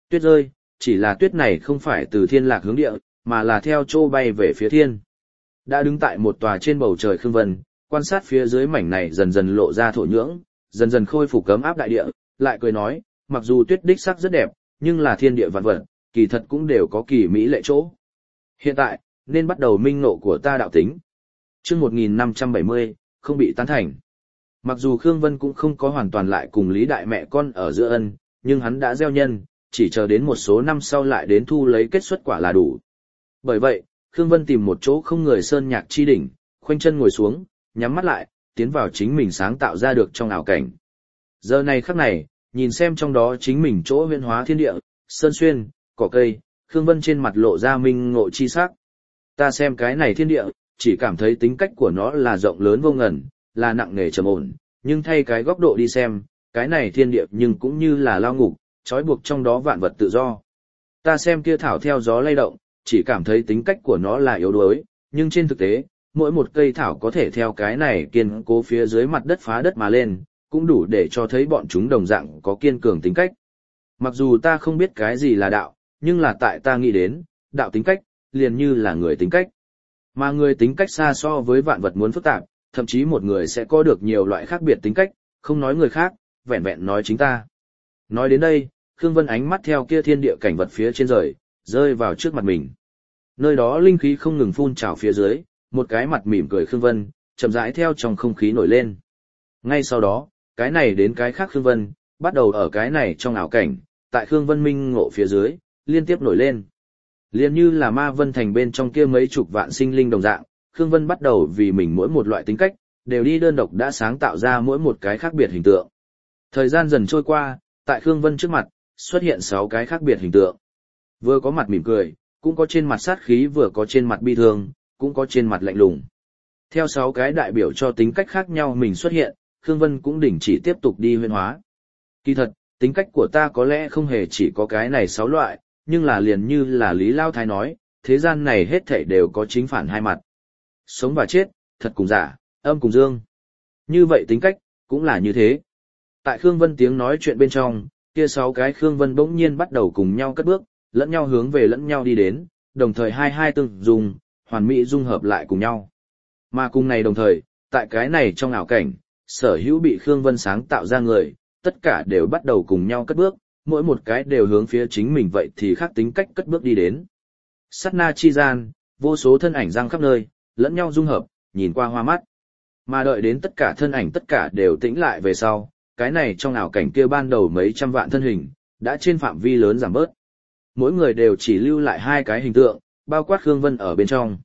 Tuyết rơi, chỉ là tuyết này không phải từ thiên lạc hướng địa, mà là theo châu bay về phía thiên. Đã đứng tại một tòa trên bầu trời Khương Vân, quan sát phía dưới mảnh này dần dần lộ ra thổ nhưỡng, dần dần khôi phục cấm áp đại địa, lại cười nói, mặc dù tuyết đích sắc rất đẹp, nhưng là thiên địa vạn vật, kỳ thật cũng đều có kỳ mỹ lệ chỗ. Hiện tại, nên bắt đầu minh ngộ của ta đạo tính. Chương 1570, không bị tán thành. Mặc dù Khương Vân cũng không có hoàn toàn lại cùng Lý Đại mẹ con ở giữa ân, nhưng hắn đã gieo nhân, chỉ chờ đến một số năm sau lại đến thu lấy kết xuất quả là đủ. Bởi vậy, Khương Vân tìm một chỗ không người sơn nhạc chi đỉnh, khoanh chân ngồi xuống, nhắm mắt lại, tiến vào chính mình sáng tạo ra được trong ảo cảnh. Giờ này khắc này, nhìn xem trong đó chính mình chỗ huyễn hóa thiên địa, sơn xuyên, cỏ cây, Khương Vân trên mặt lộ ra minh ngộ chi sắc. Ta xem cái này thiên địa, chỉ cảm thấy tính cách của nó là rộng lớn vô ngần, là nặng nề trầm ổn, nhưng thay cái góc độ đi xem, cái này thiên địa nhưng cũng như là lao ngục, trói buộc trong đó vạn vật tự do. Ta xem kia thảo theo gió lay động, chỉ cảm thấy tính cách của nó là yếu đuối, nhưng trên thực tế, mỗi một cây thảo có thể theo cái này kiên cố phía dưới mặt đất phá đất mà lên, cũng đủ để cho thấy bọn chúng đồng dạng có kiên cường tính cách. Mặc dù ta không biết cái gì là đạo, nhưng là tại ta nghĩ đến, đạo tính cách, liền như là người tính cách. Mà người tính cách xa so với vạn vật muốn phức tạp, thậm chí một người sẽ có được nhiều loại khác biệt tính cách, không nói người khác, vẹn vẹn nói chính ta. Nói đến đây, Khương Vân ánh mắt theo kia thiên địa cảnh vật phía trên rơi vào trước mặt mình. Nơi đó linh khí không ngừng phun trào phía dưới, một cái mặt mỉm cười Khương Vân, chậm rãi theo trong không khí nổi lên. Ngay sau đó, cái này đến cái khác Khương Vân, bắt đầu ở cái này trong ảo cảnh, tại Khương Vân minh ngộ phía dưới, liên tiếp nổi lên. Liên như là ma vân thành bên trong kia mấy chục vạn sinh linh đồng dạng, Khương Vân bắt đầu vì mình mỗi một loại tính cách, đều đi đơn độc đã sáng tạo ra mỗi một cái khác biệt hình tượng. Thời gian dần trôi qua, tại Khương Vân trước mặt, xuất hiện 6 cái khác biệt hình tượng. Vừa có mặt mỉm cười, cũng có trên mặt sát khí, vừa có trên mặt bi thương, cũng có trên mặt lạnh lùng. Theo 6 cái đại biểu cho tính cách khác nhau mình xuất hiện, Khương Vân cũng đình chỉ tiếp tục đi huyễn hóa. Kỳ thật, tính cách của ta có lẽ không hề chỉ có cái này 6 loại, nhưng là liền như là Lý Lao Thái nói, thế gian này hết thảy đều có chính phản hai mặt. Sống và chết, thật cùng giả, âm cùng dương. Như vậy tính cách, cũng là như thế. Tại Khương Vân tiếng nói chuyện bên trong, kia 6 cái Khương Vân bỗng nhiên bắt đầu cùng nhau cất bước, lẫn nhau hướng về lẫn nhau đi đến, đồng thời hai tương dùng, hoàn mỹ dung hợp lại cùng nhau. Mà cùng này đồng thời, tại cái này trong ảo cảnh, sở hữu bị Khương Vân sáng tạo ra người, tất cả đều bắt đầu cùng nhau cất bước, mỗi một cái đều hướng phía chính mình vậy thì khác tính cách cất bước đi đến. Sát na chi gian, vô số thân ảnh giăng khắp nơi, lẫn nhau dung hợp, nhìn qua hoa mắt. Mà đợi đến tất cả thân ảnh tất cả đều tĩnh lại về sau, cái này trong ảo cảnh kia ban đầu mấy trăm vạn thân hình, đã trên phạm vi lớn giảm bớt. Mỗi người đều chỉ lưu lại 2 cái hình tượng, bao quát Khương Vân ở bên trong.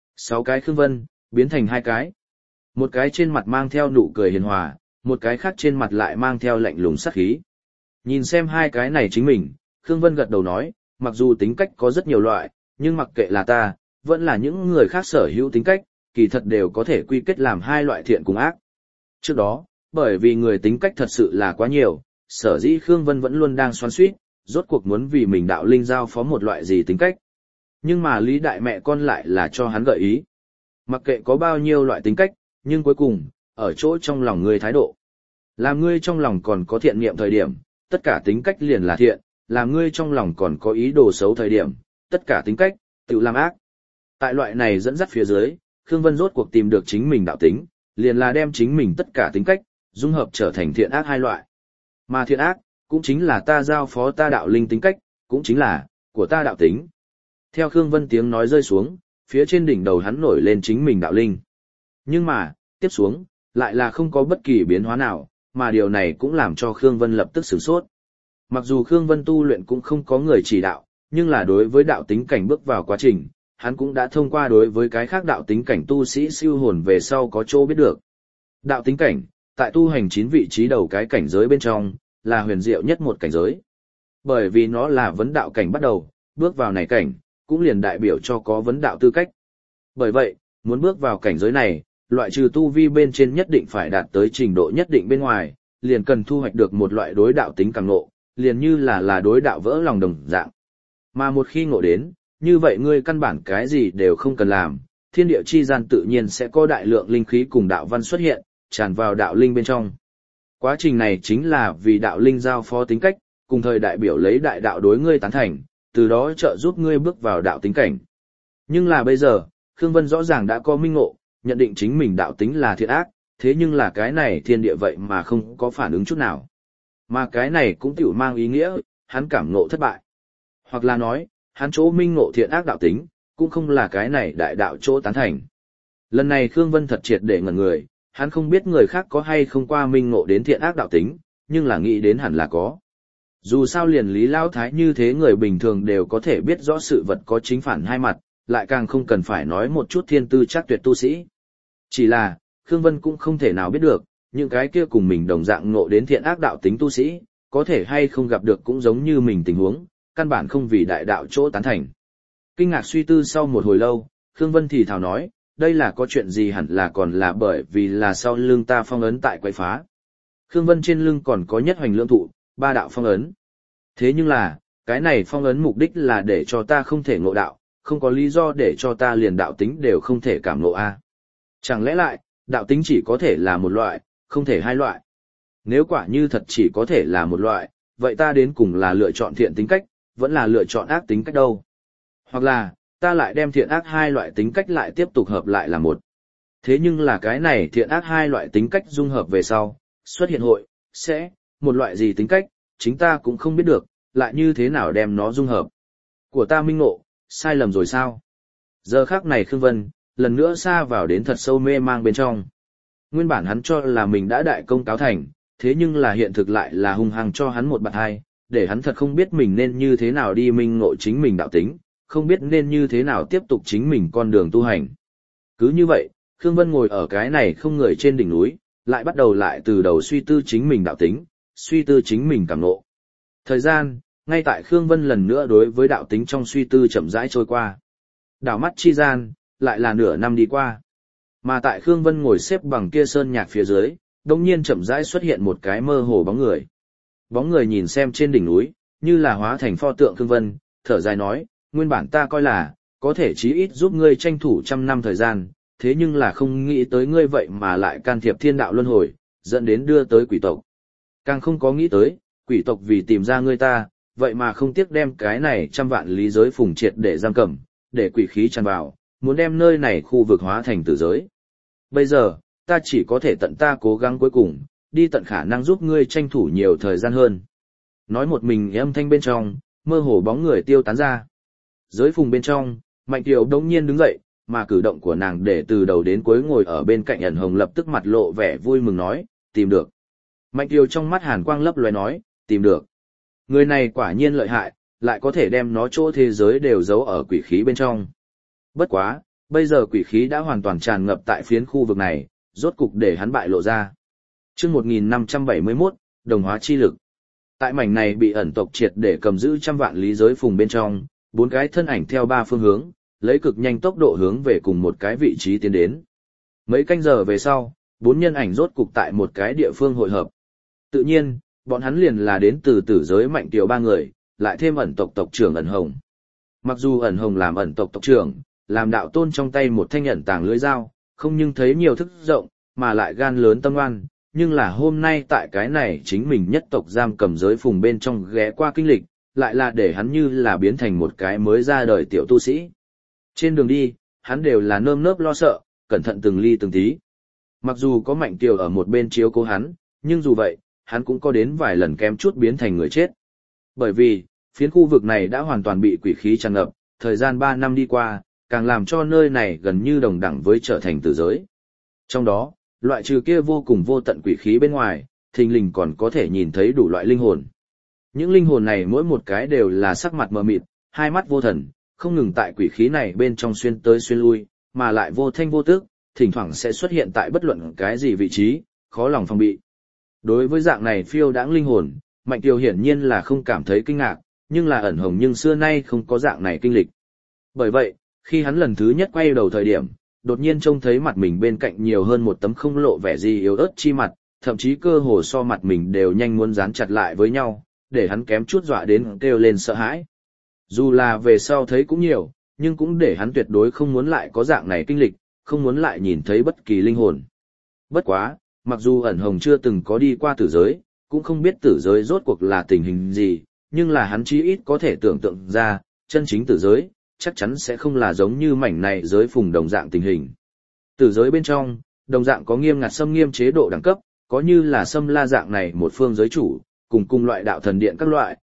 6 cái Khương Vân, biến thành 2 cái. Một cái trên mặt mang theo nụ cười hiền hòa, một cái khác trên mặt lại mang theo lạnh lùng sát khí. Nhìn xem 2 cái này chính mình, Khương Vân gật đầu nói, mặc dù tính cách có rất nhiều loại, nhưng mặc kệ là ta, vẫn là những người khác sở hữu tính cách, kỳ thật đều có thể quy kết làm 2 loại thiện cùng ác. Trước đó, bởi vì người tính cách thật sự là quá nhiều, sở dĩ Khương Vân vẫn luôn đang xoắn xuýt, rốt cuộc muốn vì mình đạo linh giao phó một loại gì tính cách. Nhưng mà Lý Đại mẹ con lại là cho hắn gợi ý. Mặc kệ có bao nhiêu loại tính cách, nhưng cuối cùng, ở chỗ trong lòng ngươi thái độ. Làm ngươi trong lòng còn có thiện niệm thời điểm, tất cả tính cách liền là thiện, làm ngươi trong lòng còn có ý đồ xấu thời điểm, tất cả tính cách, tự làm ác. Tại loại này dẫn dắt phía dưới, Khương Vân rốt cuộc tìm được chính mình đạo tính, liền là đem chính mình tất cả tính cách, dung hợp trở thành thiện ác 2 loại. Mà thiện ác, cũng chính là ta giao phó ta đạo linh tính cách, cũng chính là, của ta đạo tính. Theo Khương Vân tiếng nói rơi xuống, phía trên đỉnh đầu hắn nổi lên chính mình đạo linh. Nhưng mà, tiếp xuống, lại là không có bất kỳ biến hóa nào, mà điều này cũng làm cho Khương Vân lập tức sửng sốt. Mặc dù Khương Vân tu luyện cũng không có người chỉ đạo, nhưng là đối với đạo tính cảnh bước vào quá trình, hắn cũng đã thông qua đối với cái khác đạo tính cảnh tu sĩ siêu hồn về sau có chỗ biết được. Đạo tính cảnh, tại tu hành 9 vị trí đầu cái cảnh giới bên trong, là huyền diệu nhất một cảnh giới. Bởi vì nó là vấn đạo cảnh bắt đầu, bước vào này cảnh, cũng liền đại biểu cho có vấn đạo tư cách. Bởi vậy, muốn bước vào cảnh giới này, loại trừ tu vi bên trên nhất định phải đạt tới trình độ nhất định bên ngoài, liền cần thu hoạch được một loại đối đạo tính càng ngộ, liền như là đối đạo vỡ lòng đồng dạng. Mà một khi ngộ đến, như vậy ngươi căn bản cái gì đều không cần làm, thiên địa chi gian tự nhiên sẽ có đại lượng linh khí cùng đạo văn xuất hiện, tràn vào đạo linh bên trong. Quá trình này chính là vì đạo linh giao phó tính cách, cùng thời đại biểu lấy đại đạo đối ngươi tán thành, từ đó trợ giúp ngươi bước vào đạo tính cảnh. Nhưng là bây giờ, Khương Vân rõ ràng đã có minh ngộ, nhận định chính mình đạo tính là thiện ác, thế nhưng là cái này thiên địa vậy mà không có phản ứng chút nào. Mà cái này cũng tiểu mang ý nghĩa, hắn cảm ngộ thất bại. Hoặc là nói, hắn chỗ minh ngộ thiện ác đạo tính, cũng không là cái này đại đạo chỗ tán thành. Lần này Khương Vân thật triệt để ngẩn người, hắn không biết người khác có hay không qua minh ngộ đến thiện ác đạo tính, nhưng là nghĩ đến hẳn là có. Dù sao liền Lý Lão Thái như thế người bình thường đều có thể biết rõ sự vật có chính phản hai mặt, lại càng không cần phải nói một chút thiên tư chắc tuyệt tu sĩ. Chỉ là, Khương Vân cũng không thể nào biết được, những cái kia cùng mình đồng dạng ngộ đến thiện ác đạo tính tu sĩ, có thể hay không gặp được cũng giống như mình tình huống, căn bản không vì đại đạo chỗ tán thành. Kinh ngạc suy tư sau một hồi lâu, Khương Vân thì thào nói, đây là có chuyện gì hẳn là còn là bởi vì là sau lưng ta phong ấn tại quậy phá. Khương Vân trên lưng còn có nhất hoành lưỡng thụ, 3 đạo phong ấn. Thế nhưng là, cái này phong ấn mục đích là để cho ta không thể ngộ đạo, không có lý do để cho ta liền đạo tính đều không thể cảm ngộ a. Chẳng lẽ lại, đạo tính chỉ có thể là một loại, không thể hai loại. Nếu quả như thật chỉ có thể là một loại, vậy ta đến cùng là lựa chọn thiện tính cách, vẫn là lựa chọn ác tính cách đâu. Hoặc là, ta lại đem thiện ác hai loại tính cách lại tiếp tục hợp lại là một. Thế nhưng là cái này thiện ác hai loại tính cách dung hợp về sau, xuất hiện sẽ, một loại gì tính cách, chính ta cũng không biết được, lại như thế nào đem nó dung hợp. Của ta minh ngộ, sai lầm rồi sao? Giờ khắc này Khương Vân, lần nữa xa vào đến thật sâu mê mang bên trong. Nguyên bản hắn cho là mình đã đại công cáo thành, thế nhưng là hiện thực lại là hung hăng cho hắn một bạt hai, để hắn thật không biết mình nên như thế nào đi minh ngộ chính mình đạo tính, không biết nên như thế nào tiếp tục chính mình con đường tu hành. Cứ như vậy, Khương Vân ngồi ở cái này không người trên đỉnh núi, lại bắt đầu lại từ đầu suy tư chính mình đạo tính, suy tư chính mình cảm ngộ. Thời gian, ngay tại Khương Vân lần nữa đối với đạo tính trong suy tư chậm rãi trôi qua. Đảo mắt chi gian, lại là nửa năm đi qua. Mà tại Khương Vân ngồi xếp bằng kia sơn nhạc phía dưới, đột nhiên chậm rãi xuất hiện một cái mơ hồ bóng người. Bóng người nhìn xem trên đỉnh núi, như là hóa thành pho tượng Khương Vân, thở dài nói, nguyên bản ta coi là, có thể chí ít giúp ngươi tranh thủ 100 năm thời gian, thế nhưng là không nghĩ tới ngươi vậy mà lại can thiệp thiên đạo luân hồi, dẫn đến đưa tới quỷ tộc. Càng không có nghĩ tới, quỷ tộc vì tìm ra ngươi ta, vậy mà không tiếc đem cái này 100 vạn lý giới phùng triệt để giam cầm, để quỷ khí tràn vào, muốn đem nơi này khu vực hóa thành tử giới. Bây giờ, ta chỉ có thể tận ta cố gắng cuối cùng, đi tận khả năng giúp ngươi tranh thủ nhiều thời gian hơn. Nói một mình âm thanh bên trong, mơ hồ bóng người tiêu tán ra. Giới phùng bên trong, Mạnh Kiều đống nhiên đứng dậy, mà cử động của nàng để từ đầu đến cuối ngồi ở bên cạnh ẩn hồng lập tức mặt lộ vẻ vui mừng nói, tìm được. Mạnh Kiều trong mắt hàn quang lấp loé nói, tìm được. Người này quả nhiên lợi hại, lại có thể đem nó chỗ thế giới đều giấu ở quỷ khí bên trong. Bất quá, bây giờ quỷ khí đã hoàn toàn tràn ngập tại phiến khu vực này, rốt cục để hắn bại lộ ra. Chương 1571, đồng hóa chi lực. Tại mảnh này bị ẩn tộc triệt để cầm giữ 100 vạn lý giới phùng bên trong, 4 cái thân ảnh theo 3 phương hướng, lấy cực nhanh tốc độ hướng về cùng một cái vị trí tiến đến. Mấy canh giờ về sau, 4 nhân ảnh rốt cục tại một cái địa phương hội hợp. Tự nhiên, bọn hắn liền là đến từ tử giới Mạnh Kiều 3 người, lại thêm ẩn tộc tộc trưởng ẩn hồng. Mặc dù ẩn hồng làm ẩn tộc tộc trưởng, làm đạo tôn trong tay một thanh ẩn tàng lưỡi dao, không nhưng thấy nhiều thức rộng, mà lại gan lớn tâm oan, nhưng là hôm nay tại cái này chính mình nhất tộc giam cầm giới phùng bên trong ghé qua kinh lịch, lại là để hắn như là biến thành một cái mới ra đời tiểu tu sĩ. Trên đường đi, hắn đều là nơm nớp lo sợ, cẩn thận từng ly từng tí. Mặc dù có Mạnh Kiều ở một bên chiếu cố hắn, nhưng dù vậy, hắn cũng có đến vài lần kém chút biến thành người chết. Bởi vì, phiến khu vực này đã hoàn toàn bị quỷ khí tràn ngập, thời gian 3 năm đi qua, càng làm cho nơi này gần như đồng đẳng với trở thành tử giới. Trong đó, loại trừ kia vô cùng vô tận quỷ khí bên ngoài, thình lình còn có thể nhìn thấy đủ loại linh hồn. Những linh hồn này mỗi một cái đều là sắc mặt mờ mịt, hai mắt vô thần, không ngừng tại quỷ khí này bên trong xuyên tới xuyên lui, mà lại vô thanh vô tức, thỉnh thoảng sẽ xuất hiện tại bất luận cái gì vị trí, khó lòng phòng bị. Đối với dạng này phiêu đãng linh hồn, Mạnh Kiều hiển nhiên là không cảm thấy kinh ngạc, nhưng là ẩn hồng nhưng xưa nay không có dạng này kinh lịch. Bởi vậy, khi hắn lần thứ nhất quay đầu thời điểm, đột nhiên trông thấy mặt mình bên cạnh nhiều hơn một tấm không lộ vẻ gì yếu ớt chi mặt, thậm chí cơ hồ so mặt mình đều nhanh muốn dán chặt lại với nhau, để hắn kém chút dọa đến kêu lên sợ hãi. Dù là về sau thấy cũng nhiều, nhưng cũng để hắn tuyệt đối không muốn lại có dạng này kinh lịch, không muốn lại nhìn thấy bất kỳ linh hồn. Bất quá, mặc dù ẩn hồng chưa từng có đi qua tử giới, cũng không biết tử giới rốt cuộc là tình hình gì, nhưng là hắn chí ít có thể tưởng tượng ra, chân chính tử giới, chắc chắn sẽ không là giống như mảnh này giới phùng đồng dạng tình hình. Tử giới bên trong, đồng dạng có nghiêm ngặt xâm nghiêm chế độ đẳng cấp, có như là xâm la dạng này một phương giới chủ, cùng loại đạo thần điện các loại,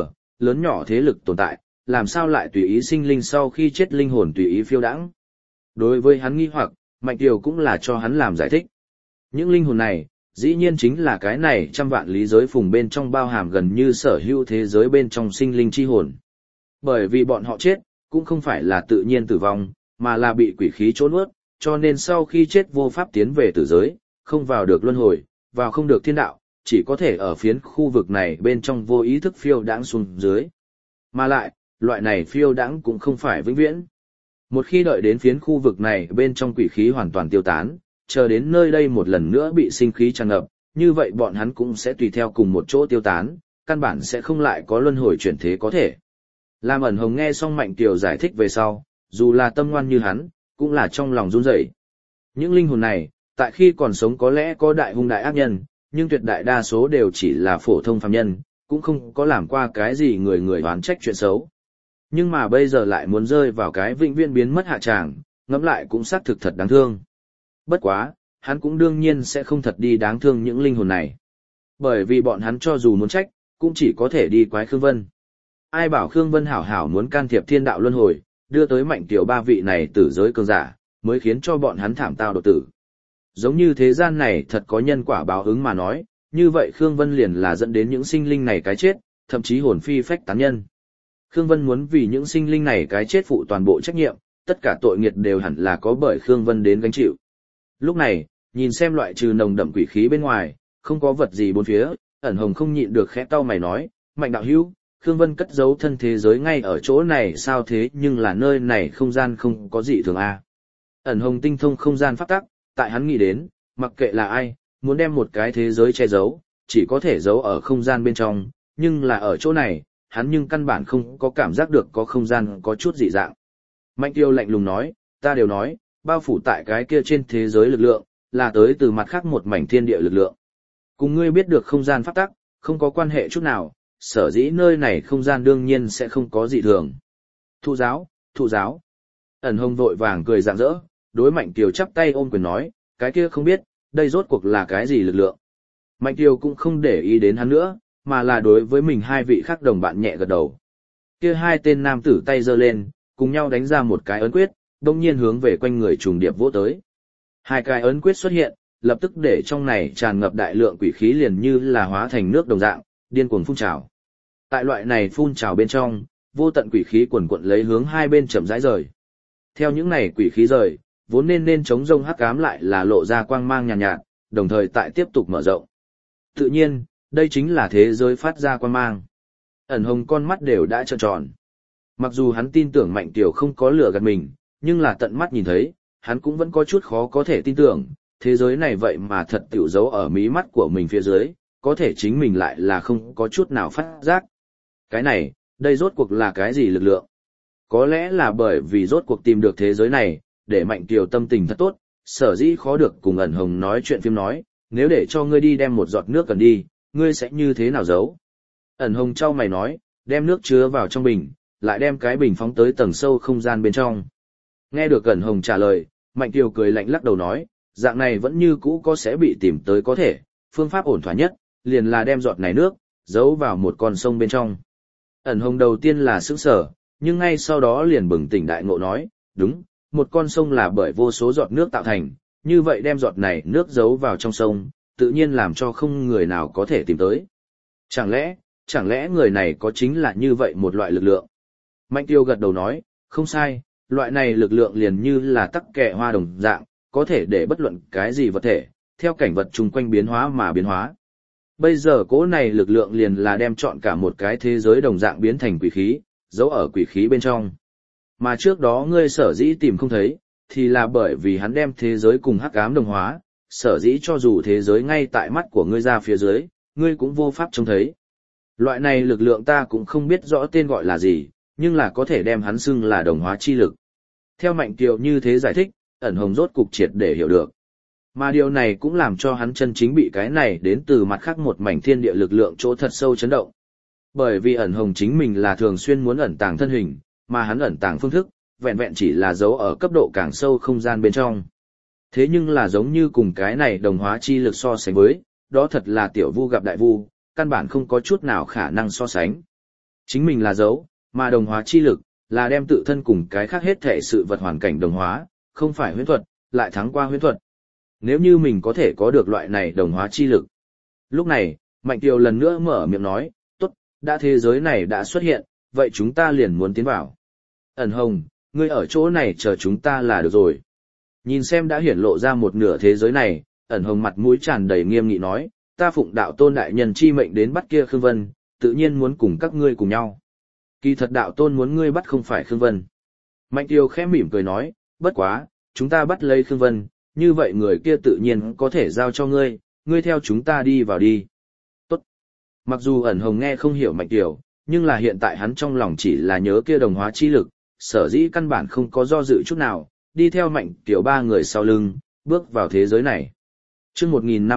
lớn nhỏ thế lực tồn tại, làm sao lại tùy ý sinh linh sau khi chết linh hồn tùy ý phiêu đãng. Đối với hắn nghi hoặc, Mạnh Kiều cũng là cho hắn làm giải thích. Những linh hồn này, dĩ nhiên chính là cái này trăm vạn lý giới phùng bên trong bao hàm gần như sở hữu thế giới bên trong sinh linh chi hồn. Bởi vì bọn họ chết, cũng không phải là tự nhiên tử vong, mà là bị quỷ khí trốn nuốt, cho nên sau khi chết vô pháp tiến về tử giới, không vào được luân hồi, vào không được thiên đạo, chỉ có thể ở phiến khu vực này bên trong vô ý thức phiêu đãng xuống dưới. Mà lại, loại này phiêu đãng cũng không phải vĩnh viễn. Một khi đợi đến phiến khu vực này bên trong quỷ khí hoàn toàn tiêu tán, chờ đến nơi đây một lần nữa bị sinh khí tràn ngập, như vậy bọn hắn cũng sẽ tùy theo cùng một chỗ tiêu tán, căn bản sẽ không lại có luân hồi chuyển thế có thể. Lam Ẩn Hồng nghe xong Mạnh Kiều giải thích về sau, dù là tâm ngoan như hắn, cũng là trong lòng run rẩy. Những linh hồn này, tại khi còn sống có lẽ có đại hung đại ác nhân, nhưng tuyệt đại đa số đều chỉ là phổ thông phàm nhân, cũng không có làm qua cái gì người người oán trách chuyện xấu. Nhưng mà bây giờ lại muốn rơi vào cái vĩnh viễn biến mất hạ tràng, ngẫm lại cũng xác thực thật đáng thương. Bất quá, hắn cũng đương nhiên sẽ không thật đi đáng thương những linh hồn này. Bởi vì bọn hắn cho dù muốn trách, cũng chỉ có thể đi quái Khương Vân. Ai bảo Khương Vân hảo hảo muốn can thiệp thiên đạo luân hồi, đưa tới Mạnh Kiều ba vị này tử giới cường giả, mới khiến cho bọn hắn thảm tao đột tử. Giống như thế gian này thật có nhân quả báo ứng mà nói, như vậy Khương Vân liền là dẫn đến những sinh linh này cái chết, thậm chí hồn phi phách tán nhân. Khương Vân muốn vì những sinh linh này cái chết phụ toàn bộ trách nhiệm, tất cả tội nghiệt đều hẳn là có bởi Khương Vân đến gánh chịu. Lúc này, nhìn xem loại trừ nồng đậm quỷ khí bên ngoài, không có vật gì bốn phía, Ẩn Hồng không nhịn được khẽ cau mày nói, Mạnh đạo hữu, Khương Vân cất giấu thân thế giới ngay ở chỗ này sao thế nhưng là nơi này không gian không có gì thường a. Ẩn Hồng tinh thông không gian pháp tắc, tại hắn nghĩ đến, mặc kệ là ai, muốn đem một cái thế giới che giấu, chỉ có thể giấu ở không gian bên trong, nhưng là ở chỗ này, hắn nhưng căn bản không có cảm giác được có không gian có chút dị dạng. Mạnh Tiêu lạnh lùng nói, ta đều nói, bao phủ tại cái kia trên thế giới lực lượng, là tới từ mặt khác một mảnh thiên địa lực lượng. Cùng ngươi biết được không gian pháp tắc, không có quan hệ chút nào, sở dĩ nơi này không gian đương nhiên sẽ không có dị thường. Thụ giáo. Ẩn Hồng vội vàng cười rạng rỡ, đối Mạnh Tiêu chắp tay ôm quyền nói, cái kia không biết, đây rốt cuộc là cái gì lực lượng. Mạnh Tiêu cũng không để ý đến hắn nữa, mà là đối với mình hai vị khác đồng bạn nhẹ gật đầu. Kia hai tên nam tử tay giơ lên, cùng nhau đánh ra một cái ấn quyết, đồng nhiên hướng về quanh người trùng điệp vỗ tới. Hai cái ấn quyết xuất hiện, lập tức để trong này tràn ngập đại lượng quỷ khí liền như là hóa thành nước đồng dạng, điên cuồng phun trào. Tại loại này phun trào bên trong, vô tận quỷ khí quần quận lấy hướng hai bên chậm rãi rời. Theo những này quỷ khí rời, vốn nên chống rông hắc ám lại là lộ ra quang mang nhàn nhạt, đồng thời tại tiếp tục mở rộng. Tự nhiên, đây chính là thế giới phát ra quang mang. Ẩn Hồng con mắt đều đã trợn tròn. Mặc dù hắn tin tưởng Mạnh Tiểu không có lừa gạt mình, nhưng là tận mắt nhìn thấy, hắn cũng vẫn có chút khó có thể tin tưởng, thế giới này vậy mà thật tiểu giấu ở mí mắt của mình phía dưới, có thể chính mình lại là không có chút nào phát giác. Cái này, đây rốt cuộc là cái gì lực lượng? Có lẽ là bởi vì rốt cuộc tìm được thế giới này, để Mạnh Tiểu tâm tình thật tốt, sở dĩ khó được cùng Ẩn Hồng nói chuyện phim nói, nếu để cho ngươi đi đem một giọt nước cần đi, ngươi sẽ như thế nào giấu? Ẩn Hồng trao mày nói, đem nước chứa vào trong bình, lại đem cái bình phóng tới tầng sâu không gian bên trong. Nghe được Ẩn Hồng trả lời, Mạnh Kiều cười lạnh lắc đầu nói, dạng này vẫn như cũ có sẽ bị tìm tới có thể, phương pháp ổn thỏa nhất, liền là đem giọt này nước, giấu vào một con sông bên trong. Ẩn Hồng đầu tiên là sững sờ, nhưng ngay sau đó liền bừng tỉnh đại ngộ nói, đúng, một con sông là bởi vô số giọt nước tạo thành, như vậy đem giọt này nước giấu vào trong sông, tự nhiên làm cho không người nào có thể tìm tới. Chẳng lẽ người này có chính là như vậy một loại lực lượng? Mạnh Tiêu gật đầu nói, không sai, loại này lực lượng liền như là tắc kè hoa đồng dạng, có thể để bất luận cái gì vật thể, theo cảnh vật chung quanh biến hóa mà biến hóa. Bây giờ cỗ này lực lượng liền là đem chọn cả một cái thế giới đồng dạng biến thành quỷ khí, giấu ở quỷ khí bên trong. Mà trước đó ngươi sở dĩ tìm không thấy, thì là bởi vì hắn đem thế giới cùng hắc ám đồng hóa, sở dĩ cho dù thế giới ngay tại mắt của ngươi ra phía dưới, ngươi cũng vô pháp trông thấy. Loại này lực lượng ta cũng không biết rõ tên gọi là gì, nhưng là có thể đem hắn xưng là đồng hóa chi lực. Theo Mạnh Kiều như thế giải thích, Ẩn Hồng rốt cục triệt để hiểu được. Mà điều này cũng làm cho hắn chân chính bị cái này đến từ mặt khác một mảnh thiên địa lực lượng chỗ thật sâu chấn động. Bởi vì ẩn hồng chính mình là thường xuyên muốn ẩn tàng thân hình, mà hắn ẩn tàng phương thức, vẹn vẹn chỉ là giấu ở cấp độ càng sâu không gian bên trong. Thế nhưng là giống như cùng cái này đồng hóa chi lực so sánh với, đó thật là tiểu vu gặp đại vu, căn bản không có chút nào khả năng so sánh. Chính mình là giấu, mà đồng hóa chi lực, là đem tự thân cùng cái khác hết thể sự vật hoàn cảnh đồng hóa, không phải huyễn thuật, lại thắng qua huyễn thuật. Nếu như mình có thể có được loại này đồng hóa chi lực. Lúc này, Mạnh Kiều lần nữa mở miệng nói, tốt, đã thế giới này đã xuất hiện, vậy chúng ta liền muốn tiến vào. Ẩn hồng, ngươi ở chỗ này chờ chúng ta là được rồi. Nhìn xem đã hiển lộ ra một nửa thế giới này, ẩn hồng mặt mũi tràn đầy nghiêm nghị nói, ta phụng đạo tôn đại nhân chi mệnh đến bắt kia Khương Vân, tự nhiên muốn cùng các ngươi cùng nhau. Kỳ thật đạo tôn muốn ngươi bắt không phải Khương Vân. Mạnh Tiêu khẽ mỉm cười nói, bất quá, chúng ta bắt lấy Khương Vân, như vậy người kia tự nhiên có thể giao cho ngươi, ngươi theo chúng ta đi vào đi. Tốt. Mặc dù ẩn hồng nghe không hiểu Mạnh Tiêu, nhưng là hiện tại hắn trong lòng chỉ là nhớ kia đồng hóa chi lực, sở dĩ căn bản không có do dự chút nào, đi theo Mạnh Tiêu ba người sau lưng, bước vào thế giới này. Chương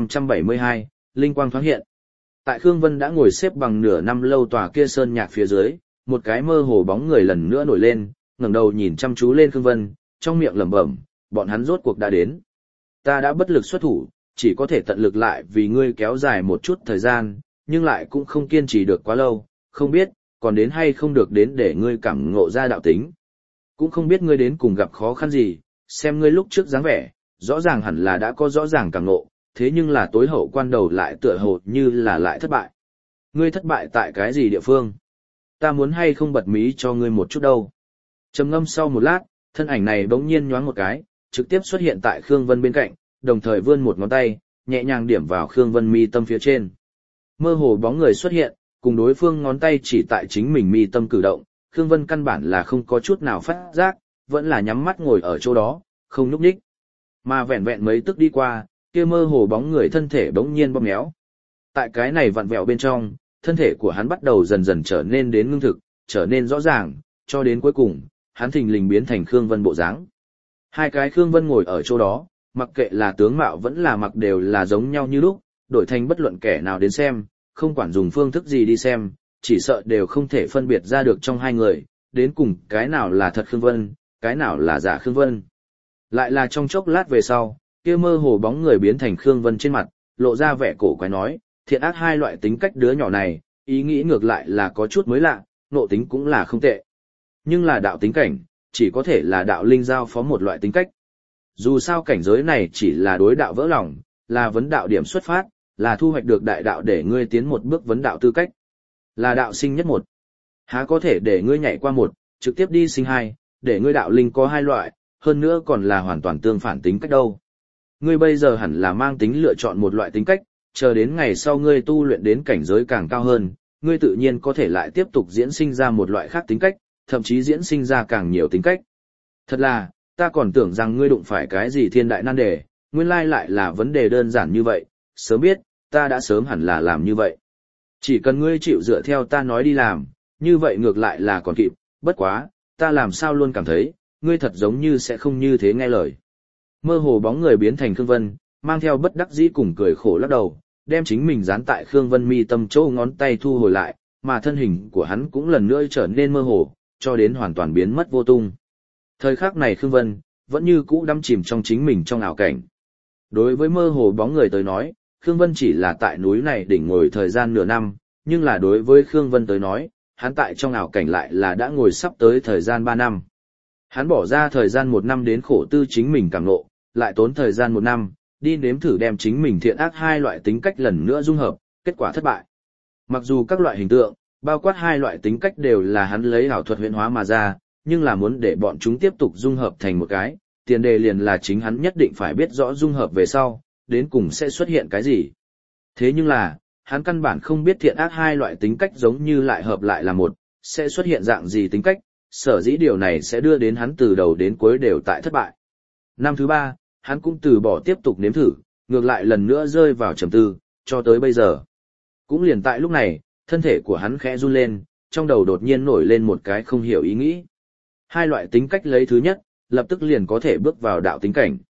1572, Linh Quang thoáng hiện. Tại Khương Vân đã ngồi xếp bằng nửa năm lâu tòa kia sơn nhạc phía dưới, một cái mơ hồ bóng người lần nữa nổi lên, ngẩng đầu nhìn chăm chú lên Khương Vân, trong miệng lẩm bẩm, bọn hắn rốt cuộc đã đến. Ta đã bất lực xuất thủ, chỉ có thể tận lực lại vì ngươi kéo dài một chút thời gian, nhưng lại cũng không kiên trì được quá lâu, không biết, còn đến hay không được đến để ngươi cảm ngộ ra đạo tính. Cũng không biết ngươi đến cùng gặp khó khăn gì, xem ngươi lúc trước dáng vẻ, rõ ràng hẳn là đã có rõ ràng cảm ngộ, thế nhưng là tối hậu quan đầu lại tựa hồ như là lại thất bại. Ngươi thất bại tại cái gì địa phương? Ta muốn hay không bật mí cho ngươi một chút đâu. Trầm ngâm sau một lát, thân ảnh này bỗng nhiên nhoáng một cái, trực tiếp xuất hiện tại Khương Vân bên cạnh, đồng thời vươn một ngón tay, nhẹ nhàng điểm vào Khương Vân mi tâm phía trên. Mơ hồ bóng người xuất hiện, cùng đối phương ngón tay chỉ tại chính mình mi tâm cử động, Khương Vân căn bản là không có chút nào phát giác, vẫn là nhắm mắt ngồi ở chỗ đó, không nhúc nhích. Mà vẹn vẹn mấy tức đi qua, kia mơ hồ bóng người thân thể bỗng nhiên bóp méo. Tại cái này vặn vẹo bên trong, thân thể của hắn bắt đầu dần dần trở nên đến ngưng thực, trở nên rõ ràng, cho đến cuối cùng, hắn thình lình biến thành Khương Vân bộ dáng. Hai cái Khương Vân ngồi ở chỗ đó, mặc kệ là tướng mạo vẫn là mặc đều là giống nhau như lúc, đổi thành bất luận kẻ nào đến xem, không quản dùng phương thức gì đi xem, chỉ sợ đều không thể phân biệt ra được trong hai người, đến cùng cái nào là thật Khương Vân, cái nào là giả Khương Vân. Lại là trong chốc lát về sau, kia mơ hồ bóng người biến thành Khương Vân trên mặt, lộ ra vẻ cổ quái nói, thiện ác hai loại tính cách đứa nhỏ này, ý nghĩ ngược lại là có chút mới lạ, nộ tính cũng là không tệ. Nhưng là đạo tính cảnh, chỉ có thể là đạo linh giao phó một loại tính cách. Dù sao cảnh giới này chỉ là đối đạo vỡ lòng, là vấn đạo điểm xuất phát, là thu hoạch được đại đạo để ngươi tiến một bước vấn đạo tư cách. Là đạo sinh nhất một. Há có thể để ngươi nhảy qua một, trực tiếp đi sinh hai, để ngươi đạo linh có hai loại, hơn nữa còn là hoàn toàn tương phản tính cách đâu. Ngươi bây giờ hẳn là mang tính lựa chọn một loại tính cách, chờ đến ngày sau ngươi tu luyện đến cảnh giới càng cao hơn, ngươi tự nhiên có thể lại tiếp tục diễn sinh ra một loại khác tính cách, thậm chí diễn sinh ra càng nhiều tính cách. Thật là, ta còn tưởng rằng ngươi đụng phải cái gì thiên đại nan đề, nguyên lai lại là vấn đề đơn giản như vậy, sớm biết, ta đã sớm hẳn là làm như vậy. Chỉ cần ngươi chịu dựa theo ta nói đi làm, như vậy ngược lại là còn kịp, bất quá, ta làm sao luôn cảm thấy, ngươi thật giống như sẽ không như thế nghe lời. Mơ hồ bóng người biến thành Khương Vân, mang theo bất đắc dĩ cùng cười khổ lắc đầu, đem chính mình dán tại Khương Vân mi tâm chỗ ngón tay thu hồi lại, mà thân hình của hắn cũng lần nữa trở nên mơ hồ, cho đến hoàn toàn biến mất vô tung. Thời khắc này Khương Vân, vẫn như cũ đắm chìm trong chính mình trong ảo cảnh. Đối với mơ hồ bóng người tới nói, Khương Vân chỉ là tại núi này đỉnh ngồi thời gian nửa năm, nhưng là đối với Khương Vân tới nói, hắn tại trong ảo cảnh lại là đã ngồi sắp tới thời gian 3 năm. Hắn bỏ ra thời gian 1 năm đến khổ tư chính mình cảm ngộ, lại tốn thời gian 1 năm, đi nếm thử đem chính mình thiện ác hai loại tính cách lần nữa dung hợp, kết quả thất bại. Mặc dù các loại hình tượng, bao quát hai loại tính cách đều là hắn lấy ảo thuật huyễn hóa mà ra, nhưng là muốn để bọn chúng tiếp tục dung hợp thành một cái, tiền đề liền là chính hắn nhất định phải biết rõ dung hợp về sau, đến cùng sẽ xuất hiện cái gì. Thế nhưng là, hắn căn bản không biết thiện ác hai loại tính cách giống như lại hợp lại là một, sẽ xuất hiện dạng gì tính cách, sở dĩ điều này sẽ đưa đến hắn từ đầu đến cuối đều tại thất bại. Năm thứ 3, hắn cũng từ bỏ tiếp tục nếm thử, ngược lại lần nữa rơi vào trầm tư, cho tới bây giờ. Cũng liền tại lúc này, thân thể của hắn khẽ run lên, trong đầu đột nhiên nổi lên một cái không hiểu ý nghĩ. Hai loại tính cách lấy thứ nhất, lập tức liền có thể bước vào đạo tính cảnh.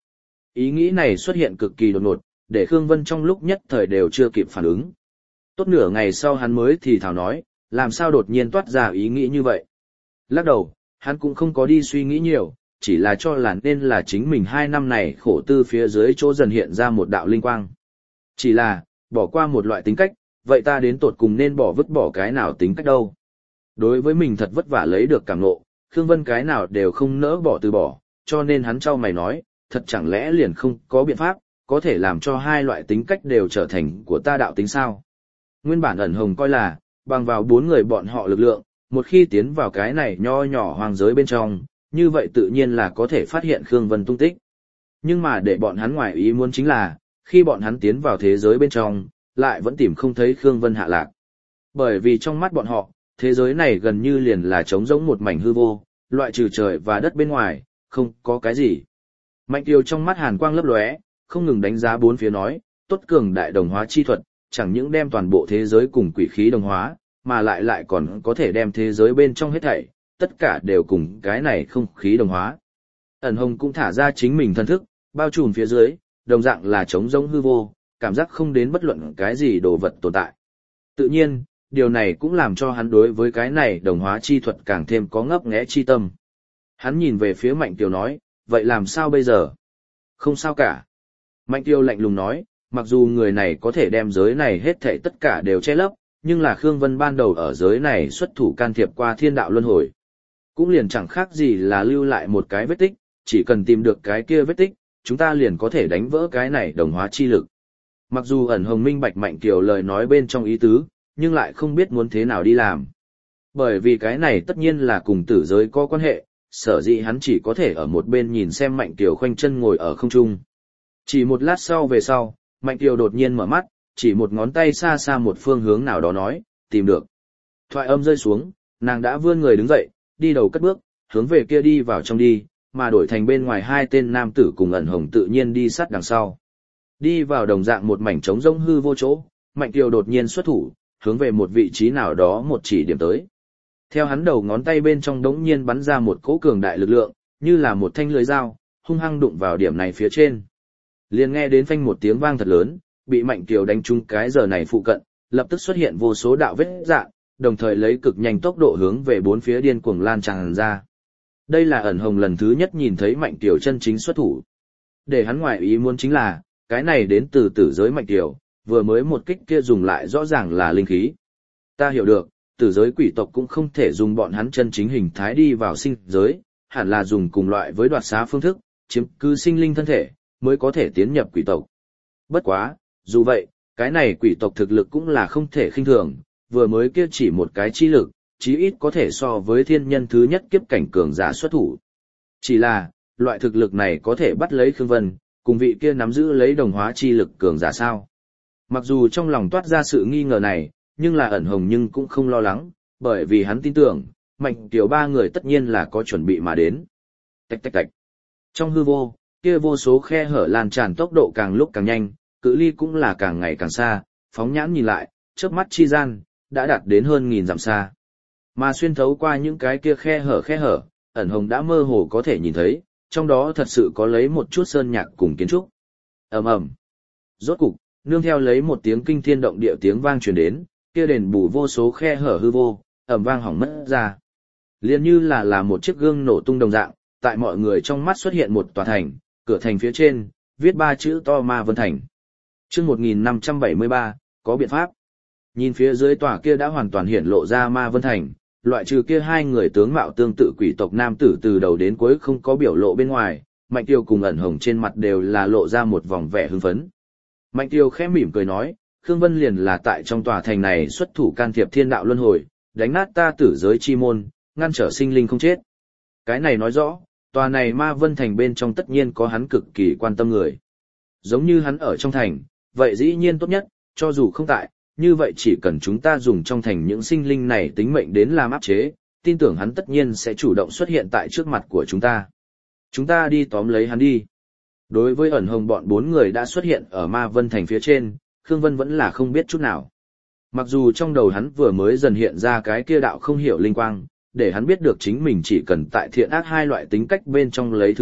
Ý nghĩ này xuất hiện cực kỳ đột ngột, để Khương Vân trong lúc nhất thời đều chưa kịp phản ứng. Tốt nửa ngày sau hắn mới thì thào nói, làm sao đột nhiên toát ra ý nghĩ như vậy. Lắc đầu, hắn cũng không có đi suy nghĩ nhiều, chỉ là cho là nên là chính mình 2 năm này khổ tư phía dưới chỗ dần hiện ra một đạo linh quang. Chỉ là, bỏ qua một loại tính cách, vậy ta đến tột cùng nên vứt bỏ cái nào tính cách đâu. Đối với mình thật vất vả lấy được cảm ngộ, Khương Vân cái nào đều không nỡ bỏ từ bỏ, cho nên hắn trao mày nói, thật chẳng lẽ liền không có biện pháp, có thể làm cho 2 loại tính cách đều trở thành của ta đạo tính sao. Nguyên bản ẩn hồng coi là, bằng vào 4 người bọn họ lực lượng, một khi tiến vào cái này nho nhỏ hoàng giới bên trong, như vậy tự nhiên là có thể phát hiện Khương Vân tung tích. Nhưng mà để bọn hắn ngoài ý muốn chính là, khi bọn hắn tiến vào thế giới bên trong, lại vẫn tìm không thấy Khương Vân hạ lạc. Bởi vì trong mắt bọn họ, thế giới này gần như liền là trống rỗng một mảnh hư vô, loại trừ trời và đất bên ngoài, không có cái gì. Mạnh Tiêu trong mắt hàn quang lấp lóe, không ngừng đánh giá bốn phía nói, tốt cường đại đồng hóa chi thuật, chẳng những đem toàn bộ thế giới cùng quỷ khí đồng hóa, mà lại còn có thể đem thế giới bên trong hết thảy, tất cả đều cùng cái này không khí đồng hóa. Ẩn Hồng cũng thả ra chính mình thân thức, bao trùm phía dưới, đồng dạng là trống rỗng hư vô, cảm giác không đến bất luận cái gì đồ vật tồn tại. Tự nhiên, điều này cũng làm cho hắn đối với cái này đồng hóa chi thuật càng thêm có ngấp nghé chi tâm. Hắn nhìn về phía Mạnh Tiêu nói, vậy làm sao bây giờ? Không sao cả. Mạnh Tiêu lạnh lùng nói, mặc dù người này có thể đem giới này hết thảy tất cả đều che lấp, nhưng là Khương Vân ban đầu ở giới này xuất thủ can thiệp qua thiên đạo luân hồi. Cũng liền chẳng khác gì là lưu lại một cái vết tích, chỉ cần tìm được cái kia vết tích, chúng ta liền có thể đánh vỡ cái này đồng hóa chi lực. Mặc dù Ẩn Hồng minh bạch Mạnh Tiêu lời nói bên trong ý tứ, nhưng lại không biết muốn thế nào đi làm. Bởi vì cái này tất nhiên là cùng tử giới có quan hệ, sở dĩ hắn chỉ có thể ở một bên nhìn xem Mạnh Tiêu khoanh chân ngồi ở không trung. Chỉ một lát sau về sau, Mạnh Tiêu đột nhiên mở mắt, chỉ một ngón tay xa xa một phương hướng nào đó nói, tìm được. Thoại âm rơi xuống, nàng đã vươn người đứng dậy, đi đầu cất bước, hướng về kia đi vào trong đi, mà đổi thành bên ngoài 2 tên nam tử cùng Ẩn Hồng tự nhiên đi sát đằng sau. Đi vào đồng dạng một mảnh trống rỗng hư vô chỗ, Mạnh Tiêu đột nhiên xuất thủ, hướng về một vị trí nào đó một chỉ điểm tới. Theo hắn đầu ngón tay bên trong đống nhiên bắn ra một cỗ cường đại lực lượng, như là một thanh lưới dao, hung hăng đụng vào điểm này phía trên. Liền nghe đến phanh một tiếng vang thật lớn, bị Mạnh Tiêu đánh trúng cái giờ này phụ cận, lập tức xuất hiện vô số đạo vết rạn, đồng thời lấy cực nhanh tốc độ hướng về bốn phía điên cuồng lan tràn ra. Đây là Ẩn Hồng lần thứ nhất nhìn thấy Mạnh Tiêu chân chính xuất thủ. Để hắn ngoại ý muốn chính là, cái này đến từ tử giới Mạnh Tiêu, vừa mới một kích kia dùng lại rõ ràng là linh khí. Ta hiểu được, tử giới quỷ tộc cũng không thể dùng bọn hắn chân chính hình thái đi vào sinh giới, hẳn là dùng cùng loại với đoạt xá phương thức, chiếm cứ sinh linh thân thể, mới có thể tiến nhập quỷ tộc. Bất quá, dù vậy, cái này quỷ tộc thực lực cũng là không thể khinh thường, vừa mới kia chỉ một cái chi lực, chí ít có thể so với thiên nhân thứ nhất kiếp cảnh cường giả xuất thủ. Chỉ là, loại thực lực này có thể bắt lấy Khương Vân, cùng vị kia nắm giữ lấy đồng hóa chi lực cường giả sao? Mặc dù trong lòng toát ra sự nghi ngờ này, nhưng là Ẩn Hồng nhưng cũng không lo lắng, bởi vì hắn tin tưởng, Mạnh Tiêu 3 người tất nhiên là có chuẩn bị mà đến. Tạch tạch tạch. Trong hư vô, kia vô số khe hở lan tràn tốc độ càng lúc càng nhanh, cự ly cũng là càng ngày càng xa, phóng nhãn nhìn lại, chớp mắt chi gian, đã đạt đến hơn 1000 dặm xa. Mà xuyên thấu qua những cái kia khe hở, Ẩn Hồng đã mơ hồ có thể nhìn thấy, trong đó thật sự có lấy một chút sơn nhạc cùng kiến trúc. Ầm ầm. Rốt cục, nương theo lấy một tiếng kinh thiên động địa tiếng vang truyền đến, kia đền bù vô số khe hở hư vô, ầm vang hỏng mất ra. Liền như là một chiếc gương nổ tung đồng dạng, tại mọi người trong mắt xuất hiện một tòa thành, cửa thành phía trên, viết 3 chữ to Ma Vân Thành. Chương 1573, có biện pháp. Nhìn phía dưới tòa kia đã hoàn toàn hiển lộ ra Ma Vân Thành, loại trừ kia 2 người tướng mạo tương tự quỷ tộc nam tử từ đầu đến cuối không có biểu lộ bên ngoài, Mạnh Tiêu cùng Ẩn Hồng trên mặt đều là lộ ra một vòng vẻ hưng phấn. Mạnh Tiêu khẽ mỉm cười nói, Khương Vân liền là tại trong tòa thành này xuất thủ can thiệp thiên đạo luân hồi, đánh nát ta tử giới chi môn, ngăn trở sinh linh không chết. Cái này nói rõ, tòa này Ma Vân Thành bên trong tất nhiên có hắn cực kỳ quan tâm người. Giống như hắn ở trong thành, vậy dĩ nhiên tốt nhất, cho dù không tại, như vậy chỉ cần chúng ta dùng trong thành những sinh linh này tính mệnh đến làm áp chế, tin tưởng hắn tất nhiên sẽ chủ động xuất hiện tại trước mặt của chúng ta. Chúng ta đi tóm lấy hắn đi. Đối với Ẩn Hồng bọn 4 người đã xuất hiện ở Ma Vân Thành phía trên, Khương Vân vẫn là không biết chút nào. Mặc dù trong đầu hắn vừa mới dần hiện ra cái kia đạo không hiểu linh quang, để hắn biết được chính mình chỉ cần tại thiện ác 2 loại tính cách bên trong lấy thứ nhất,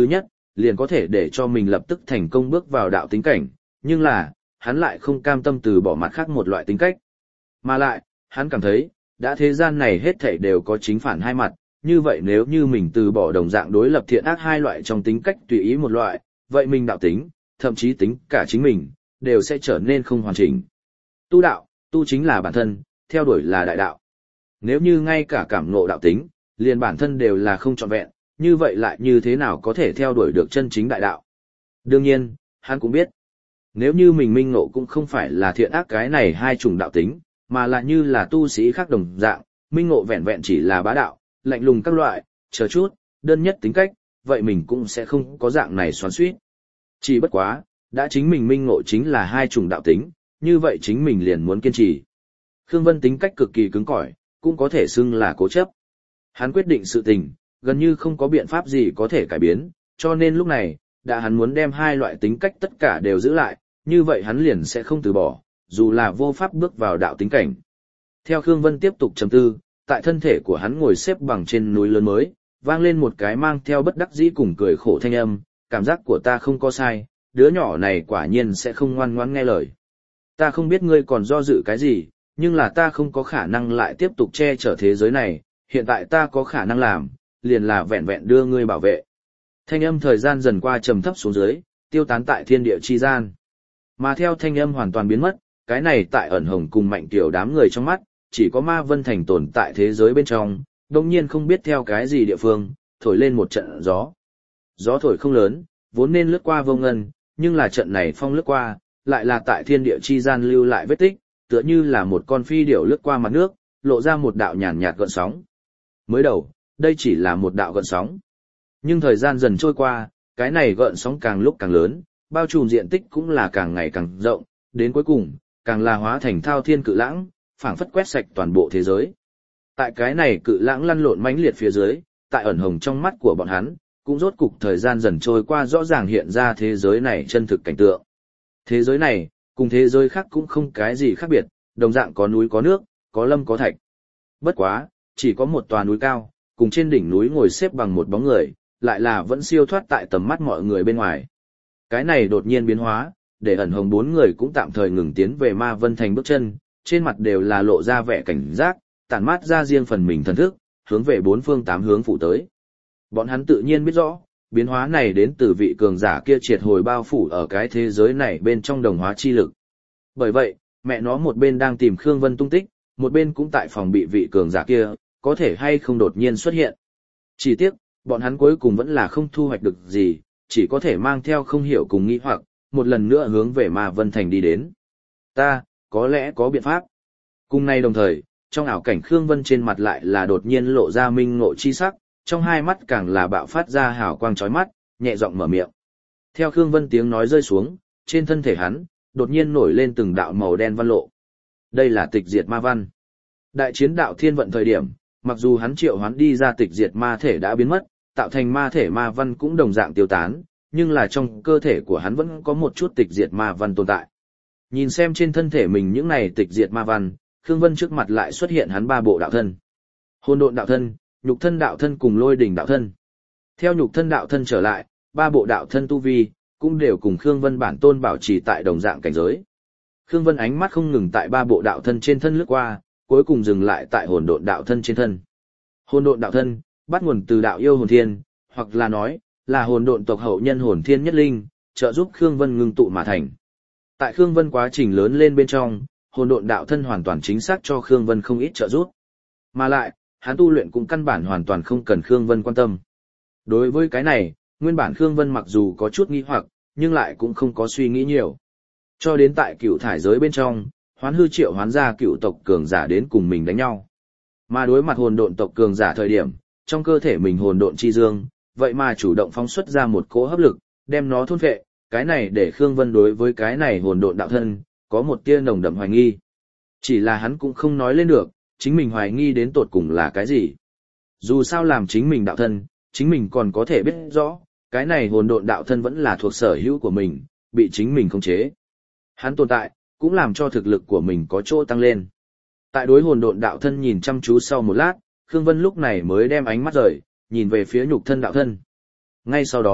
liền có thể để cho mình lập tức thành công bước vào đạo tính cảnh, nhưng là, hắn lại không cam tâm từ bỏ mặt khác một loại tính cách. Mà lại, hắn cảm thấy, đã thế gian này hết thảy đều có chính phản hai mặt, như vậy nếu như mình từ bỏ đồng dạng đối lập thiện ác hai loại trong tính cách tùy ý một loại, vậy mình đạo tính, thậm chí tính cả chính mình, đều sẽ trở nên không hoàn chỉnh. Tu đạo, tu chính là bản thân, theo đuổi là đại đạo. Nếu như ngay cả cảm ngộ đạo tính, liền bản thân đều là không trọn vẹn, như vậy lại như thế nào có thể theo đuổi được chân chính đại đạo? Đương nhiên, hắn cũng biết, nếu như mình minh ngộ cũng không phải là thiện ác cái này hai chủng đạo tính, mà là như là tu sĩ khác đồng dạng, minh ngộ vẹn vẹn chỉ là bá đạo, lạnh lùng các loại, chờ chút, đơn nhất tính cách, vậy mình cũng sẽ không có dạng này xoắn xuýt. Chỉ bất quá, đã chính mình minh ngộ chính là hai chủng đạo tính, như vậy chính mình liền muốn kiên trì. Khương Vân tính cách cực kỳ cứng cỏi, cũng có thể xưng là cố chấp. Hắn quyết định sự tình, gần như không có biện pháp gì có thể cải biến, cho nên lúc này, đã hắn muốn đem hai loại tính cách tất cả đều giữ lại, như vậy hắn liền sẽ không từ bỏ, dù là vô pháp bước vào đạo tính cảnh. Theo Khương Vân tiếp tục trầm tư, tại thân thể của hắn ngồi xếp bằng trên núi lớn mới, vang lên một cái mang theo bất đắc dĩ cùng cười khổ thanh âm, cảm giác của ta không có sai, đứa nhỏ này quả nhiên sẽ không ngoan ngoãn nghe lời. Ta không biết ngươi còn do dự cái gì, nhưng là ta không có khả năng lại tiếp tục che chở thế giới này, hiện tại ta có khả năng làm, liền là vẹn vẹn đưa ngươi bảo vệ. Thanh âm thời gian dần qua trầm thấp xuống dưới, tiêu tán tại thiên địa chi gian. Mà theo thanh âm hoàn toàn biến mất, cái này tại ẩn hồng cùng mạnh tiểu đám người trong mắt, chỉ có Ma Vân Thành tồn tại thế giới bên trong, đồng nhiên không biết theo cái gì địa phương, thổi lên một trận gió. Gió thổi không lớn, vốn nên lướt qua vô ngân, nhưng là trận này phong lướt qua, lại là tại thiên địa chi gian lưu lại vết tích, tựa như là một con phi điểu lướt qua mặt nước, lộ ra một đạo nhàn nhạt gợn sóng. Mới đầu, đây chỉ là một đạo gợn sóng. Nhưng thời gian dần trôi qua, cái này gợn sóng càng lúc càng lớn, bao trùm diện tích cũng là càng ngày càng rộng, đến cuối cùng, càng là hóa thành thao thiên cự lãng, phảng phất quét sạch toàn bộ thế giới. Tại cái này cự lãng lăn lộn mãnh liệt phía dưới, tại ẩn hồng trong mắt của bọn hắn, cũng rốt cục thời gian dần trôi qua rõ ràng hiện ra thế giới này chân thực cảnh tượng. Thế giới này, cùng thế giới khác cũng không cái gì khác biệt, đồng dạng có núi có nước, có lâm có thạch. Bất quá, chỉ có một tòa núi cao, cùng trên đỉnh núi ngồi xếp bằng một bóng người, lại là vẫn siêu thoát tại tầm mắt mọi người bên ngoài. Cái này đột nhiên biến hóa, để ẩn hồng bốn người cũng tạm thời ngừng tiến về Ma Vân Thành bước chân, trên mặt đều là lộ ra vẻ cảnh giác, tản mát ra riêng phần mình thần thức, hướng về bốn phương tám hướng phụ tới. Bọn hắn tự nhiên biết rõ, biến hóa này đến từ vị cường giả kia triệt hồi bao phủ ở cái thế giới này bên trong đồng hóa chi lực. Bởi vậy, mẹ nó một bên đang tìm Khương Vân tung tích, một bên cũng tại phòng bị vị cường giả kia, có thể hay không đột nhiên xuất hiện. Chỉ tiếc, bọn hắn cuối cùng vẫn là không thu hoạch được gì, chỉ có thể mang theo không hiểu cùng nghi hoặc, một lần nữa hướng về Ma Vân Thành đi đến. Ta, có lẽ có biện pháp. Cùng nay đồng thời, trong ảo cảnh Khương Vân trên mặt lại là đột nhiên lộ ra minh ngộ chi sắc, trong hai mắt càng là bạo phát ra hào quang chói mắt, nhẹ giọng mở miệng. Theo Khương Vân tiếng nói rơi xuống, trên thân thể hắn, đột nhiên nổi lên từng đạo màu đen văn lộ. Đây là tịch diệt ma văn. Đại chiến đạo thiên vận thời điểm, mặc dù hắn triệu hoán đi ra tịch diệt ma thể đã biến mất, tạo thành ma thể ma văn cũng đồng dạng tiêu tán, nhưng là trong cơ thể của hắn vẫn có một chút tịch diệt ma văn tồn tại. Nhìn xem trên thân thể mình những này tịch diệt ma văn, Khương Vân trước mặt lại xuất hiện hắn ba bộ đạo thân. Hỗn độn đạo thân, nhục thân đạo thân cùng lôi đỉnh đạo thân. Theo nhục thân đạo thân trở lại, ba bộ đạo thân tu vi cũng đều cùng Khương Vân bản tôn bảo trì tại đồng dạng cảnh giới. Khương Vân ánh mắt không ngừng tại ba bộ đạo thân trên thân lướt qua, cuối cùng dừng lại tại hỗn độn đạo thân trên thân. Hỗn độn đạo thân bắt nguồn từ đạo yêu hồn thiên, hoặc là nói là hỗn độn tộc hậu nhân hồn thiên nhất linh, trợ giúp Khương Vân ngưng tụ mà thành. Tại Khương Vân quá trình lớn lên bên trong, hỗn độn đạo thân hoàn toàn chính xác cho Khương Vân không ít trợ giúp. Mà lại, hắn tu luyện cũng căn bản hoàn toàn không cần Khương Vân quan tâm. Đối với cái này, nguyên bản Khương Vân mặc dù có chút nghi hoặc, nhưng lại cũng không có suy nghĩ nhiều. Cho đến tại cựu thải giới bên trong, Hoán Hư triệu hoán ra cựu tộc cường giả đến cùng mình đánh nhau. Mà đối mặt hồn độn tộc cường giả thời điểm, trong cơ thể mình hồn độn chi dương, vậy mà chủ động phóng xuất ra một cỗ hấp lực, đem nó thôn phệ, cái này để Khương Vân đối với cái này hồn độn đạo thân, có một tia nồng đậm hoài nghi. Chỉ là hắn cũng không nói lên được, chính mình hoài nghi đến tột cùng là cái gì. Dù sao làm chính mình đạo thân, chính mình còn có thể biết rõ, cái này hồn độn đạo thân vẫn là thuộc sở hữu của mình, bị chính mình khống chế. Hắn tồn tại, cũng làm cho thực lực của mình có chỗ tăng lên. Tại đối hồn độn đạo thân nhìn chăm chú sau một lát, Khương Vân lúc này mới đem ánh mắt rời, nhìn về phía nhục thân đạo thân. Ngay sau đó,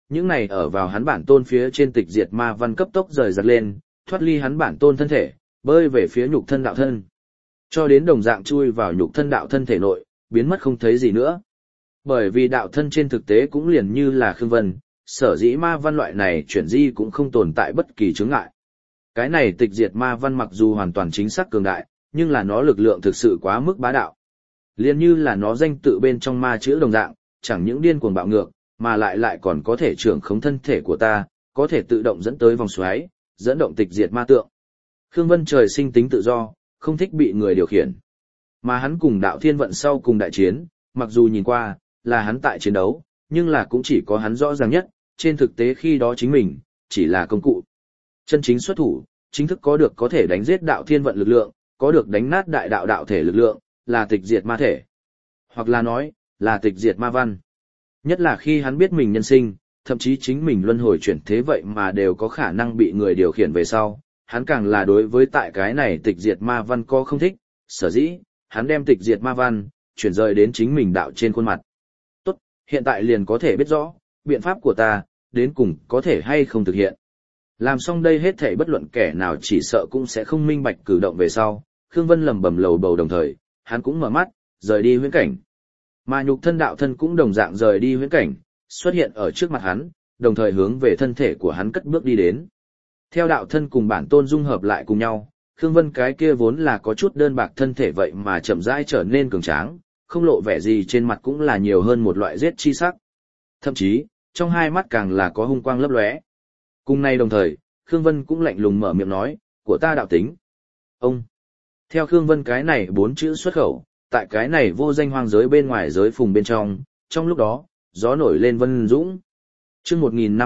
những này ở vào hắn bản tôn phía trên tịch diệt ma văn cấp tốc rời giật lên, thoát ly hắn bản tôn thân thể, bơi về phía nhục thân đạo thân. Cho đến đồng dạng chui vào nhục thân đạo thân thể nội, biến mất không thấy gì nữa. Bởi vì đạo thân trên thực tế cũng liền như là Khương Vân, sở dĩ ma văn loại này chuyển di cũng không tồn tại bất kỳ chướng ngại. Cái này tịch diệt ma văn mặc dù hoàn toàn chính xác cường đại, nhưng là nó lực lượng thực sự quá mức bá đạo. Liền như là nó danh tự bên trong ma chữ đồng dạng, chẳng những điên cuồng bạo ngược, mà lại còn có thể trưởng khống thân thể của ta, có thể tự động dẫn tới vòng xoáy, dẫn động tịch diệt ma tượng. Khương Vân trời sinh tính tự do, không thích bị người điều khiển. Mà hắn cùng đạo thiên vận sau cùng đại chiến, mặc dù nhìn qua, là hắn tại chiến đấu, nhưng là cũng chỉ có hắn rõ ràng nhất, trên thực tế khi đó chính mình, chỉ là công cụ. Chân chính xuất thủ, chính thức có được có thể đánh giết đạo thiên vận lực lượng, có được đánh nát đại đạo đạo thể lực lượng, là tịch diệt ma thể. Hoặc là nói, là tịch diệt ma văn. Nhất là khi hắn biết mình nhân sinh, thậm chí chính mình luân hồi chuyển thế vậy mà đều có khả năng bị người điều khiển về sau, hắn càng là đối với tại cái này tịch diệt ma văn có không thích, sở dĩ, hắn đem tịch diệt ma văn, chuyển rời đến chính mình đạo trên khuôn mặt. Tốt, hiện tại liền có thể biết rõ, biện pháp của ta, đến cùng có thể hay không thực hiện. Làm xong đây hết thảy bất luận kẻ nào chỉ sợ cũng sẽ không minh bạch cử động về sau, Khương Vân lẩm bẩm lầu bầu đồng thời, hắn cũng mở mắt, rời đi huyễn cảnh. Mà nhục thân đạo thân cũng đồng dạng rời đi huyễn cảnh, xuất hiện ở trước mặt hắn, đồng thời hướng về thân thể của hắn cất bước đi đến. Theo đạo thân cùng bản tôn dung hợp lại cùng nhau, Khương Vân cái kia vốn là có chút đơn bạc thân thể vậy mà chậm rãi trở nên cường tráng, không lộ vẻ gì trên mặt cũng là nhiều hơn một loại giết chi sắc. Thậm chí, trong hai mắt càng là có hung quang lấp lóe. Cùng nay đồng thời, Khương Vân cũng lạnh lùng mở miệng nói, của ta đạo tính. Ông. Theo Khương Vân cái này 4 chữ xuất khẩu, tại cái này vô danh hoang giới bên ngoài giới phùng bên trong lúc đó, gió nổi lên vân dũng. Chương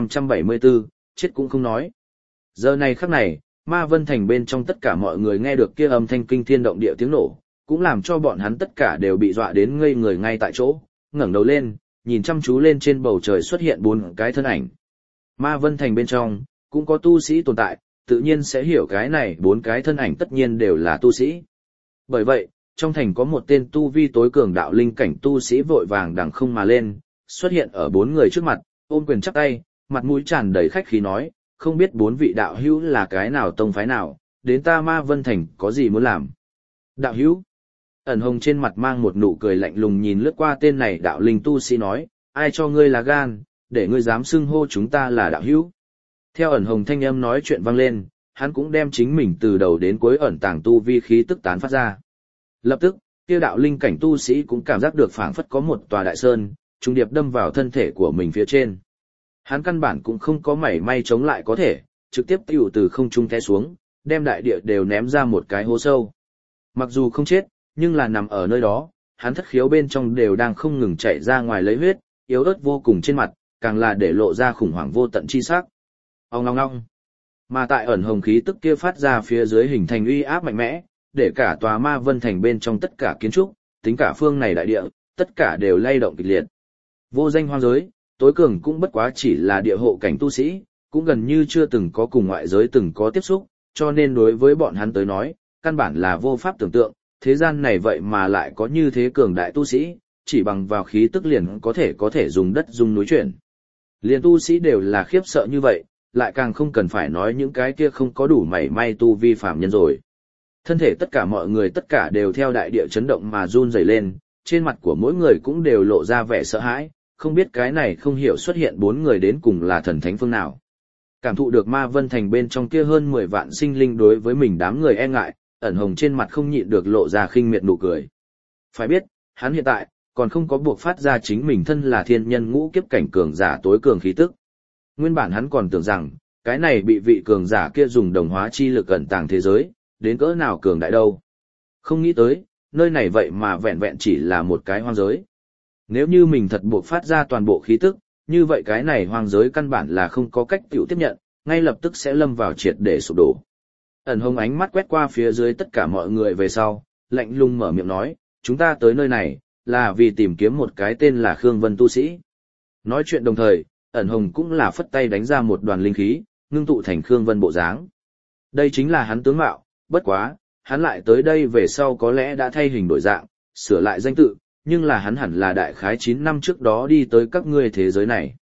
1574, chết cũng không nói. Giờ này khắc này, Ma Vân Thành bên trong tất cả mọi người nghe được kia âm thanh kinh thiên động địa tiếng nổ, cũng làm cho bọn hắn tất cả đều bị dọa đến ngây người ngay tại chỗ, ngẩng đầu lên, nhìn chăm chú lên trên bầu trời xuất hiện 4 cái thân ảnh. Ma Vân Thành bên trong, cũng có tu sĩ tồn tại, tự nhiên sẽ hiểu cái này 4 cái thân ảnh tất nhiên đều là tu sĩ. Bởi vậy, trong thành có một tên tu vi tối cường đạo linh cảnh tu sĩ vội vàng đằng không mà lên, xuất hiện ở 4 người trước mặt, ôm quyền chắp tay, mặt mũi tràn đầy khách khí nói, không biết 4 vị đạo hữu là cái nào tông phái nào, đến ta Ma Vân Thành có gì muốn làm. Đạo hữu, ẩn hồng trên mặt mang một nụ cười lạnh lùng nhìn lướt qua tên này đạo linh tu sĩ nói, ai cho ngươi là gan, để ngươi dám xưng hô chúng ta là đạo hữu. Theo ẩn hồng thanh âm nói chuyện vang lên, hắn cũng đem chính mình từ đầu đến cuối ẩn tàng tu vi khí tức tán phát ra. Lập tức, kia đạo linh cảnh tu sĩ cũng cảm giác được phảng phất có một tòa đại sơn, trùng điệp đâm vào thân thể của mình phía trên. Hắn căn bản cũng không có mảy may chống lại có thể, trực tiếp tiêu từ không trung té xuống, đem đại địa đều ném ra một cái hố sâu. Mặc dù không chết, nhưng là nằm ở nơi đó, hắn thất khiếu bên trong đều đang không ngừng chảy ra ngoài lấy huyết, yếu ớt vô cùng trên mặt, càng là để lộ ra khủng hoảng vô tận chi sắc. Ong ong ong. Mà tại ẩn hồng khí tức kia phát ra phía dưới hình thành uy áp mạnh mẽ, để cả tòa Ma Vân Thành bên trong tất cả kiến trúc, tính cả phương này đại địa, tất cả đều lay động kịch liệt. Vô danh hoang giới, tối cường cũng bất quá chỉ là địa hộ cảnh tu sĩ, cũng gần như chưa từng có cùng ngoại giới từng có tiếp xúc, cho nên đối với bọn hắn tới nói, căn bản là vô pháp tưởng tượng, thế gian này vậy mà lại có như thế cường đại tu sĩ, chỉ bằng vào khí tức liền có thể dùng đất dung núi chuyển. Liền tu sĩ đều là khiếp sợ như vậy, lại càng không cần phải nói những cái kia không có đủ mảy may tu vi phạm nhân rồi. Thân thể tất cả mọi người tất cả đều theo đại địa chấn động mà run rẩy lên, trên mặt của mỗi người cũng đều lộ ra vẻ sợ hãi, không biết cái này không hiểu xuất hiện 4 người đến cùng là thần thánh phương nào. Cảm thụ được Ma Vân Thành bên trong kia hơn 10 vạn sinh linh đối với mình đám người e ngại, ẩn hồng trên mặt không nhịn được lộ ra khinh miệt nụ cười. Phải biết, hắn hiện tại, còn không có buộc phát ra chính mình thân là thiên nhân ngũ kiếp cảnh cường giả tối cường khí tức. Nguyên bản hắn còn tưởng rằng, cái này bị vị cường giả kia dùng đồng hóa chi lực ẩn tàng thế giới, đến cỡ nào cường đại đâu. Không nghĩ tới, nơi này vậy mà vẹn vẹn chỉ là một cái hoang giới. Nếu như mình thật buộc phát ra toàn bộ khí tức, như vậy cái này hoang giới căn bản là không có cách tiểu tiếp nhận, ngay lập tức sẽ lâm vào triệt để sụp đổ. Ẩn hồng ánh mắt quét qua phía dưới tất cả mọi người về sau, lạnh lùng mở miệng nói, chúng ta tới nơi này, là vì tìm kiếm một cái tên là Khương Vân tu sĩ. Nói chuyện đồng thời, ẩn hồng cũng là phất tay đánh ra một đoàn linh khí, ngưng tụ thành Khương Vân bộ dáng. Đây chính là hắn tướng mạo, bất quá, hắn lại tới đây về sau có lẽ đã thay hình đổi dạng, sửa lại danh tự, nhưng là hắn hẳn là đại khái 9 năm trước đó đi tới các ngươi thế giới này.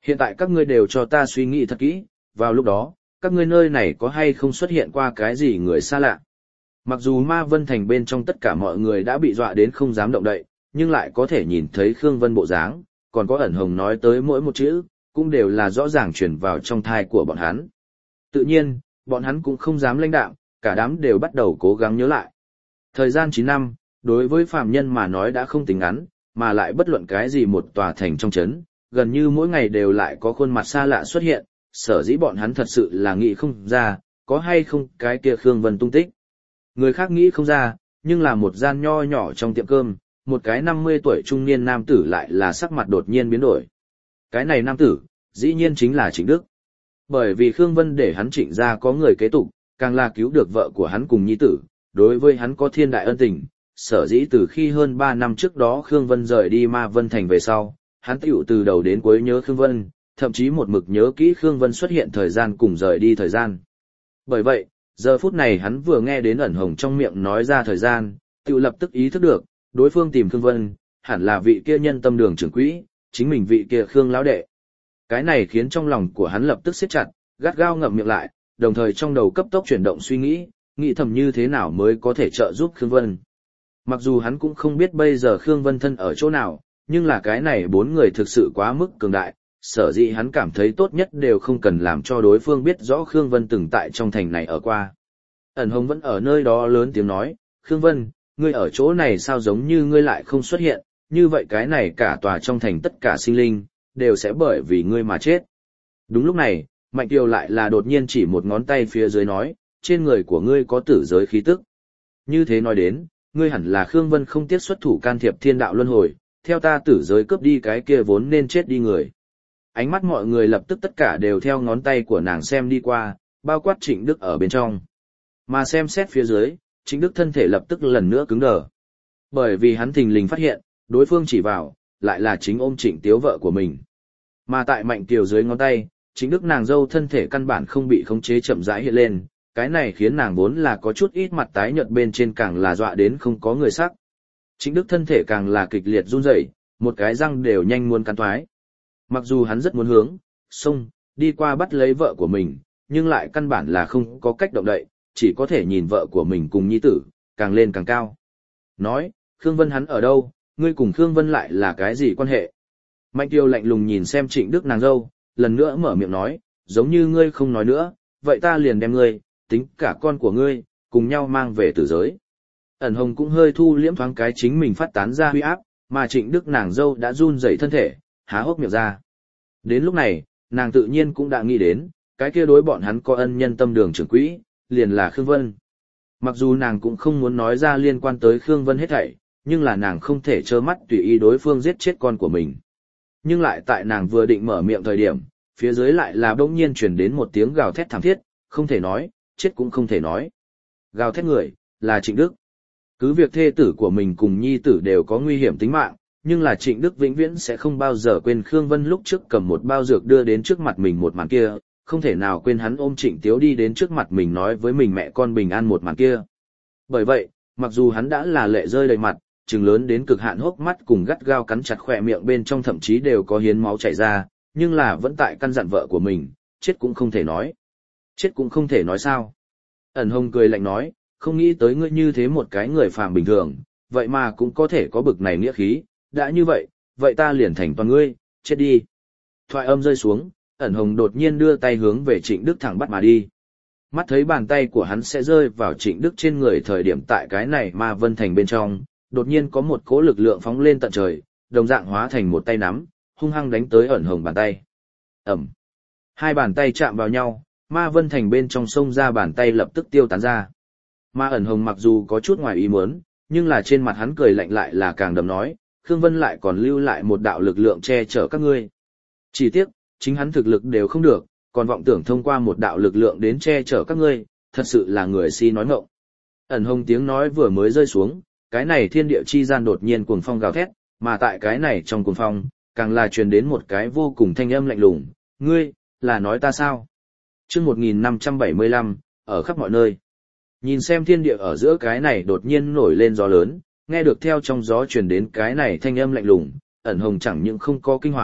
Hiện tại các ngươi đều cho ta suy nghĩ thật kỹ, vào lúc đó, các ngươi nơi này có hay không xuất hiện qua cái gì người xa lạ. Mặc dù Ma Vân Thành bên trong tất cả mọi người đã bị dọa đến không dám động đậy, nhưng lại có thể nhìn thấy Khương Vân bộ dáng, còn có ẩn hồng nói tới mỗi một chữ, cũng đều là rõ ràng truyền vào trong thai của bọn hắn. Tự nhiên, bọn hắn cũng không dám lãnh đạm, cả đám đều bắt đầu cố gắng nhớ lại. Thời gian 9 năm, đối với phàm nhân mà nói đã không tính ngắn, mà lại bất luận cái gì một tòa thành trong chấn, gần như mỗi ngày đều lại có khuôn mặt xa lạ xuất hiện, sở dĩ bọn hắn thật sự là nghĩ không ra, có hay không cái kia Khương Vân tung tích. Người khác nghĩ không ra, nhưng là một gian nho nhỏ trong tiệm cơm, một cái 50 tuổi trung niên nam tử lại là sắc mặt đột nhiên biến đổi. Cái này nam tử, dĩ nhiên chính là Trịnh Đức. Bởi vì Khương Vân để hắn Trịnh ra có người kế tục, càng là cứu được vợ của hắn cùng nhi tử, đối với hắn có thiên đại ân tình, sở dĩ từ khi hơn 3 năm trước đó Khương Vân rời đi Ma Vân Thành về sau, hắn tiểu từ đầu đến cuối nhớ Khương Vân, thậm chí một mực nhớ kỹ Khương Vân xuất hiện thời gian cùng rời đi thời gian. Bởi vậy, giờ phút này hắn vừa nghe đến ẩn hồng trong miệng nói ra thời gian, tiểu lập tức ý thức được, đối phương tìm Khương Vân, hẳn là vị kia nhân tâm đường trưởng quỹ, chính mình vị kia Khương lão đệ. Cái này khiến trong lòng của hắn lập tức siết chặt, gắt gao ngậm miệng lại, đồng thời trong đầu cấp tốc chuyển động suy nghĩ thầm như thế nào mới có thể trợ giúp Khương Vân. Mặc dù hắn cũng không biết bây giờ Khương Vân thân ở chỗ nào, nhưng là cái này 4 người thực sự quá mức cường đại, sở dĩ hắn cảm thấy tốt nhất đều không cần làm cho đối phương biết rõ Khương Vân từng tại trong thành này ở qua. Ẩn hồng vẫn ở nơi đó lớn tiếng nói, Khương Vân, ngươi ở chỗ này sao giống như ngươi lại không xuất hiện, như vậy cái này cả tòa trong thành tất cả sinh linh, đều sẽ bởi vì ngươi mà chết. Đúng lúc này, Mạnh Kiều lại là đột nhiên chỉ một ngón tay phía dưới nói, trên người của ngươi có tử giới khí tức. Như thế nói đến, ngươi hẳn là Khương Vân không tiếc xuất thủ can thiệp thiên đạo luân hồi, theo ta tử giới cướp đi cái kia vốn nên chết đi người. Ánh mắt mọi người lập tức tất cả đều theo ngón tay của nàng xem đi qua, bao quát Trịnh Đức ở bên trong. Mà xem xét phía dưới, Trịnh Đức thân thể lập tức lần nữa cứng đờ. Bởi vì hắn thình lình phát hiện, đối phương chỉ vào, lại là chính ôm Trịnh Tiếu vợ của mình. Mà tại Mạnh Kiều dưới ngón tay, Trịnh Đức nàng dâu thân thể căn bản không bị khống chế chậm rãi hiện lên, cái này khiến nàng vốn là có chút ít mặt tái nhợt bên trên càng là dọa đến không có người sắc. Trịnh Đức thân thể càng là kịch liệt run rẩy, một cái răng đều nhanh muốn cắn toái. Mặc dù hắn rất muốn hướng, xông, đi qua bắt lấy vợ của mình, nhưng lại căn bản là không có cách động đậy, chỉ có thể nhìn vợ của mình cùng nhi tử, càng lên càng cao. Nói, Khương Vân hắn ở đâu, ngươi cùng Khương Vân lại là cái gì quan hệ? Mạnh Tiêu lạnh lùng nhìn xem Trịnh Đức nàng dâu, lần nữa mở miệng nói, giống như ngươi không nói nữa, vậy ta liền đem ngươi, tính cả con của ngươi, cùng nhau mang về tử giới. Ẩn hồng cũng hơi thu liễm thoáng cái chính mình phát tán ra huy áp, mà Trịnh Đức nàng dâu đã run rẩy thân thể, há hốc miệng ra. Đến lúc này, nàng tự nhiên cũng đã nghĩ đến, cái kia đối bọn hắn có ân nhân tâm đường trưởng quỹ, liền là Khương Vân. Mặc dù nàng cũng không muốn nói ra liên quan tới Khương Vân hết thảy, nhưng là nàng không thể trơ mắt tùy ý đối phương giết chết con của mình. Nhưng lại tại nàng vừa định mở miệng thời điểm, phía dưới lại là bỗng nhiên truyền đến một tiếng gào thét thảm thiết, không thể nói, chết cũng không thể nói. Gào thét người, là Trịnh Đức. Cứ việc thê tử của mình cùng nhi tử đều có nguy hiểm tính mạng, nhưng là Trịnh Đức vĩnh viễn sẽ không bao giờ quên Khương Vân lúc trước cầm một bao dược đưa đến trước mặt mình một màn kia, không thể nào quên hắn ôm Trịnh Tiếu đi đến trước mặt mình nói với mình mẹ con bình an một màn kia. Bởi vậy, mặc dù hắn đã là lệ rơi đầy mặt, trừng lớn đến cực hạn hốc mắt cùng gắt gao cắn chặt khỏe miệng bên trong thậm chí đều có hiến máu chảy ra, nhưng là vẫn tại căn dặn vợ của mình, chết cũng không thể nói. Chết cũng không thể nói sao? Ẩn hồng cười lạnh nói, không nghĩ tới ngươi như thế một cái người phàm bình thường, vậy mà cũng có thể có bực này nghĩa khí, đã như vậy, vậy ta liền thành toàn ngươi, chết đi. Thoại âm rơi xuống, ẩn hồng đột nhiên đưa tay hướng về Trịnh Đức thẳng bắt mà đi. Mắt thấy bàn tay của hắn sẽ rơi vào Trịnh Đức trên người thời điểm tại cái này Ma Vân Thành bên trong, đột nhiên có một cỗ lực lượng phóng lên tận trời, đồng dạng hóa thành một tay nắm, hung hăng đánh tới ẩn hồng bàn tay. Ẩm. Hai bàn tay chạm vào nhau, Ma Vân Thành bên trong sông ra bàn tay lập tức tiêu tán ra. Ma ẩn hồng mặc dù có chút ngoài ý muốn, nhưng là trên mặt hắn cười lạnh lại là càng đầm nói, Khương Vân lại còn lưu lại một đạo lực lượng che chở các ngươi. Chỉ tiếc, chính hắn thực lực đều không được, còn vọng tưởng thông qua một đạo lực lượng đến che chở các ngươi, thật sự là người si nói ngọng. Ẩn hồng tiếng nói vừa mới rơi xuống, cái này thiên địa chi gian đột nhiên cuồng phong gào thét, mà tại cái này trong cuồng phong, càng là truyền đến một cái vô cùng thanh âm lạnh lùng, ngươi, là nói ta sao? Chương 1575, ở khắp mọi nơi. Nhìn xem thiên địa ở giữa cái này đột nhiên nổi lên gió lớn, nghe được theo trong gió truyền đến cái này thanh âm lạnh lùng, ẩn hồng chẳng những không có kinh hoàng,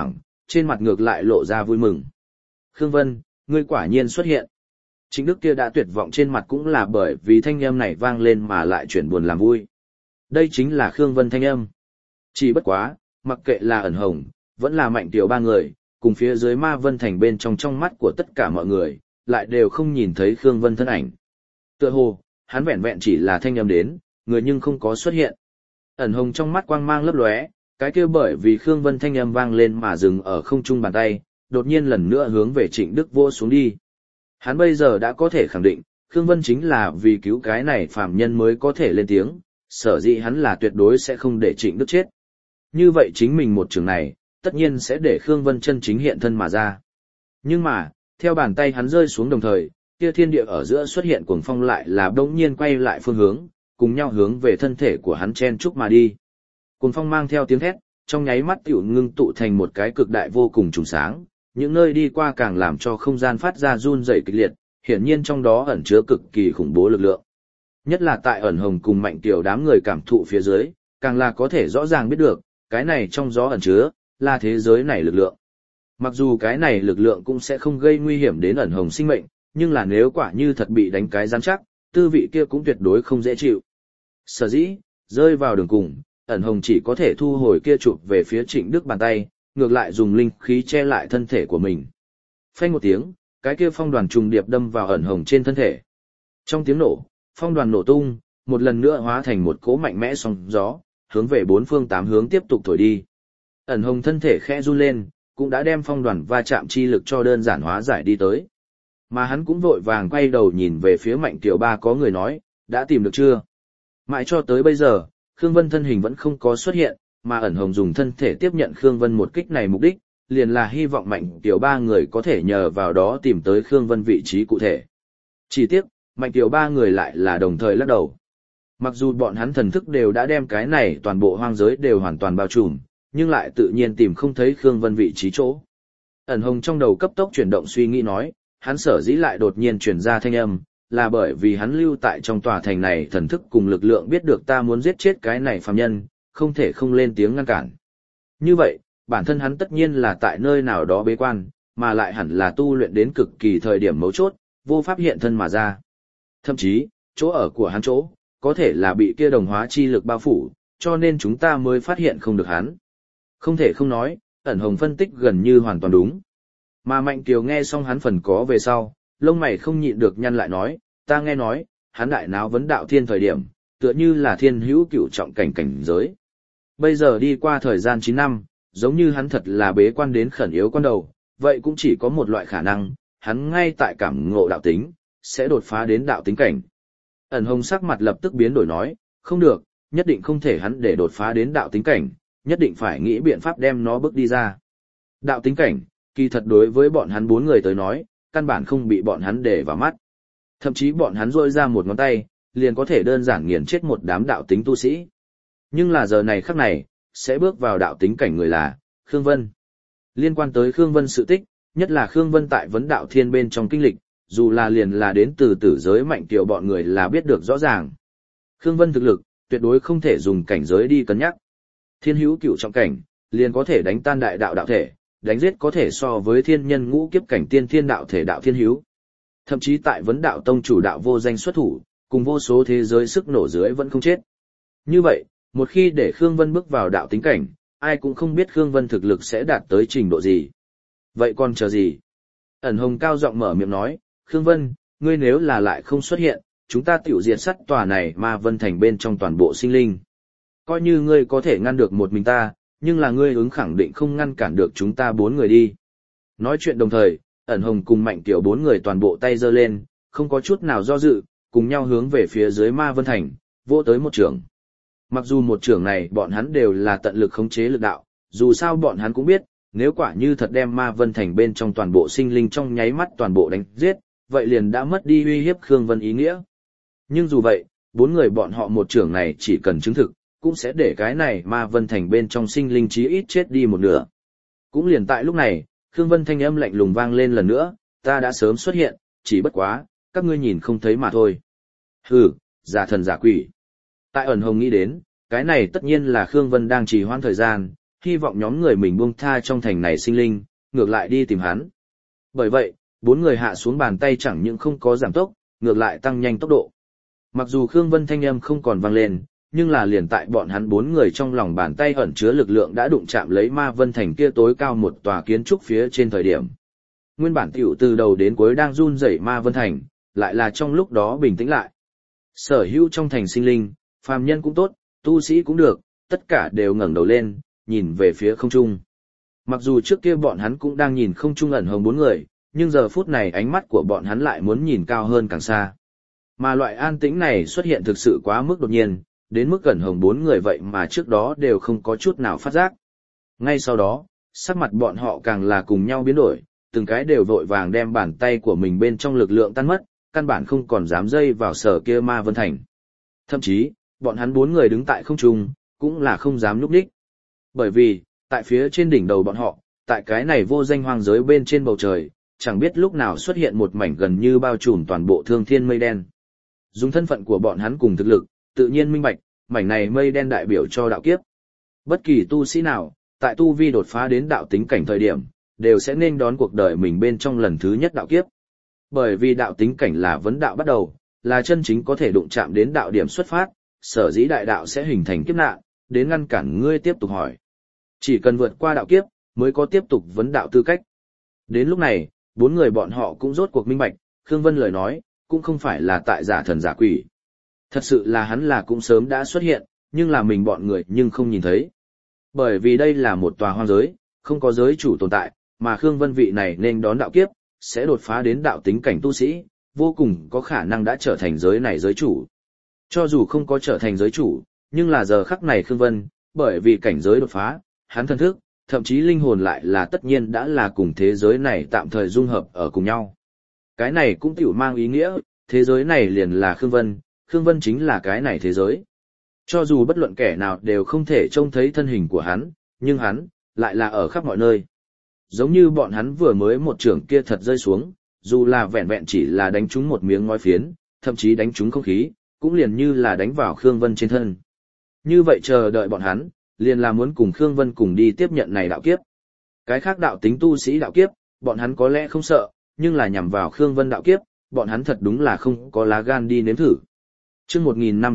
trên mặt ngược lại lộ ra vui mừng. Khương Vân, ngươi quả nhiên xuất hiện. Trịnh Đức kia đã tuyệt vọng trên mặt cũng là bởi vì thanh âm này vang lên mà lại chuyển buồn làm vui. Đây chính là Khương Vân thanh âm. Chỉ bất quá, mặc kệ là ẩn hồng, vẫn là Mạnh Tiểu ba người, cùng phía dưới Ma Vân Thành bên trong mắt của tất cả mọi người, lại đều không nhìn thấy Khương Vân thân ảnh. Tựa hồ, hắn vẹn vẹn chỉ là thanh âm đến, người nhưng không có xuất hiện. Ẩn hồng trong mắt quang mang lấp lóe, cái kia bởi vì Khương Vân thanh âm vang lên mà dừng ở không trung bàn tay, đột nhiên lần nữa hướng về Trịnh Đức vô xuống đi. Hắn bây giờ đã có thể khẳng định, Khương Vân chính là vì cứu cái này phàm nhân mới có thể lên tiếng, sở dĩ hắn là tuyệt đối sẽ không để Trịnh Đức chết. Như vậy chính mình một trường này, tất nhiên sẽ để Khương Vân chân chính hiện thân mà ra. Nhưng mà, theo bàn tay hắn rơi xuống đồng thời, kia thiên địa ở giữa xuất hiện cuồng phong lại là bỗng nhiên quay lại phương hướng, cùng nhau hướng về thân thể của hắn chen chúc mà đi. Cuồng phong mang theo tiếng thét, trong nháy mắt tiểu ngưng tụ thành một cái cực đại vô cùng trùng sáng, những nơi đi qua càng làm cho không gian phát ra run rẩy kịch liệt, hiển nhiên trong đó ẩn chứa cực kỳ khủng bố lực lượng. Nhất là tại ẩn hồng cùng Mạnh Tiểu đám người cảm thụ phía dưới, càng là có thể rõ ràng biết được, cái này trong gió ẩn chứa, là thế giới này lực lượng. Mặc dù cái này lực lượng cũng sẽ không gây nguy hiểm đến ẩn hồng sinh mệnh, nhưng là nếu quả như thật bị đánh cái rắn chắc, tư vị kia cũng tuyệt đối không dễ chịu. Sở dĩ, rơi vào đường cùng, ẩn hồng chỉ có thể thu hồi kia chụp về phía Trịnh Đức bàn tay, ngược lại dùng linh khí che lại thân thể của mình. Phanh một tiếng, cái kia phong đoàn trùng điệp đâm vào ẩn hồng trên thân thể. Trong tiếng nổ, phong đoàn nổ tung, một lần nữa hóa thành một cỗ mạnh mẽ sóng gió, hướng về bốn phương tám hướng tiếp tục thổi đi. Ẩn hồng thân thể khẽ run lên, cũng đã đem phong đoàn va chạm chi lực cho đơn giản hóa giải đi tới. Mà hắn cũng vội vàng quay đầu nhìn về phía Mạnh Tiểu ba có người nói, đã tìm được chưa? Mãi cho tới bây giờ, Khương Vân thân hình vẫn không có xuất hiện, mà ẩn hồng dùng thân thể tiếp nhận Khương Vân một kích này mục đích, liền là hy vọng Mạnh Tiểu ba người có thể nhờ vào đó tìm tới Khương Vân vị trí cụ thể. Chỉ tiếc, Mạnh Tiểu ba người lại là đồng thời lắc đầu. Mặc dù bọn hắn thần thức đều đã đem cái này toàn bộ hoang giới đều hoàn toàn bao trùm, nhưng lại tự nhiên tìm không thấy Khương Vân vị trí chỗ. Ẩn hồng trong đầu cấp tốc chuyển động suy nghĩ nói, hắn sở dĩ lại đột nhiên truyền ra thanh âm, là bởi vì hắn lưu tại trong tòa thành này thần thức cùng lực lượng biết được ta muốn giết chết cái này phàm nhân, không thể không lên tiếng ngăn cản. Như vậy, bản thân hắn tất nhiên là tại nơi nào đó bế quan, mà lại hẳn là tu luyện đến cực kỳ thời điểm mấu chốt, vô pháp hiện thân mà ra. Thậm chí, chỗ ở của hắn chỗ, có thể là bị kia đồng hóa chi lực bao phủ, cho nên chúng ta mới phát hiện không được hắn. Không thể không nói, ẩn hồng phân tích gần như hoàn toàn đúng. Mà Mạnh Kiều nghe xong hắn phần có về sau, lông mày không nhịn được nhăn lại nói, ta nghe nói, hắn đại náo vấn đạo thiên thời điểm, tựa như là thiên hữu cửu trọng cảnh giới. Bây giờ đi qua thời gian 9 năm, giống như hắn thật là bế quan đến khẩn yếu quan đầu, vậy cũng chỉ có một loại khả năng, hắn ngay tại cảm ngộ đạo tính, sẽ đột phá đến đạo tính cảnh. Ẩn hồng sắc mặt lập tức biến đổi nói, không được, nhất định không thể hắn để đột phá đến đạo tính cảnh, nhất định phải nghĩ biện pháp đem nó bước đi ra. Đạo tính cảnh, kỳ thật đối với bọn hắn 4 người tới nói, căn bản không bị bọn hắn để vào mắt. Thậm chí bọn hắn rôi ra một ngón tay, liền có thể đơn giản nghiền chết một đám đạo tính tu sĩ. Nhưng là giờ này khắc này, sẽ bước vào đạo tính cảnh người là Khương Vân. Liên quan tới Khương Vân sự tích, nhất là Khương Vân tại vấn đạo thiên bên trong kinh lịch, dù là liền là đến từ tử giới Mạnh Kiều bọn người là biết được rõ ràng. Khương Vân thực lực, tuyệt đối không thể dùng cảnh giới đi cân nhắc. Thiên hữu cửu trọng cảnh, liền có thể đánh tan đại đạo đạo thể, đánh giết có thể so với thiên nhân ngũ kiếp cảnh tiên thiên đạo thể đạo thiên hữu. Thậm chí tại vấn đạo tông chủ đạo vô danh xuất thủ, cùng vô số thế giới sức nổ dưới vẫn không chết. Như vậy, một khi để Khương Vân bước vào đạo tính cảnh, ai cũng không biết Khương Vân thực lực sẽ đạt tới trình độ gì. Vậy còn chờ gì? Ẩn hồng cao giọng mở miệng nói, Khương Vân, ngươi nếu là lại không xuất hiện, chúng ta tiểu diệt sắt tòa này Ma Vân Thành bên trong toàn bộ sinh linh. Coi như ngươi có thể ngăn được một mình ta, nhưng là ngươi ứng khẳng định không ngăn cản được chúng ta 4 người đi. Nói chuyện đồng thời, ẩn hồng cùng Mạnh Kiều 4 người toàn bộ tay giơ lên, không có chút nào do dự, cùng nhau hướng về phía dưới Ma Vân Thành, vỗ tới một trường. Mặc dù một trường này bọn hắn đều là tận lực khống chế lực đạo, dù sao bọn hắn cũng biết, nếu quả như thật đem Ma Vân Thành bên trong toàn bộ sinh linh trong nháy mắt toàn bộ đánh giết, vậy liền đã mất đi uy hiếp Khương Vân ý nghĩa. Nhưng dù vậy, 4 người bọn họ một trường này chỉ cần chứng thực, cũng sẽ để cái này Ma Vân Thành bên trong sinh linh chí ít chết đi một nửa. Cũng liền tại lúc này, Khương Vân thanh âm lạnh lùng vang lên lần nữa, ta đã sớm xuất hiện, chỉ bất quá, các ngươi nhìn không thấy mà thôi. Hừ, giả thần giả quỷ. Tại ẩn hồng nghĩ đến, cái này tất nhiên là Khương Vân đang trì hoãn thời gian, hy vọng nhóm người mình buông tha trong thành này sinh linh, ngược lại đi tìm hắn. Bởi vậy, bốn người hạ xuống bàn tay chẳng những không có giảm tốc, ngược lại tăng nhanh tốc độ. Mặc dù Khương Vân thanh âm không còn vang lên, nhưng là liền tại bọn hắn bốn người trong lòng bàn tay ẩn chứa lực lượng đã đụng chạm lấy Ma Vân Thành kia tối cao một tòa kiến trúc phía trên thời điểm. Nguyên bản tiểu từ đầu đến cuối đang run rẩy Ma Vân Thành, lại là trong lúc đó bình tĩnh lại. Sở hữu trong thành sinh linh, phàm nhân cũng tốt, tu sĩ cũng được, tất cả đều ngẩng đầu lên, nhìn về phía không trung. Mặc dù trước kia bọn hắn cũng đang nhìn không trung ẩn hồng bốn người, nhưng giờ phút này ánh mắt của bọn hắn lại muốn nhìn cao hơn càng xa. Mà loại an tĩnh này xuất hiện thực sự quá mức đột nhiên, đến mức ẩn hồng bốn người vậy mà trước đó đều không có chút nào phát giác. Ngay sau đó, sắc mặt bọn họ càng là cùng nhau biến đổi, từng cái đều vội vàng đem bàn tay của mình bên trong lực lượng tan mất, căn bản không còn dám dây vào sở kia Ma Vân Thành. Thậm chí, bọn hắn bốn người đứng tại không trung, cũng là không dám nhúc nhích. Bởi vì, tại phía trên đỉnh đầu bọn họ, tại cái này vô danh hoang giới bên trên bầu trời, chẳng biết lúc nào xuất hiện một mảnh gần như bao trùm toàn bộ thương thiên mây đen. Dùng thân phận của bọn hắn cùng thực lực, tự nhiên minh bạch, mảnh này mây đen đại biểu cho đạo kiếp. Bất kỳ tu sĩ nào, tại tu vi đột phá đến đạo tính cảnh thời điểm, đều sẽ nên đón cuộc đời mình bên trong lần thứ nhất đạo kiếp. Bởi vì đạo tính cảnh là vấn đạo bắt đầu, là chân chính có thể đụng chạm đến đạo điểm xuất phát, sở dĩ đại đạo sẽ hình thành kiếp nạn, đến ngăn cản ngươi tiếp tục hỏi. Chỉ cần vượt qua đạo kiếp, mới có tiếp tục vấn đạo tư cách. Đến lúc này, bốn người bọn họ cũng rốt cuộc minh bạch, Khương Vân lời nói, cũng không phải là tại giả thần giả quỷ. Thật sự là hắn là cũng sớm đã xuất hiện, nhưng là mình bọn người nhưng không nhìn thấy. Bởi vì đây là một tòa hoang giới, không có giới chủ tồn tại, mà Khương Vân vị này nên đón đạo kiếp, sẽ đột phá đến đạo tính cảnh tu sĩ, vô cùng có khả năng đã trở thành giới này giới chủ. Cho dù không có trở thành giới chủ, nhưng là giờ khắc này Khương Vân, bởi vì cảnh giới đột phá, hắn thân thức, thậm chí linh hồn lại là tất nhiên đã là cùng thế giới này tạm thời dung hợp ở cùng nhau. Cái này cũng tiểu mang ý nghĩa, thế giới này liền là Khương Vân chính là cái này thế giới. Cho dù bất luận kẻ nào đều không thể trông thấy thân hình của hắn, nhưng hắn, lại là ở khắp mọi nơi. Giống như bọn hắn vừa mới một trường kia thật rơi xuống, dù là vẹn vẹn chỉ là đánh trúng một miếng ngói phiến, thậm chí đánh trúng không khí, cũng liền như là đánh vào Khương Vân trên thân. Như vậy chờ đợi bọn hắn, liền là muốn cùng Khương Vân cùng đi tiếp nhận này đạo kiếp. Cái khác đạo tính tu sĩ đạo kiếp, bọn hắn có lẽ không sợ, nhưng là nhằm vào Khương Vân đạo kiếp, bọn hắn thật đúng là không có lá gan đi nếm thử. Chương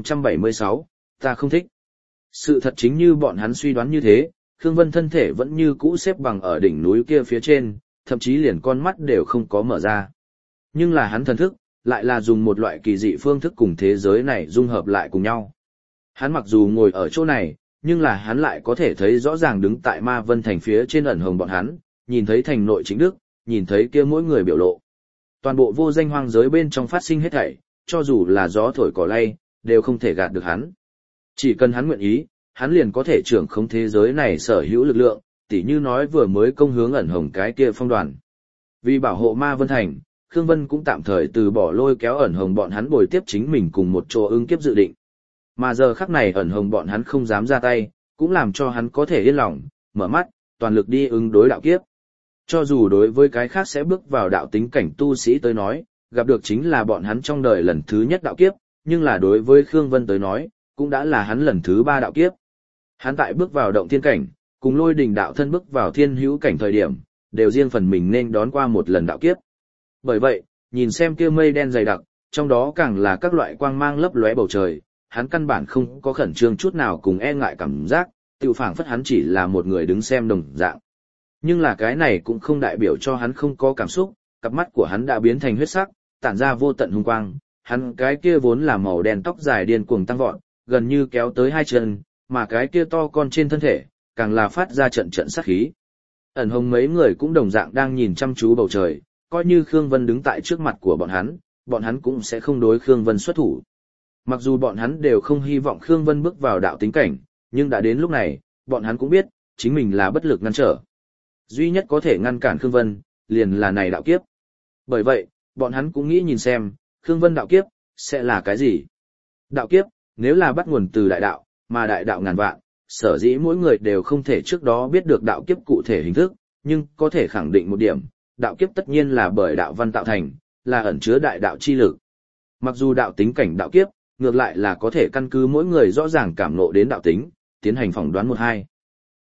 1576, ta không thích. Sự thật chính như bọn hắn suy đoán như thế, Khương Vân thân thể vẫn như cũ xếp bằng ở đỉnh núi kia phía trên, thậm chí liền con mắt đều không có mở ra. Nhưng là hắn thần thức, lại là dùng một loại kỳ dị phương thức cùng thế giới này dung hợp lại cùng nhau. Hắn mặc dù ngồi ở chỗ này, nhưng là hắn lại có thể thấy rõ ràng đứng tại Ma Vân Thành phía trên ẩn hồng bọn hắn, nhìn thấy thành nội chính đức, nhìn thấy kia mỗi người biểu lộ. Toàn bộ vô danh hoang giới bên trong phát sinh hết thảy, cho dù là gió thổi cỏ lay, đều không thể gạt được hắn. Chỉ cần hắn nguyện ý, hắn liền có thể trưởng khống thế giới này sở hữu lực lượng, tỉ như nói vừa mới công hướng ẩn hồng cái kia phong đoàn. Vì bảo hộ Ma Vân Thành, Khương Vân cũng tạm thời từ bỏ lôi kéo ẩn hồng bọn hắn bồi tiếp chính mình cùng một chỗ ứng kiếp dự định. Mà giờ khắc này ẩn hồng bọn hắn không dám ra tay, cũng làm cho hắn có thể yên lòng, mở mắt, toàn lực đi ứng đối đạo kiếp. Cho dù đối với cái khác sẽ bước vào đạo tính cảnh tu sĩ tới nói, gặp được chính là bọn hắn trong đời lần thứ nhất đạo kiếp, nhưng là đối với Khương Vân tới nói, cũng đã là hắn lần thứ 3 đạo kiếp. Hắn tại bước vào động thiên cảnh, cùng Lôi Đình đạo thân bước vào thiên hữu cảnh thời điểm, đều riêng phần mình nên đón qua một lần đạo kiếp. Bởi vậy, nhìn xem kia mây đen dày đặc, trong đó càng là các loại quang mang lấp lóe bầu trời, hắn căn bản không có khẩn trương chút nào cùng e ngại cảm giác, tự phảng phất hắn chỉ là một người đứng xem đồng dạng. Nhưng là cái này cũng không đại biểu cho hắn không có cảm xúc, cặp mắt của hắn đã biến thành huyết sắc, tản ra vô tận hung quang, hắn cái kia vốn là màu đen tóc dài điên cuồng tăng vọt, gần như kéo tới 2 chân, mà cái kia to con trên thân thể, càng là phát ra trận trận sát khí. Ẩn hồng mấy người cũng đồng dạng đang nhìn chăm chú bầu trời, coi như Khương Vân đứng tại trước mặt của bọn hắn cũng sẽ không đối Khương Vân xuất thủ. Mặc dù bọn hắn đều không hy vọng Khương Vân bước vào đạo tính cảnh, nhưng đã đến lúc này, bọn hắn cũng biết, chính mình là bất lực ngăn trở. Duy nhất có thể ngăn cản Khương Vân, liền là này đạo kiếp. Bởi vậy, bọn hắn cũng nghĩ nhìn xem, Khương Vân đạo kiếp, sẽ là cái gì? Đạo kiếp, nếu là bắt nguồn từ đại đạo, mà đại đạo ngàn vạn, sở dĩ mỗi người đều không thể trước đó biết được đạo kiếp cụ thể hình thức, nhưng có thể khẳng định một điểm, đạo kiếp tất nhiên là bởi đạo văn tạo thành, là ẩn chứa đại đạo chi lực. Mặc dù đạo tính cảnh đạo kiếp, ngược lại là có thể căn cứ mỗi người rõ ràng cảm ngộ đến đạo tính, tiến hành phỏng đoán 1-2.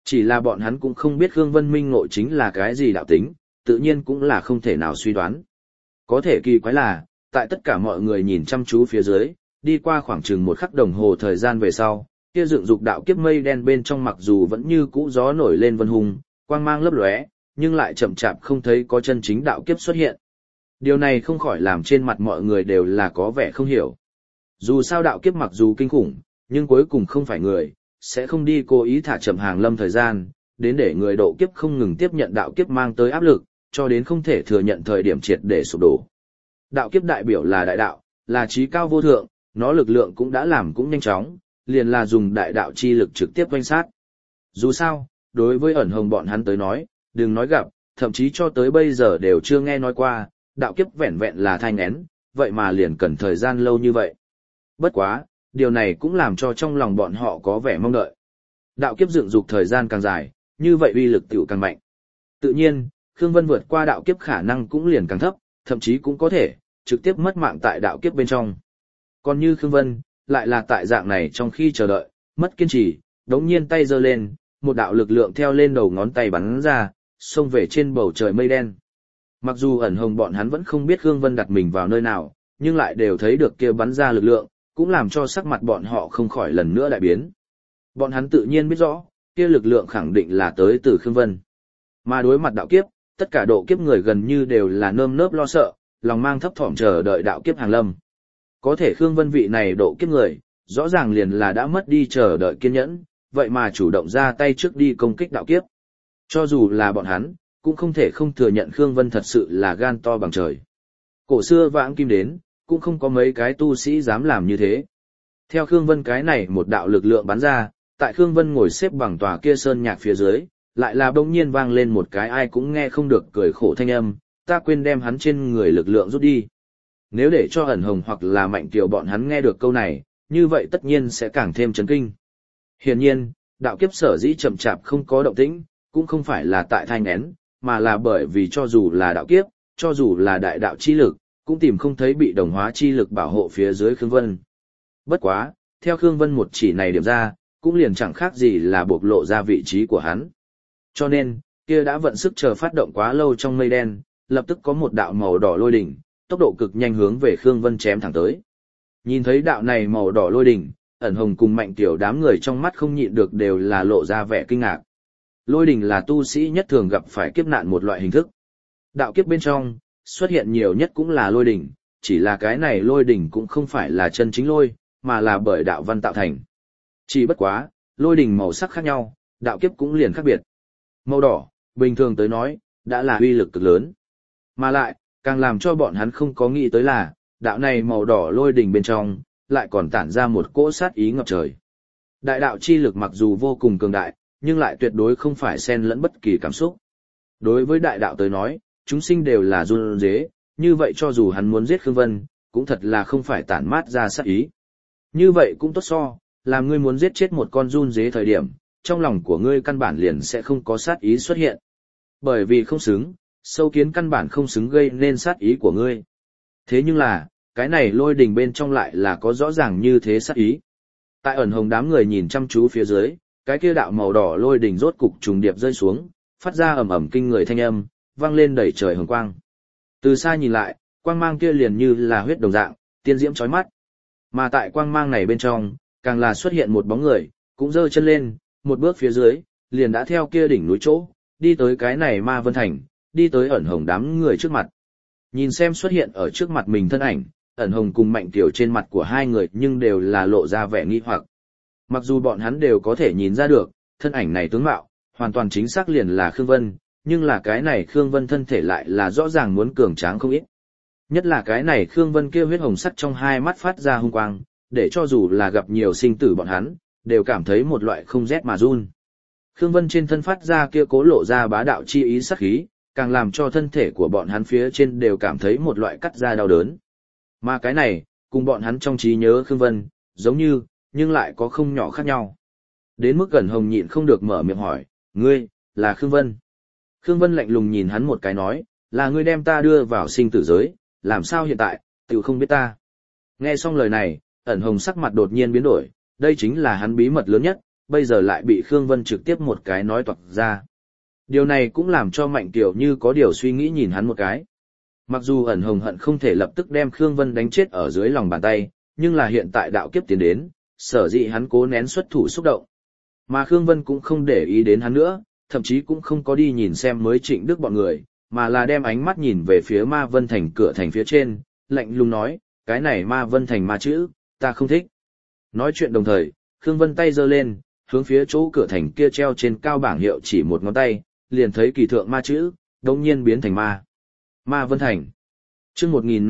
Chỉ là bọn hắn cũng không biết Khương Vân minh ngộ chính là cái gì đạo tính, tự nhiên cũng là không thể nào suy đoán. Có thể kỳ quái là, tại tất cả mọi người nhìn chăm chú phía dưới, đi qua khoảng chừng 1 khắc đồng hồ thời gian về sau, kia dựng dục đạo kiếp mây đen bên trong mặc dù vẫn như cũ gió nổi lên vân hùng, quang mang lấp lóe, nhưng lại chậm chạp không thấy có chân chính đạo kiếp xuất hiện. Điều này không khỏi làm trên mặt mọi người đều là có vẻ không hiểu. Dù sao đạo kiếp mặc dù kinh khủng, nhưng cuối cùng không phải người, sẽ không đi cố ý thả chậm hàng lâm thời gian, đến để người độ kiếp không ngừng tiếp nhận đạo kiếp mang tới áp lực, cho đến không thể thừa nhận thời điểm triệt để sụp đổ. Đạo kiếp đại biểu là đại đạo, là trí cao vô thượng, nó lực lượng cũng đã làm cũng nhanh chóng, liền là dùng đại đạo chi lực trực tiếp quanh sát. Dù sao, đối với ẩn hồng bọn hắn tới nói, đừng nói gặp, thậm chí cho tới bây giờ đều chưa nghe nói qua, đạo kiếp vẹn vẹn là thai nghén, vậy mà liền cần thời gian lâu như vậy. Bất quá, điều này cũng làm cho trong lòng bọn họ có vẻ mong đợi. Đạo kiếp dựng dục thời gian càng dài, như vậy uy lực tiểu càng mạnh. Tự nhiên, Khương Vân vượt qua đạo kiếp khả năng cũng liền càng thấp, thậm chí cũng có thể trực tiếp mất mạng tại đạo kiếp bên trong. Còn như Khương Vân, lại là tại dạng này trong khi chờ đợi, mất kiên trì, đống nhiên tay giơ lên, một đạo lực lượng theo lên đầu ngón tay bắn ra, xông về trên bầu trời mây đen. Mặc dù ẩn hồng bọn hắn vẫn không biết Khương Vân đặt mình vào nơi nào, nhưng lại đều thấy được kia bắn ra lực lượng, cũng làm cho sắc mặt bọn họ không khỏi lần nữa đại biến. Bọn hắn tự nhiên biết rõ, kia lực lượng khẳng định là tới từ Khương Vân. Mà đối mặt đạo kiếp, tất cả độ kiếp người gần như đều là nơm nớp lo sợ, lòng mang thấp thỏm chờ đợi đạo kiếp hàng lâm. Có thể Khương Vân vị này độ kiếp người, rõ ràng liền là đã mất đi chờ đợi kiên nhẫn, vậy mà chủ động ra tay trước đi công kích đạo kiếp. Cho dù là bọn hắn, cũng không thể không thừa nhận Khương Vân thật sự là gan to bằng trời. Cổ xưa vãng kim đến, cũng không có mấy cái tu sĩ dám làm như thế. Theo Khương Vân cái này một đạo lực lượng bắn ra, tại Khương Vân ngồi xếp bằng tòa kia sơn nhạc phía dưới, lại là bỗng nhiên vang lên một cái ai cũng nghe không được cười khổ thanh âm, ta quên đem hắn trên người lực lượng rút đi. Nếu để cho ẩn hồng hoặc là mạnh tiểu bọn hắn nghe được câu này, như vậy tất nhiên sẽ càng thêm chấn kinh. Hiển nhiên, đạo kiếp sở dĩ chậm chạp không có động tĩnh, cũng không phải là tại thai nghén, mà là bởi vì cho dù là đạo kiếp, cho dù là đại đạo chi lực, cũng tìm không thấy bị đồng hóa chi lực bảo hộ phía dưới Khương Vân. Bất quá, theo Khương Vân một chỉ này điểm ra, cũng liền chẳng khác gì là bộc lộ ra vị trí của hắn. Cho nên, kia đã vận sức chờ phát động quá lâu trong mây đen, lập tức có một đạo màu đỏ lôi đỉnh, tốc độ cực nhanh hướng về Khương Vân chém thẳng tới. Nhìn thấy đạo này màu đỏ lôi đỉnh, ẩn hồng cùng mạnh tiểu đám người trong mắt không nhịn được đều là lộ ra vẻ kinh ngạc. Lôi đỉnh là tu sĩ nhất thường gặp phải kiếp nạn một loại hình thức. Đạo kiếp bên trong, xuất hiện nhiều nhất cũng là lôi đỉnh, chỉ là cái này lôi đỉnh cũng không phải là chân chính lôi, mà là bởi đạo văn tạo thành. Chỉ bất quá, lôi đỉnh màu sắc khác nhau, đạo kiếp cũng liền khác biệt. Màu đỏ, bình thường tới nói, đã là uy lực cực lớn. Mà lại, càng làm cho bọn hắn không có nghĩ tới là, đạo này màu đỏ lôi đỉnh bên trong, lại còn tản ra một cỗ sát ý ngập trời. Đại đạo chi lực mặc dù vô cùng cường đại, nhưng lại tuyệt đối không phải xen lẫn bất kỳ cảm xúc. Đối với đại đạo tới nói, chúng sinh đều là run rế, như vậy cho dù hắn muốn giết Khương Vân, cũng thật là không phải tản mát ra sát ý. Như vậy cũng tốt so, làm ngươi muốn giết chết một con run rế thời điểm, trong lòng của ngươi căn bản liền sẽ không có sát ý xuất hiện. Bởi vì không xứng, sâu kiến căn bản không xứng gây nên sát ý của ngươi. Thế nhưng là, cái này lôi đình bên trong lại là có rõ ràng như thế sát ý. Tại ẩn hồng đám người nhìn chăm chú phía dưới, cái kia đạo màu đỏ lôi đình rốt cục trùng điệp rơi xuống, phát ra ầm ầm kinh người thanh âm, vang lên đầy trời hồng quang. Từ xa nhìn lại, quang mang kia liền như là huyết đồng dạng, tiên diễm chói mắt. Mà tại quang mang này bên trong, càng là xuất hiện một bóng người, cũng giơ chân lên, một bước phía dưới, liền đã theo kia đỉnh núi chỗ, đi tới cái này Ma Vân Thành, đi tới ẩn hồng đám người trước mặt. Nhìn xem xuất hiện ở trước mặt mình thân ảnh, ẩn hồng cùng mạnh tiểu trên mặt của hai người nhưng đều là lộ ra vẻ nghi hoặc. Mặc dù bọn hắn đều có thể nhìn ra được, thân ảnh này tướng mạo, hoàn toàn chính xác liền là Khương Vân, nhưng là cái này Khương Vân thân thể lại là rõ ràng muốn cường tráng không ít. Nhất là cái này Khương Vân kia huyết hồng sắt trong hai mắt phát ra hung quang, để cho dù là gặp nhiều sinh tử bọn hắn, đều cảm thấy một loại không rét mà run. Khương Vân trên thân phát ra kia cố lộ ra bá đạo chi ý sắc khí, càng làm cho thân thể của bọn hắn phía trên đều cảm thấy một loại cắt da đau đớn. Mà cái này, cùng bọn hắn trong trí nhớ Khương Vân, giống như, nhưng lại có không nhỏ khác nhau. Đến mức gần hồng nhịn không được mở miệng hỏi, ngươi, là Khương Vân. Khương Vân lạnh lùng nhìn hắn một cái nói, là ngươi đem ta đưa vào sinh tử giới, làm sao hiện tại, tự không biết ta. Nghe xong lời này, ẩn hồng sắc mặt đột nhiên biến đổi, đây chính là hắn bí mật lớn nhất, bây giờ lại bị Khương Vân trực tiếp một cái nói toạc ra. Điều này cũng làm cho Mạnh Kiều như có điều suy nghĩ nhìn hắn một cái. Mặc dù ẩn hồng hận không thể lập tức đem Khương Vân đánh chết ở dưới lòng bàn tay, nhưng là hiện tại đạo kiếp tiến đến, sở dĩ hắn cố nén xuất thủ xúc động. Mà Khương Vân cũng không để ý đến hắn nữa, thậm chí cũng không có đi nhìn xem mới Trịnh Đức bọn người, mà là đem ánh mắt nhìn về phía Ma Vân Thành cửa thành phía trên, lạnh lùng nói, cái này Ma Vân Thành ma chữ, ta không thích. Nói chuyện đồng thời, Khương Vân tay giơ lên, hướng phía chỗ cửa thành kia treo trên cao bảng hiệu chỉ một ngón tay, liền thấy kỳ thượng ma chữ, đột nhiên biến thành ma. Ma Vân Thành. Chương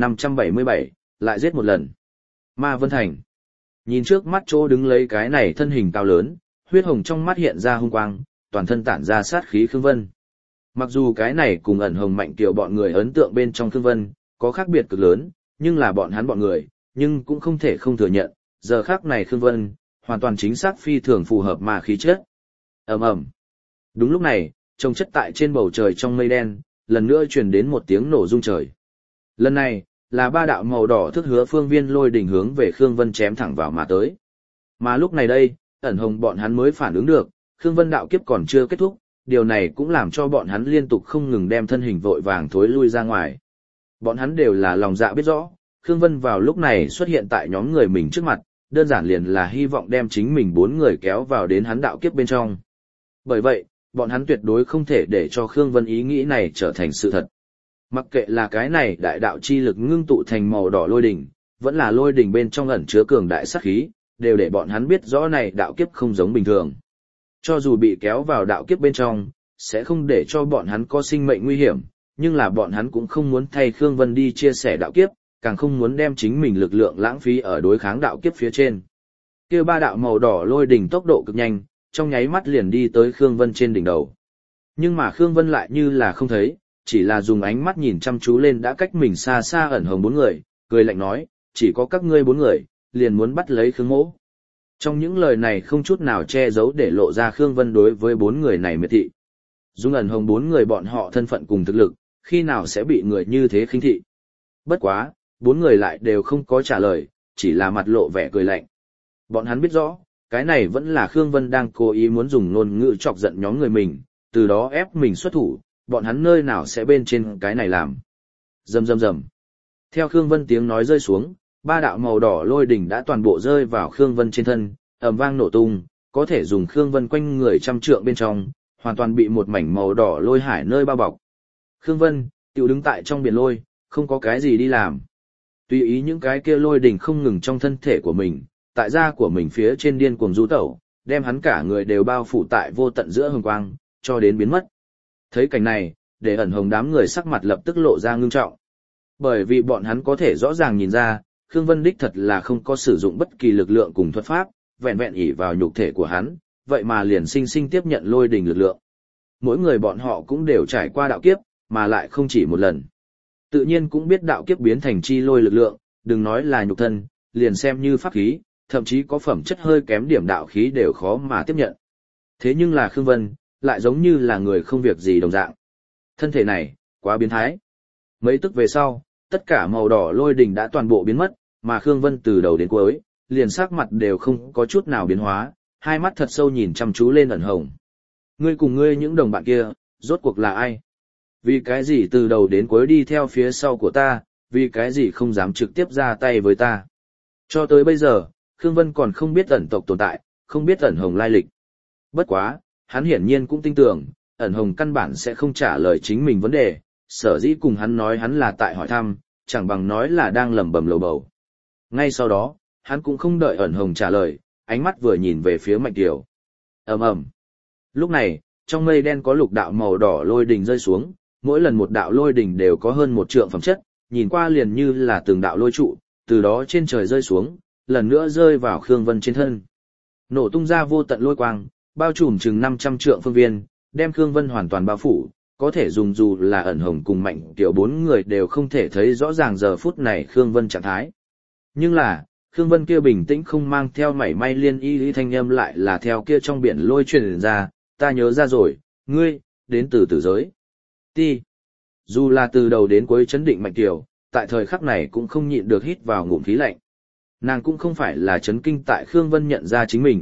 1577, lại giết một lần. Ma Vân Thành. Nhìn trước mắt chỗ đứng lấy cái này thân hình cao lớn, huyết hồng trong mắt hiện ra hung quang, toàn thân tản ra sát khí Khương Vân. Mặc dù cái này cùng ẩn hồng Mạnh Kiều bọn người ấn tượng bên trong Khương Vân, có khác biệt cực lớn, nhưng là bọn hắn bọn người, nhưng cũng không thể không thừa nhận, giờ khác này Khương Vân, hoàn toàn chính xác phi thường phù hợp ma khí chất. Ầm ầm. Đúng lúc này, trông chất tại trên bầu trời trong mây đen, lần nữa truyền đến một tiếng nổ rung trời. Lần này, là ba đạo màu đỏ thức hứa phương viên lôi đỉnh hướng về Khương Vân chém thẳng vào mà tới. Mà lúc này đây, ẩn hồng bọn hắn mới phản ứng được, Khương Vân đạo kiếp còn chưa kết thúc, điều này cũng làm cho bọn hắn liên tục không ngừng đem thân hình vội vàng thối lui ra ngoài. Bọn hắn đều là lòng dạ biết rõ, Khương Vân vào lúc này xuất hiện tại nhóm người mình trước mặt, đơn giản liền là hy vọng đem chính mình 4 người kéo vào đến hắn đạo kiếp bên trong. Bởi vậy, bọn hắn tuyệt đối không thể để cho Khương Vân ý nghĩ này trở thành sự thật. Mặc kệ là cái này đại đạo chi lực ngưng tụ thành màu đỏ lôi đỉnh, vẫn là lôi đỉnh bên trong ẩn chứa cường đại sát khí, đều để bọn hắn biết rõ này đạo kiếp không giống bình thường. Cho dù bị kéo vào đạo kiếp bên trong, sẽ không để cho bọn hắn có sinh mệnh nguy hiểm, nhưng là bọn hắn cũng không muốn thay Khương Vân đi chia sẻ đạo kiếp, càng không muốn đem chính mình lực lượng lãng phí ở đối kháng đạo kiếp phía trên. Kia ba đạo màu đỏ lôi đỉnh tốc độ cực nhanh, trong nháy mắt liền đi tới Khương Vân trên đỉnh đầu. Nhưng mà Khương Vân lại như là không thấy, chỉ là dùng ánh mắt nhìn chăm chú lên đã cách mình xa xa ẩn hồng 4 người, cười lạnh nói, chỉ có các ngươi 4 người, liền muốn bắt lấy Khương Mỗ. Trong những lời này không chút nào che giấu để lộ ra Khương Vân đối với 4 người này miệt thị. Dùng ẩn hồng 4 người bọn họ thân phận cùng thực lực, khi nào sẽ bị người như thế khinh thị. Bất quá, 4 người lại đều không có trả lời, chỉ là mặt lộ vẻ cười lạnh. Bọn hắn biết rõ, cái này vẫn là Khương Vân đang cố ý muốn dùng ngôn ngữ chọc giận nhóm người mình, từ đó ép mình xuất thủ, bọn hắn nơi nào sẽ bên trên cái này làm. Rầm rầm rầm. Theo Khương Vân tiếng nói rơi xuống, ba đạo màu đỏ lôi đỉnh đã toàn bộ rơi vào Khương Vân trên thân, ầm vang nổ tung, có thể dùng Khương Vân quanh người trăm trượng bên trong, hoàn toàn bị một mảnh màu đỏ lôi hải nơi bao bọc. Khương Vân, tiểu đứng tại trong biển lôi, không có cái gì đi làm. Tùy ý những cái kia lôi đỉnh không ngừng trong thân thể của mình, tại da của mình phía trên điên cuồng du tẩu, đem hắn cả người đều bao phủ tại vô tận giữa hồng quang, cho đến biến mất. Thấy cảnh này, để ẩn hồng đám người sắc mặt lập tức lộ ra ngưng trọng. Bởi vì bọn hắn có thể rõ ràng nhìn ra, Khương Vân đích thật là không có sử dụng bất kỳ lực lượng cùng thuật pháp, vẹn vẹn ỷ vào nhục thể của hắn, vậy mà liền sinh sinh tiếp nhận lôi đình lực lượng. Mỗi người bọn họ cũng đều trải qua đạo kiếp, mà lại không chỉ một lần. Tự nhiên cũng biết đạo kiếp biến thành chi lôi lực lượng, đừng nói là nhục thân, liền xem như pháp khí, thậm chí có phẩm chất hơi kém điểm đạo khí đều khó mà tiếp nhận. Thế nhưng là Khương Vân, lại giống như là người không việc gì đồng dạng. Thân thể này, quá biến thái. Mấy tức về sau, tất cả màu đỏ lôi đình đã toàn bộ biến mất, mà Khương Vân từ đầu đến cuối, liền sắc mặt đều không có chút nào biến hóa, hai mắt thật sâu nhìn chăm chú lên ẩn hồng. Ngươi cùng ngươi những đồng bạn kia, rốt cuộc là ai? Vì cái gì từ đầu đến cuối đi theo phía sau của ta, vì cái gì không dám trực tiếp ra tay với ta? Cho tới bây giờ, Khương Vân còn không biết ẩn tộc tồn tại, không biết ẩn hồng lai lịch. Bất quá, hắn hiển nhiên cũng tin tưởng, ẩn hồng căn bản sẽ không trả lời chính mình vấn đề, sở dĩ cùng hắn nói hắn là tại hỏi thăm, chẳng bằng nói là đang lẩm bẩm lầu bầu. Ngay sau đó, hắn cũng không đợi ẩn hồng trả lời, ánh mắt vừa nhìn về phía Mạnh Kiều. Ầm ầm. Lúc này, trong mây đen có lục đạo màu đỏ lôi đình rơi xuống, mỗi lần một đạo lôi đình đều có hơn 1 trượng phẩm chất, nhìn qua liền như là từng đạo lôi trụ, từ đó trên trời rơi xuống, lần nữa rơi vào Khương Vân trên thân. Nổ tung ra vô tận lôi quang, bao trùm chừng 500 trượng phương viên, đem Khương Vân hoàn toàn bao phủ, có thể dùng dù là ẩn hồng cùng Mạnh Kiều 4 người đều không thể thấy rõ ràng giờ phút này Khương Vân trạng thái. Nhưng là, Khương Vân kia bình tĩnh không mang theo mảy may liên y lý thanh âm lại là theo kia trong biển lôi truyền ra, ta nhớ ra rồi, ngươi, đến từ tử giới. Ti. Dù là từ đầu đến cuối chấn định Mạnh Kiều, tại thời khắc này cũng không nhịn được hít vào ngụm khí lạnh. Nàng cũng không phải là chấn kinh tại Khương Vân nhận ra chính mình,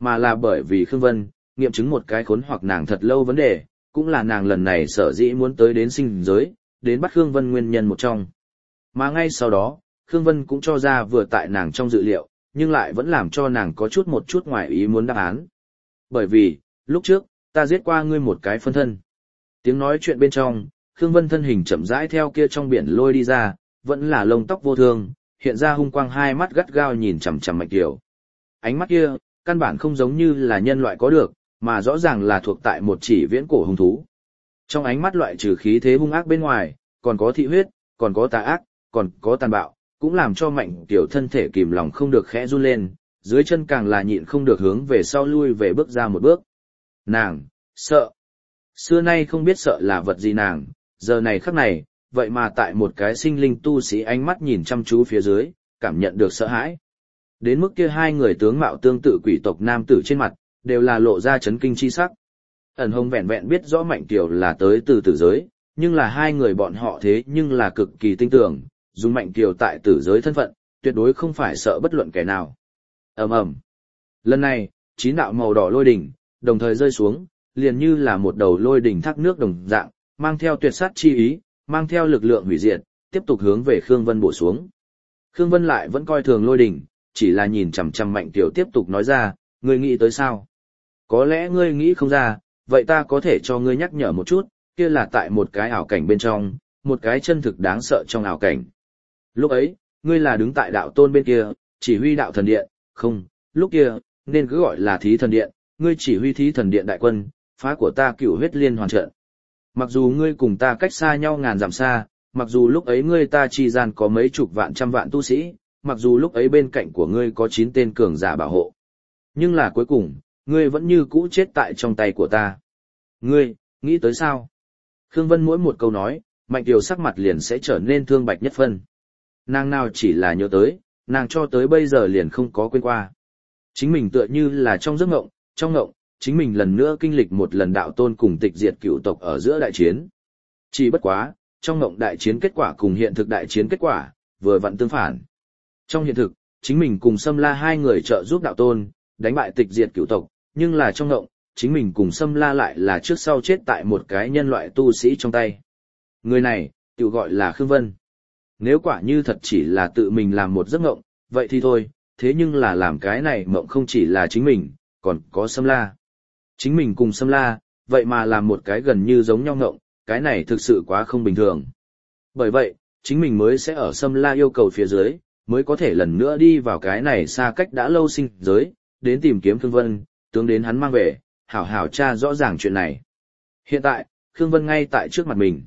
mà là bởi vì Khương Vân, nghiệm chứng một cái khốn hoặc nàng thật lâu vấn đề, cũng là nàng lần này sở dĩ muốn tới đến sinh giới, đến bắt Khương Vân nguyên nhân một trong. Mà ngay sau đó, Khương Vân cũng cho ra vừa tại nàng trong dự liệu, nhưng lại vẫn làm cho nàng có một chút ngoài ý muốn đáp án. Bởi vì, lúc trước, ta giết qua ngươi một cái phân thân. Tiếng nói chuyện bên trong, Khương Vân thân hình chậm rãi theo kia trong biển lôi đi ra, vẫn là lông tóc vô thương, hiện ra hung quang hai mắt gắt gao nhìn chằm chằm Mạnh Kiều. Ánh mắt kia, căn bản không giống như là nhân loại có được, mà rõ ràng là thuộc tại một chỉ viễn cổ hung thú. Trong ánh mắt loại trừ khí thế hung ác bên ngoài, còn có thị huyết, còn có tà ác, còn có tàn bạo, cũng làm cho Mạnh Kiều thân thể kìm lòng không được khẽ run lên, dưới chân càng là nhịn không được hướng về sau lui về bước ra một bước. Nàng, sợ. Xưa nay không biết sợ là vật gì nàng, giờ này khắc này, vậy mà tại một cái sinh linh tu sĩ ánh mắt nhìn chăm chú phía dưới, cảm nhận được sợ hãi. Đến mức kia hai người tướng mạo tương tự quỷ tộc nam tử trên mặt, đều là lộ ra chấn kinh chi sắc. Ẩn Hồng vẹn vẹn biết rõ Mạnh Kiều là tới từ tử giới, nhưng là hai người bọn họ thế nhưng là cực kỳ tinh tưởng, dùng Mạnh Kiều tại tử giới thân phận, tuyệt đối không phải sợ bất luận kẻ nào. Ầm ầm. Lần này, 9 đạo màu đỏ lôi đỉnh, đồng thời rơi xuống, liền như là một đầu lôi đỉnh thác nước đồng dạng, mang theo tuyệt sát chi ý, mang theo lực lượng hủy diệt, tiếp tục hướng về Khương Vân bổ xuống. Khương Vân lại vẫn coi thường lôi đỉnh, chỉ là nhìn chằm chằm Mạnh Kiều tiếp tục nói ra, ngươi nghĩ tới sao? Có lẽ ngươi nghĩ không ra, vậy ta có thể cho ngươi nhắc nhở một chút, kia là tại một cái ảo cảnh bên trong, một cái chân thực đáng sợ trong ảo cảnh. Lúc ấy, ngươi là đứng tại đạo tôn bên kia, chỉ huy đạo thần điện, không, lúc kia, nên cứ gọi là thí thần điện, ngươi chỉ huy thí thần điện đại quân, phá của ta cửu huyết liên hoàn trận. Mặc dù ngươi cùng ta cách xa nhau ngàn dặm xa, mặc dù lúc ấy ngươi ta chi gian có mấy chục vạn trăm vạn tu sĩ, mặc dù lúc ấy bên cạnh của ngươi có 9 tên cường giả bảo hộ. Nhưng là cuối cùng, ngươi vẫn như cũ chết tại trong tay của ta. Ngươi, nghĩ tới sao? Khương Vân mỗi một câu nói, Mạnh Kiều sắc mặt liền sẽ trở nên thương bạch nhất phân. Nàng nào chỉ là nhớ tới, nàng cho tới bây giờ liền không có quên qua. Chính mình tựa như là trong giấc ngộng, trong ngộng, chính mình lần nữa kinh lịch một lần đạo tôn cùng tịch diệt cựu tộc ở giữa đại chiến. Chỉ bất quá, trong ngộng đại chiến kết quả cùng hiện thực đại chiến kết quả, vừa vặn tương phản. Trong hiện thực, chính mình cùng Sâm La hai người trợ giúp đạo tôn, đánh bại tịch diệt cựu tộc, nhưng là trong ngộng, chính mình cùng Sâm La lại là trước sau chết tại một cái nhân loại tu sĩ trong tay. Người này, tự gọi là Khương Vân. Nếu quả như thật chỉ là tự mình làm một giấc ngộng, vậy thì thôi, thế nhưng là làm cái này mộng không chỉ là chính mình, còn có Sâm La. Chính mình cùng Sâm La, vậy mà làm một cái gần như giống nhau ngộng, cái này thực sự quá không bình thường. Bởi vậy, chính mình mới sẽ ở Sâm La yêu cầu phía dưới, mới có thể lần nữa đi vào cái này xa cách đã lâu sinh giới, đến tìm kiếm Khương Vân, tướng đến hắn mang về, hảo hảo tra rõ ràng chuyện này. Hiện tại, Khương Vân ngay tại trước mặt mình.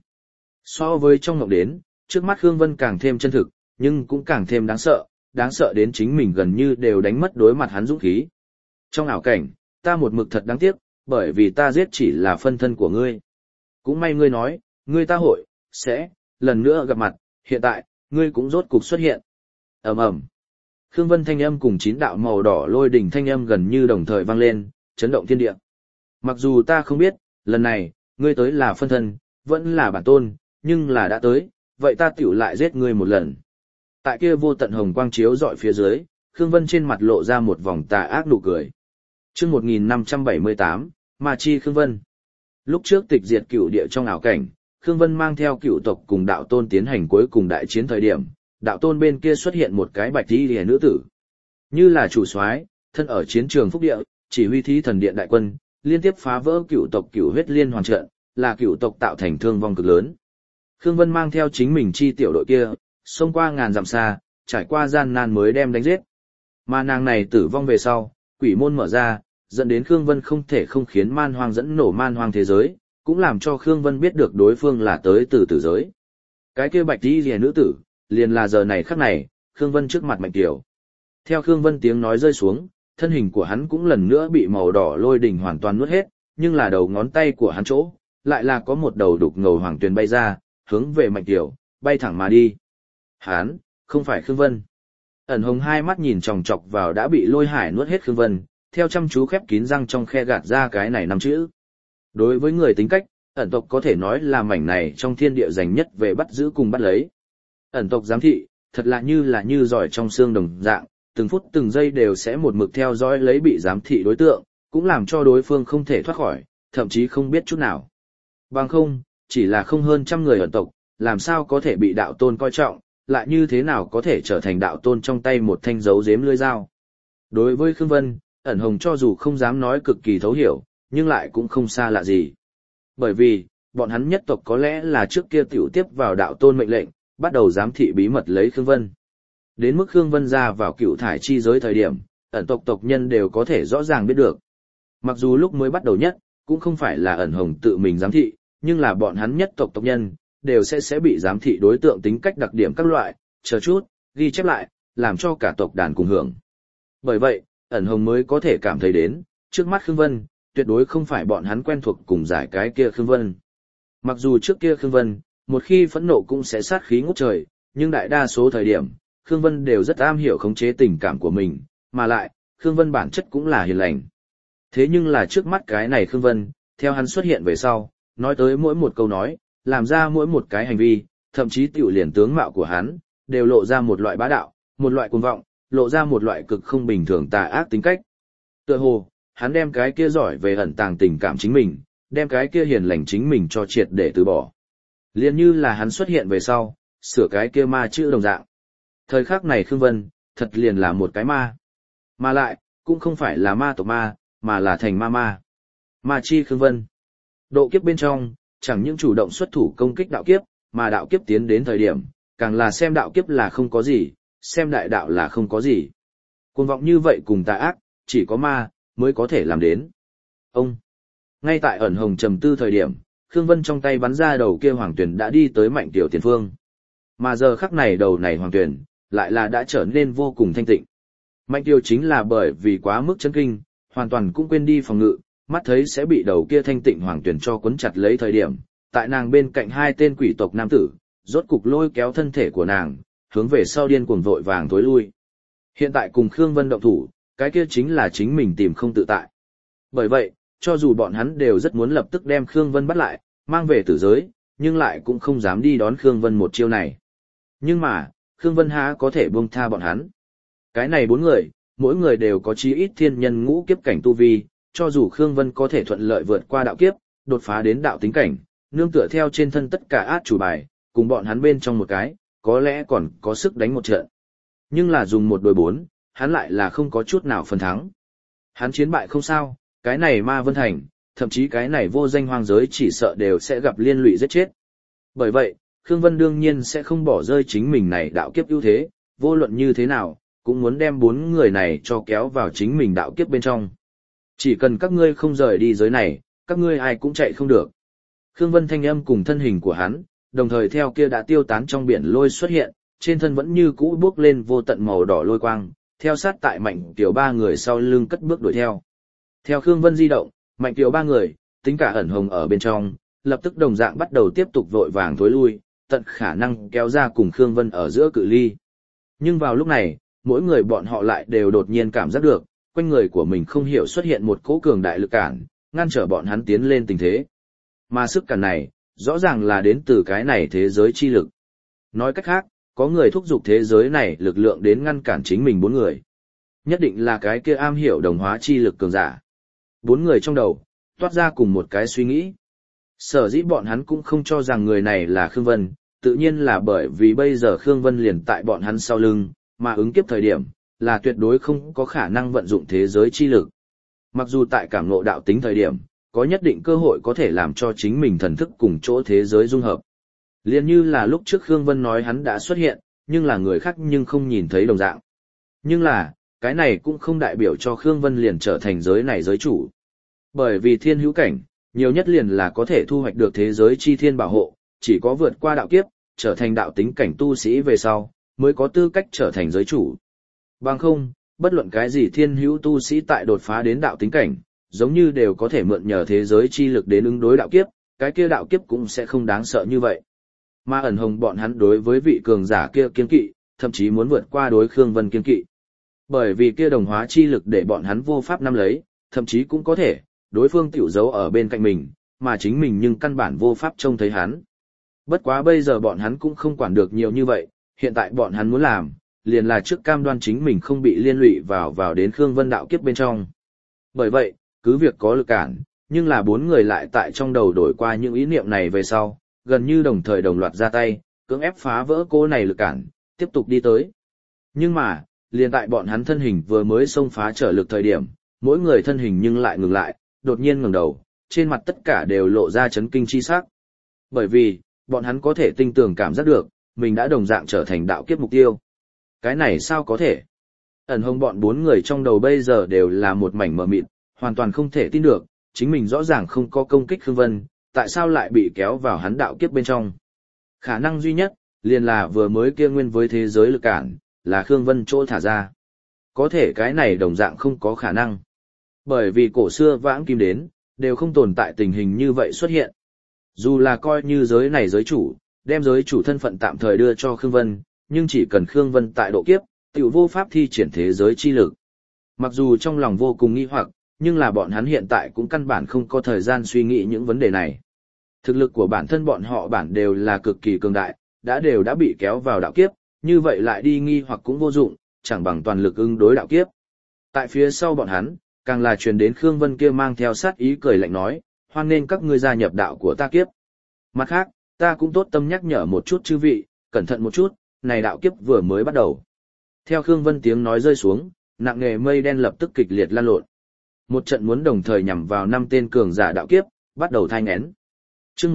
So với trong ngộng đến, trước mắt Khương Vân càng thêm chân thực, nhưng cũng càng thêm đáng sợ đến chính mình gần như đều đánh mất đối mặt hắn dũng khí. Trong ảo cảnh, ta một mực thật đáng tiếc, bởi vì ta giết chỉ là phân thân của ngươi. Cũng may ngươi nói, ngươi ta hội, sẽ, lần nữa gặp mặt, hiện tại, ngươi cũng rốt cục xuất hiện. Ầm ầm. Khương Vân thanh âm cùng 9 đạo màu đỏ lôi đỉnh thanh âm gần như đồng thời vang lên, chấn động thiên địa. Mặc dù ta không biết, lần này, ngươi tới là phân thân, vẫn là bản tôn, nhưng là đã tới, vậy ta tiểu lại giết ngươi một lần. Tại kia vô tận hồng quang chiếu dọi phía dưới, Khương Vân trên mặt lộ ra một vòng tà ác nụ cười. Chương 1578, Ma Chi Khương Vân. Lúc trước tịch diệt cửu địa trong ảo cảnh, Khương Vân mang theo cửu tộc cùng đạo tôn tiến hành cuối cùng đại chiến thời điểm, đạo tôn bên kia xuất hiện một cái bạch y liễu nữ tử. Như là chủ soái, thân ở chiến trường phúc địa, chỉ huy thí thần điện đại quân, liên tiếp phá vỡ cửu tộc cửu huyết liên hoàn trận, là cửu tộc tạo thành thương vong cực lớn. Khương Vân mang theo chính mình chi tiểu đội kia, xông qua ngàn dặm xa, trải qua gian nan mới đem đánh giết. Mà nàng này tử vong về sau, quỷ môn mở ra, dẫn đến Khương Vân không thể không khiến man hoang dẫn nổ man hoang thế giới, cũng làm cho Khương Vân biết được đối phương là tới từ tử giới. Cái kia bạch y liễu nữ tử, liền là giờ này khắc này, Khương Vân trước mặt Mạnh Kiều. Theo Khương Vân tiếng nói rơi xuống, thân hình của hắn cũng lần nữa bị màu đỏ lôi đỉnh hoàn toàn nuốt hết, nhưng là đầu ngón tay của hắn chỗ, lại là có một đầu đục ngầu hoàng tuyền bay ra, hướng về Mạnh Kiều, bay thẳng mà đi. Hắn, không phải Khương Vân. Ẩn Hồng hai mắt nhìn chòng chọc vào đã bị lôi hải nuốt hết Khương Vân, theo chăm chú khép kín răng trong khe gạt ra cái này 5 chữ. Đối với người tính cách, ẩn tộc có thể nói là mảnh này trong thiên địa dành nhất về bắt giữ cùng bắt lấy. Ẩn tộc giám thị, thật là như giỏi trong xương đồng dạng, từng phút từng giây đều sẽ một mực theo dõi lấy bị giám thị đối tượng, cũng làm cho đối phương không thể thoát khỏi, thậm chí không biết chút nào. Bằng không, chỉ là không hơn trăm người ẩn tộc, làm sao có thể bị đạo tôn coi trọng, lại như thế nào có thể trở thành đạo tôn trong tay một thanh dấu giếm lưỡi dao. Đối với Khương Vân, ẩn hồng cho dù không dám nói cực kỳ thấu hiểu, nhưng lại cũng không xa lạ gì. Bởi vì, bọn hắn nhất tộc có lẽ là trước kia tiểu tiếp vào đạo tôn mệnh lệnh, bắt đầu giám thị bí mật lấy Khương Vân. Đến mức Khương Vân ra vào cựu thải chi giới thời điểm, ẩn tộc tộc nhân đều có thể rõ ràng biết được. Mặc dù lúc mới bắt đầu nhất, cũng không phải là ẩn hồng tự mình giám thị, nhưng là bọn hắn nhất tộc tộc nhân, đều sẽ bị giám thị đối tượng tính cách đặc điểm các loại, chờ chút, ghi chép lại, làm cho cả tộc đàn cùng hưởng. Bởi vậy, ẩn hồng mới có thể cảm thấy đến, trước mắt Khương Vân, tuyệt đối không phải bọn hắn quen thuộc cùng giải cái kia Khương Vân. Mặc dù trước kia Khương Vân, một khi phẫn nộ cũng sẽ sát khí ngút trời, nhưng đại đa số thời điểm, Khương Vân đều rất am hiểu khống chế tình cảm của mình, mà lại, Khương Vân bản chất cũng là hiền lành. Thế nhưng là trước mắt cái này Khương Vân, theo hắn xuất hiện về sau, nói tới mỗi một câu nói, làm ra mỗi một cái hành vi, thậm chí tiểu liền tướng mạo của hắn, đều lộ ra một loại bá đạo, một loại cuồng vọng, lộ ra một loại cực không bình thường tà ác tính cách. Tựa hồ, hắn đem cái kia giỏi về ẩn tàng tình cảm chính mình, đem cái kia hiền lành chính mình cho triệt để từ bỏ. Liên như là hắn xuất hiện về sau, sửa cái kia ma chữ đồng dạng. Thời khắc này Khương Vân, thật liền là một cái ma. Mà lại, cũng không phải là ma tộc ma, mà là thành ma ma. Ma chi Khương Vân. Độ kiếp bên trong, chẳng những chủ động xuất thủ công kích đạo kiếp, mà đạo kiếp tiến đến thời điểm, càng là xem đạo kiếp là không có gì, xem đại đạo là không có gì. Cuồng vọng như vậy cùng tà ác, chỉ có ma, mới có thể làm đến. Ông! Ngay tại ẩn hồng trầm tư thời điểm, Khương Vân trong tay bắn ra đầu kia hoàng tuyển đã đi tới Mạnh Tiểu tiền phương. Mà giờ khắc này đầu này hoàng tuyển, lại là đã trở nên vô cùng thanh tịnh. Mạnh Tiểu chính là bởi vì quá mức chấn kinh, hoàn toàn cũng quên đi phòng ngự, mắt thấy sẽ bị đầu kia thanh tịnh hoàng tuyển cho cuốn chặt lấy thời điểm, tại nàng bên cạnh hai tên quỷ tộc nam tử, rốt cục lôi kéo thân thể của nàng, hướng về sau điên cuồng vội vàng tối lui. Hiện tại cùng Khương Vân động thủ, cái kia chính là chính mình tìm không tự tại. Bởi vậy, cho dù bọn hắn đều rất muốn lập tức đem Khương Vân bắt lại, mang về tử giới, nhưng lại cũng không dám đi đón Khương Vân một chiêu này. Nhưng mà, Khương Vân há có thể buông tha bọn hắn. Cái này bốn người, mỗi người đều có chí ít thiên nhân ngũ kiếp cảnh tu vi, cho dù Khương Vân có thể thuận lợi vượt qua đạo kiếp, đột phá đến đạo tính cảnh, nương tựa theo trên thân tất cả át chủ bài, cùng bọn hắn bên trong một cái, có lẽ còn có sức đánh một trận. Nhưng là dùng một đối bốn, hắn lại là không có chút nào phần thắng. Hắn chiến bại không sao, cái này Ma Vân Thành, thậm chí cái này vô danh hoang giới chỉ sợ đều sẽ gặp liên lụy giết chết. Bởi vậy, Khương Vân đương nhiên sẽ không bỏ rơi chính mình này đạo kiếp ưu thế, vô luận như thế nào, cũng muốn đem bốn người này cho kéo vào chính mình đạo kiếp bên trong. Chỉ cần các ngươi không rời đi giới này, các ngươi ai cũng chạy không được. Khương Vân thanh âm cùng thân hình của hắn, đồng thời theo kia đã tiêu tán trong biển lôi xuất hiện, trên thân vẫn như cũ bước lên vô tận màu đỏ lôi quang, theo sát tại Mạnh Tiểu ba người sau lưng cất bước đuổi theo. Theo Khương Vân di động, Mạnh Tiểu ba người, tính cả ẩn hồng ở bên trong, lập tức đồng dạng bắt đầu tiếp tục vội vàng thối lui, tận khả năng kéo ra cùng Khương Vân ở giữa cự ly. Nhưng vào lúc này, mỗi người bọn họ lại đều đột nhiên cảm giác được, quanh người của mình không hiểu xuất hiện một cỗ cường đại lực cản, ngăn trở bọn hắn tiến lên tình thế. Mà sức cản này, rõ ràng là đến từ cái này thế giới chi lực. Nói cách khác, có người thúc giục thế giới này lực lượng đến ngăn cản chính mình bốn người. Nhất định là cái kia am hiểu đồng hóa chi lực cường giả. Bốn người trong đầu, toát ra cùng một cái suy nghĩ. Sở dĩ bọn hắn cũng không cho rằng người này là Khương Vân, tự nhiên là bởi vì bây giờ Khương Vân liền tại bọn hắn sau lưng, mà ứng kiếp thời điểm, là tuyệt đối không có khả năng vận dụng thế giới chi lực. Mặc dù tại cảm ngộ đạo tính thời điểm, có nhất định cơ hội có thể làm cho chính mình thần thức cùng chỗ thế giới dung hợp. Liên như là lúc trước Khương Vân nói hắn đã xuất hiện, nhưng là người khác nhưng không nhìn thấy đồng dạng. Nhưng là, cái này cũng không đại biểu cho Khương Vân liền trở thành giới này giới chủ. Bởi vì thiên hữu cảnh, nhiều nhất liền là có thể thu hoạch được thế giới chi thiên bảo hộ, chỉ có vượt qua đạo kiếp, trở thành đạo tính cảnh tu sĩ về sau, mới có tư cách trở thành giới chủ. Bằng không, bất luận cái gì thiên hữu tu sĩ tại đột phá đến đạo tính cảnh, giống như đều có thể mượn nhờ thế giới chi lực đến ứng đối đạo kiếp, cái kia đạo kiếp cũng sẽ không đáng sợ như vậy. Mà ẩn hồng bọn hắn đối với vị cường giả kia kiên kỵ, thậm chí muốn vượt qua đối Khương Vân kiên kỵ. Bởi vì kia đồng hóa chi lực để bọn hắn vô pháp nắm lấy, thậm chí cũng có thể, đối phương tiểu giấu ở bên cạnh mình, mà chính mình nhưng căn bản vô pháp trông thấy hắn. Bất quá bây giờ bọn hắn cũng không quản được nhiều như vậy, hiện tại bọn hắn muốn làm, liền là trước cam đoan chính mình không bị liên lụy vào đến Khương Vân đạo kiếp bên trong. Bởi vậy, cứ việc có lực cản, nhưng là bốn người lại tại trong đầu đổi qua những ý niệm này về sau, gần như đồng thời đồng loạt ra tay, cưỡng ép phá vỡ cô này lực cản, tiếp tục đi tới. Nhưng mà, liền tại bọn hắn thân hình vừa mới xông phá trở lực thời điểm, mỗi người thân hình nhưng lại ngừng lại, đột nhiên ngẩng đầu, trên mặt tất cả đều lộ ra chấn kinh chi sắc. Bởi vì, bọn hắn có thể tinh tường cảm giác được, mình đã đồng dạng trở thành đạo kiếp mục tiêu. Cái này sao có thể? Ẩn Hồng bọn bốn người trong đầu bây giờ đều là một mảnh mờ mịt, hoàn toàn không thể tin được, chính mình rõ ràng không có công kích Khương Vân, tại sao lại bị kéo vào hắn đạo kiếp bên trong. Khả năng duy nhất, liền là vừa mới kia nguyên với thế giới lực cản, là Khương Vân chỗ thả ra. Có thể cái này đồng dạng không có khả năng. Bởi vì cổ xưa vãng kim đến, đều không tồn tại tình hình như vậy xuất hiện. Dù là coi như giới này giới chủ, đem giới chủ thân phận tạm thời đưa cho Khương Vân, nhưng chỉ cần Khương Vân tại độ kiếp, tiểu vô pháp thi triển thế giới chi lực. Mặc dù trong lòng vô cùng nghi hoặc, nhưng là bọn hắn hiện tại cũng căn bản không có thời gian suy nghĩ những vấn đề này. Thực lực của bản thân bọn họ bản đều là cực kỳ cường đại, đều đã bị kéo vào đạo kiếp, như vậy lại đi nghi hoặc cũng vô dụng, chẳng bằng toàn lực ứng đối đạo kiếp. Tại phía sau bọn hắn, càng là truyền đến Khương Vân kia mang theo sát ý cười lạnh nói, hoan nên các ngươi gia nhập đạo của ta kiếp. Mặt khác, ta cũng tốt tâm nhắc nhở một chút chư vị, cẩn thận một chút, này đạo kiếp vừa mới bắt đầu. Theo Khương Vân tiếng nói rơi xuống, nặng nề mây đen lập tức kịch liệt lan lộn. Một trận muốn đồng thời nhằm vào 5 tên cường giả đạo kiếp, bắt đầu thai nghén. Chương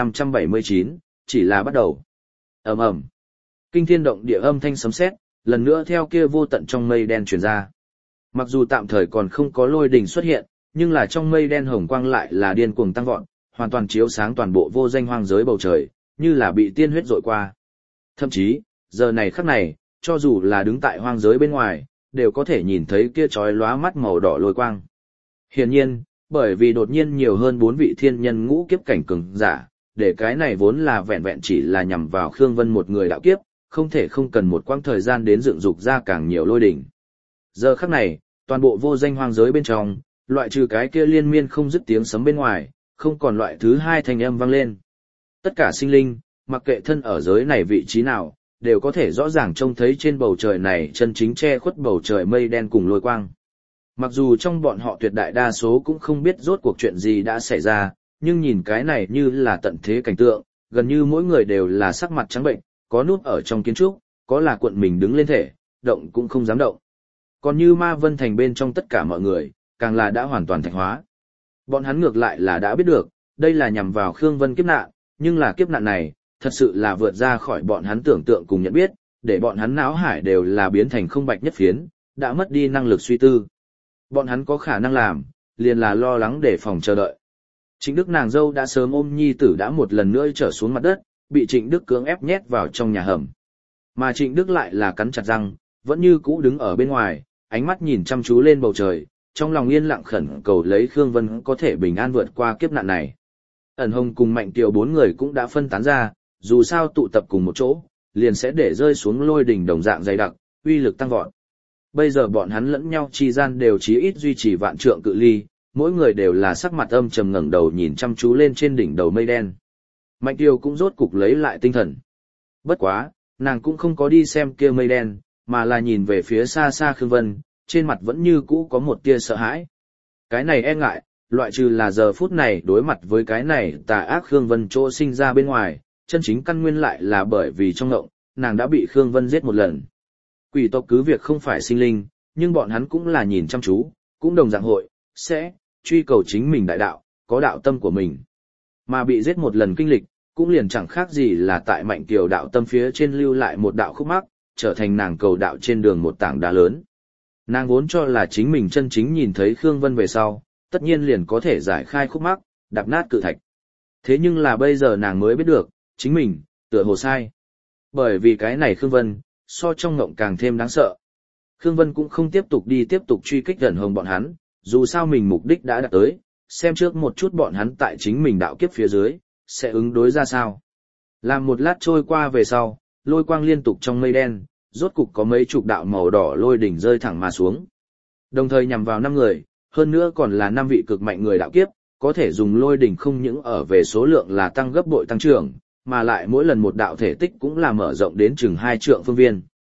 1579, chỉ là bắt đầu. Ầm ầm. Kinh thiên động địa âm thanh sấm sét, lần nữa theo kia vô tận trong mây đen truyền ra. Mặc dù tạm thời còn không có lôi đình xuất hiện, nhưng là trong mây đen hồng quang lại là điên cuồng tăng vọt, hoàn toàn chiếu sáng toàn bộ vô danh hoang giới bầu trời, như là bị tiên huyết dội qua. Thậm chí, giờ này khắc này, cho dù là đứng tại hoang giới bên ngoài, đều có thể nhìn thấy kia chói lóa mắt màu đỏ lôi quang. Hiển nhiên, bởi vì đột nhiên nhiều hơn 4 vị thiên nhân ngũ kiếp cảnh cường giả, để cái này vốn là vẹn vẹn chỉ là nhằm vào Khương Vân một người đạo kiếp, không thể không cần một quãng thời gian đến dựng dục ra càng nhiều lôi đỉnh. Giờ khắc này, toàn bộ vô danh hoang giới bên trong, loại trừ cái kia liên miên không dứt tiếng sấm bên ngoài, không còn loại thứ hai thanh âm vang lên. Tất cả sinh linh, mặc kệ thân ở giới này vị trí nào, đều có thể rõ ràng trông thấy trên bầu trời này chân chính che khuất bầu trời mây đen cùng lôi quang. Mặc dù trong bọn họ tuyệt đại đa số cũng không biết rốt cuộc chuyện gì đã xảy ra, nhưng nhìn cái này như là tận thế cảnh tượng, gần như mỗi người đều là sắc mặt trắng bệnh, có núp ở trong kiến trúc, có là cuộn mình đứng lên thể, động cũng không dám động. Còn như Ma Vân Thành bên trong tất cả mọi người, càng là đã hoàn toàn thạch hóa. Bọn hắn ngược lại là đã biết được, đây là nhằm vào Khương Vân kiếp nạn, nhưng là kiếp nạn này, thật sự là vượt ra khỏi bọn hắn tưởng tượng cùng nhận biết, để bọn hắn não hải đều là biến thành không bạch nhất phiến, đã mất đi năng lực suy tư. Bọn hắn có khả năng làm, liền là lo lắng để phòng chờ đợi. Trịnh Đức nàng dâu đã sớm ôm nhi tử đã một lần nữa trở xuống mặt đất, bị Trịnh Đức cưỡng ép nhét vào trong nhà hầm. Mà Trịnh Đức lại là cắn chặt răng, vẫn như cũ đứng ở bên ngoài, ánh mắt nhìn chăm chú lên bầu trời, trong lòng yên lặng khẩn cầu lấy Khương Vân có thể bình an vượt qua kiếp nạn này. Ẩn Hồng cùng Mạnh Tiều 4 người cũng đã phân tán ra, dù sao tụ tập cùng một chỗ, liền sẽ để rơi xuống lôi đỉnh đồng dạng dày đặc, uy lực tăng vọt. Bây giờ bọn hắn lẫn nhau chi gian đều chí ít duy trì vạn trượng cự ly, mỗi người đều là sắc mặt âm trầm ngẩng đầu nhìn chăm chú lên trên đỉnh đầu mây đen. Mạnh Tiêu cũng rốt cục lấy lại tinh thần. Bất quá, nàng cũng không có đi xem kia mây đen, mà là nhìn về phía xa xa Khương Vân, trên mặt vẫn như cũ có một tia sợ hãi. Cái này e ngại, loại trừ là giờ phút này đối mặt với cái này tà ác Khương Vân chỗ sinh ra bên ngoài, chân chính căn nguyên lại là bởi vì trong ngộng, nàng đã bị Khương Vân giết một lần. Quỷ tộc cứ việc không phải sinh linh, nhưng bọn hắn cũng là nhìn chăm chú, cũng đồng dạng hội, sẽ, truy cầu chính mình đại đạo, có đạo tâm của mình. Mà bị giết một lần kinh lịch, cũng liền chẳng khác gì là tại Mạnh Kiều đạo tâm phía trên lưu lại một đạo khúc mắc, trở thành nàng cầu đạo trên đường một tảng đá lớn. Nàng vốn cho là chính mình chân chính nhìn thấy Khương Vân về sau, tất nhiên liền có thể giải khai khúc mắc, đạp nát cự thạch. Thế nhưng là bây giờ nàng mới biết được, chính mình, tựa hồ sai. Bởi vì cái này Khương Vân, so trong ngộng càng thêm đáng sợ. Khương Vân cũng không tiếp tục truy kích Ẩn Hồng bọn hắn, dù sao mình mục đích đã đạt tới, xem trước một chút bọn hắn tại chính mình đạo kiếp phía dưới, sẽ ứng đối ra sao. Làm một lát trôi qua về sau, lôi quang liên tục trong mây đen, rốt cục có mấy chục đạo màu đỏ lôi đỉnh rơi thẳng mà xuống. Đồng thời nhằm vào 5 người, hơn nữa còn là 5 vị cực mạnh người đạo kiếp, có thể dùng lôi đỉnh không những ở về số lượng là tăng gấp bội tăng trưởng, mà lại mỗi lần một đạo thể tích cũng là mở rộng đến chừng 2 trượng phương viên.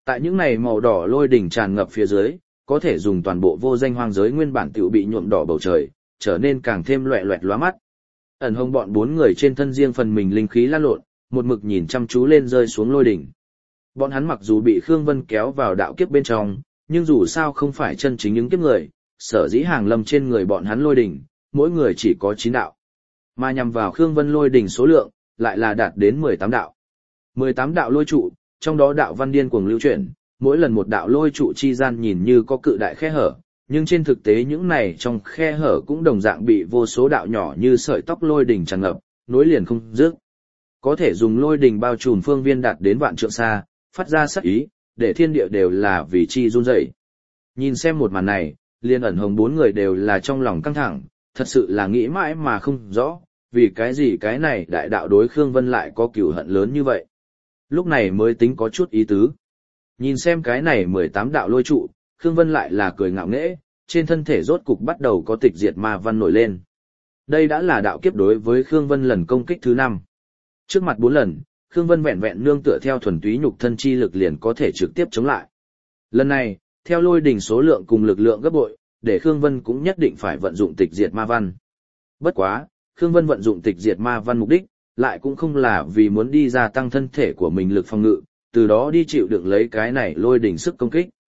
Tại những này màu đỏ lôi đỉnh tràn ngập phía dưới, có thể dùng toàn bộ vô danh hoang giới nguyên bản tiểu bị nhuộm đỏ bầu trời, trở nên càng thêm loẹt loẹt lóa mắt. Ẩn Hồng bọn 4 người trên thân riêng phần mình linh khí lan lộn, một mực nhìn chăm chú lên rơi xuống lôi đỉnh. Bọn hắn mặc dù bị Khương Vân kéo vào đạo kiếp bên trong, nhưng dù sao không phải chân chính những kiếp người, sở dĩ hàng lâm trên người bọn hắn lôi đỉnh, mỗi người chỉ có 9 đạo. Mà nhằm vào Khương Vân lôi đỉnh số lượng, lại là đạt đến 18 đạo. 18 đạo lôi trụ, trong đó đạo văn điên cuồng lưu chuyển, mỗi lần một đạo lôi trụ chi gian nhìn như có cự đại khe hở, nhưng trên thực tế những này trong khe hở cũng đồng dạng bị vô số đạo nhỏ như sợi tóc lôi đỉnh tràn ngập, nối liền không dứt. Có thể dùng lôi đỉnh bao trùm phương viên đạt đến vạn trượng xa, phát ra sắc ý, để thiên địa đều là vì chi run rẩy. Nhìn xem một màn này, Liên Ẩn Hồng 4 người đều là trong lòng căng thẳng, thật sự là nghĩ mãi mà không rõ, vì cái gì cái này đại đạo đối Khương Vân lại có cừu hận lớn như vậy. Lúc này mới tính có chút ý tứ. Nhìn xem cái này 18 đạo lôi trụ, Khương Vân lại là cười ngạo nghễ, trên thân thể rốt cục bắt đầu có tịch diệt ma văn nổi lên. Đây đã là đạo kiếp đối với Khương Vân lần công kích thứ 5. Trước mặt 4 lần, Khương Vân vẹn vẹn nương tựa theo thuần túy nhục thân chi lực liền có thể trực tiếp chống lại. Lần này, theo lôi đỉnh số lượng cùng lực lượng gấp bội, để Khương Vân cũng nhất định phải vận dụng tịch diệt ma văn. Bất quá, Khương Vân vận dụng tịch diệt ma văn mục đích, lại cũng không là vì muốn đi gia tăng thân thể của mình lực phòng ngự, từ đó đi chịu đựng lấy cái này lôi đỉnh sức công kích.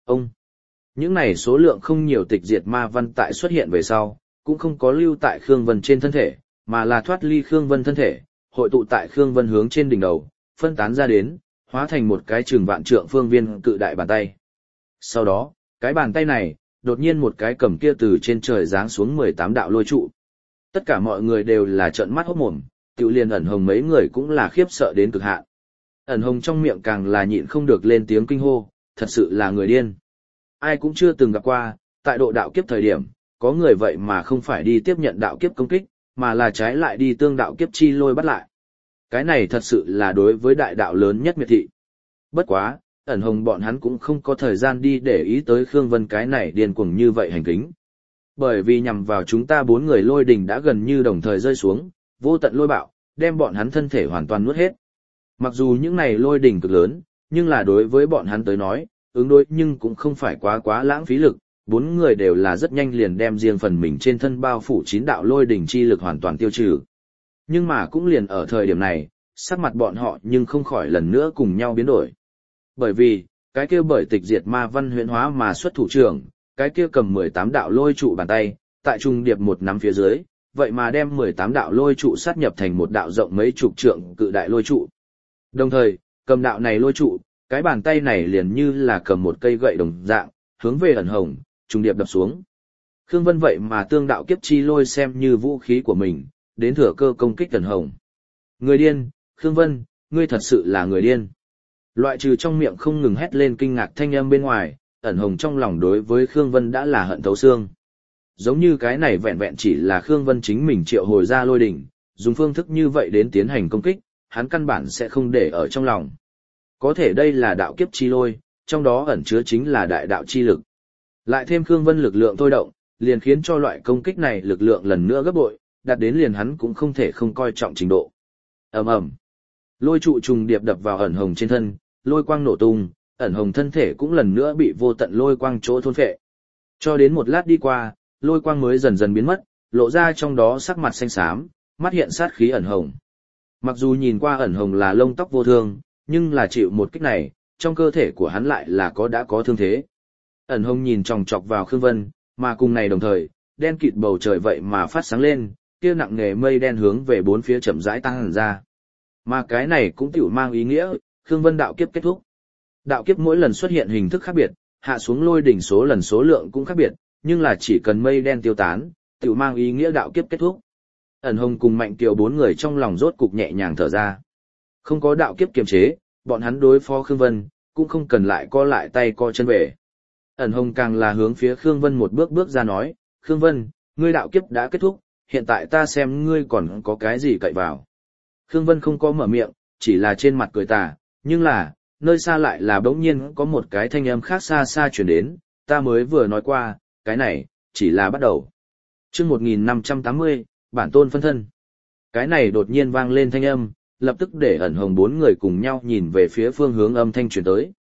Những này số lượng không nhiều tịch diệt ma văn tại xuất hiện về sau, cũng không có lưu tại Khương Vân trên thân thể, mà là thoát ly Khương Vân thân thể, hội tụ tại Khương Vân hướng trên đỉnh đầu, phân tán ra đến, hóa thành một cái trường vạn trượng phương viên cự đại bàn tay. Sau đó, cái bàn tay này, đột nhiên một cái cầm kia từ trên trời giáng xuống 18 đạo lôi trụ. Tất cả mọi người đều là trợn mắt hốt mồm, tiểu Liên Ẩn Hồng mấy người cũng là khiếp sợ đến cực hạn. Ẩn Hồng trong miệng càng là nhịn không được lên tiếng kinh hô, thật sự là người điên. Ai cũng chưa từng gặp qua, tại độ đạo kiếp thời điểm, có người vậy mà không phải đi tiếp nhận đạo kiếp công kích, mà là trái lại đi tương đạo kiếp chi lôi bắt lại. Cái này thật sự là đối với đại đạo lớn nhất miệt thị. Bất quá, Ẩn Hồng bọn hắn cũng không có thời gian đi để ý tới Khương Vân cái này điên cuồng như vậy hành kính. Bởi vì nhằm vào chúng ta 4 người lôi đỉnh đã gần như đồng thời rơi xuống, vô tận lôi bạo, đem bọn hắn thân thể hoàn toàn nuốt hết. Mặc dù những này lôi đỉnh cực lớn, nhưng là đối với bọn hắn tới nói, ứng đối nhưng cũng không phải quá lãng phí lực, 4 người đều là rất nhanh liền đem riêng phần mình trên thân bao phủ 9 đạo lôi đỉnh chi lực hoàn toàn tiêu trừ. Nhưng mà cũng liền ở thời điểm này, sắc mặt bọn họ nhưng không khỏi lần nữa cùng nhau biến đổi. Bởi vì, cái kia bởi tịch diệt ma văn huyễn hóa mà xuất thủ trưởng, cái kia cầm 18 đạo lôi trụ bàn tay, tại trung điệp một nắm phía dưới, vậy mà đem 18 đạo lôi trụ sát nhập thành một đạo rộng mấy chục trượng cự đại lôi trụ. Đồng thời, cầm đạo này lôi trụ, cái bàn tay này liền như là cầm một cây gậy đồng dạng, hướng về Ẩn Hồng, trung điệp đập xuống. Khương Vân vậy mà tương đạo kiếp chi lôi xem như vũ khí của mình, đến thừa cơ công kích Ẩn Hồng. Người điên, Khương Vân, ngươi thật sự là người điên. Loại trừ trong miệng không ngừng hét lên kinh ngạc thanh âm bên ngoài, Ẩn Hồng trong lòng đối với Khương Vân đã là hận thấu xương. Giống như cái này vẹn vẹn chỉ là Khương Vân chính mình triệu hồi ra lôi đỉnh, dùng phương thức như vậy đến tiến hành công kích, hắn căn bản sẽ không để ở trong lòng. Có thể đây là đạo kiếp chi lôi, trong đó ẩn chứa chính là đại đạo chi lực. Lại thêm Khương Vân lực lượng thôi động, liền khiến cho loại công kích này lực lượng lần nữa gấp bội, đạt đến liền hắn cũng không thể không coi trọng trình độ. Ầm ầm. Lôi trụ trùng điệp đập vào Ẩn Hồng trên thân, lôi quang nổ tung, Ẩn Hồng thân thể cũng lần nữa bị vô tận lôi quang chỗ thôn phệ. Cho đến một lát đi qua, lôi quang mới dần dần biến mất, lộ ra trong đó sắc mặt xanh xám, mắt hiện sát khí Ẩn Hồng. Mặc dù nhìn qua Ẩn Hồng là lông tóc vô thương, nhưng là chịu một kích này, trong cơ thể của hắn lại là đã có thương thế. Ẩn Hồng nhìn chòng chọc vào Khương Vân, mà cùng này đồng thời, đen kịt bầu trời vậy mà phát sáng lên, kia nặng nề mây đen hướng về bốn phía chậm rãi tăng hẳn ra. Mà cái này cũng tiểu mang ý nghĩa, Khương Vân đạo kiếp kết thúc. Đạo kiếp mỗi lần xuất hiện hình thức khác biệt, hạ xuống lôi đỉnh số lần số lượng cũng khác biệt, nhưng là chỉ cần mây đen tiêu tán, tiểu mang ý nghĩa đạo kiếp kết thúc. Ẩn Hồng cùng Mạnh Kiều 4 người trong lòng rốt cục nhẹ nhàng thở ra. Không có đạo kiếp kiềm chế, bọn hắn đối phó Khương Vân, cũng không cần lại co lại tay co chân về. Ẩn Hồng càng là hướng phía Khương Vân một bước bước ra nói, Khương Vân, ngươi đạo kiếp đã kết thúc, hiện tại ta xem ngươi còn có cái gì cậy vào. Khương Vân không có mở miệng, chỉ là trên mặt cười tà, nhưng là, nơi xa lại là bỗng nhiên có một cái thanh âm khác xa xa truyền đến, ta mới vừa nói qua, cái này, chỉ là bắt đầu. Chương 1580, bản tôn phân thân. Cái này đột nhiên vang lên thanh âm, lập tức để Ẩn Hồng 4 người cùng nhau nhìn về phía phương hướng âm thanh truyền tới.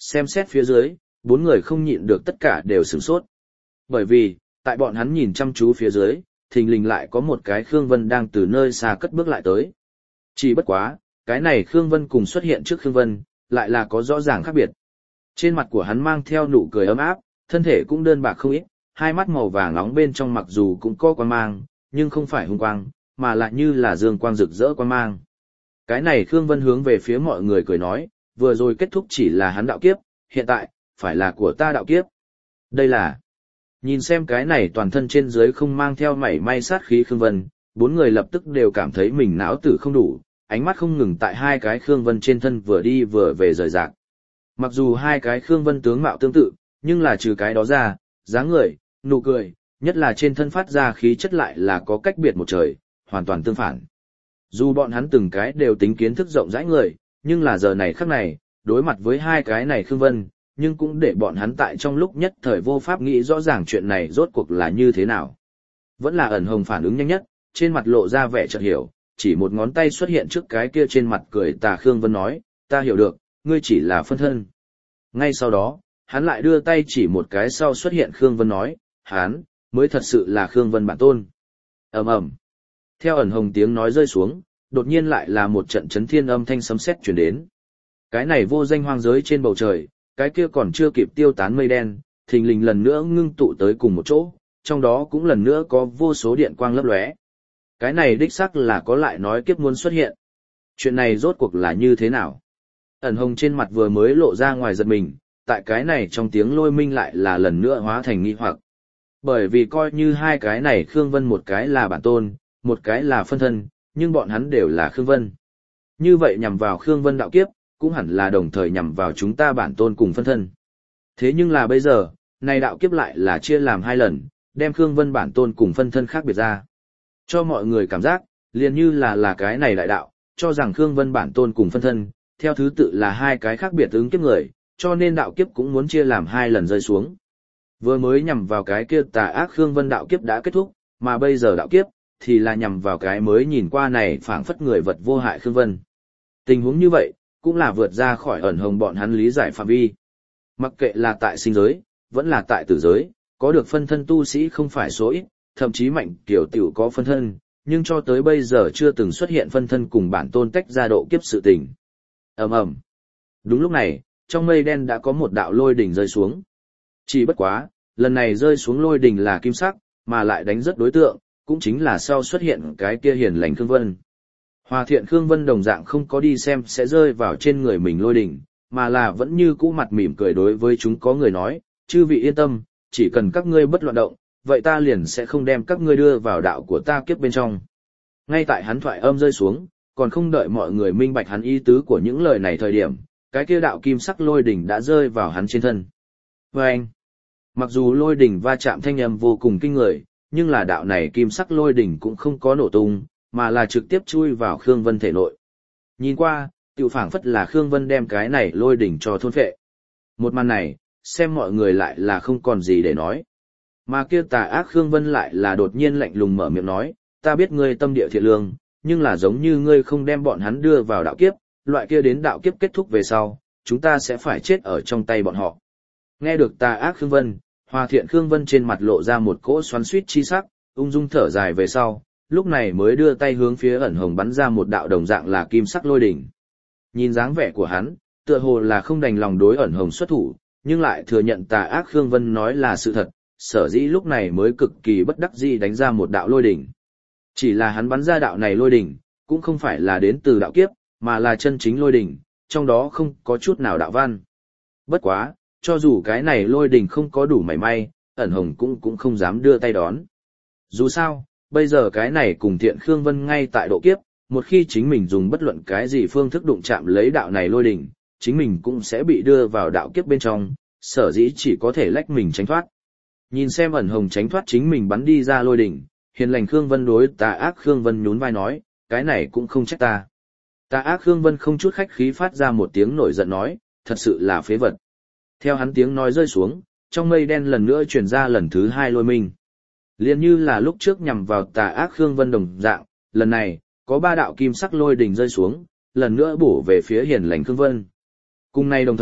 Xem xét phía dưới, bốn người không nhịn được tất cả đều sửng sốt. Bởi vì, tại bọn hắn nhìn chăm chú phía dưới, thình lình lại có một cái Khương Vân đang từ nơi xa cất bước lại tới. Chỉ bất quá, cái này Khương Vân cùng xuất hiện trước Khương Vân, lại là có rõ ràng khác biệt. Trên mặt của hắn mang theo nụ cười ấm áp, thân thể cũng đơn bạc không ít, hai mắt màu vàng nóng bên trong mặc dù cũng có quang mang, nhưng không phải hung quang, mà lại như là dương quang rực rỡ quang mang. Cái này Khương Vân hướng về phía mọi người cười nói, vừa rồi kết thúc chỉ là hắn đạo kiếp, hiện tại, phải là của ta đạo kiếp. Đây là... Nhìn xem cái này toàn thân trên dưới không mang theo mảy may sát khí Khương Vân, bốn người lập tức đều cảm thấy mình não tử không đủ, ánh mắt không ngừng tại hai cái Khương Vân trên thân vừa đi vừa về rời rạc. Mặc dù hai cái Khương Vân tướng mạo tương tự, nhưng là trừ cái đó ra, dáng người, nụ cười, nhất là trên thân phát ra khí chất lại là có cách biệt một trời, hoàn toàn tương phản. Dù bọn hắn từng cái đều tính kiến thức rộng rãi người, nhưng là giờ này khắc này, đối mặt với hai cái này Khương Vân, nhưng cũng để bọn hắn tại trong lúc nhất thời vô pháp nghĩ rõ ràng chuyện này rốt cuộc là như thế nào. Vẫn là ẩn hồng phản ứng nhanh nhất, trên mặt lộ ra vẻ chợt hiểu, chỉ một ngón tay xuất hiện trước cái kia trên mặt cười tà Khương Vân nói, ta hiểu được, ngươi chỉ là phân thân. Ngay sau đó, hắn lại đưa tay chỉ một cái sau xuất hiện Khương Vân nói, hắn, mới thật sự là Khương Vân bản tôn. Ầm ầm. Theo ẩn hồng tiếng nói rơi xuống, đột nhiên lại là một trận chấn thiên âm thanh sấm sét truyền đến. Cái này vô danh hoang giới trên bầu trời, cái kia còn chưa kịp tiêu tán mây đen, thình lình lần nữa ngưng tụ tới cùng một chỗ, trong đó cũng lần nữa có vô số điện quang lấp lóe. Cái này đích xác là có lại nói kiếp muốn xuất hiện. Chuyện này rốt cuộc là như thế nào? Ẩn hồng trên mặt vừa mới lộ ra ngoài giật mình, tại cái này trong tiếng lôi minh lại là lần nữa hóa thành nghi hoặc. Bởi vì coi như hai cái này Khương Vân một cái là bản tôn, một cái là phân thân, nhưng bọn hắn đều là Khương Vân. Như vậy nhằm vào Khương Vân đạo kiếp, cũng hẳn là đồng thời nhằm vào chúng ta bản tôn cùng phân thân. Thế nhưng là bây giờ, này đạo kiếp lại là chia làm hai lần, đem Khương Vân bản tôn cùng phân thân khác biệt ra. Cho mọi người cảm giác, liền như là cái này đại đạo, cho rằng Khương Vân bản tôn cùng phân thân, theo thứ tự là hai cái khác biệt ứng kiếp người, cho nên đạo kiếp cũng muốn chia làm hai lần rơi xuống. Vừa mới nhằm vào cái kia tà ác Khương Vân đạo kiếp đã kết thúc, mà bây giờ đạo kiếp, thì là nhằm vào cái mới nhìn qua này phảng phất người vật vô hại Khương Vân. Tình huống như vậy, cũng là vượt ra khỏi ẩn hồng bọn hắn lý giải phạm vi. Mặc kệ là tại sinh giới, vẫn là tại tử giới, có được phân thân tu sĩ không phải số ít, thậm chí mạnh kiểu tiểu có phân thân, nhưng cho tới bây giờ chưa từng xuất hiện phân thân cùng bản tôn tách ra độ kiếp sự tình. Ầm ầm. Đúng lúc này, trong mây đen đã có một đạo lôi đỉnh rơi xuống. Chỉ bất quá, lần này rơi xuống lôi đỉnh là kim sắc, mà lại đánh rất đối tượng, cũng chính là sau xuất hiện cái kia hiền lành Khương Vân. Hòa thiện Khương Vân đồng dạng không có đi xem sẽ rơi vào trên người mình lôi đỉnh, mà là vẫn như cũ mặt mỉm cười đối với chúng có người nói, chư vị yên tâm, chỉ cần các ngươi bất loạn động, vậy ta liền sẽ không đem các ngươi đưa vào đạo của ta kiếp bên trong. Ngay tại hắn thoại âm rơi xuống, còn không đợi mọi người minh bạch hắn ý tứ của những lời này thời điểm, cái kia đạo kim sắc lôi đỉnh đã rơi vào hắn trên thân. Và anh, mặc dù lôi đỉnh va chạm thanh âm vô cùng kinh người, nhưng là đạo này kim sắc lôi đỉnh cũng không có nổ tung, mà là trực tiếp chui vào Khương Vân thể nội. Nhìn qua, tiểu phảng phất là Khương Vân đem cái này lôi đỉnh cho thôn phệ. Một màn này, xem mọi người lại là không còn gì để nói. Mà kia tà ác Khương Vân lại là đột nhiên lạnh lùng mở miệng nói, ta biết ngươi tâm địa thiện lương, nhưng là giống như ngươi không đem bọn hắn đưa vào đạo kiếp, loại kia đến đạo kiếp kết thúc về sau, chúng ta sẽ phải chết ở trong tay bọn họ. Nghe được tà ác Khương Vân, hòa thiện Khương Vân trên mặt lộ ra một cỗ xoắn xuýt chi sắc, ung dung thở dài về sau, lúc này mới đưa tay hướng phía ẩn hồng bắn ra một đạo đồng dạng là kim sắc lôi đỉnh. Nhìn dáng vẻ của hắn, tựa hồ là không đành lòng đối ẩn hồng xuất thủ, nhưng lại thừa nhận tà ác Khương Vân nói là sự thật, sở dĩ lúc này mới cực kỳ bất đắc dĩ đánh ra một đạo lôi đỉnh. Chỉ là hắn bắn ra đạo này lôi đỉnh, cũng không phải là đến từ đạo kiếp, mà là chân chính lôi đỉnh, trong đó không có chút nào đạo văn. Bất quá, cho dù cái này lôi đỉnh không có đủ mảy may, ẩn hồng cũng không dám đưa tay đón. Dù sao, bây giờ cái này cùng thiện Khương Vân ngay tại độ kiếp, một khi chính mình dùng bất luận cái gì phương thức đụng chạm lấy đạo này lôi đỉnh, chính mình cũng sẽ bị đưa vào đạo kiếp bên trong, sở dĩ chỉ có thể lách mình tránh thoát. Nhìn xem ẩn hồng tránh thoát chính mình bắn đi ra lôi đỉnh, hiền lành Khương Vân đối tà ác Khương Vân nhún vai nói, cái này cũng không trách ta. Tà ác Khương Vân không chút khách khí phát ra một tiếng nổi giận nói, thật sự là phế vật. Theo hắn tiếng nói rơi xuống, trong mây đen lần nữa truyền ra lần thứ hai lôi minh. Liên như là lúc trước nhằm vào tà ác Khương Vân đồng dạng, lần này, có 3 đạo kim sắc lôi đỉnh rơi xuống, lần nữa bổ về phía hiền lành Khương Vân. Cùng nay đồng thời,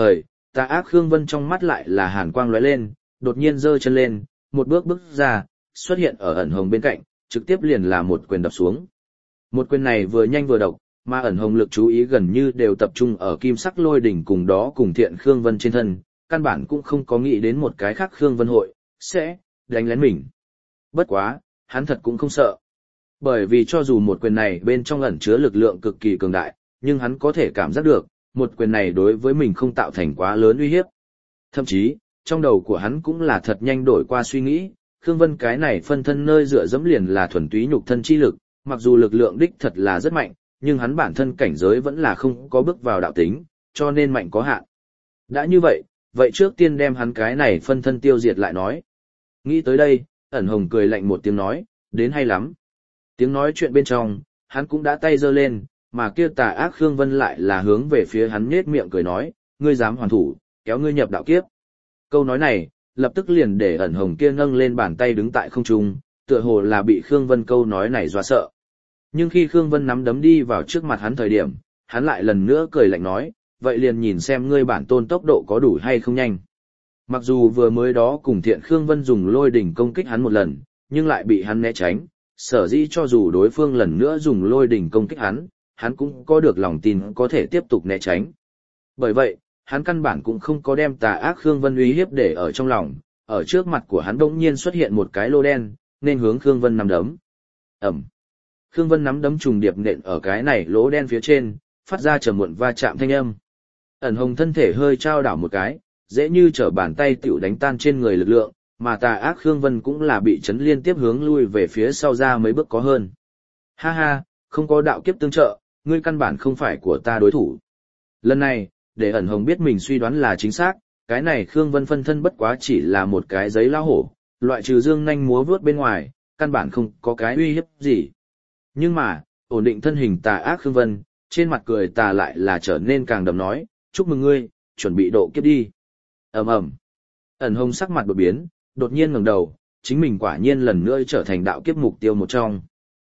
Tà ác Khương Vân trong mắt lại là hàn quang lóe lên, đột nhiên giơ chân lên, một bước bước ra, xuất hiện ở ẩn hồng bên cạnh, trực tiếp liền là một quyền đập xuống. Một quyền này vừa nhanh vừa độc, mà ẩn hồng lực chú ý gần như đều tập trung ở kim sắc lôi đỉnh cùng đó cùng thiện Khương Vân trên thân, căn bản cũng không có nghĩ đến một cái khác Khương Vân hội sẽ đánh lén mình. Bất quá, hắn thật cũng không sợ. Bởi vì cho dù một quyền này bên trong ẩn chứa lực lượng cực kỳ cường đại, nhưng hắn có thể cảm giác được, một quyền này đối với mình không tạo thành quá lớn uy hiếp. Thậm chí, trong đầu của hắn cũng là thật nhanh đổi qua suy nghĩ, Khương Vân cái này phân thân nơi dựa dẫm liền là thuần túy nhục thân chi lực, mặc dù lực lượng đích thật là rất mạnh, nhưng hắn bản thân cảnh giới vẫn là không có bước vào đạo tính, cho nên mạnh có hạn. Đã như vậy, vậy trước tiên đem hắn cái này phân thân tiêu diệt lại nói. Nghĩ tới đây, ẩn hồng cười lạnh một tiếng nói, đến hay lắm. Tiếng nói chuyện bên trong, hắn cũng đã tay giơ lên, mà kia tà ác Khương Vân lại là hướng về phía hắn nhếch miệng cười nói, ngươi dám hoàn thủ, kéo ngươi nhập đạo kiếp. Câu nói này, lập tức liền để ẩn hồng kia nâng lên bàn tay đứng tại không trung, tựa hồ là bị Khương Vân câu nói này dọa sợ. Nhưng khi Khương Vân nắm đấm đi vào trước mặt hắn thời điểm, hắn lại lần nữa cười lạnh nói, vậy liền nhìn xem ngươi bản tôn tốc độ có đủ hay không nhanh. Mặc dù vừa mới đó cùng thiện Khương Vân dùng lôi đỉnh công kích hắn một lần, nhưng lại bị hắn né tránh, sở dĩ cho dù đối phương lần nữa dùng lôi đỉnh công kích hắn cũng có được lòng tin có thể tiếp tục né tránh. Bởi vậy, hắn căn bản cũng không có đem tà ác Khương Vân uy hiếp để ở trong lòng, ở trước mặt của hắn bỗng nhiên xuất hiện một cái lô đen, nên hướng Khương Vân nắm đấm. Ẩm. Khương Vân nắm đấm trùng điệp nện ở cái này lỗ đen phía trên, phát ra trầm muộn va chạm thanh âm. Ẩn hồng thân thể hơi trao đảo một cái, dễ như trở bàn tay tiểu đánh tan trên người lực lượng, mà tà ác Khương Vân cũng là bị chấn liên tiếp hướng lui về phía sau ra mấy bước có hơn. Ha ha, không có đạo kiếp tương trợ, ngươi căn bản không phải của ta đối thủ. Lần này, để ẩn hồng biết mình suy đoán là chính xác, cái này Khương Vân phân thân bất quá chỉ là một cái giấy lao hổ, loại trừ dương nhanh múa vướt bên ngoài, căn bản không có cái uy hiếp gì. Nhưng mà, ổn định thân hình tà ác Khương Vân, trên mặt cười tà lại là trở nên càng đậm nói, chúc mừng ngươi, chuẩn bị độ kiếp đi. Ầm ầm. Ẩn hồng sắc mặt đột biến, đột nhiên ngẩng đầu, chính mình quả nhiên lần nữa trở thành đạo kiếp mục tiêu một trong.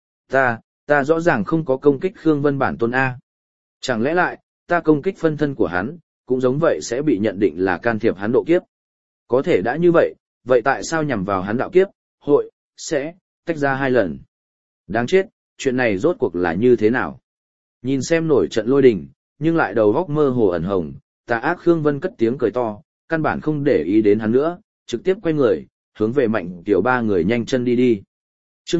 Ta rõ ràng không có công kích Khương Vân bản tôn A. Chẳng lẽ lại, ta công kích phân thân của hắn, cũng giống vậy sẽ bị nhận định là can thiệp hắn độ kiếp. Có thể đã như vậy, vậy tại sao nhằm vào hắn đạo kiếp, sẽ tách ra hai lần? Đáng chết, chuyện này rốt cuộc là như thế nào? Nhìn xem nổi trận lôi đình, nhưng lại đầu góc mơ hồ ẩn hồng, tà ác Khương Vân cất tiếng cười to, căn bản không để ý đến hắn nữa, trực tiếp quay người, hướng về Mạnh Tiểu ba người nhanh chân đi. Chương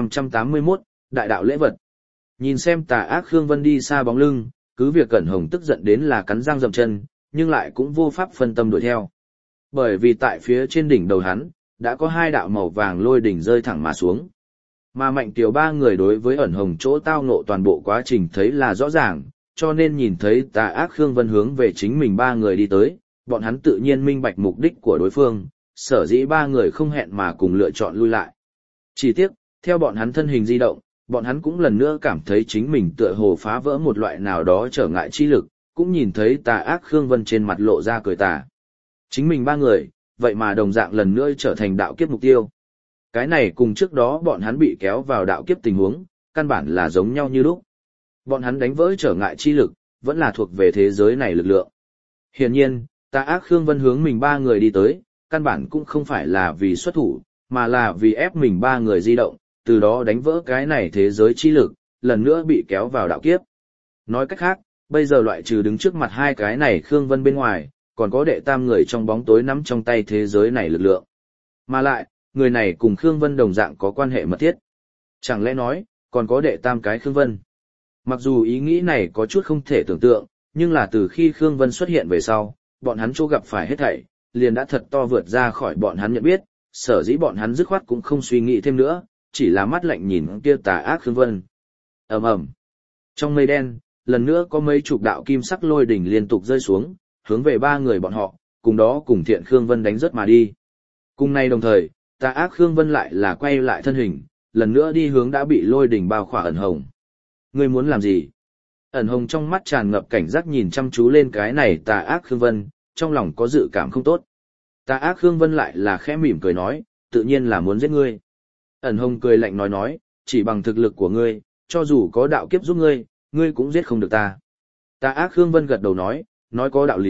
1581, đại đạo lễ vật. Nhìn xem tà ác Khương Vân đi xa bóng lưng, cứ việc Cẩn Hồng tức giận đến là cắn răng dậm chân, nhưng lại cũng vô pháp phân tâm đuổi theo. Bởi vì tại phía trên đỉnh đầu hắn, đã có hai đạo màu vàng lôi đỉnh rơi thẳng mà xuống. Mà Mạnh Tiểu ba người đối với Ẩn Hồng chỗ tao ngộ toàn bộ quá trình thấy là rõ ràng, cho nên nhìn thấy tà ác Khương Vân hướng về chính mình ba người đi tới, bọn hắn tự nhiên minh bạch mục đích của đối phương, sở dĩ ba người không hẹn mà cùng lựa chọn lui lại. Chỉ tiếc, theo bọn hắn thân hình di động, bọn hắn cũng lần nữa cảm thấy chính mình tựa hồ phá vỡ một loại nào đó trở ngại chi lực, cũng nhìn thấy tà ác Khương Vân trên mặt lộ ra cười tà. Chính mình ba người, vậy mà đồng dạng lần nữa trở thành đạo kiếp mục tiêu. Cái này cùng trước đó bọn hắn bị kéo vào đạo kiếp tình huống, căn bản là giống nhau như lúc. Bọn hắn đánh vỡ trở ngại chi lực, vẫn là thuộc về thế giới này lực lượng. Hiển nhiên, tà ác Khương Vân hướng mình ba người đi tới, căn bản cũng không phải là vì xuất thủ, mà là vì ép mình ba người di động, từ đó đánh vỡ cái này thế giới chi lực, lần nữa bị kéo vào đạo kiếp. Nói cách khác, bây giờ loại trừ đứng trước mặt hai cái này Khương Vân bên ngoài, còn có đệ tam người trong bóng tối nắm trong tay thế giới này lực lượng. Mà lại, người này cùng Khương Vân đồng dạng có quan hệ mật thiết. Chẳng lẽ nói, còn có đệ tam cái Khương Vân? Mặc dù ý nghĩ này có chút không thể tưởng tượng, nhưng là từ khi Khương Vân xuất hiện về sau, bọn hắn chỗ gặp phải hết thảy, liền đã thật to vượt ra khỏi bọn hắn nhận biết, sở dĩ bọn hắn dứt khoát cũng không suy nghĩ thêm nữa, chỉ là mắt lạnh nhìn kia tà ác Khương Vân. Ầm ầm. Trong mây đen, lần nữa có mấy chục đạo kim sắc lôi đỉnh liên tục rơi xuống, hướng về ba người bọn họ, cùng đó cùng thiện Khương Vân đánh rất mà đi. Cùng nay đồng thời, tà ác Khương Vân lại là quay lại thân hình, lần nữa đi hướng đã bị lôi đỉnh bao khỏa Ẩn Hồng. Ngươi muốn làm gì? Ẩn Hồng trong mắt tràn ngập cảnh giác nhìn chăm chú lên cái này tà ác Khương Vân, trong lòng có dự cảm không tốt. Tà ác Khương Vân lại là khẽ mỉm cười nói, tự nhiên là muốn giết ngươi. Ẩn Hồng cười lạnh nói, chỉ bằng thực lực của ngươi, cho dù có đạo kiếp giúp ngươi, ngươi cũng giết không được ta. Tà ác Khương Vân gật đầu nói có đạo lý,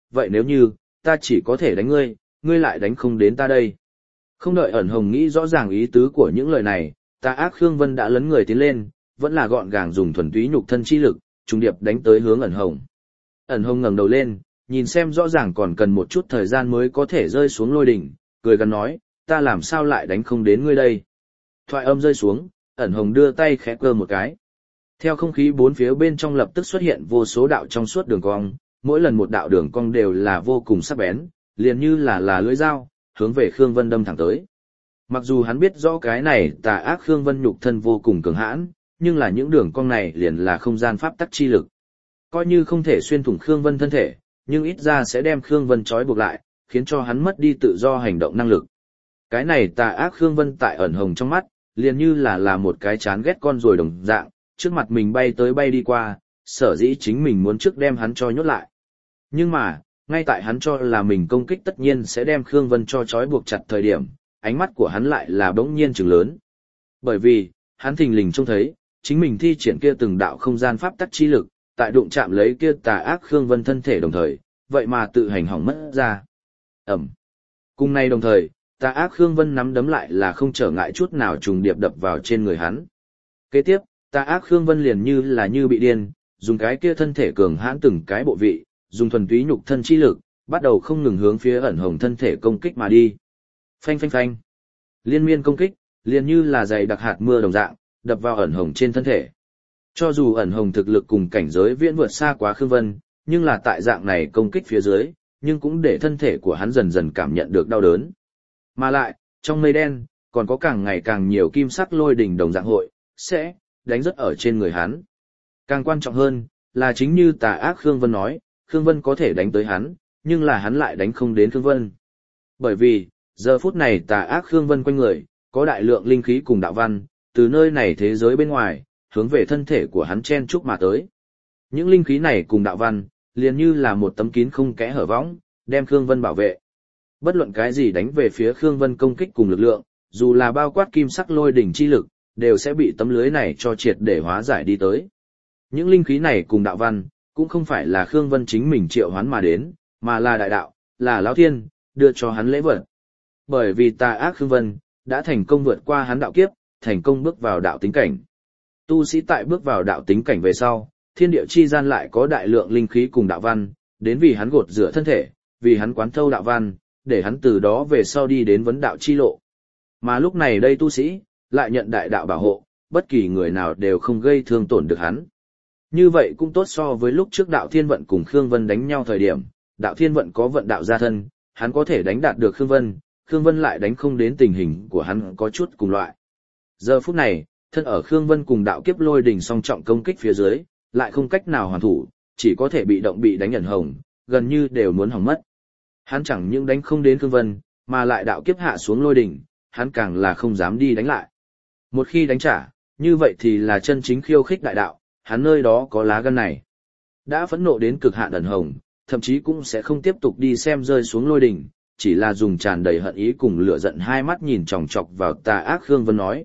vậy nếu như, ta chỉ có thể đánh ngươi, ngươi lại đánh không đến ta đây. Không đợi ẩn hồng nghĩ rõ ràng ý tứ của những lời này, tà ác Khương Vân đã lấn người tiến lên, vẫn là gọn gàng dùng thuần túy nhục thân chi lực, trùng điệp đánh tới hướng ẩn hồng. Ẩn hồng ngẩng đầu lên, nhìn xem rõ ràng còn cần một chút thời gian mới có thể rơi xuống lôi đỉnh, cười gần nói, ta làm sao lại đánh không đến ngươi đây. Thoại âm rơi xuống, ẩn hồng đưa tay khẽ cơ một cái. Theo không khí bốn phía bên trong lập tức xuất hiện vô số đạo trong suốt đường cong, mỗi lần một đạo đường cong đều là vô cùng sắc bén, liền như là lưỡi dao, hướng về Khương Vân đâm thẳng tới. Mặc dù hắn biết rõ cái này tà ác Khương Vân nhục thân vô cùng cường hãn, nhưng là những đường cong này liền là không gian pháp tắc chi lực. Coi như không thể xuyên thủng Khương Vân thân thể, nhưng ít ra sẽ đem Khương Vân trói buộc lại, khiến cho hắn mất đi tự do hành động năng lực. Cái này tà ác Khương Vân tại ẩn hồng trong mắt, liền như là một cái chán ghét con ruồi đồng dạng, trước mặt mình bay tới bay đi qua, sở dĩ chính mình muốn trước đem hắn cho nhốt lại. Nhưng mà, ngay tại hắn cho là mình công kích tất nhiên sẽ đem Khương Vân cho trói buộc chặt thời điểm, ánh mắt của hắn lại là bỗng nhiên trừng lớn. Bởi vì, hắn thình lình trông thấy, chính mình thi triển kia từng đạo không gian pháp tắc chi lực, tại đụng chạm lấy kia tà ác Khương Vân thân thể đồng thời, vậy mà tự hành hỏng mất ra. Ẩm. Cùng nay đồng thời, tà ác Khương Vân nắm đấm lại là không trở ngại chút nào trùng điệp đập vào trên người hắn. Kế tiếp, tà ác Khương Vân liền như bị điên, dùng cái kia thân thể cường hãn từng cái bộ vị, dùng thuần túy nhục thân chi lực, bắt đầu không ngừng hướng phía ẩn hồng thân thể công kích mà đi. Phanh phanh phanh. Liên miên công kích, liền như là dày đặc hạt mưa đồng dạng, đập vào ẩn hồng trên thân thể. Cho dù ẩn hồng thực lực cùng cảnh giới viễn vượt xa quá Khương Vân, nhưng là tại dạng này công kích phía dưới, nhưng cũng để thân thể của hắn dần dần cảm nhận được đau đớn. Mà lại, trong mây đen, còn có càng ngày càng nhiều kim sắc lôi đỉnh đồng dạng hội, sẽ đánh rất ở trên người hắn. Càng quan trọng hơn, là chính như tà ác Khương Vân nói, Khương Vân có thể đánh tới hắn, nhưng là hắn lại đánh không đến Khương Vân. Bởi vì, giờ phút này tà ác Khương Vân quanh người, có đại lượng linh khí cùng đạo văn, từ nơi này thế giới bên ngoài, hướng về thân thể của hắn chen chúc mà tới. Những linh khí này cùng đạo văn, liền như là một tấm kín không kẽ hở võng, đem Khương Vân bảo vệ. Bất luận cái gì đánh về phía Khương Vân công kích cùng lực lượng, dù là bao quát kim sắc lôi đỉnh chi lực, đều sẽ bị tấm lưới này cho triệt để hóa giải đi tới. Những linh khí này cùng đạo văn, cũng không phải là Khương Vân chính mình triệu hoán mà đến, mà là đại đạo, là Lão Thiên, đưa cho hắn lễ vật. Bởi vì tà ác Khương Vân, đã thành công vượt qua hắn đạo kiếp, thành công bước vào đạo tính cảnh. Tu sĩ tại bước vào đạo tính cảnh về sau, thiên địa chi gian lại có đại lượng linh khí cùng đạo văn, đến vì hắn gột rửa thân thể, vì hắn quán thâu đạo văn, để hắn từ đó về sau đi đến vấn đạo chi lộ. Mà lúc này đây tu sĩ, lại nhận đại đạo bảo hộ, bất kỳ người nào đều không gây thương tổn được hắn. Như vậy cũng tốt so với lúc trước đạo thiên vận cùng Khương Vân đánh nhau thời điểm, đạo thiên vận có vận đạo gia thân, hắn có thể đánh đạt được Khương Vân lại đánh không đến tình hình của hắn có chút cùng loại. Giờ phút này, thân ở Khương Vân cùng đạo kiếp lôi đỉnh song trọng công kích phía dưới, lại không cách nào hoàn thủ, chỉ có thể bị động bị đánh ẩn hồng, gần như đều muốn hỏng mất. Hắn chẳng những đánh không đến Khương Vân, mà lại đạo kiếp hạ xuống lôi đỉnh, hắn càng là không dám đi đánh lại. Một khi đánh trả, như vậy thì là chân chính khiêu khích đại đạo, hắn nơi đó có lá gan này. Đã phẫn nộ đến cực hạn ẩn hồng, thậm chí cũng sẽ không tiếp tục đi xem rơi xuống lôi đỉnh, chỉ là dùng tràn đầy hận ý cùng lửa giận hai mắt nhìn chòng chọc vào tà ác Khương Vân nói,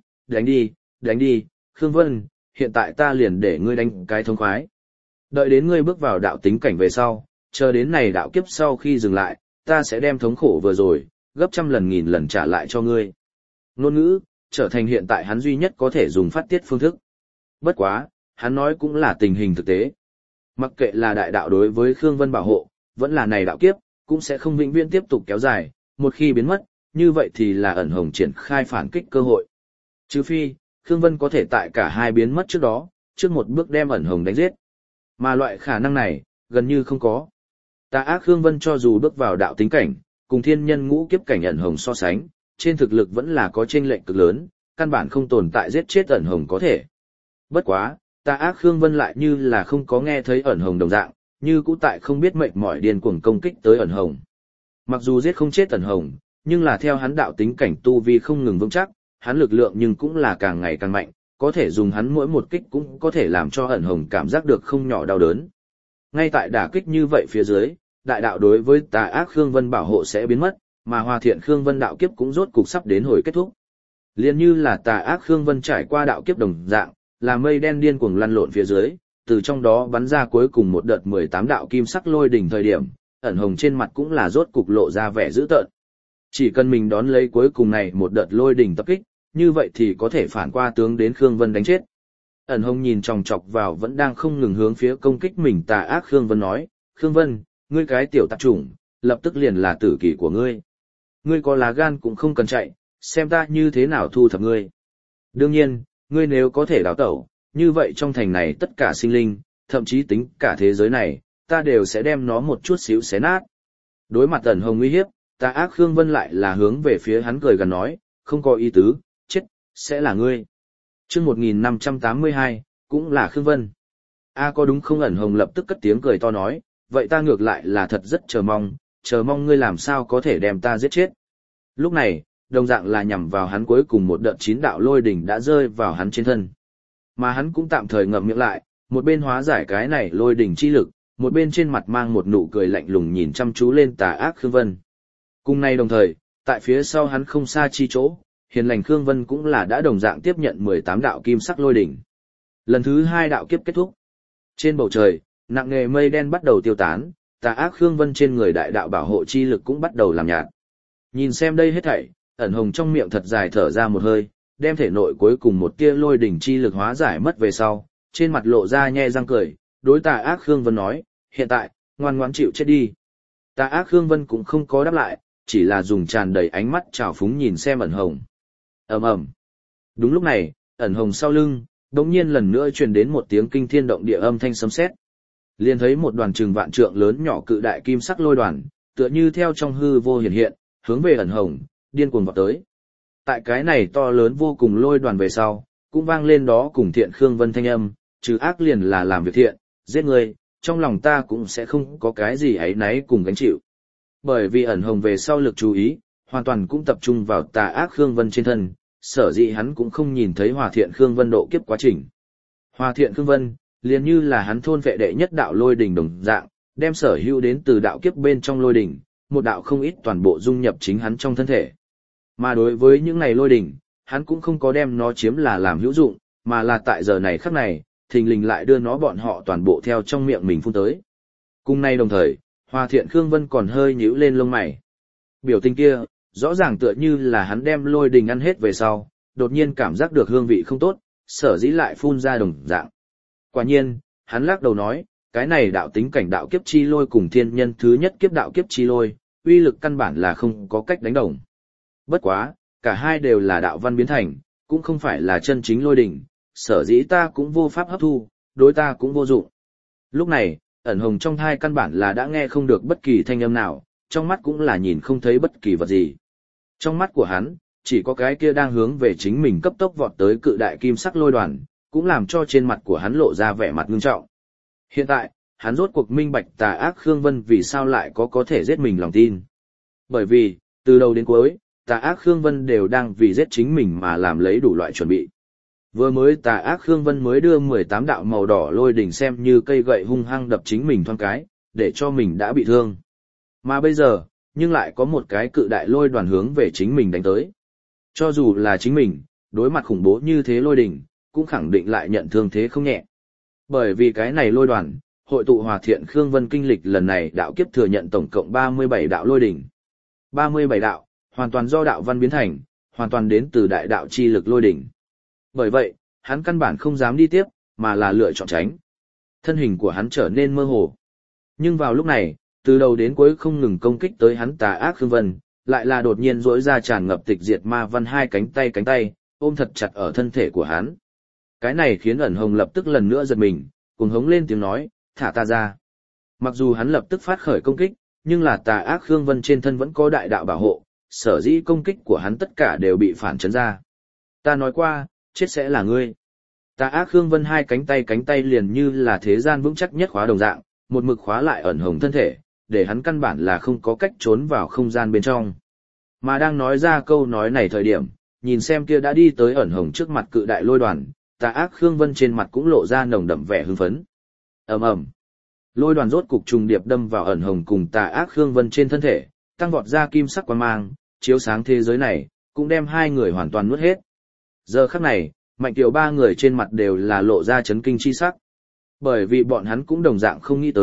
đánh đi, Khương Vân, hiện tại ta liền để ngươi đánh cái thông khoái. Đợi đến ngươi bước vào đạo tính cảnh về sau, chờ đến này đạo kiếp sau khi dừng lại, ta sẽ đem thống khổ vừa rồi, gấp trăm lần nghìn lần trả lại cho ngươi. Ngôn ngữ, trở thành hiện tại hắn duy nhất có thể dùng phát tiết phương thức. Bất quá, hắn nói cũng là tình hình thực tế. Mặc kệ là đại đạo đối với Khương Vân bảo hộ, vẫn là này đạo kiếp, cũng sẽ không vĩnh viễn tiếp tục kéo dài, một khi biến mất, như vậy thì là ẩn hồng triển khai phản kích cơ hội. Trừ phi, Khương Vân có thể tại cả hai biến mất trước đó, trước một bước đem ẩn hồng đánh giết. Mà loại khả năng này, gần như không có. Tà ác Khương Vân cho dù bước vào đạo tính cảnh, cùng thiên nhân ngũ kiếp cảnh ẩn hồng so sánh, trên thực lực vẫn là có chênh lệch cực lớn, căn bản không tồn tại giết chết ẩn hồng có thể. Bất quá, tà ác Khương Vân lại như là không có nghe thấy ẩn hồng đồng dạng, như cũ tại không biết mệt mỏi điên cuồng công kích tới ẩn hồng. Mặc dù giết không chết ẩn hồng, nhưng là theo hắn đạo tính cảnh tu vi không ngừng vững chắc, hắn lực lượng nhưng cũng là càng ngày càng mạnh, có thể dùng hắn mỗi một kích cũng có thể làm cho ẩn hồng cảm giác được không nhỏ đau đớn. Ngay tại đả kích như vậy phía dưới, đại đạo đối với tà ác Khương Vân bảo hộ sẽ biến mất, mà hòa thiện Khương Vân đạo kiếp cũng rốt cục sắp đến hồi kết thúc. Liên như là tà ác Khương Vân trải qua đạo kiếp đồng dạng, là mây đen điên cuồng lăn lộn phía dưới, từ trong đó bắn ra cuối cùng một đợt 18 đạo kim sắc lôi đỉnh thời điểm, ẩn hồng trên mặt cũng là rốt cục lộ ra vẻ dữ tợn. Chỉ cần mình đón lấy cuối cùng này một đợt lôi đỉnh tập kích, như vậy thì có thể phản qua tướng đến Khương Vân đánh chết. Ẩn hồng nhìn chòng chọc vào vẫn đang không ngừng hướng phía công kích mình tà ác Khương Vân nói, Khương Vân, ngươi cái tiểu tạp chủng, lập tức liền là tử kỷ của ngươi. Ngươi có lá gan cũng không cần chạy, xem ta như thế nào thu thập ngươi. Đương nhiên, ngươi nếu có thể đào tẩu, như vậy trong thành này tất cả sinh linh, thậm chí tính cả thế giới này, ta đều sẽ đem nó một chút xíu xé nát. Đối mặt ẩn hồng uy hiếp, tà ác Khương Vân lại là hướng về phía hắn cười gần nói, không có ý tứ, chết, sẽ là ngươi. Chương 1582, cũng là Khương Vân. Có đúng không? Ẩn hồng lập tức cất tiếng cười to nói, vậy ta ngược lại là thật rất chờ mong ngươi làm sao có thể đem ta giết chết. Lúc này, đồng dạng là nhằm vào hắn cuối cùng một đợt 9 đạo lôi đỉnh đã rơi vào hắn trên thân. Mà hắn cũng tạm thời ngậm miệng lại, một bên hóa giải cái này lôi đỉnh chi lực, một bên trên mặt mang một nụ cười lạnh lùng nhìn chăm chú lên tà ác Khương Vân. Cùng nay đồng thời, tại phía sau hắn không xa chi chỗ, hiền lành Khương Vân cũng là đã đồng dạng tiếp nhận 18 đạo kim sắc lôi đỉnh. Lần thứ 2 đạo kiếp kết thúc. Trên bầu trời, nặng nề mây đen bắt đầu tiêu tán, tà ác Khương Vân trên người đại đạo bảo hộ chi lực cũng bắt đầu làm nhạt. Nhìn xem đây hết thảy, ẩn hồng trong miệng thật dài thở ra một hơi, đem thể nội cuối cùng một tia lôi đỉnh chi lực hóa giải mất về sau, trên mặt lộ ra nhe răng cười, đối tà ác Khương Vân nói, hiện tại, ngoan ngoãn chịu chết đi. Tà ác Khương Vân cũng không có đáp lại, chỉ là dùng tràn đầy ánh mắt trào phúng nhìn xem ẩn hồng. Ầm ầm. Đúng lúc này, ẩn hồng sau lưng, đột nhiên lần nữa truyền đến một tiếng kinh thiên động địa âm thanh sấm sét. Liền thấy một đoàn trừng vạn trượng lớn nhỏ cự đại kim sắc lôi đoàn, tựa như theo trong hư vô hiện hiện, hướng về ẩn hồng, điên cuồng vọt tới. Tại cái này to lớn vô cùng lôi đoàn về sau, cũng vang lên đó cùng thiện Khương Vân thanh âm, trừ ác liền là làm việc thiện, giết người, trong lòng ta cũng sẽ không có cái gì ấy náy cùng gánh chịu. Bởi vì ẩn hồng về sau lực chú ý, hoàn toàn cũng tập trung vào tà ác Khương Vân trên thân, sở dĩ hắn cũng không nhìn thấy hòa thiện Khương Vân độ kiếp quá trình. Hòa thiện Khương Vân, liền như là hắn thôn vệ đệ nhất đạo lôi đỉnh đồng dạng, đem sở hữu đến từ đạo kiếp bên trong lôi đỉnh, một đạo không ít toàn bộ dung nhập chính hắn trong thân thể. Mà đối với những này lôi đỉnh, hắn cũng không có đem nó chiếm là làm hữu dụng, mà là tại giờ này khắc này, thình lình lại đưa nó bọn họ toàn bộ theo trong miệng mình phun tới. Cùng nay đồng thời, Hòa thiện Khương Vân còn hơi nhíu lên lông mày. Biểu tình kia, rõ ràng tựa như là hắn đem lôi đỉnh ăn hết về sau, đột nhiên cảm giác được hương vị không tốt, sở dĩ lại phun ra đồng dạng. Quả nhiên, hắn lắc đầu nói, cái này đạo tính cảnh đạo kiếp chi lôi cùng thiên nhân thứ nhất kiếp đạo kiếp chi lôi, uy lực căn bản là không có cách đánh đồng. Bất quá, cả hai đều là đạo văn biến thành, cũng không phải là chân chính lôi đỉnh, sở dĩ ta cũng vô pháp hấp thu, đối ta cũng vô dụng. Lúc này, ẩn hồng trong thai căn bản là đã nghe không được bất kỳ thanh âm nào, trong mắt cũng là nhìn không thấy bất kỳ vật gì. Trong mắt của hắn, chỉ có cái kia đang hướng về chính mình cấp tốc vọt tới cự đại kim sắc lôi đoàn, cũng làm cho trên mặt của hắn lộ ra vẻ mặt ngưng trọng. Hiện tại, hắn rốt cuộc minh bạch tà ác Khương Vân vì sao lại có thể giết mình lòng tin. Bởi vì, từ đầu đến cuối, tà ác Khương Vân đều đang vì giết chính mình mà làm lấy đủ loại chuẩn bị. Vừa mới tà ác Khương Vân mới đưa 18 đạo màu đỏ lôi đỉnh xem như cây gậy hung hăng đập chính mình thoáng cái, để cho mình đã bị thương. Mà bây giờ, nhưng lại có một cái cự đại lôi đoàn hướng về chính mình đánh tới. Cho dù là chính mình, đối mặt khủng bố như thế lôi đỉnh, cũng khẳng định lại nhận thương thế không nhẹ. Bởi vì cái này lôi đoàn, hội tụ Hòa thiện Khương Vân kinh lịch lần này đạo kiếp thừa nhận tổng cộng 37 đạo lôi đỉnh. 37 đạo, hoàn toàn do đạo văn biến thành, hoàn toàn đến từ đại đạo chi lực lôi đỉnh. Bởi vậy, hắn căn bản không dám đi tiếp, mà là lựa chọn tránh. Thân hình của hắn trở nên mơ hồ. Nhưng vào lúc này, từ đầu đến cuối không ngừng công kích tới hắn tà ác Khương Vân, lại là đột nhiên rỗi ra tràn ngập tịch diệt ma văn hai cánh tay, ôm thật chặt ở thân thể của hắn. Cái này khiến ẩn hồng lập tức lần nữa giật mình, cùng hống lên tiếng nói, thả ta ra. Mặc dù hắn lập tức phát khởi công kích, nhưng là tà ác Khương Vân trên thân vẫn có đại đạo bảo hộ, sở dĩ công kích của hắn tất cả đều bị phản chấn ra. Ta nói qua, chết sẽ là ngươi. Tà ác Khương Vân hai cánh tay liền như là thế gian vững chắc nhất khóa đồng dạng, một mực khóa lại ẩn hồng thân thể, để hắn căn bản là không có cách trốn vào không gian bên trong. Mà đang nói ra câu nói này thời điểm, nhìn xem kia đã đi tới ẩn hồng trước mặt cự đại lôi đoàn, tà ác Khương Vân trên mặt cũng lộ ra nồng đậm vẻ hưng phấn. Ầm ầm. Lôi đoàn rốt cục trùng điệp đâm vào ẩn hồng cùng tà ác Khương Vân trên thân thể, tăng vọt ra kim sắc quang mang, chiếu sáng thế giới này, cũng đem hai người hoàn toàn nuốt hết. Giờ khắc này, Mạnh Kiều ba người trên mặt đều là lộ ra chấn kinh chi sắc. Bởi vì bọn hắn cũng đồng dạng không nghĩ tới,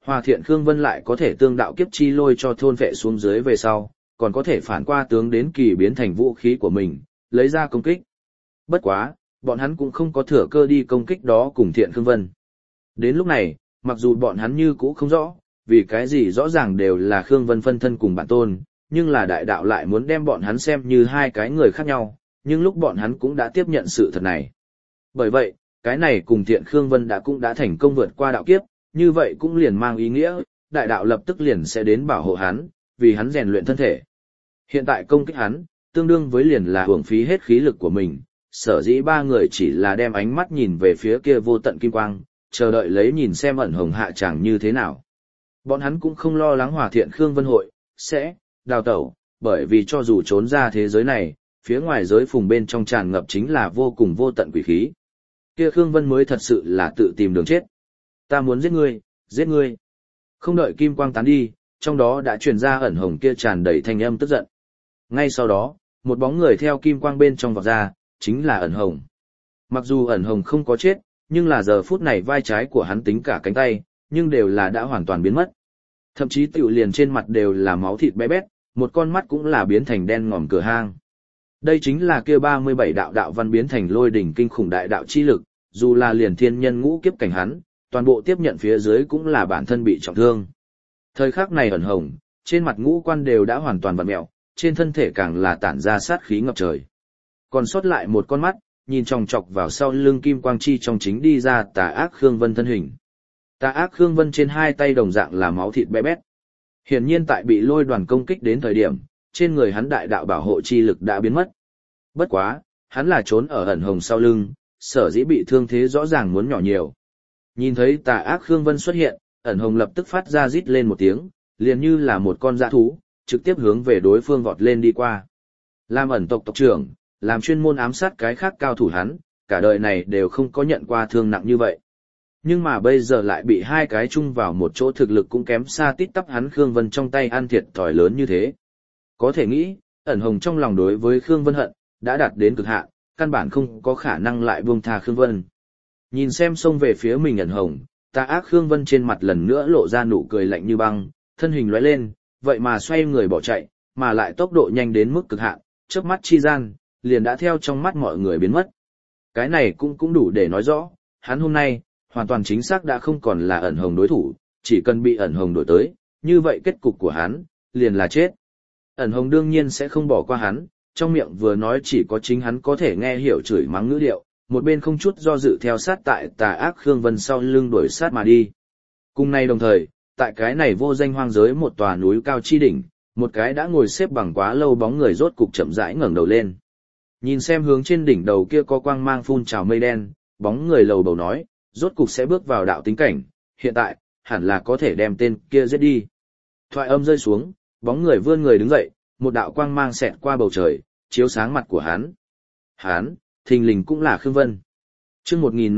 Hòa thiện Khương Vân lại có thể tương đạo kiếp chi lôi cho thôn vệ xuống dưới về sau, còn có thể phản qua tướng đến kỳ biến thành vũ khí của mình, lấy ra công kích. Bất quá, bọn hắn cũng không có thừa cơ đi công kích đó cùng thiện Khương Vân. Đến lúc này, mặc dù bọn hắn như cũ không rõ, vì cái gì rõ ràng đều là Khương Vân phân thân cùng bản tôn, nhưng là đại đạo lại muốn đem bọn hắn xem như hai cái người khác nhau, nhưng lúc bọn hắn cũng đã tiếp nhận sự thật này. Bởi vậy, cái này cùng thiện Khương Vân cũng đã thành công vượt qua đạo kiếp, như vậy cũng liền mang ý nghĩa, đại đạo lập tức liền sẽ đến bảo hộ hắn, vì hắn rèn luyện thân thể. Hiện tại công kích hắn, tương đương với liền là hưởng phí hết khí lực của mình, sở dĩ ba người chỉ là đem ánh mắt nhìn về phía kia vô tận kim quang, chờ đợi lấy nhìn xem ẩn hồng hạ tràng như thế nào. Bọn hắn cũng không lo lắng Hòa thiện Khương Vân hội sẽ đào tẩu, bởi vì cho dù trốn ra thế giới này, phía ngoài giới phùng bên trong tràn ngập chính là vô cùng vô tận quỷ khí. Kia Khương Vân mới thật sự là tự tìm đường chết. Ta muốn giết ngươi, giết ngươi. Không đợi kim quang tán đi, trong đó đã truyền ra ẩn hồng kia tràn đầy thanh âm tức giận. Ngay sau đó, một bóng người theo kim quang bên trong vọt ra, chính là ẩn hồng. Mặc dù ẩn hồng không có chết, nhưng là giờ phút này vai trái của hắn tính cả cánh tay, nhưng đều là đã hoàn toàn biến mất. Thậm chí tiểu liền trên mặt đều là máu thịt bé bét, một con mắt cũng là biến thành đen ngòm cửa hang. Đây chính là kia 37 đạo đạo văn biến thành lôi đỉnh kinh khủng đại đạo chi lực, dù là liền thiên nhân ngũ kiếp cảnh hắn, toàn bộ tiếp nhận phía dưới cũng là bản thân bị trọng thương. Thời khắc này ẩn hồng, trên mặt ngũ quan đều đã hoàn toàn vặn mẹo, trên thân thể càng là tản ra sát khí ngập trời. Còn sót lại một con mắt, nhìn chòng chọc vào sau lưng kim quang chi trong chính đi ra tà ác Khương Vân thân hình. Tà ác Khương Vân trên hai tay đồng dạng là máu thịt bé bét. Hiển nhiên tại bị lôi đoàn công kích đến thời điểm, trên người hắn đại đạo bảo hộ chi lực đã biến mất. Bất quá, hắn là trốn ở ẩn hồng sau lưng, sở dĩ bị thương thế rõ ràng muốn nhỏ nhiều. Nhìn thấy tà ác Khương Vân xuất hiện, ẩn hồng lập tức phát ra rít lên một tiếng, liền như là một con dã thú, trực tiếp hướng về đối phương vọt lên đi qua. Làm ẩn tộc tộc trưởng, làm chuyên môn ám sát cái khác cao thủ hắn, cả đời này đều không có nhận qua thương nặng như vậy. Nhưng mà bây giờ lại bị hai cái chung vào một chỗ thực lực cũng kém xa tít tắp hắn Khương Vân trong tay ăn thiệt thòi lớn như thế. Có thể nghĩ, ẩn hồng trong lòng đối với Khương Vân hận, đã đạt đến cực hạn, căn bản không có khả năng lại buông tha Khương Vân. Nhìn xem xông về phía mình ẩn hồng, tà ác Khương Vân trên mặt lần nữa lộ ra nụ cười lạnh như băng, thân hình lóe lên, vậy mà xoay người bỏ chạy, mà lại tốc độ nhanh đến mức cực hạn, chớp mắt chi gian, liền đã theo trong mắt mọi người biến mất. Cái này cũng đủ để nói rõ, hắn hôm nay, hoàn toàn chính xác đã không còn là ẩn hồng đối thủ, chỉ cần bị ẩn hồng đổi tới, như vậy kết cục của hắn, liền là chết. Ẩn hồng đương nhiên sẽ không bỏ qua hắn, trong miệng vừa nói chỉ có chính hắn có thể nghe hiểu chửi mắng ngữ điệu, một bên không chút do dự theo sát tại tà ác Khương Vân sau lưng đuổi sát mà đi. Cùng nay đồng thời, tại cái này vô danh hoang giới một tòa núi cao chi đỉnh, một cái đã ngồi xếp bằng quá lâu bóng người rốt cục chậm rãi ngẩng đầu lên. Nhìn xem hướng trên đỉnh đầu kia có quang mang phun trào mây đen, bóng người lầu bầu nói, rốt cục sẽ bước vào đạo tính cảnh, hiện tại, hẳn là có thể đem tên kia giết đi. Thoại âm rơi xuống, bóng người vươn người đứng dậy, một đạo quang mang xẹt qua bầu trời, chiếu sáng mặt của hắn. Hắn, thình lình cũng là Khương Vân. Chương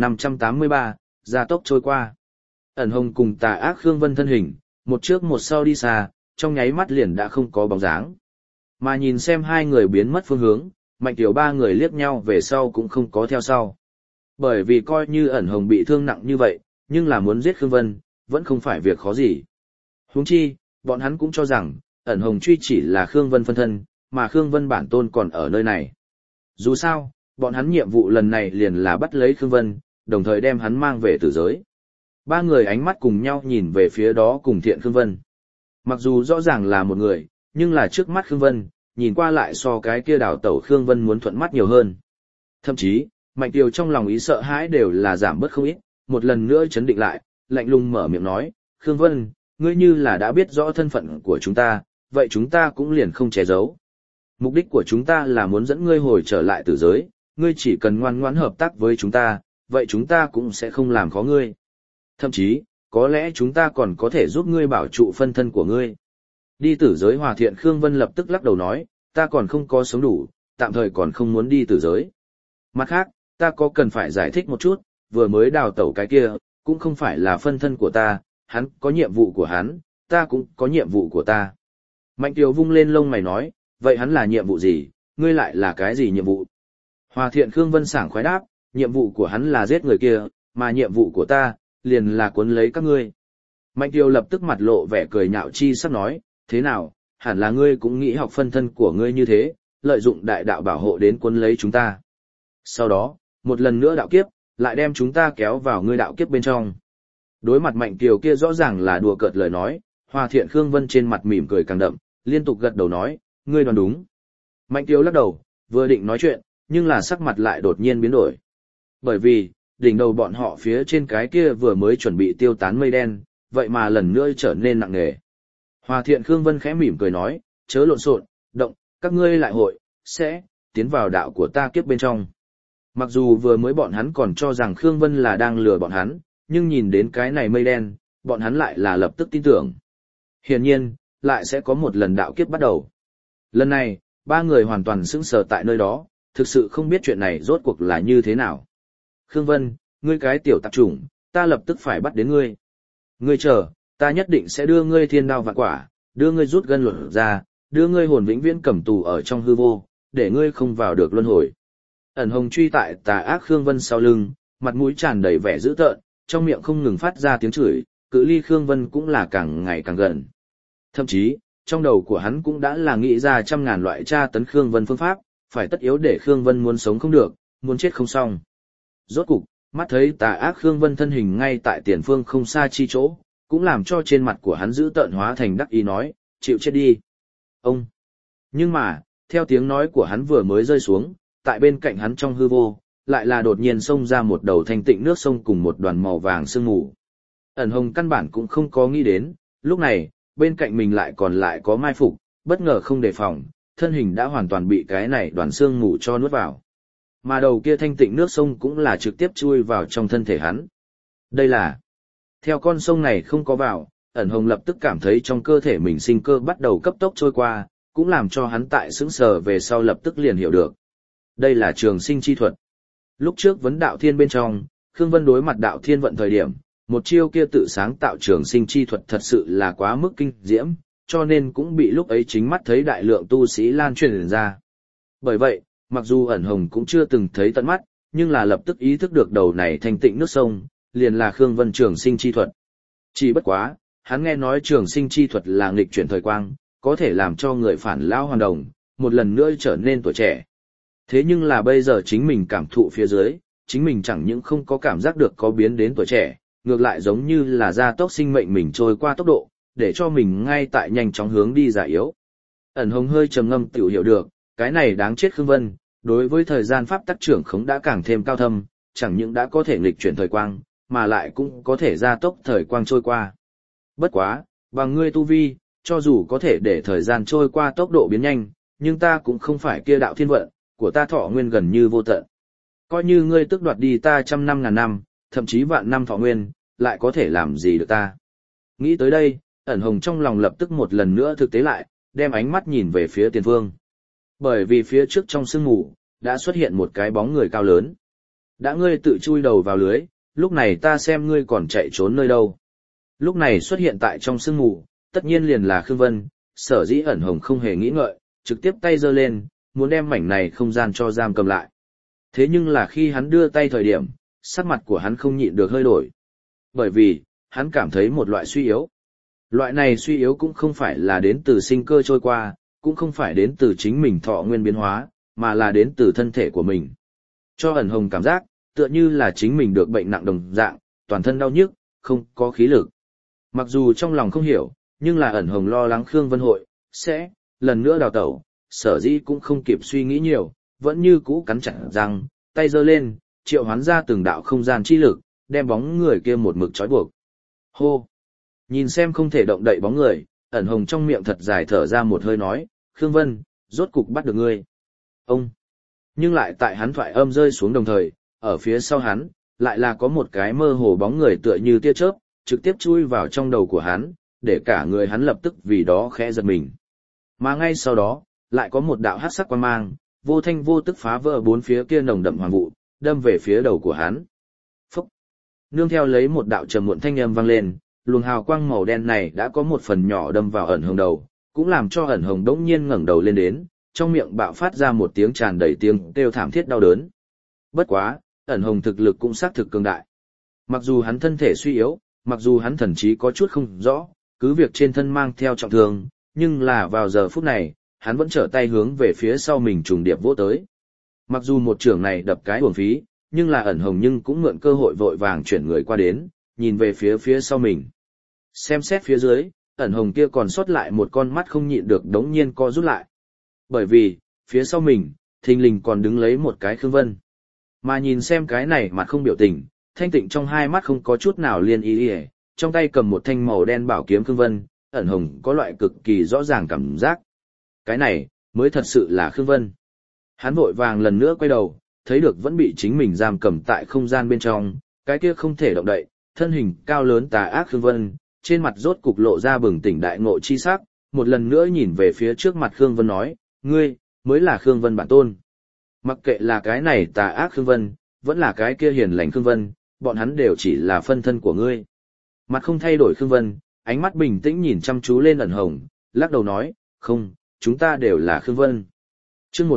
1583, gia tốc trôi qua. Ẩn hồng cùng tà ác Khương Vân thân hình, một trước một sau đi xa, trong nháy mắt liền đã không có bóng dáng. Mà nhìn xem hai người biến mất phương hướng, Mạnh Tiểu ba người liếc nhau về sau cũng không có theo sau. Bởi vì coi như ẩn hồng bị thương nặng như vậy, nhưng là muốn giết Khương Vân, vẫn không phải việc khó gì. Huống chi, bọn hắn cũng cho rằng, ẩn hồng truy chỉ là Khương Vân phân thân, mà Khương Vân bản tôn còn ở nơi này. Dù sao, bọn hắn nhiệm vụ lần này liền là bắt lấy Khương Vân, đồng thời đem hắn mang về tử giới. Ba người ánh mắt cùng nhau nhìn về phía đó cùng thiện Khương Vân. Mặc dù rõ ràng là một người, nhưng là trước mắt Khương Vân, nhìn qua lại so cái kia đảo tẩu Khương Vân muốn thuận mắt nhiều hơn. Thậm chí, Mạnh Tiều trong lòng ý sợ hãi đều là giảm bớt không ít, một lần nữa chấn định lại, lạnh lùng mở miệng nói, Khương Vân, ngươi như là đã biết rõ thân phận của chúng ta, vậy chúng ta cũng liền không che giấu. Mục đích của chúng ta là muốn dẫn ngươi hồi trở lại tử giới, ngươi chỉ cần ngoan ngoãn hợp tác với chúng ta, vậy chúng ta cũng sẽ không làm khó ngươi. Thậm chí, có lẽ chúng ta còn có thể giúp ngươi bảo trụ phân thân của ngươi. Đi tử giới hòa thiện Khương Vân lập tức lắc đầu nói, ta còn không có sống đủ, tạm thời còn không muốn đi tử giới. Mặt khác, ta có cần phải giải thích một chút, vừa mới đào tẩu cái kia, cũng không phải là phân thân của ta, hắn có nhiệm vụ của hắn, ta cũng có nhiệm vụ của ta. Mạnh Tiều vung lên lông mày nói, vậy hắn là nhiệm vụ gì, ngươi lại là cái gì nhiệm vụ? Hòa thiện Khương Vân sảng khoái đáp, nhiệm vụ của hắn là giết người kia, mà nhiệm vụ của ta, liền là cuốn lấy các ngươi. Mạnh Tiêu lập tức mặt lộ vẻ cười nhạo chi sắp nói, thế nào, hẳn là ngươi cũng nghĩ học phân thân của ngươi như thế, lợi dụng đại đạo bảo hộ đến cuốn lấy chúng ta. Sau đó, một lần nữa đạo kiếp, lại đem chúng ta kéo vào ngươi đạo kiếp bên trong. Đối mặt Mạnh Tiêu kia rõ ràng là đùa cợt lời nói, Hòa Thiện Khương Vân trên mặt mỉm cười càng đậm, liên tục gật đầu nói, ngươi đoán đúng. Mạnh Tiêu lắc đầu, vừa định nói chuyện, nhưng là sắc mặt lại đột nhiên biến đổi. Bởi vì, đỉnh đầu bọn họ phía trên cái kia vừa mới chuẩn bị tiêu tán mây đen, vậy mà lần nữa trở nên nặng nề. Hòa Thiện Khương Vân khẽ mỉm cười nói, chớ lộn xộn, động, các ngươi lại hội, sẽ, tiến vào đạo của ta kiếp bên trong. Mặc dù vừa mới bọn hắn còn cho rằng Khương Vân là đang lừa bọn hắn, nhưng nhìn đến cái này mây đen, bọn hắn lại là lập tức tin tưởng. Hiển nhiên, lại sẽ có một lần đạo kiếp bắt đầu. Lần này, ba người hoàn toàn sững sờ tại nơi đó, thực sự không biết chuyện này rốt cuộc là như thế nào. Khương Vân, ngươi cái tiểu tạp chủng, ta lập tức phải bắt đến ngươi. Ngươi chờ, ta nhất định sẽ đưa ngươi thiên đao vạn quả, đưa ngươi rút gân luận ra, đưa ngươi hồn vĩnh viễn cầm tù ở trong hư vô, để ngươi không vào được luân hồi. Ẩn Hồng truy tại tà ác Khương Vân sau lưng, mặt mũi tràn đầy vẻ dữ tợn, trong miệng không ngừng phát ra tiếng chửi, cự ly Khương Vân cũng là càng ngày càng gần. Thậm chí, trong đầu của hắn cũng đã là nghĩ ra trăm ngàn loại tra tấn Khương Vân phương pháp, phải tất yếu để Khương Vân muốn sống không được, muốn chết không xong. Rốt cục, mắt thấy tà ác Khương Vân thân hình ngay tại tiền phương không xa chi chỗ, cũng làm cho trên mặt của hắn dữ tợn hóa thành đắc ý nói, chịu chết đi. Ông! Nhưng mà, theo tiếng nói của hắn vừa mới rơi xuống, tại bên cạnh hắn trong hư vô, lại là đột nhiên xông ra một đầu thanh tịnh nước sông cùng một đoàn màu vàng sương mù. Ẩn Hồng căn bản cũng không có nghĩ đến, lúc này, bên cạnh mình lại còn lại có mai phục, bất ngờ không đề phòng, thân hình đã hoàn toàn bị cái này đoàn sương mù cho nuốt vào. Mà đầu kia thanh tịnh nước sông cũng là trực tiếp chui vào trong thân thể hắn. Đây là, theo con sông này không có vào, Ẩn Hồng lập tức cảm thấy trong cơ thể mình sinh cơ bắt đầu cấp tốc trôi qua, cũng làm cho hắn tại sững sờ về sau lập tức liền hiểu được. Đây là trường sinh chi thuật. Lúc trước vấn đạo thiên bên trong, Khương Vân đối mặt đạo thiên vận thời điểm, một chiêu kia tự sáng tạo trường sinh chi thuật thật sự là quá mức kinh diễm, cho nên cũng bị lúc ấy chính mắt thấy đại lượng tu sĩ lan truyền ra. Bởi vậy, mặc dù Ẩn Hồng cũng chưa từng thấy tận mắt, nhưng là lập tức ý thức được đầu này thanh tịnh nước sông, liền là Khương Vân trường sinh chi thuật. Chỉ bất quá, hắn nghe nói trường sinh chi thuật là nghịch chuyển thời quang, có thể làm cho người phản lão hoàn đồng, một lần nữa trở nên tuổi trẻ. Thế nhưng là bây giờ chính mình cảm thụ phía dưới, chính mình chẳng những không có cảm giác được có biến đến tuổi trẻ, ngược lại giống như là gia tốc sinh mệnh mình trôi qua tốc độ, để cho mình ngay tại nhanh chóng hướng đi già yếu. Ẩn Hồng hơi trầm ngâm tiểu hiểu được, cái này đáng chết Khương Vân, đối với thời gian pháp tắc trưởng khống đã càng thêm cao thâm, chẳng những đã có thể nghịch chuyển thời quang, mà lại cũng có thể gia tốc thời quang trôi qua. Bất quá, bằng ngươi tu vi, cho dù có thể để thời gian trôi qua tốc độ biến nhanh, nhưng ta cũng không phải kia đạo thiên vận, của ta thọ nguyên gần như vô tận. Coi như ngươi tước đoạt đi ta trăm năm ngàn năm, thậm chí vạn năm thọ nguyên, lại có thể làm gì được ta. Nghĩ tới đây, Ẩn Hồng trong lòng lập tức một lần nữa thực tế lại, đem ánh mắt nhìn về phía tiền phương. Bởi vì phía trước trong sương mù, đã xuất hiện một cái bóng người cao lớn. Đã ngươi tự chui đầu vào lưới, lúc này ta xem ngươi còn chạy trốn nơi đâu. Lúc này xuất hiện tại trong sương mù, tất nhiên liền là Khương Vân, sở dĩ Ẩn Hồng không hề nghĩ ngợi, trực tiếp tay giơ lên, muốn đem mảnh này không gian cho giam cầm lại. Thế nhưng là khi hắn đưa tay thời điểm, sắc mặt của hắn không nhịn được hơi đổi. Bởi vì, hắn cảm thấy một loại suy yếu. Loại này suy yếu cũng không phải là đến từ sinh cơ trôi qua, cũng không phải đến từ chính mình thọ nguyên biến hóa, mà là đến từ thân thể của mình. Cho Ẩn Hồng cảm giác, tựa như là chính mình được bệnh nặng đồng dạng, toàn thân đau nhức, không có khí lực. Mặc dù trong lòng không hiểu, nhưng là Ẩn Hồng lo lắng Khương Vân Hội sẽ lần nữa đào tẩu, sở dĩ cũng không kịp suy nghĩ nhiều, vẫn như cũ cắn chặt răng, tay giơ lên, triệu hoán ra từng đạo không gian chi lực, đem bóng người kia một mực trói buộc. Hô! Nhìn xem không thể động đậy bóng người, Ẩn Hồng trong miệng thật dài thở ra một hơi nói, Khương Vân, rốt cục bắt được ngươi. Ông! Nhưng lại tại hắn thoại âm rơi xuống đồng thời, ở phía sau hắn, lại là có một cái mơ hồ bóng người tựa như tia chớp, trực tiếp chui vào trong đầu của hắn, để cả người hắn lập tức vì đó khẽ giật mình. Mà ngay sau đó, lại có một đạo hắc sắc quang mang, vô thanh vô tức phá vỡ bốn phía kia nồng đậm hoàng vụ, đâm về phía đầu của hắn. Phúc! Nương theo lấy một đạo trầm muộn thanh âm vang lên, luồng hào quang màu đen này đã có một phần nhỏ đâm vào Ẩn Hồng đầu, cũng làm cho Ẩn Hồng đống nhiên ngẩng đầu lên đến, trong miệng bạo phát ra một tiếng tràn đầy tiếng kêu thảm thiết đau đớn. Bất quá, Ẩn Hồng thực lực cũng xác thực cường đại. Mặc dù hắn thân thể suy yếu, Mặc dù hắn thần chí có chút không rõ, cứ việc trên thân mang theo trọng thương, nhưng là vào giờ phút này, hắn vẫn trở tay hướng về phía sau mình trùng điệp vỗ tới. Mặc dù một trường này đập cái uổng phí, nhưng là ẩn hồng nhưng cũng mượn cơ hội vội vàng chuyển người qua đến, nhìn về phía sau mình. Xem xét phía dưới, ẩn hồng kia còn sót lại một con mắt không nhịn được đống nhiên co rút lại. Bởi vì, phía sau mình, thình lình còn đứng lấy một cái Khương Vân. Mà nhìn xem cái này mặt không biểu tình, thanh tịnh trong hai mắt không có chút nào liên ý ý, trong tay cầm một thanh màu đen bảo kiếm Khương Vân, ẩn hồng có loại cực kỳ rõ ràng cảm giác. Cái này, mới thật sự là Khương Vân. Hắn vội vàng lần nữa quay đầu, thấy được vẫn bị chính mình giam cầm tại không gian bên trong, cái kia không thể động đậy, thân hình cao lớn tà ác Khương Vân, trên mặt rốt cục lộ ra bừng tỉnh đại ngộ chi sắc, một lần nữa nhìn về phía trước mặt Khương Vân nói, ngươi, mới là Khương Vân bản tôn. Mặc kệ là cái này tà ác Khương Vân, vẫn là cái kia hiền lành Khương Vân, bọn hắn đều chỉ là phân thân của ngươi. Mặt không thay đổi Khương Vân, ánh mắt bình tĩnh nhìn chăm chú lên ẩn hồng, lắc đầu nói, không, chúng ta đều là Khương Vân. Chương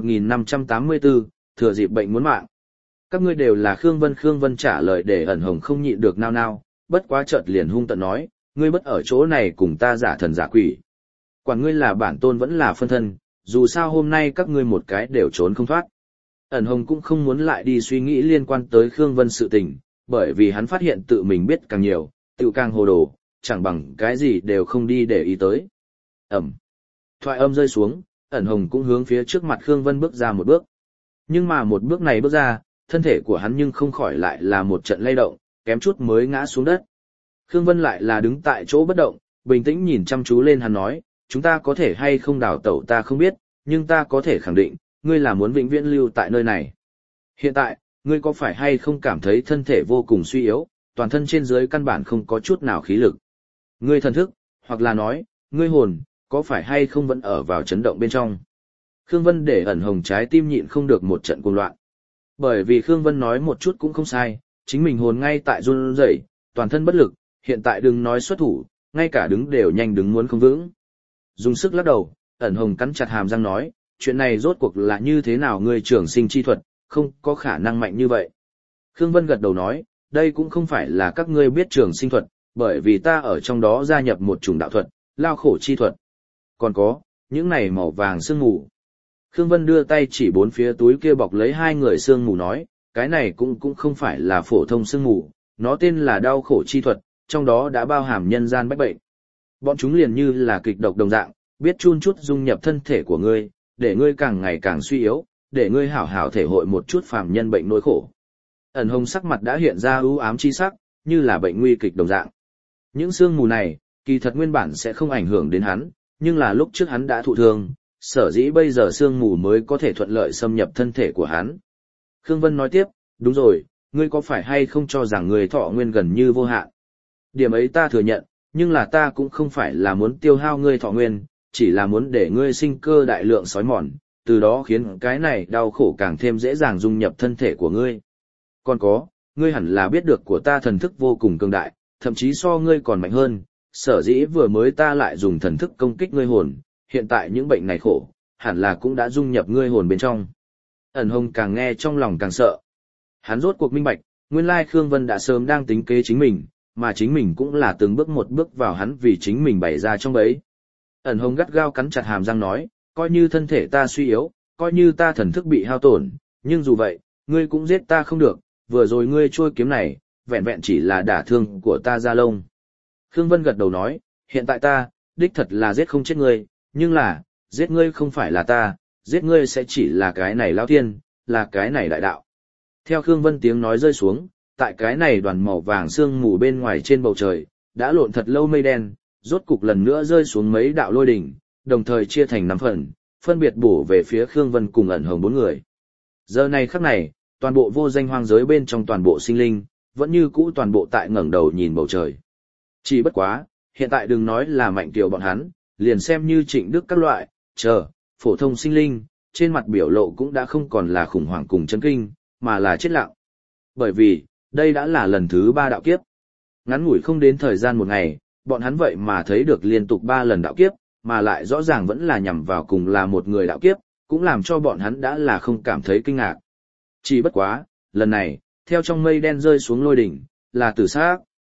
1584, thừa dịp bệnh muốn mạng. Các ngươi đều là Khương Vân. Khương Vân trả lời để ẩn hồng không nhịn được nao nao, bất quá chợt liền hung tợn nói, ngươi bất ở chỗ này cùng ta giả thần giả quỷ. Quản ngươi là bản tôn vẫn là phân thân, dù sao hôm nay các ngươi một cái đều trốn không thoát. Ẩn hồng cũng không muốn lại đi suy nghĩ liên quan tới Khương Vân sự tình, bởi vì hắn phát hiện tự mình biết càng nhiều, tự càng hồ đồ, chẳng bằng cái gì đều không đi để ý tới. Ẩm. Thoại âm rơi xuống, ẩn hồng cũng hướng phía trước mặt Khương Vân bước ra một bước. Nhưng mà một bước này bước ra, thân thể của hắn nhưng không khỏi lại là một trận lay động, kém chút mới ngã xuống đất. Khương Vân lại là đứng tại chỗ bất động, bình tĩnh nhìn chăm chú lên hắn nói, chúng ta có thể hay không đào tẩu ta không biết, nhưng ta có thể khẳng định, ngươi là muốn vĩnh viễn lưu tại nơi này. Hiện tại, ngươi có phải hay không cảm thấy thân thể vô cùng suy yếu, toàn thân trên dưới căn bản không có chút nào khí lực. Ngươi thần thức, hoặc là nói, ngươi hồn, có phải hay không vẫn ở vào chấn động bên trong. Khương Vân để ẩn hồng trái tim nhịn không được một trận cuồng loạn. Bởi vì Khương Vân nói một chút cũng không sai, chính mình hồn ngay tại run rẩy, toàn thân bất lực, hiện tại đừng nói xuất thủ, ngay cả đứng đều nhanh đứng muốn không vững. Dùng sức lắc đầu, ẩn hồng cắn chặt hàm răng nói, chuyện này rốt cuộc là như thế nào ngươi trường sinh chi thuật, không có khả năng mạnh như vậy. Khương Vân gật đầu nói, đây cũng không phải là các ngươi biết trường sinh thuật, bởi vì ta ở trong đó gia nhập một chủng đạo thuật, lao khổ chi thuật. Còn có, những này màu vàng sương mù. Khương Vân đưa tay chỉ bốn phía túi kia bọc lấy hai người sương mù nói, cái này cũng không phải là phổ thông sương mù, nó tên là đau khổ chi thuật, trong đó đã bao hàm nhân gian bách bệnh. Bọn chúng liền như là kịch độc đồng dạng, biết chun chút dung nhập thân thể của ngươi, để ngươi càng ngày càng suy yếu, để ngươi hảo hảo thể hội một chút phàm nhân bệnh nỗi khổ. Ẩn hồng sắc mặt đã hiện ra ưu ám chi sắc, như là bệnh nguy kịch đồng dạng. Những sương mù này, kỳ thật nguyên bản sẽ không ảnh hưởng đến hắn, nhưng là lúc trước hắn đã thụ thương, sở dĩ bây giờ sương mù mới có thể thuận lợi xâm nhập thân thể của hắn. Khương Vân nói tiếp, đúng rồi, ngươi có phải hay không cho rằng người thọ nguyên gần như vô hạn? Điểm ấy ta thừa nhận, nhưng là ta cũng không phải là muốn tiêu hao ngươi thọ nguyên, chỉ là muốn để ngươi sinh cơ đại lượng sói mòn, từ đó khiến cái này đau khổ càng thêm dễ dàng dung nhập thân thể của ngươi. Còn có, ngươi hẳn là biết được của ta thần thức vô cùng cường đại, thậm chí so ngươi còn mạnh hơn, sở dĩ vừa mới ta lại dùng thần thức công kích ngươi hồn, hiện tại những bệnh này khổ, hẳn là cũng đã dung nhập ngươi hồn bên trong. Ẩn hồng càng nghe trong lòng càng sợ. Hắn rốt cuộc minh bạch, nguyên lai Khương Vân đã sớm đang tính kế chính mình, mà chính mình cũng là từng bước một bước vào hắn vì chính mình bày ra trong bẫy. Ẩn hồng gắt gao cắn chặt hàm răng nói, coi như thân thể ta suy yếu, coi như ta thần thức bị hao tổn, nhưng dù vậy, ngươi cũng giết ta không được, vừa rồi ngươi trôi kiếm này, vẹn vẹn chỉ là đả thương của ta da lông. Khương Vân gật đầu nói, hiện tại ta, đích thật là giết không chết ngươi, nhưng là, giết ngươi không phải là ta, giết ngươi sẽ chỉ là cái này lao thiên, là cái này đại đạo. Theo Khương Vân tiếng nói rơi xuống, tại cái này đoàn màu vàng sương mù bên ngoài trên bầu trời, đã lộn thật lâu mây đen, rốt cục lần nữa rơi xuống mấy đạo lôi đỉnh, đồng thời chia thành 5 phần, phân biệt bổ về phía Khương Vân cùng ẩn hồng 4 người. Giờ này khắc này, toàn bộ vô danh hoang giới bên trong toàn bộ sinh linh, vẫn như cũ toàn bộ tại ngẩng đầu nhìn bầu trời. Chỉ bất quá, hiện tại đừng nói là mạnh tiểu bọn hắn, liền xem như Trịnh Đức các loại, phổ thông sinh linh, trên mặt biểu lộ cũng đã không còn là khủng hoảng cùng chấn kinh, mà là chết lặng. Bởi vì, đây đã là lần thứ 3 đạo kiếp. Ngắn ngủi không đến thời gian một ngày, bọn hắn vậy mà thấy được liên tục 3 lần đạo kiếp, mà lại rõ ràng vẫn là nhằm vào cùng là một người đạo kiếp, cũng làm cho bọn hắn đã là không cảm thấy kinh ngạc. Chỉ bất quá, lần này, theo trong mây đen rơi xuống lôi đỉnh, là tử xác.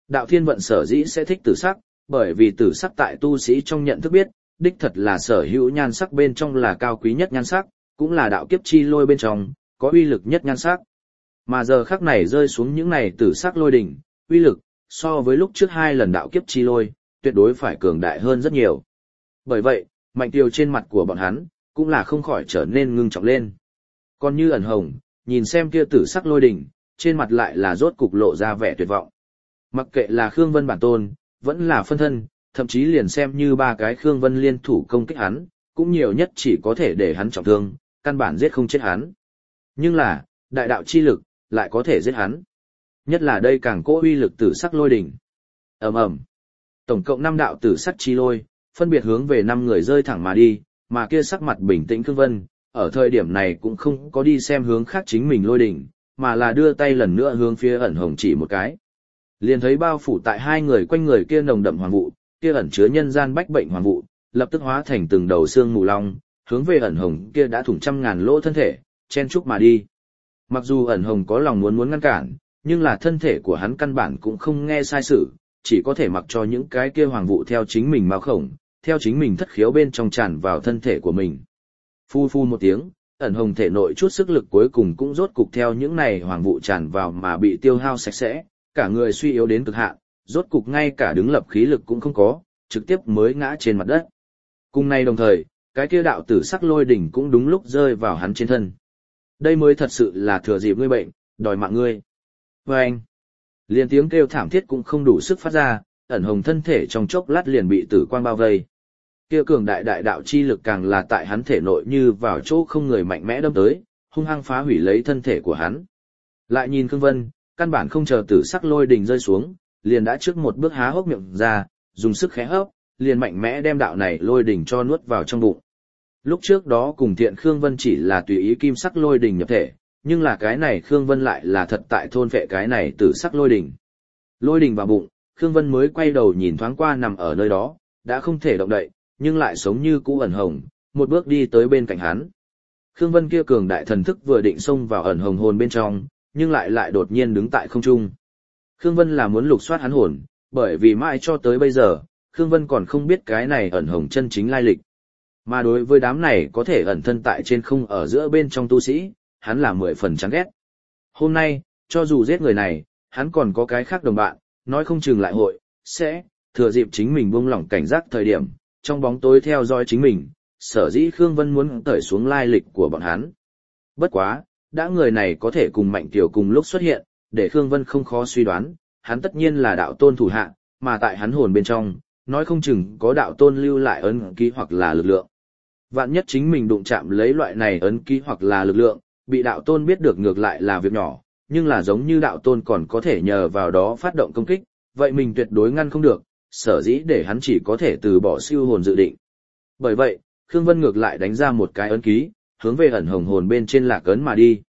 Đạo thiên vận sở dĩ sẽ thích tử sắc, bởi vì tử sắc tại tu sĩ trong nhận thức biết, đích thật là sở hữu nhan sắc bên trong là cao quý nhất nhan sắc, cũng là đạo kiếp chi lôi bên trong, có uy lực nhất nhan sắc. Mà giờ khắc này rơi xuống những này tử sắc lôi đỉnh, uy lực, so với lúc trước 2 lần đạo kiếp chi lôi, tuyệt đối phải cường đại hơn rất nhiều. Bởi vậy, Mạnh Tiều trên mặt của bọn hắn, cũng là không khỏi trở nên ngưng trọng lên. Còn như ẩn hồng, nhìn xem kia tử sắc lôi đỉnh, trên mặt lại là rốt cục lộ ra vẻ tuyệt vọng. Mặc kệ là Khương Vân bản tôn, vẫn là phân thân, thậm chí liền xem như 3 cái Khương Vân liên thủ công kích hắn, cũng nhiều nhất chỉ có thể để hắn trọng thương, căn bản giết không chết hắn. Nhưng là, đại đạo chi lực, lại có thể giết hắn. Nhất là đây càng cỗ uy lực tử sắc lôi đỉnh. Ầm ầm. Tổng cộng 5 đạo tử sắc chi lôi, phân biệt hướng về 5 người rơi thẳng mà đi, mà kia sắc mặt bình tĩnh Khương Vân, ở thời điểm này cũng không có đi xem hướng khác chính mình lôi đỉnh, mà là đưa tay lần nữa hướng phía ẩn hồng chỉ một cái. Liền thấy bao phủ tại 2 người quanh người kia nồng đậm hoàng vụ, kia ẩn chứa nhân gian bách bệnh hoàng vụ, lập tức hóa thành từng đầu xương mù long, hướng về ẩn hồng kia đã thủng trăm ngàn lỗ thân thể, chen chúc mà đi. Mặc dù ẩn hồng có lòng muốn ngăn cản, nhưng là thân thể của hắn căn bản cũng không nghe sai sự, chỉ có thể mặc cho những cái kia hoàng vụ theo chính mình mao khổng, theo chính mình thất khiếu bên trong tràn vào thân thể của mình. Phu phu một tiếng, ẩn hồng thể nội chút sức lực cuối cùng cũng rốt cục theo những này hoàng vụ tràn vào mà bị tiêu hao sạch sẽ, cả người suy yếu đến cực hạn, rốt cục ngay cả đứng lập khí lực cũng không có, trực tiếp mới ngã trên mặt đất. Cùng nay đồng thời, cái kia đạo tử sắc lôi đỉnh cũng đúng lúc rơi vào hắn trên thân. Đây mới thật sự là thừa dịp ngươi bệnh, đòi mạng ngươi. Và anh, liền tiếng kêu thảm thiết cũng không đủ sức phát ra, ẩn hồng thân thể trong chốc lát liền bị tử quang bao vây. Kia cường đại đại đạo chi lực càng là tại hắn thể nội như vào chỗ không người mạnh mẽ đâm tới, hung hăng phá hủy lấy thân thể của hắn. Lại nhìn Khương Vân, căn bản không chờ tử sắc lôi đỉnh rơi xuống, liền đã trước một bước há hốc miệng ra, dùng sức khẽ hấp, liền mạnh mẽ đem đạo này lôi đỉnh cho nuốt vào trong bụng. Lúc trước đó cùng thiện Khương Vân chỉ là tùy ý kim sắc lôi đỉnh nhập thể, nhưng là cái này Khương Vân lại là thật tại thôn vệ cái này tử sắc lôi đỉnh. Lôi đỉnh vào bụng, Khương Vân mới quay đầu nhìn thoáng qua nằm ở nơi đó, đã không thể động đậy, nhưng lại sống như cũ ẩn hồng, một bước đi tới bên cạnh hắn. Khương Vân kia cường đại thần thức vừa định xông vào ẩn hồng hồn bên trong, nhưng lại đột nhiên đứng tại không trung. Khương Vân là muốn lục soát hắn hồn, bởi vì mãi cho tới bây giờ, Khương Vân còn không biết cái này ẩn hồng chân chính lai lịch. Mà đối với đám này có thể ẩn thân tại trên không ở giữa bên trong tu sĩ, hắn là 10 phần chán ghét. Hôm nay, cho dù giết người này, hắn còn có cái khác đồng bạn, nói không chừng lại hội, sẽ, thừa dịp chính mình buông lỏng cảnh giác thời điểm, trong bóng tối theo dõi chính mình, sở dĩ Khương Vân muốn tởi xuống lai lịch của bọn hắn. Bất quá, đã người này có thể cùng Mạnh Tiểu cùng lúc xuất hiện, để Khương Vân không khó suy đoán, hắn tất nhiên là đạo tôn thủ hạ, mà tại hắn hồn bên trong, nói không chừng có đạo tôn lưu lại ấn ký hoặc là lực lượng. Vạn nhất chính mình đụng chạm lấy loại này ấn ký hoặc là lực lượng, bị đạo tôn biết được ngược lại là việc nhỏ, nhưng là giống như đạo tôn còn có thể nhờ vào đó phát động công kích, vậy mình tuyệt đối ngăn không được, sở dĩ để hắn chỉ có thể từ bỏ siêu hồn dự định. Bởi vậy, Khương Vân ngược lại đánh ra một cái ấn ký, hướng về ẩn hồng hồn bên trên lạc ấn mà đi.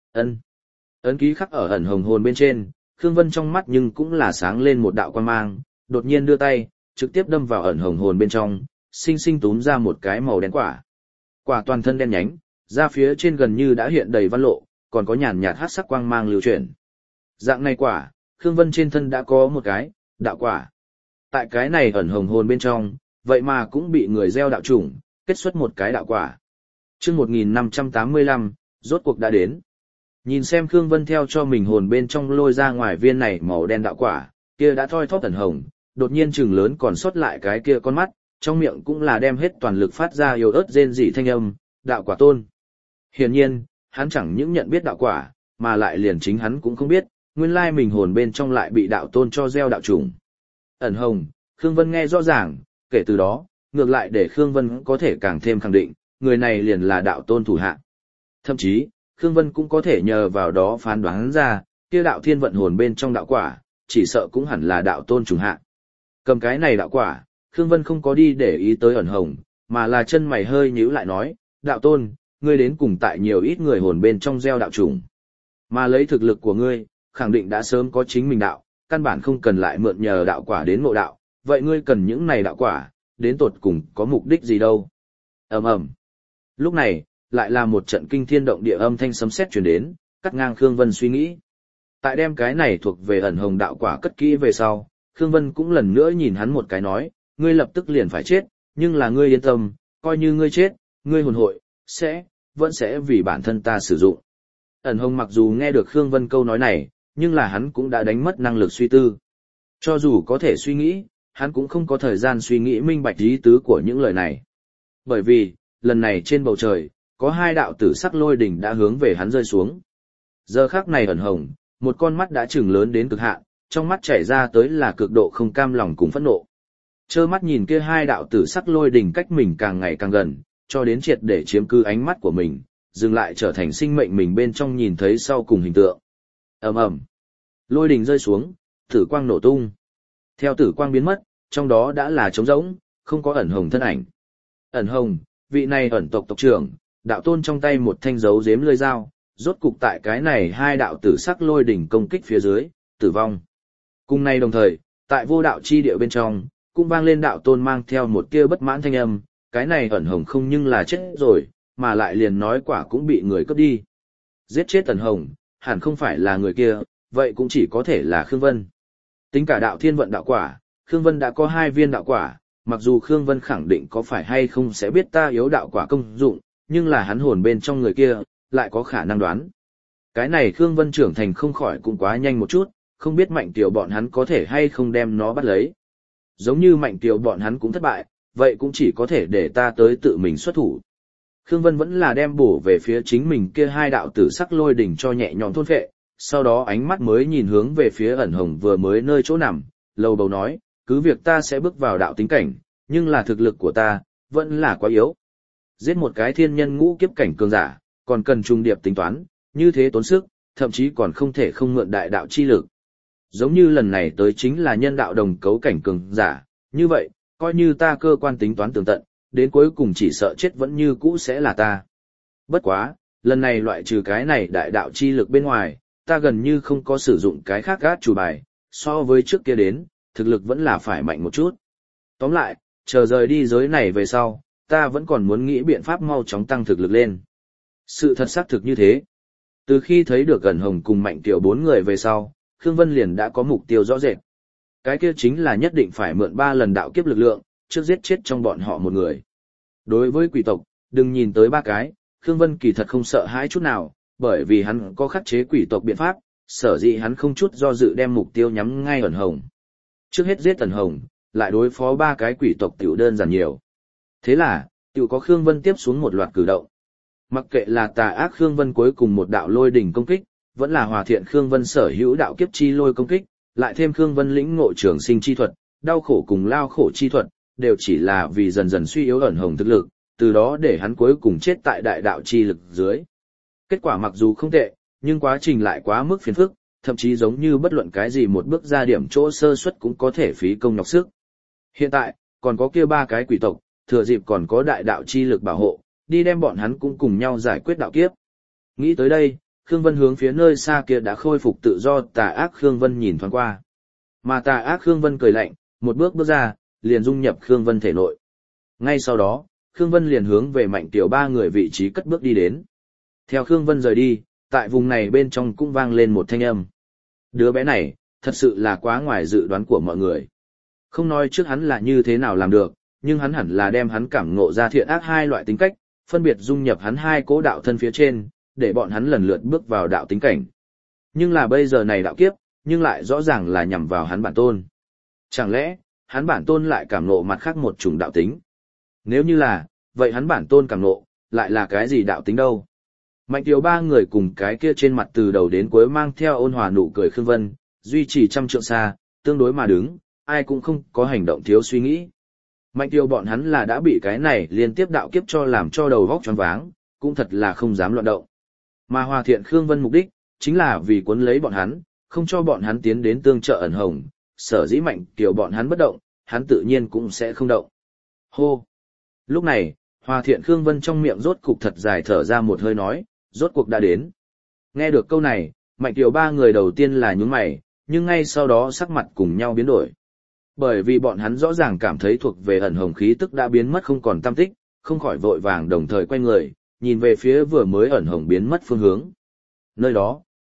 Ấn ký khắc ở ẩn hồng hồn bên trên, Khương Vân trong mắt nhưng cũng là sáng lên một đạo quang mang, đột nhiên đưa tay, trực tiếp đâm vào ẩn hồng hồn bên trong, sinh sinh túm ra một cái màu đen quả. Quả toàn thân đen nhánh, ra phía trên gần như đã hiện đầy văn lộ, còn có nhàn nhạt hắc sắc quang mang lưu chuyển. Dạng này quả, Khương Vân trên thân đã có một cái, đạo quả. Tại cái này ẩn hồng hồn bên trong, vậy mà cũng bị người gieo đạo chủng, kết xuất một cái đạo quả. Chương 1585, rốt cuộc đã đến. Nhìn xem Khương Vân theo cho mình hồn bên trong lôi ra ngoài viên này màu đen đạo quả, kia đã thoi thóp ẩn hồng, đột nhiên trừng lớn còn sót lại cái kia con mắt, trong miệng cũng là đem hết toàn lực phát ra yếu ớt rên rỉ thanh âm, đạo quả tôn. Hiển nhiên, hắn chẳng những nhận biết đạo quả, mà lại liền chính hắn cũng không biết, nguyên lai mình hồn bên trong lại bị đạo tôn cho gieo đạo chủng. Ẩn hồng, Khương Vân nghe rõ ràng, kể từ đó, ngược lại để Khương Vân có thể càng thêm khẳng định, người này liền là đạo tôn thủ hạ. Thậm chí, Khương Vân cũng có thể nhờ vào đó phán đoán ra, kia đạo thiên vận hồn bên trong đạo quả, chỉ sợ cũng hẳn là đạo tôn trùng hạ. Cầm cái này đạo quả, Khương Vân không có đi để ý tới ẩn hồng, mà là chân mày hơi nhíu lại nói, đạo tôn, ngươi đến cùng tại nhiều ít người hồn bên trong gieo đạo trùng. Mà lấy thực lực của ngươi, khẳng định đã sớm có chính mình đạo, căn bản không cần lại mượn nhờ đạo quả đến ngộ đạo, vậy ngươi cần những này đạo quả, đến tột cùng có mục đích gì đâu. Ầm ầm. Lúc này, lại là một trận kinh thiên động địa âm thanh sấm sét truyền đến, cắt ngang Khương Vân suy nghĩ. Tại đem cái này thuộc về ẩn hồng đạo quả cất kỹ về sau, Khương Vân cũng lần nữa nhìn hắn một cái nói, ngươi lập tức liền phải chết, nhưng là ngươi yên tâm, coi như ngươi chết, ngươi hồn hội, vẫn sẽ vì bản thân ta sử dụng. Ẩn hồng mặc dù nghe được Khương Vân câu nói này, nhưng là hắn cũng đã đánh mất năng lực suy tư. Cho dù có thể suy nghĩ, hắn cũng không có thời gian suy nghĩ minh bạch ý tứ của những lời này. Bởi vì, lần này trên bầu trời, có hai đạo tử sắc lôi đỉnh đã hướng về hắn rơi xuống. Giờ khắc này ẩn hồng, một con mắt đã trừng lớn đến cực hạn, trong mắt chảy ra tới là cực độ không cam lòng cùng phẫn nộ. Trơ mắt nhìn kia hai đạo tử sắc lôi đỉnh cách mình càng ngày càng gần, cho đến triệt để chiếm cứ ánh mắt của mình, dừng lại trở thành sinh mệnh mình bên trong nhìn thấy sau cùng hình tượng. Ầm ầm, lôi đỉnh rơi xuống, tử quang nổ tung. Theo tử quang biến mất, trong đó đã là trống rỗng, không có ẩn hồng thân ảnh. Ẩn hồng, vị này ẩn tộc tộc trưởng, đạo tôn trong tay một thanh dấu giếm lưỡi dao, rốt cục tại cái này hai đạo tử sắc lôi đỉnh công kích phía dưới, tử vong. Cùng nay đồng thời, tại vô đạo chi địa bên trong, cũng vang lên đạo tôn mang theo một tia bất mãn thanh âm, cái này ẩn hồng không nhưng là chết rồi, mà lại liền nói quả cũng bị người cướp đi. Giết chết ẩn hồng, hẳn không phải là người kia, vậy cũng chỉ có thể là Khương Vân. Tính cả đạo thiên vận đạo quả, Khương Vân đã có 2 viên đạo quả, mặc dù Khương Vân khẳng định có phải hay không sẽ biết ta yếu đạo quả công dụng, nhưng là hắn hồn bên trong người kia, lại có khả năng đoán. Cái này Khương Vân trưởng thành không khỏi cũng quá nhanh một chút, không biết Mạnh Tiểu bọn hắn có thể hay không đem nó bắt lấy. Giống như Mạnh Tiểu bọn hắn cũng thất bại, vậy cũng chỉ có thể để ta tới tự mình xuất thủ. Khương Vân vẫn là đem bổ về phía chính mình kia hai đạo tử sắc lôi đỉnh cho nhẹ nhõm thôn phệ, sau đó ánh mắt mới nhìn hướng về phía ẩn hồng vừa mới nơi chỗ nằm, lầu bầu nói, cứ việc ta sẽ bước vào đạo tính cảnh, nhưng là thực lực của ta, vẫn là quá yếu. Giết một cái thiên nhân ngũ kiếp cảnh cường giả, còn cần trung điệp tính toán, như thế tốn sức, thậm chí còn không thể không mượn đại đạo chi lực. Giống như lần này tới chính là nhân đạo đồng cấu cảnh cường giả, như vậy, coi như ta cơ quan tính toán tường tận, đến cuối cùng chỉ sợ chết vẫn như cũ sẽ là ta. Bất quá, lần này loại trừ cái này đại đạo chi lực bên ngoài, ta gần như không có sử dụng cái khác gác chủ bài, so với trước kia đến, thực lực vẫn là phải mạnh một chút. Tóm lại, chờ rời đi giới này về sau, ta vẫn còn muốn nghĩ biện pháp mau chóng tăng thực lực lên. Sự thật xác thực như thế. Từ khi thấy được Ẩn Hồng cùng Mạnh Tiểu 4 người về sau, Khương Vân liền đã có mục tiêu rõ rệt. Cái kia chính là nhất định phải mượn 3 lần đạo kiếp lực lượng, trước giết chết trong bọn họ một người. Đối với quỷ tộc, đừng nhìn tới 3 cái, Khương Vân kỳ thật không sợ hãi chút nào, bởi vì hắn có khắc chế quỷ tộc biện pháp, sở dĩ hắn không chút do dự đem mục tiêu nhắm ngay Ẩn Hồng. Trước hết giết Ẩn Hồng, lại đối phó 3 cái quỷ tộc tiểu đơn giản nhiều. Thế là, tiểu có Khương Vân tiếp xuống một loạt cử động. Mặc kệ là tà ác Khương Vân cuối cùng một đạo lôi đỉnh công kích, vẫn là hòa thiện Khương Vân sở hữu đạo kiếp chi lôi công kích, lại thêm Khương Vân lĩnh ngộ trường sinh chi thuật, đau khổ cùng lao khổ chi thuật, đều chỉ là vì dần dần suy yếu Ẩn Hồng thực lực, từ đó để hắn cuối cùng chết tại đại đạo chi lực dưới. Kết quả mặc dù không tệ, nhưng quá trình lại quá mức phiền phức, thậm chí giống như bất luận cái gì một bước ra điểm chỗ sơ suất cũng có thể phí công nhọc sức. Hiện tại, còn có kia 3 cái quỷ tộc, thừa dịp còn có đại đạo chi lực bảo hộ, đi đem bọn hắn cũng cùng nhau giải quyết đạo kiếp. Nghĩ tới đây, Khương Vân hướng phía nơi xa kia đã khôi phục tự do tà ác Khương Vân nhìn thoáng qua. Mà tà ác Khương Vân cười lạnh, một bước ra, liền dung nhập Khương Vân thể nội. Ngay sau đó, Khương Vân liền hướng về Mạnh Tiểu 3 người vị trí cất bước đi đến. Theo Khương Vân rời đi, tại vùng này bên trong cũng vang lên một thanh âm. Đứa bé này, thật sự là quá ngoài dự đoán của mọi người. Không nói trước hắn là như thế nào làm được, nhưng hắn hẳn là đem hắn cảm ngộ ra thiện ác 2 loại tính cách, phân biệt dung nhập hắn 2 cố đạo thân phía trên, để bọn hắn lần lượt bước vào đạo tính cảnh. Nhưng là bây giờ này đạo kiếp, nhưng lại rõ ràng là nhằm vào hắn bản tôn. Chẳng lẽ, hắn bản tôn lại cảm ngộ mặt khác một chủng đạo tính? Nếu như là, vậy hắn bản tôn cảm ngộ, lại là cái gì đạo tính đâu? Mạnh Tiểu 3 người cùng cái kia trên mặt từ đầu đến cuối mang theo ôn hòa nụ cười Khương Vân, duy trì 100 trượng xa, tương đối mà đứng, ai cũng không có hành động thiếu suy nghĩ. Mạnh Tiêu bọn hắn là đã bị cái này liên tiếp đạo kiếp cho làm cho đầu vóc choáng váng, cũng thật là không dám loạn động. Mà hòa thiện Khương Vân mục đích, chính là vì cuốn lấy bọn hắn, không cho bọn hắn tiến đến tương trợ Ẩn Hồng, sở dĩ Mạnh Tiêu bọn hắn bất động, hắn tự nhiên cũng sẽ không động. Hô! Lúc này, hòa thiện Khương Vân trong miệng rốt cục thật dài thở ra một hơi nói, rốt cuộc đã đến. Nghe được câu này, Mạnh Tiêu 3 người đầu tiên là nhướng mày, nhưng ngay sau đó sắc mặt cùng nhau biến đổi. Bởi vì bọn hắn rõ ràng cảm thấy thuộc về Ẩn Hồng khí tức đã biến mất không còn tăm tích, không khỏi vội vàng đồng thời quay người, nhìn về phía vừa mới Ẩn Hồng biến mất phương hướng. Nơi đó,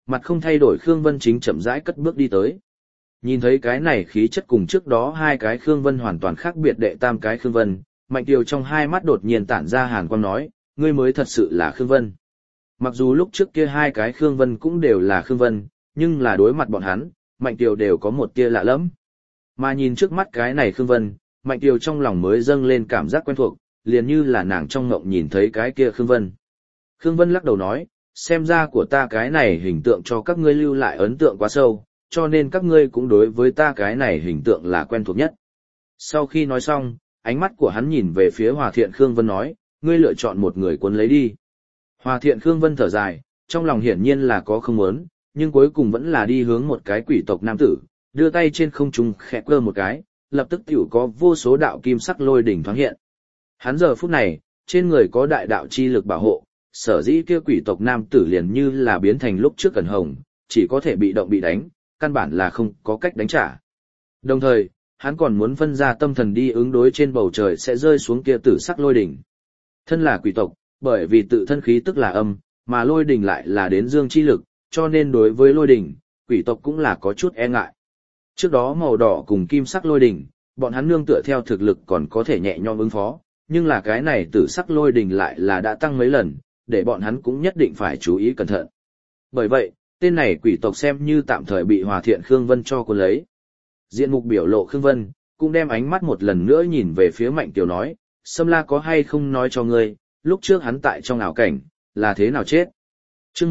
Mặt không thay đổi Khương Vân chính chậm rãi cất bước đi tới. Nhìn thấy cái này khí chất cùng trước đó hai cái Khương Vân hoàn toàn khác biệt đệ tam cái Khương Vân, Mạnh Kiều trong hai mắt đột nhiên tản ra hàn quang nói, ngươi mới thật sự là Khương Vân. Mặc dù lúc trước kia hai cái Khương Vân cũng đều là Khương Vân, nhưng là đối mặt bọn hắn, Mạnh Kiều đều có một tia lạ lẫm. Mà nhìn trước mắt cái này Khương Vân, Mạnh Kiều trong lòng mới dâng lên cảm giác quen thuộc, liền như là nàng trong ngộng nhìn thấy cái kia Khương Vân. Khương Vân lắc đầu nói, xem ra của ta cái này hình tượng cho các ngươi lưu lại ấn tượng quá sâu, cho nên các ngươi cũng đối với ta cái này hình tượng là quen thuộc nhất. Sau khi nói xong, ánh mắt của hắn nhìn về phía Hòa Thiện Khương Vân nói, ngươi lựa chọn một người cuốn lấy đi. Hòa Thiện Khương Vân thở dài, trong lòng hiển nhiên là có không muốn, nhưng cuối cùng vẫn là đi hướng một cái quỷ tộc nam tử, đưa tay trên không trung khẽ cơ một cái, lập tức tiểu có vô số đạo kim sắc lôi đỉnh thoáng hiện. Hắn giờ phút này, trên người có đại đạo chi lực bảo hộ, sở dĩ kia quỷ tộc nam tử liền như là biến thành lúc trước Cẩn Hồng, chỉ có thể bị động bị đánh, căn bản là không có cách đánh trả. Đồng thời, hắn còn muốn phân ra tâm thần đi ứng đối trên bầu trời sẽ rơi xuống kia tử sắc lôi đỉnh. Thân là quỷ tộc, bởi vì tự thân khí tức là âm, mà lôi đỉnh lại là đến dương chi lực, cho nên đối với lôi đỉnh, quỷ tộc cũng là có chút e ngại. Trước đó màu đỏ cùng kim sắc lôi đỉnh, bọn hắn nương tựa theo thực lực còn có thể nhẹ nhõm ứng phó, nhưng là cái này tử sắc lôi đỉnh lại là đã tăng mấy lần, để bọn hắn cũng nhất định phải chú ý cẩn thận. Bởi vậy, tên này quỷ tộc xem như tạm thời bị Hòa Thiện Khương Vân cho cuốn lấy. Diện mục biểu lộ Khương Vân, cũng đem ánh mắt một lần nữa nhìn về phía Mạnh Kiều nói, Sâm La có hay không nói cho ngươi, lúc trước hắn tại trong ảo cảnh, là thế nào chết? Chương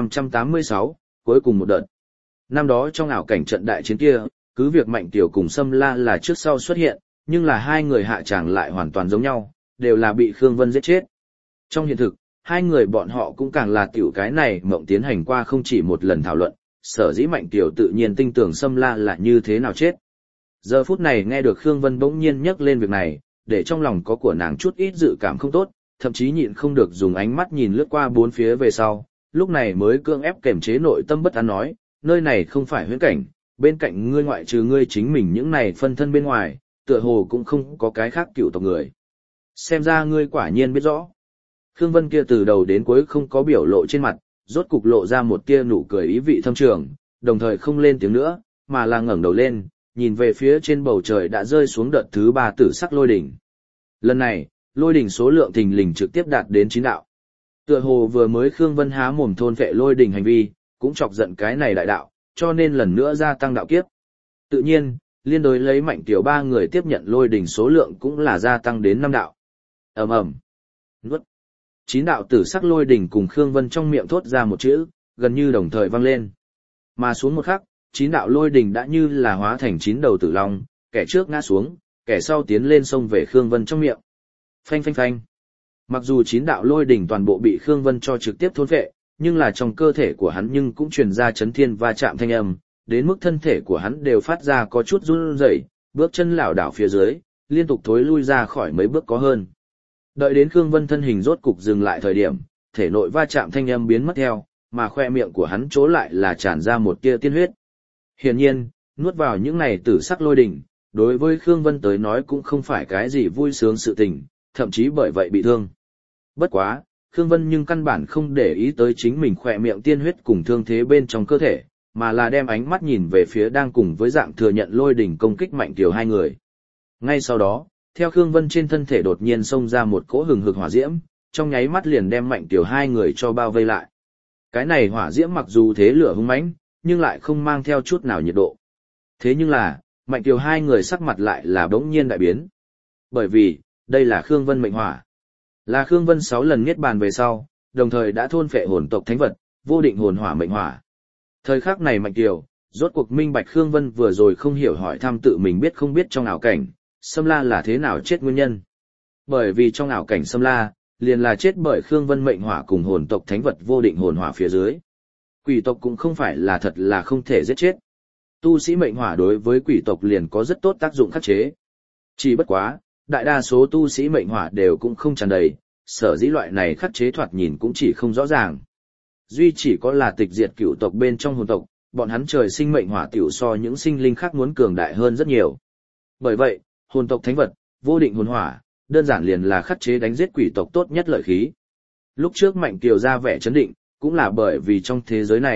1586, cuối cùng một đợt. Năm đó trong ảo cảnh trận đại chiến kia, cứ việc Mạnh Kiều cùng Sâm La là trước sau xuất hiện, nhưng là hai người hạ tràng lại hoàn toàn giống nhau, đều là bị Khương Vân giết chết. Trong hiện thực, hai người bọn họ cũng càng là tiểu cái này mộng tiến hành qua không chỉ một lần thảo luận, sở dĩ Mạnh Kiều tự nhiên tin tưởng Sâm La là như thế nào chết. Giờ phút này nghe được Khương Vân bỗng nhiên nhắc lên việc này, để trong lòng có của nàng chút ít dự cảm không tốt, thậm chí nhịn không được dùng ánh mắt nhìn lướt qua bốn phía về sau, lúc này mới cưỡng ép kềm chế nội tâm bất an nói, nơi này không phải huyễn cảnh, bên cạnh ngươi ngoại trừ ngươi chính mình những này phân thân bên ngoài, tựa hồ cũng không có cái khác cựu tộc người. Xem ra ngươi quả nhiên biết rõ. Khương Vân kia từ đầu đến cuối không có biểu lộ trên mặt, rốt cục lộ ra một tia nụ cười ý vị thâm trường, đồng thời không lên tiếng nữa, mà là ngẩng đầu lên, nhìn về phía trên bầu trời đã rơi xuống đợt thứ 3 tử sắc lôi đỉnh. Lần này, lôi đỉnh số lượng thình lình trực tiếp đạt đến 9 đạo. Tựa hồ vừa mới Khương Vân há mồm thôn vệ lôi đỉnh hành vi, cũng chọc giận cái này đại đạo, cho nên lần nữa gia tăng đạo kiếp. Tự nhiên, liên đối lấy Mạnh Kiều 3 người tiếp nhận lôi đỉnh số lượng cũng là gia tăng đến 5 đạo. Ầm ầm. Nuốt. 9 đạo tử sắc lôi đỉnh cùng Khương Vân trong miệng thốt ra một chữ, gần như đồng thời vang lên. Mà xuống một khắc, 9 đạo lôi đỉnh đã như là hóa thành 9 đầu tử long, kẻ trước ngã xuống, kẻ sau tiến lên xông về Khương Vân trong miệng. Phanh phanh phanh. Mặc dù 9 đạo lôi đỉnh toàn bộ bị Khương Vân cho trực tiếp thôn phệ, nhưng là trong cơ thể của hắn nhưng cũng truyền ra chấn thiên va chạm thanh âm, đến mức thân thể của hắn đều phát ra có chút run rẩy, bước chân lảo đảo phía dưới, liên tục thối lui ra khỏi mấy bước có hơn. Đợi đến Khương Vân thân hình rốt cục dừng lại thời điểm, thể nội va chạm thanh âm biến mất theo, mà khoe miệng của hắn chỗ lại là tràn ra một tia tiên huyết. Hiển nhiên, nuốt vào những này tử sắc lôi đỉnh, đối với Khương Vân tới nói cũng không phải cái gì vui sướng sự tình, thậm chí bởi vậy bị thương. Bất quá, Khương Vân nhưng căn bản không để ý tới chính mình khoe miệng tiên huyết cùng thương thế bên trong cơ thể, mà là đem ánh mắt nhìn về phía đang cùng với dạng thừa nhận lôi đỉnh công kích Mạnh Kiều hai người. Ngay sau đó, theo Khương Vân trên thân thể đột nhiên xông ra một cỗ hừng hực hỏa diễm, trong nháy mắt liền đem Mạnh Kiều hai người cho bao vây lại. Cái này hỏa diễm mặc dù thế lửa hung mãnh, nhưng lại không mang theo chút nào nhiệt độ. Thế nhưng là, Mạnh Kiều hai người sắc mặt lại là bỗng nhiên đại biến. Bởi vì, đây là Khương Vân mệnh hỏa. Là Khương Vân 6 lần niết bàn về sau, đồng thời đã thôn phệ hồn tộc thánh vật, vô định hồn hỏa mệnh hỏa. Thời khắc này Mạnh Kiều, rốt cuộc minh bạch Khương Vân vừa rồi không hiểu hỏi thăm tự mình biết không biết trong ảo cảnh, Sâm La là thế nào chết nguyên nhân. Bởi vì trong ảo cảnh Sâm La, liền là chết bởi Khương Vân mệnh hỏa cùng hồn tộc thánh vật vô định hồn hỏa phía dưới. Quỷ tộc cũng không phải là thật là không thể giết chết. Tu sĩ mệnh hỏa đối với quỷ tộc liền có rất tốt tác dụng khắc chế. Chỉ bất quá, đại đa số tu sĩ mệnh hỏa đều cũng không tràn đầy, sở dĩ loại này khắc chế thoạt nhìn cũng chỉ không rõ ràng. Duy chỉ có là tịch diệt cửu tộc bên trong hồn tộc, bọn hắn trời sinh mệnh hỏa tiểu so những sinh linh khác muốn cường đại hơn rất nhiều. Bởi vậy, hồn tộc thánh vật, vô định hồn hỏa, đơn giản liền là khắc chế đánh giết quỷ tộc tốt nhất lợi khí. Lúc trước Mạnh Kiều ra vẻ chấn định, cũng là bởi vì trong thế giới này,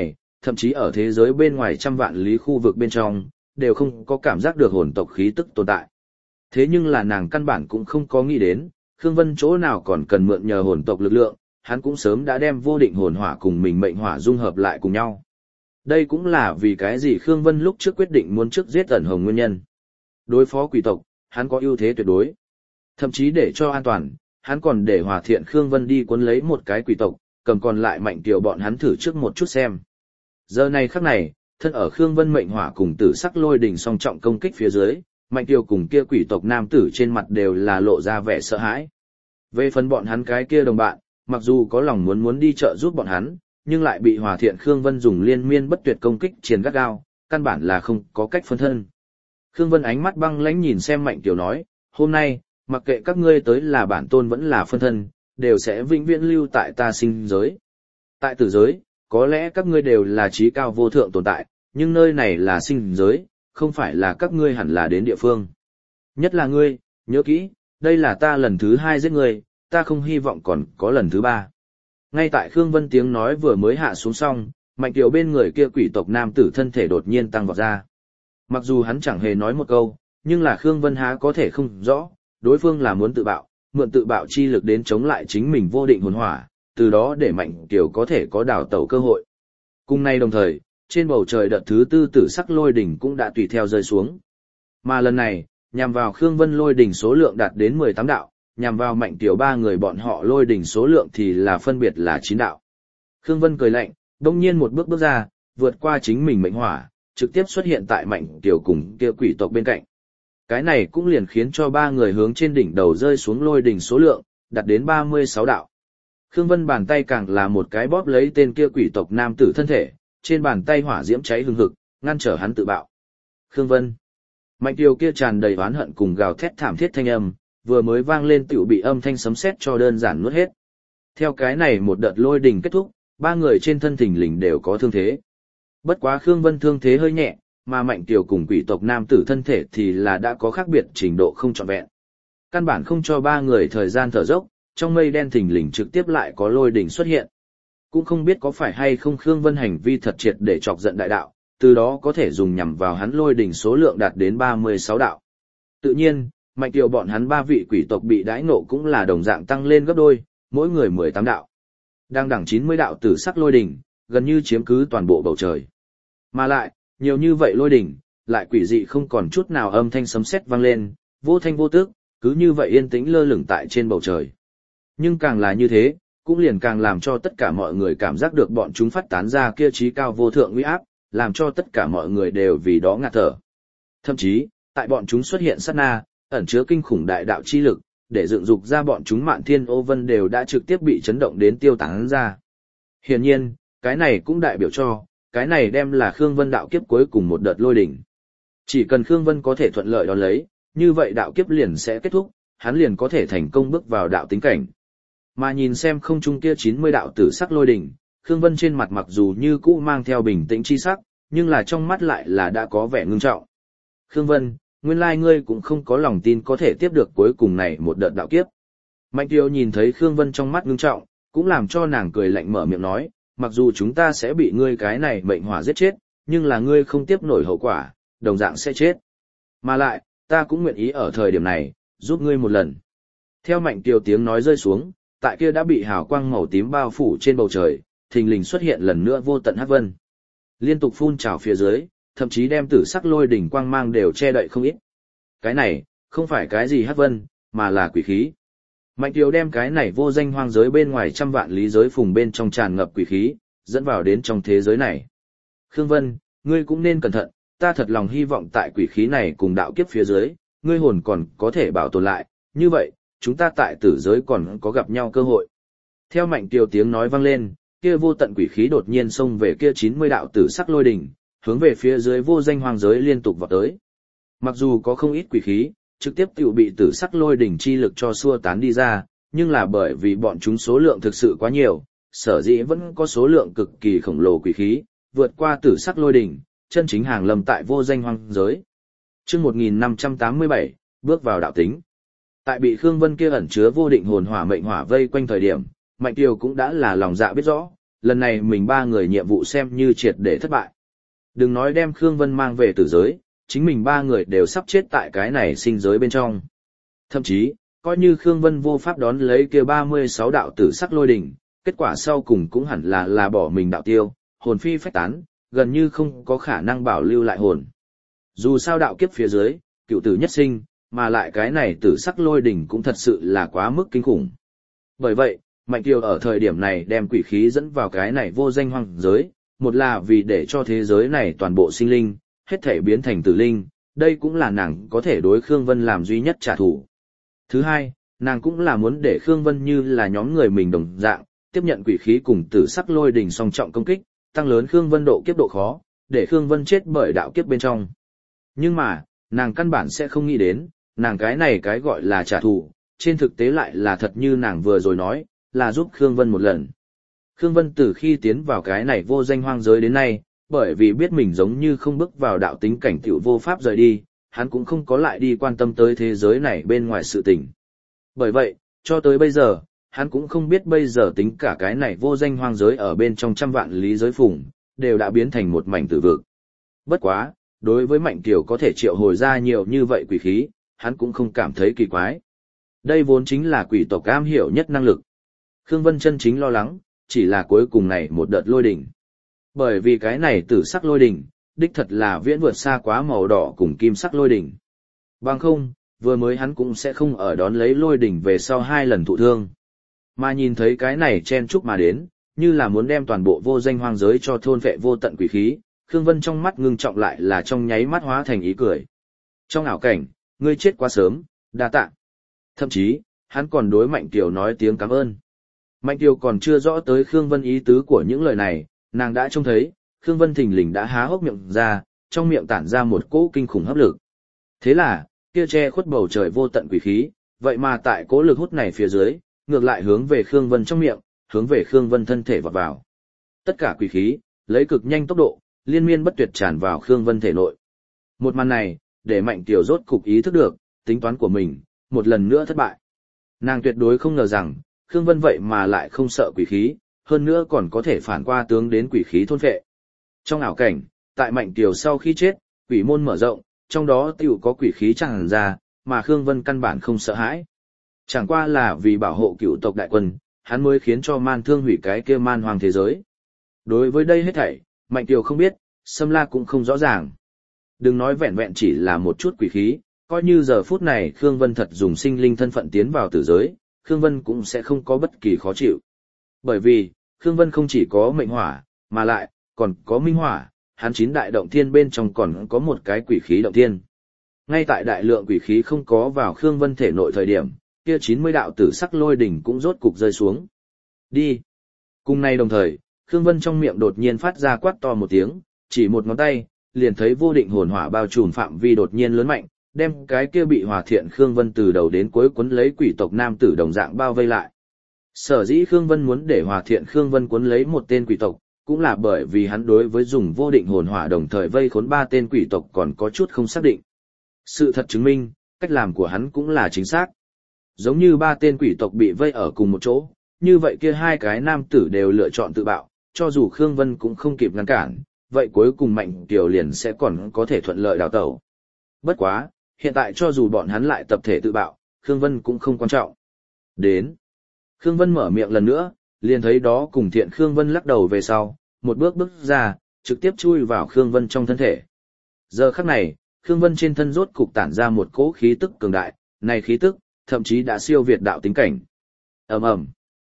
thậm chí ở thế giới bên ngoài trăm vạn lý khu vực bên trong, đều không có cảm giác được hồn tộc khí tức tồn tại. Thế nhưng là nàng căn bản cũng không có nghĩ đến, Khương Vân chỗ nào còn cần mượn nhờ hồn tộc lực lượng, hắn cũng sớm đã đem vô định hồn hỏa cùng mình mệnh hỏa dung hợp lại cùng nhau. Đây cũng là vì cái gì Khương Vân lúc trước quyết định muốn trước giết ẩn hồng nguyên nhân. Đối phó quỷ tộc, hắn có ưu thế tuyệt đối. Thậm chí để cho an toàn, hắn còn để Hòa Thiện Khương Vân đi cuốn lấy một cái quỷ tộc, cầm còn lại Mạnh Kiều bọn hắn thử trước một chút xem. Giờ này khắc này, thân ở Khương Vân mệnh hỏa cùng tử sắc lôi đỉnh song trọng công kích phía dưới, Mạnh Kiều cùng kia quỷ tộc nam tử trên mặt đều là lộ ra vẻ sợ hãi. Về phần bọn hắn cái kia đồng bạn, mặc dù có lòng muốn đi trợ giúp bọn hắn, nhưng lại bị Hòa Thiện Khương Vân dùng liên miên bất tuyệt công kích triền gắt gao, căn bản là không có cách phân thân. Khương Vân ánh mắt băng lãnh nhìn xem Mạnh Kiều nói, hôm nay, mặc kệ các ngươi tới là bản tôn vẫn là phân thân, đều sẽ vĩnh viễn lưu tại ta sinh giới. Tại tử giới, có lẽ các ngươi đều là trí cao vô thượng tồn tại, nhưng nơi này là sinh giới, không phải là các ngươi hẳn là đến địa phương. Nhất là ngươi, nhớ kỹ, đây là ta lần thứ 2 giết ngươi, ta không hy vọng còn có lần thứ 3. Ngay tại Khương Vân tiếng nói vừa mới hạ xuống xong, Mạnh Kiều bên người kia quỷ tộc nam tử thân thể đột nhiên tăng vọt ra. Mặc dù hắn chẳng hề nói một câu, nhưng là Khương Vân há có thể không rõ, đối phương là muốn tự bạo, mượn tự bạo chi lực đến chống lại chính mình vô định hồn hỏa, từ đó để Mạnh Kiều có thể có đào tẩu cơ hội. Cùng nay đồng thời, trên bầu trời đợt thứ 4 tử sắc lôi đỉnh cũng đã tùy theo rơi xuống. Mà lần này, nhằm vào Khương Vân lôi đỉnh số lượng đạt đến 18 đạo, nhằm vào Mạnh Kiều 3 người bọn họ lôi đỉnh số lượng thì là phân biệt là 9 đạo. Khương Vân cười lạnh, đông nhiên một bước ra, vượt qua chính mình mệnh hỏa, trực tiếp xuất hiện tại Mạnh Kiều cùng kia quỷ tộc bên cạnh. Cái này cũng liền khiến cho 3 người hướng trên đỉnh đầu rơi xuống lôi đỉnh số lượng, đạt đến 36 đạo. Khương Vân bàn tay càng là một cái bóp lấy tên kia quỷ tộc nam tử thân thể, trên bàn tay hỏa diễm cháy hừng hực, ngăn trở hắn tự bạo. Khương Vân. Mạnh Kiều kia tràn đầy oán hận cùng gào thét thảm thiết thanh âm, vừa mới vang lên tiểu bị âm thanh sấm sét cho đơn giản nuốt hết. Theo cái này một đợt lôi đỉnh kết thúc, 3 người trên thân thình lình đều có thương thế. Bất quá Khương Vân thương thế hơi nhẹ, mà Mạnh Kiều cùng quỷ tộc nam tử thân thể thì là đã có khác biệt trình độ không trọn vẹn. Căn bản không cho 3 người thời gian thở dốc, trong mây đen thình lình trực tiếp lại có lôi đỉnh xuất hiện. Cũng không biết có phải hay không Khương Vân hành vi thật triệt để chọc giận đại đạo, từ đó có thể dùng nhằm vào hắn lôi đỉnh số lượng đạt đến 36 đạo. Tự nhiên, Mạnh Kiều bọn hắn 3 vị quỷ tộc bị đãi ngộ cũng là đồng dạng tăng lên gấp đôi, mỗi người 18 đạo. Đang đẳng 90 đạo tử sắc lôi đỉnh, gần như chiếm cứ toàn bộ bầu trời. Mà lại, nhiều như vậy lôi đỉnh, lại quỷ dị không còn chút nào âm thanh sấm sét vang lên, vô thanh vô tức, cứ như vậy yên tĩnh lơ lửng tại trên bầu trời. Nhưng càng là như thế, cũng liền càng làm cho tất cả mọi người cảm giác được bọn chúng phát tán ra kia trí cao vô thượng uy áp, làm cho tất cả mọi người đều vì đó ngạt thở. Thậm chí, tại bọn chúng xuất hiện sát na, ẩn chứa kinh khủng đại đạo chi lực, để dựng dục ra bọn chúng Mạn Thiên Ô Vân đều đã trực tiếp bị chấn động đến tiêu tán ra. Hiển nhiên, cái này cũng đại biểu cho, cái này đem là Khương Vân đạo kiếp cuối cùng một đợt lôi đỉnh. Chỉ cần Khương Vân có thể thuận lợi đón lấy, như vậy đạo kiếp liền sẽ kết thúc, hắn liền có thể thành công bước vào đạo tính cảnh. Mà nhìn xem không trung kia 90 đạo tử sắc lôi đỉnh, Khương Vân trên mặt mặc dù như cũ mang theo bình tĩnh chi sắc, nhưng là trong mắt lại là đã có vẻ ngưng trọng. Khương Vân, nguyên lai ngươi cũng không có lòng tin có thể tiếp được cuối cùng này một đợt đạo kiếp. Mạnh Tiêu nhìn thấy Khương Vân trong mắt ngưng trọng, cũng làm cho nàng cười lạnh mở miệng nói, mặc dù chúng ta sẽ bị ngươi cái này mệnh hỏa giết chết, nhưng là ngươi không tiếp nổi hậu quả, đồng dạng sẽ chết. Mà lại, ta cũng nguyện ý ở thời điểm này, giúp ngươi một lần. Theo Mạnh Tiêu tiếng nói rơi xuống, tại kia đã bị hào quang màu tím bao phủ trên bầu trời, thình lình xuất hiện lần nữa vô tận hắc vân. Liên tục phun trào phía dưới, thậm chí đem tử sắc lôi đỉnh quang mang đều che đậy không ít. Cái này, không phải cái gì hắc vân, mà là quỷ khí. Mạnh Tiêu đem cái này vô danh hoang giới bên ngoài trăm vạn lý giới phùng bên trong tràn ngập quỷ khí, dẫn vào đến trong thế giới này. Khương Vân, ngươi cũng nên cẩn thận, ta thật lòng hy vọng tại quỷ khí này cùng đạo kiếp phía dưới, ngươi hồn còn có thể bảo tồn lại, như vậy, chúng ta tại tử giới còn có gặp nhau cơ hội. Theo Mạnh Tiêu tiếng nói vang lên, kia vô tận quỷ khí đột nhiên xông về kia 90 đạo tử sắc lôi đỉnh, hướng về phía dưới vô danh hoang giới liên tục vọt tới. Mặc dù có không ít quỷ khí, trực tiếp tiểu bị tử sắc lôi đỉnh chi lực cho xua tán đi ra, nhưng là bởi vì bọn chúng số lượng thực sự quá nhiều, sở dĩ vẫn có số lượng cực kỳ khổng lồ quỷ khí, vượt qua tử sắc lôi đỉnh, chân chính hàng lâm tại vô danh hoang giới. Chương 1587, bước vào đạo tính. Tại bị Khương Vân kia ẩn chứa vô định hồn hỏa mệnh hỏa vây quanh thời điểm, Mạnh Tiêu cũng đã là lòng dạ biết rõ, lần này mình ba người nhiệm vụ xem như triệt để thất bại. Đừng nói đem Khương Vân mang về tử giới, chính mình ba người đều sắp chết tại cái này sinh giới bên trong. Thậm chí, coi như Khương Vân vô pháp đón lấy kia 36 đạo tử sắc lôi đỉnh, kết quả sau cùng cũng hẳn là bỏ mình đạo tiêu, hồn phi phách tán, gần như không có khả năng bảo lưu lại hồn. Dù sao đạo kiếp phía dưới, cựu tử nhất sinh, mà lại cái này tử sắc lôi đỉnh cũng thật sự là quá mức kinh khủng. Bởi vậy, Mạnh Kiều ở thời điểm này đem quỷ khí dẫn vào cái này vô danh hoang giới, một là vì để cho thế giới này toàn bộ sinh linh, hết thể biến thành tử linh, đây cũng là nàng có thể đối Khương Vân làm duy nhất trả thù. Thứ hai, nàng cũng là muốn để Khương Vân như là nhóm người mình đồng dạng, tiếp nhận quỷ khí cùng tử sắc lôi đỉnh song trọng công kích, tăng lớn Khương Vân độ kiếp độ khó, để Khương Vân chết bởi đạo kiếp bên trong. Nhưng mà, nàng căn bản sẽ không nghĩ đến, nàng cái này cái gọi là trả thù, trên thực tế lại là thật như nàng vừa rồi nói, là giúp Khương Vân một lần. Khương Vân từ khi tiến vào cái này vô danh hoang giới đến nay, bởi vì biết mình giống như không bước vào đạo tính cảnh tiểu vô pháp rời đi, hắn cũng không có lại đi quan tâm tới thế giới này bên ngoài sự tình. Bởi vậy, cho tới bây giờ, hắn cũng không biết bây giờ tính cả cái này vô danh hoang giới ở bên trong trăm vạn lý giới phùng, đều đã biến thành một mảnh tử vực. Bất quá, đối với Mạnh Kiều có thể triệu hồi ra nhiều như vậy quỷ khí, hắn cũng không cảm thấy kỳ quái. Đây vốn chính là quỷ tộc am hiểu nhất năng lực. Khương Vân chân chính lo lắng, chỉ là cuối cùng này một đợt lôi đỉnh. Bởi vì cái này tử sắc lôi đỉnh, đích thật là viễn vượt xa quá màu đỏ cùng kim sắc lôi đỉnh. Bằng không, vừa mới hắn cũng sẽ không ở đón lấy lôi đỉnh về sau 2 lần thụ thương. Mà nhìn thấy cái này chen chúc mà đến, như là muốn đem toàn bộ vô danh hoang giới cho thôn vệ vô tận quỷ khí, Khương Vân trong mắt ngưng trọng lại là trong nháy mắt hóa thành ý cười. Trong ảo cảnh, ngươi chết quá sớm, đa tạ. Thậm chí, hắn còn đối Mạnh Kiều nói tiếng cảm ơn. Mạnh Kiều còn chưa rõ tới Khương Vân ý tứ của những lời này, nàng đã trông thấy, Khương Vân thình lình đã há hốc miệng ra, trong miệng tản ra một cỗ kinh khủng hấp lực. Thế là, kia che khuất bầu trời vô tận quỷ khí, vậy mà tại cỗ lực hút này phía dưới, ngược lại hướng về Khương Vân trong miệng, hướng về Khương Vân thân thể vọt vào. Tất cả quỷ khí, lấy cực nhanh tốc độ, liên miên bất tuyệt tràn vào Khương Vân thể nội. Một màn này, để Mạnh Kiều rốt cục ý thức được, tính toán của mình, một lần nữa thất bại. Nàng tuyệt đối không ngờ rằng, Khương Vân vậy mà lại không sợ quỷ khí, hơn nữa còn có thể phản qua tướng đến quỷ khí thôn phệ. Trong ảo cảnh, tại Mạnh Kiều sau khi chết, quỷ môn mở rộng, trong đó tiểu có quỷ khí tràn ra, mà Khương Vân căn bản không sợ hãi. Chẳng qua là vì bảo hộ cựu tộc đại quân, hắn mới khiến cho man thương hủy cái kia man hoàng thế giới. Đối với đây hết thảy, Mạnh Kiều không biết, Sâm La cũng không rõ ràng. Đừng nói vẹn vẹn chỉ là một chút quỷ khí, coi như giờ phút này Khương Vân thật dùng sinh linh thân phận tiến vào tử giới, Khương Vân cũng sẽ không có bất kỳ khó chịu. Bởi vì, Khương Vân không chỉ có mệnh hỏa, mà lại, còn có minh hỏa, hắn 9 đại động thiên bên trong còn có một cái quỷ khí động thiên. Ngay tại đại lượng quỷ khí không có vào Khương Vân thể nội thời điểm, kia 90 đạo tử sắc lôi đỉnh cũng rốt cục rơi xuống. Đi! Cùng nay đồng thời, Khương Vân trong miệng đột nhiên phát ra quát to một tiếng, chỉ một ngón tay, liền thấy vô định hồn hỏa bao trùm phạm vi đột nhiên lớn mạnh, đem cái kia bị Hòa Thiện Khương Vân từ đầu đến cuối cuốn lấy quỷ tộc nam tử đồng dạng bao vây lại. Sở dĩ Khương Vân muốn để Hòa Thiện Khương Vân cuốn lấy một tên quỷ tộc, cũng là bởi vì hắn đối với dùng vô định hồn hỏa đồng thời vây khốn 3 tên quỷ tộc còn có chút không xác định. Sự thật chứng minh, cách làm của hắn cũng là chính xác. Giống như 3 tên quỷ tộc bị vây ở cùng một chỗ, như vậy kia 2 cái nam tử đều lựa chọn tự bạo, cho dù Khương Vân cũng không kịp ngăn cản, vậy cuối cùng Mạnh Kiều liền sẽ còn có thể thuận lợi đào tẩu. Bất quá, hiện tại cho dù bọn hắn lại tập thể tự bạo, Khương Vân cũng không quan trọng. Đến. Khương Vân mở miệng lần nữa, liền thấy đó cùng Thiện Khương Vân lắc đầu về sau, một bước bước ra, trực tiếp chui vào Khương Vân trong thân thể. Giờ khắc này, Khương Vân trên thân rốt cục tản ra một cỗ khí tức cường đại, này khí tức, thậm chí đã siêu việt đạo tính cảnh. Ầm ầm.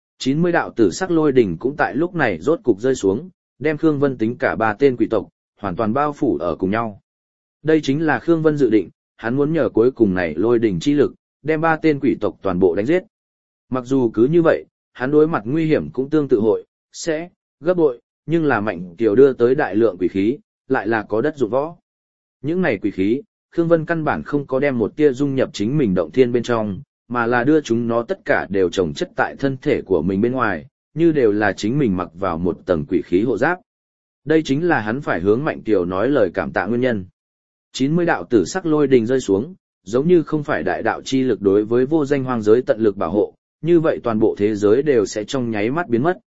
90 đạo tử sắc lôi đỉnh cũng tại lúc này rốt cục rơi xuống, đem Khương Vân tính cả 3 tên quỷ tộc, hoàn toàn bao phủ ở cùng nhau. Đây chính là Khương Vân dự định, hắn muốn nhờ cuối cùng này lôi đỉnh chi lực, đem 3 tên quỷ tộc toàn bộ đánh giết. Mặc dù cứ như vậy, hắn đối mặt nguy hiểm cũng tương tự sẽ gấp bội, nhưng là Mạnh Kiều đưa tới đại lượng quỷ khí, lại là có đất dụng võ. Những này quỷ khí, Khương Vân căn bản không có đem một tia dung nhập chính mình động thiên bên trong, mà là đưa chúng nó tất cả đều chồng chất tại thân thể của mình bên ngoài, như đều là chính mình mặc vào một tầng quỷ khí hộ giáp. Đây chính là hắn phải hướng Mạnh Kiều nói lời cảm tạ nguyên nhân. 90 đạo tử sắc lôi đình rơi xuống, giống như không phải đại đạo chi lực đối với vô danh hoang giới tận lực bảo hộ, như vậy toàn bộ thế giới đều sẽ trong nháy mắt biến mất.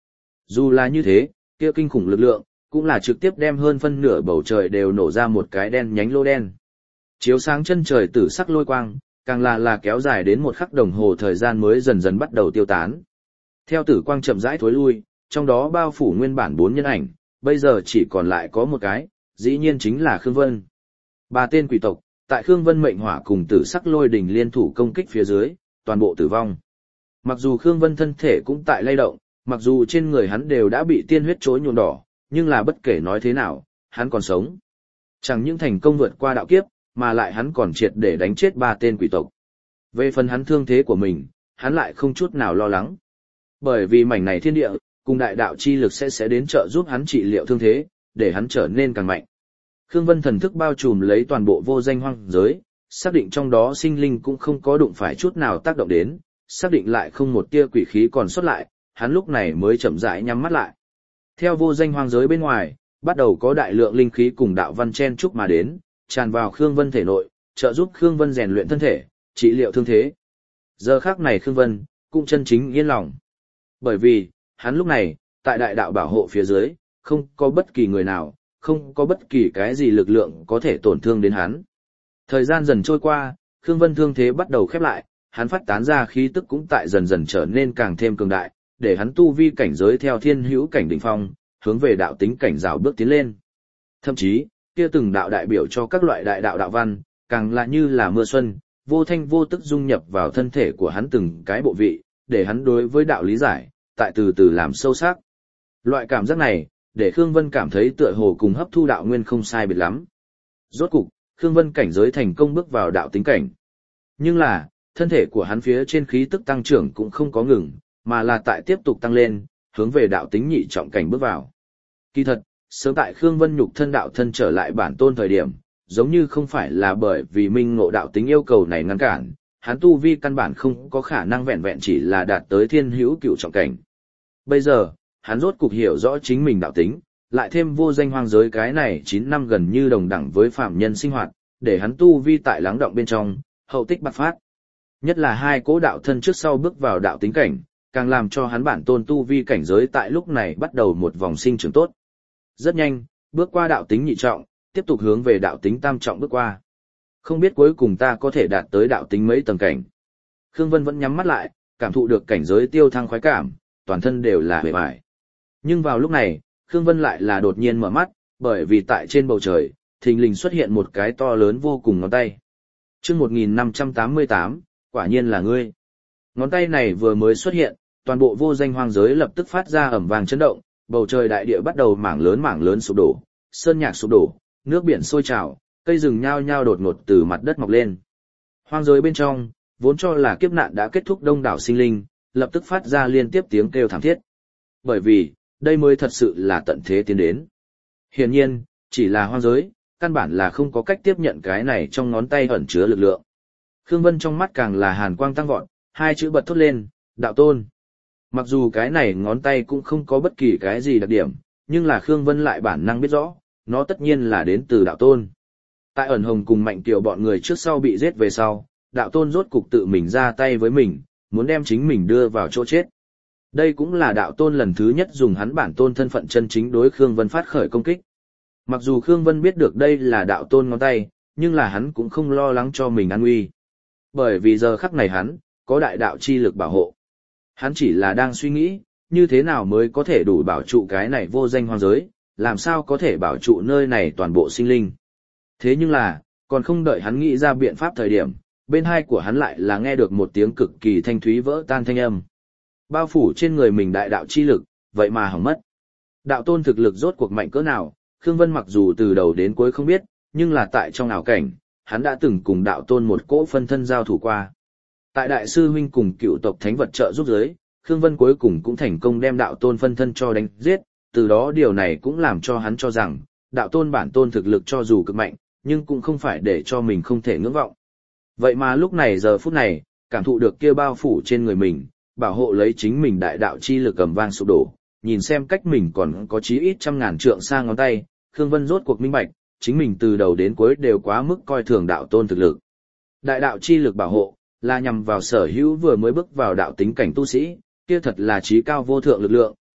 Dù là như thế, kia kinh khủng lực lượng, cũng là trực tiếp đem hơn phân nửa bầu trời đều nổ ra một cái đen nhánh lô đen. Chiếu sáng chân trời tử sắc lôi quang, càng là kéo dài đến một khắc đồng hồ thời gian mới dần dần bắt đầu tiêu tán. Theo tử quang chậm rãi thối lui, trong đó bao phủ nguyên bản 4 nhân ảnh, bây giờ chỉ còn lại có một cái, dĩ nhiên chính là Khương Vân. 3 tên quỷ tộc, tại Khương Vân mệnh hỏa cùng tử sắc lôi đỉnh liên thủ công kích phía dưới, toàn bộ tử vong. Mặc dù Khương Vân thân thể cũng tại lay động, mặc dù trên người hắn đều đã bị tiên huyết chối nhuộm đỏ, nhưng là bất kể nói thế nào, hắn còn sống. Chẳng những thành công vượt qua đạo kiếp, mà lại hắn còn triệt để đánh chết 3 tên quỷ tộc. Về phần hắn thương thế của mình, hắn lại không chút nào lo lắng. Bởi vì mảnh này thiên địa, cùng đại đạo chi lực sẽ đến trợ giúp hắn trị liệu thương thế, để hắn trở nên càng mạnh. Khương Vân thần thức bao trùm lấy toàn bộ vô danh hoang giới, xác định trong đó sinh linh cũng không có đụng phải chút nào tác động đến, xác định lại không một tia quỷ khí còn sót lại, hắn lúc này mới chậm rãi nhắm mắt lại. Theo vô danh hoang giới bên ngoài, bắt đầu có đại lượng linh khí cùng đạo văn chen chúc mà đến, tràn vào Khương Vân thể nội, trợ giúp Khương Vân rèn luyện thân thể, trị liệu thương thế. Giờ khắc này Khương Vân cũng chân chính yên lòng. Bởi vì, hắn lúc này, tại đại đạo bảo hộ phía dưới, không có bất kỳ người nào, không có bất kỳ cái gì lực lượng có thể tổn thương đến hắn. Thời gian dần trôi qua, Khương Vân thương thế bắt đầu khép lại, hắn phát tán ra khí tức cũng tại dần dần trở nên càng thêm cường đại, để hắn tu vi cảnh giới theo thiên hữu cảnh đỉnh phong, hướng về đạo tính cảnh rào bước tiến lên. Thậm chí, kia từng đạo đại biểu cho các loại đại đạo đạo văn, càng là như là mưa xuân, vô thanh vô tức dung nhập vào thân thể của hắn từng cái bộ vị, để hắn đối với đạo lý giải, tại từ từ làm sâu sắc. Loại cảm giác này, để Khương Vân cảm thấy tựa hồ cùng hấp thu đạo nguyên không sai biệt lắm. Rốt cục, Khương Vân cảnh giới thành công bước vào đạo tính cảnh. Nhưng là, thân thể của hắn phía trên khí tức tăng trưởng cũng không có ngừng, mà là tại tiếp tục tăng lên, hướng về đạo tính nhị trọng cảnh bước vào. Kỳ thật, sớm tại Khương Vân nhục thân đạo thân trở lại bản tôn thời điểm, giống như không phải là bởi vì minh ngộ đạo tính yêu cầu này ngăn cản, hắn tu vi căn bản không có khả năng vẹn vẹn chỉ là đạt tới thiên hữu cựu trọng cảnh. Bây giờ, hắn rốt cục hiểu rõ chính mình đạo tính, lại thêm vô danh hoang giới cái này 9 năm gần như đồng đẳng với phạm nhân sinh hoạt, để hắn tu vi tại lắng động bên trong, hậu tích bạc phát. Nhất là hai cố đạo thân trước sau bước vào đạo tính cảnh, càng làm cho hắn bản tôn tu vi cảnh giới tại lúc này bắt đầu một vòng sinh trưởng tốt. Rất nhanh, bước qua đạo tính nhị trọng, tiếp tục hướng về đạo tính tam trọng bước qua. Không biết cuối cùng ta có thể đạt tới đạo tính mấy tầng cảnh. Khương Vân vẫn nhắm mắt lại, cảm thụ được cảnh giới tiêu thăng khoái cảm, toàn thân đều là bề bại. Nhưng vào lúc này, Khương Vân lại là đột nhiên mở mắt, bởi vì tại trên bầu trời, thình lình xuất hiện một cái to lớn vô cùng ngón tay. Chương 1588, quả nhiên là ngươi. Ngón tay này vừa mới xuất hiện, toàn bộ vô danh hoang giới lập tức phát ra ầm vang chấn động, bầu trời đại địa bắt đầu mảng lớn sụp đổ, sơn nhạc sụp đổ, nước biển sôi trào, cây rừng nhao nhao đột ngột từ mặt đất mọc lên. Hoang giới bên trong, vốn cho là kiếp nạn đã kết thúc đông đảo sinh linh, lập tức phát ra liên tiếp tiếng kêu thảm thiết. Bởi vì, đây mới thật sự là tận thế tiến đến. Hiển nhiên, chỉ là hoang giới, căn bản là không có cách tiếp nhận cái này trong ngón tay ẩn chứa lực lượng. Khương Vân trong mắt càng là hàn quang tăng vọt, hai chữ bật thốt lên, đạo tôn. Mặc dù cái này ngón tay cũng không có bất kỳ cái gì đặc điểm, nhưng là Khương Vân lại bản năng biết rõ, nó tất nhiên là đến từ đạo tôn. Tại ẩn hồng cùng mạnh tiểu bọn người trước sau bị giết về sau, đạo tôn rốt cục tự mình ra tay với mình, muốn đem chính mình đưa vào chỗ chết. Đây cũng là đạo tôn lần thứ nhất dùng hắn bản tôn thân phận chân chính đối Khương Vân phát khởi công kích. Mặc dù Khương Vân biết được đây là đạo tôn ngón tay, nhưng là hắn cũng không lo lắng cho mình an nguy. Bởi vì giờ khắc này hắn, có đại đạo chi lực bảo hộ. Hắn chỉ là đang suy nghĩ, như thế nào mới có thể đủ bảo trụ cái này vô danh hoang giới, làm sao có thể bảo trụ nơi này toàn bộ sinh linh. Thế nhưng là, còn không đợi hắn nghĩ ra biện pháp thời điểm, bên hai của hắn lại là nghe được một tiếng cực kỳ thanh thúy vỡ tan thanh âm. Bao phủ trên người mình đại đạo chi lực, vậy mà hỏng mất. Đạo tôn thực lực rốt cuộc mạnh cỡ nào, Khương Vân mặc dù từ đầu đến cuối không biết, nhưng là tại trong ảo cảnh, hắn đã từng cùng đạo tôn một cỗ phân thân giao thủ qua. Tại đại sư huynh cùng cựu tộc thánh vật trợ giúp giới, Khương Vân cuối cùng cũng thành công đem đạo tôn phân thân cho đánh giết, từ đó điều này cũng làm cho hắn cho rằng, đạo tôn bản tôn thực lực cho dù cực mạnh, nhưng cũng không phải để cho mình không thể ngưỡng vọng. Vậy mà lúc này giờ phút này, cảm thụ được kia bao phủ trên người mình, bảo hộ lấy chính mình đại đạo chi lực cầm vang sụp đổ, nhìn xem cách mình còn có chí ít 100.000 trượng xa ngón tay, Khương Vân rốt cuộc minh bạch, chính mình từ đầu đến cuối đều quá mức coi thường đạo tôn thực lực. Đại đạo chi lực bảo hộ, là nhằm vào sở hữu vừa mới bước vào đạo tính cảnh tu sĩ, kia thật là trí cao vô thượng lực lượng,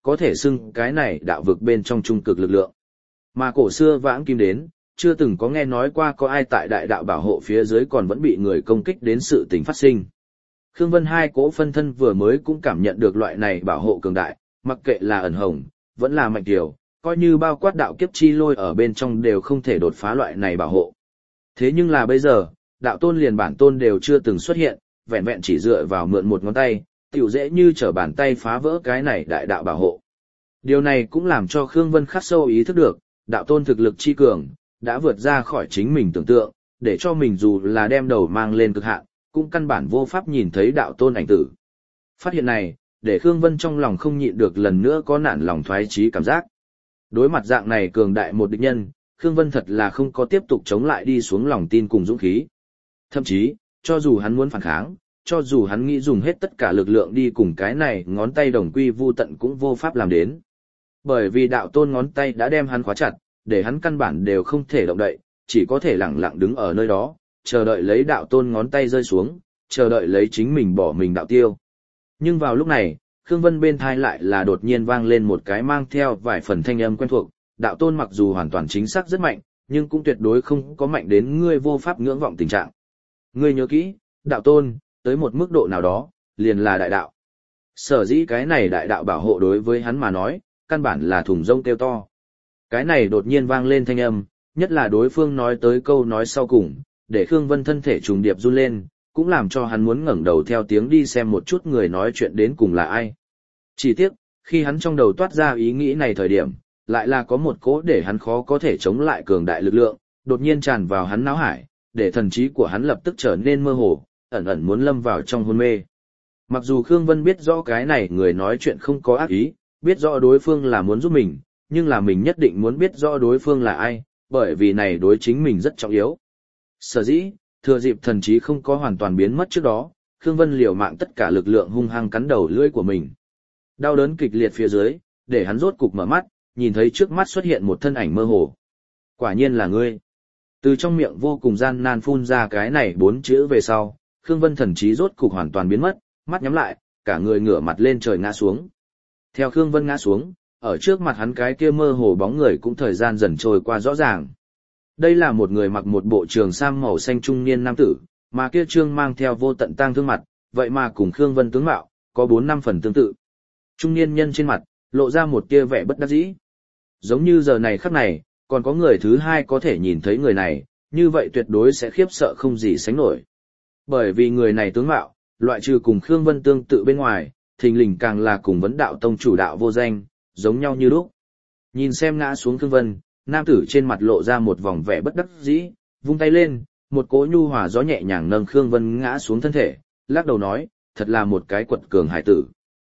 có thể xưng cái này đạo vực bên trong trung cực lực lượng. Mà cổ xưa vãng kim đến, chưa từng có nghe nói qua có ai tại đại đạo bảo hộ phía dưới còn vẫn bị người công kích đến sự tình phát sinh. Khương Vân hai cỗ phân thân vừa mới cũng cảm nhận được loại này bảo hộ cường đại, mặc kệ là ẩn hồng, vẫn là mạnh tiểu, coi như bao quát đạo kiếp chi lôi ở bên trong đều không thể đột phá loại này bảo hộ. Thế nhưng là bây giờ, đạo tôn liền bản tôn đều chưa từng xuất hiện, vẹn vẹn chỉ dựa vào mượn một ngón tay, tiểu dễ như trở bàn tay phá vỡ cái này đại đạo bảo hộ. Điều này cũng làm cho Khương Vân khắc sâu ý thức được, đạo tôn thực lực chi cường, đã vượt ra khỏi chính mình tưởng tượng, để cho mình dù là đem đầu mang lên cực hạn, cũng căn bản vô pháp nhìn thấy đạo tôn ảnh tử. Phát hiện này, để Khương Vân trong lòng không nhịn được lần nữa có nản lòng thoái chí cảm giác. Đối mặt dạng này cường đại một địch nhân, Khương Vân thật là không có tiếp tục chống lại đi xuống lòng tin cùng dũng khí. Thậm chí, cho dù hắn muốn phản kháng, cho dù hắn nghĩ dùng hết tất cả lực lượng đi cùng cái này ngón tay đồng quy vu tận cũng vô pháp làm đến. Bởi vì đạo tôn ngón tay đã đem hắn khóa chặt, để hắn căn bản đều không thể động đậy, chỉ có thể lặng lặng đứng ở nơi đó, chờ đợi lấy đạo tôn ngón tay rơi xuống, chờ đợi lấy chính mình bỏ mình đạo tiêu. Nhưng vào lúc này, Khương Vân bên thai lại là đột nhiên vang lên một cái mang theo vài phần thanh âm quen thuộc, đạo tôn mặc dù hoàn toàn chính xác rất mạnh, nhưng cũng tuyệt đối không có mạnh đến ngươi vô pháp ngưỡng vọng tình trạng. Ngươi nhớ kỹ, đạo tôn, tới một mức độ nào đó, liền là đại đạo. Sở dĩ cái này đại đạo bảo hộ đối với hắn mà nói, căn bản là thùng rông kêu to. Cái này đột nhiên vang lên thanh âm, nhất là đối phương nói tới câu nói sau cùng, để Khương Vân thân thể trùng điệp run lên, cũng làm cho hắn muốn ngẩng đầu theo tiếng đi xem một chút người nói chuyện đến cùng là ai. Chỉ tiếc, khi hắn trong đầu toát ra ý nghĩ này thời điểm, lại là có một cỗ để hắn khó có thể chống lại cường đại lực lượng, đột nhiên tràn vào hắn não hải, để thần trí của hắn lập tức trở nên mơ hồ, ẩn ẩn muốn lâm vào trong hôn mê. Mặc dù Khương Vân biết rõ cái này người nói chuyện không có ác ý, biết rõ đối phương là muốn giúp mình, nhưng là mình nhất định muốn biết rõ đối phương là ai, bởi vì này đối chính mình rất trọng yếu. Sở dĩ, thừa dịp thần trí không có hoàn toàn biến mất trước đó, Khương Vân liều mạng tất cả lực lượng hung hăng cắn đầu lưỡi của mình. Đau đớn kịch liệt phía dưới, để hắn rốt cục mở mắt, nhìn thấy trước mắt xuất hiện một thân ảnh mơ hồ. Quả nhiên là ngươi. Từ trong miệng vô cùng gian nan phun ra cái này 4 chữ về sau, Khương Vân thần trí rốt cục hoàn toàn biến mất, mắt nhắm lại, cả người ngửa mặt lên trời ngã xuống. Theo Khương Vân ngã xuống, ở trước mặt hắn cái kia mơ hồ bóng người cũng thời gian dần trôi qua rõ ràng. Đây là một người mặc một bộ trường sam màu xanh trung niên nam tử, mà kia trương mang theo vô tận tang thương mặt, vậy mà cùng Khương Vân tướng mạo, có 4-5 phần tương tự. Trung niên nhân trên mặt, lộ ra một tia vẻ bất đắc dĩ. Giống như giờ này khắc này, còn có người thứ hai có thể nhìn thấy người này, như vậy tuyệt đối sẽ khiếp sợ không gì sánh nổi. Bởi vì người này tướng mạo, loại trừ cùng Khương Vân tương tự bên ngoài, thình lình càng là cùng vấn đạo tông chủ đạo vô danh, giống nhau như lúc. Nhìn xem ngã xuống Khương Vân, nam tử trên mặt lộ ra một vòng vẻ bất đắc dĩ, vung tay lên, một cỗ nhu hòa gió nhẹ nhàng nâng Khương Vân ngã xuống thân thể, lắc đầu nói, thật là một cái quật cường hải tử.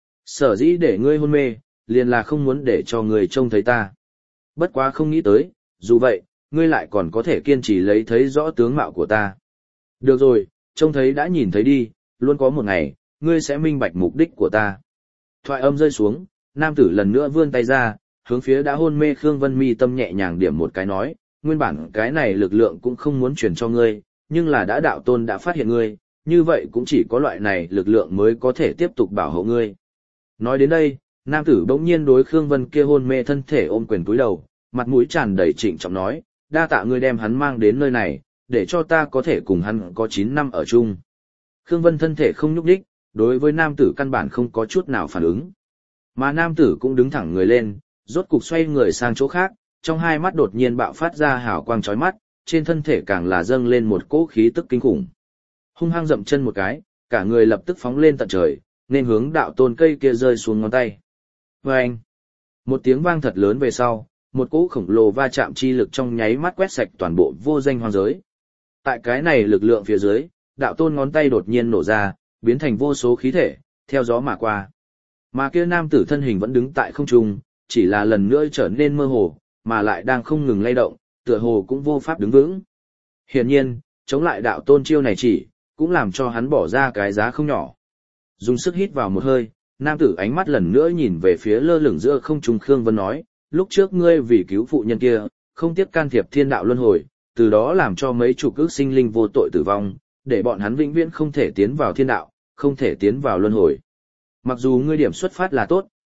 Sở dĩ để ngươi hôn mê, liền là không muốn để cho người trông thấy ta. Bất quá không nghĩ tới, dù vậy, ngươi lại còn có thể kiên trì lấy thấy rõ tướng mạo của ta. Được rồi, trông thấy đã nhìn thấy đi, luôn có một ngày, ngươi sẽ minh bạch mục đích của ta. Thoại âm rơi xuống, nam tử lần nữa vươn tay ra, hướng phía đã hôn mê Khương Vân mi tâm nhẹ nhàng điểm một cái nói, nguyên bản cái này lực lượng cũng không muốn truyền cho ngươi, nhưng là đã đạo tôn đã phát hiện ngươi, như vậy cũng chỉ có loại này lực lượng mới có thể tiếp tục bảo hộ ngươi. Nói đến đây, nam tử bỗng nhiên đối Khương Vân kia hôn mê thân thể ôm quyền cúi đầu, mặt mũi tràn đầy trịnh trọng nói, đa tạ ngươi đem hắn mang đến nơi này, để cho ta có thể cùng hắn có 9 năm ở chung. Khương Vân thân thể không nhúc nhích, đối với nam tử căn bản không có chút nào phản ứng. Mà nam tử cũng đứng thẳng người lên, rốt cục xoay người sang chỗ khác, trong hai mắt đột nhiên bạo phát ra hào quang chói mắt, trên thân thể càng là dâng lên một cỗ khí tức kinh khủng. Hung hăng dậm chân một cái, cả người lập tức phóng lên tận trời, nên hướng đạo tôn cây kia rơi xuống ngón tay. Vâng! Một tiếng vang thật lớn về sau, một cỗ khổng lồ va chạm chi lực trong nháy mắt quét sạch toàn bộ vô danh hoang giới. Tại cái này lực lượng phía dưới, đạo tôn ngón tay đột nhiên nổ ra, biến thành vô số khí thể, theo gió mà qua. Mà kia nam tử thân hình vẫn đứng tại không trung, chỉ là lần nữa trở nên mơ hồ, mà lại đang không ngừng lay động, tựa hồ cũng vô pháp đứng vững. Hiển nhiên, chống lại đạo tôn chiêu này cũng làm cho hắn bỏ ra cái giá không nhỏ. Dùng sức hít vào một hơi, nam tử ánh mắt lần nữa nhìn về phía lơ lửng giữa không trung Khương Vân nói, lúc trước ngươi vì cứu phụ nhân kia, không tiếc can thiệp thiên đạo luân hồi, từ đó làm cho mấy chục ức sinh linh vô tội tử vong, để bọn hắn vĩnh viễn không thể tiến vào thiên đạo, không thể tiến vào luân hồi. Mặc dù ngươi điểm xuất phát là tốt,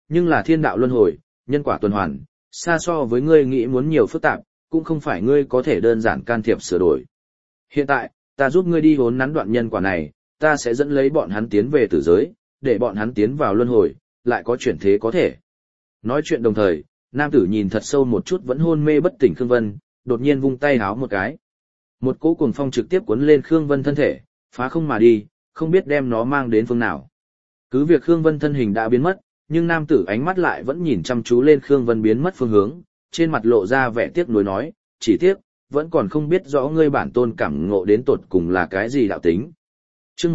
nhưng là thiên đạo luân hồi, nhân quả tuần hoàn, xa so với ngươi nghĩ muốn nhiều phức tạp, cũng không phải ngươi có thể đơn giản can thiệp sửa đổi. Hiện tại, ta giúp ngươi đi vốn nắn đoạn nhân quả này, ta sẽ dẫn lấy bọn hắn tiến về tử giới, để bọn hắn tiến vào luân hồi, lại có chuyển thế có thể. Nói chuyện đồng thời, nam tử nhìn thật sâu một chút vẫn hôn mê bất tỉnh Khương Vân, đột nhiên vung tay háo một cái. Một cỗ cuồng phong trực tiếp cuốn lên Khương Vân thân thể, phá không mà đi, không biết đem nó mang đến phương nào. Cứ việc Khương Vân thân hình đã biến mất, nhưng nam tử ánh mắt lại vẫn nhìn chăm chú lên Khương Vân biến mất phương hướng, trên mặt lộ ra vẻ tiếc nuối nói, chỉ tiếc, vẫn còn không biết rõ ngươi bản tôn cảm ngộ đến tột cùng là cái gì đạo tính. Chương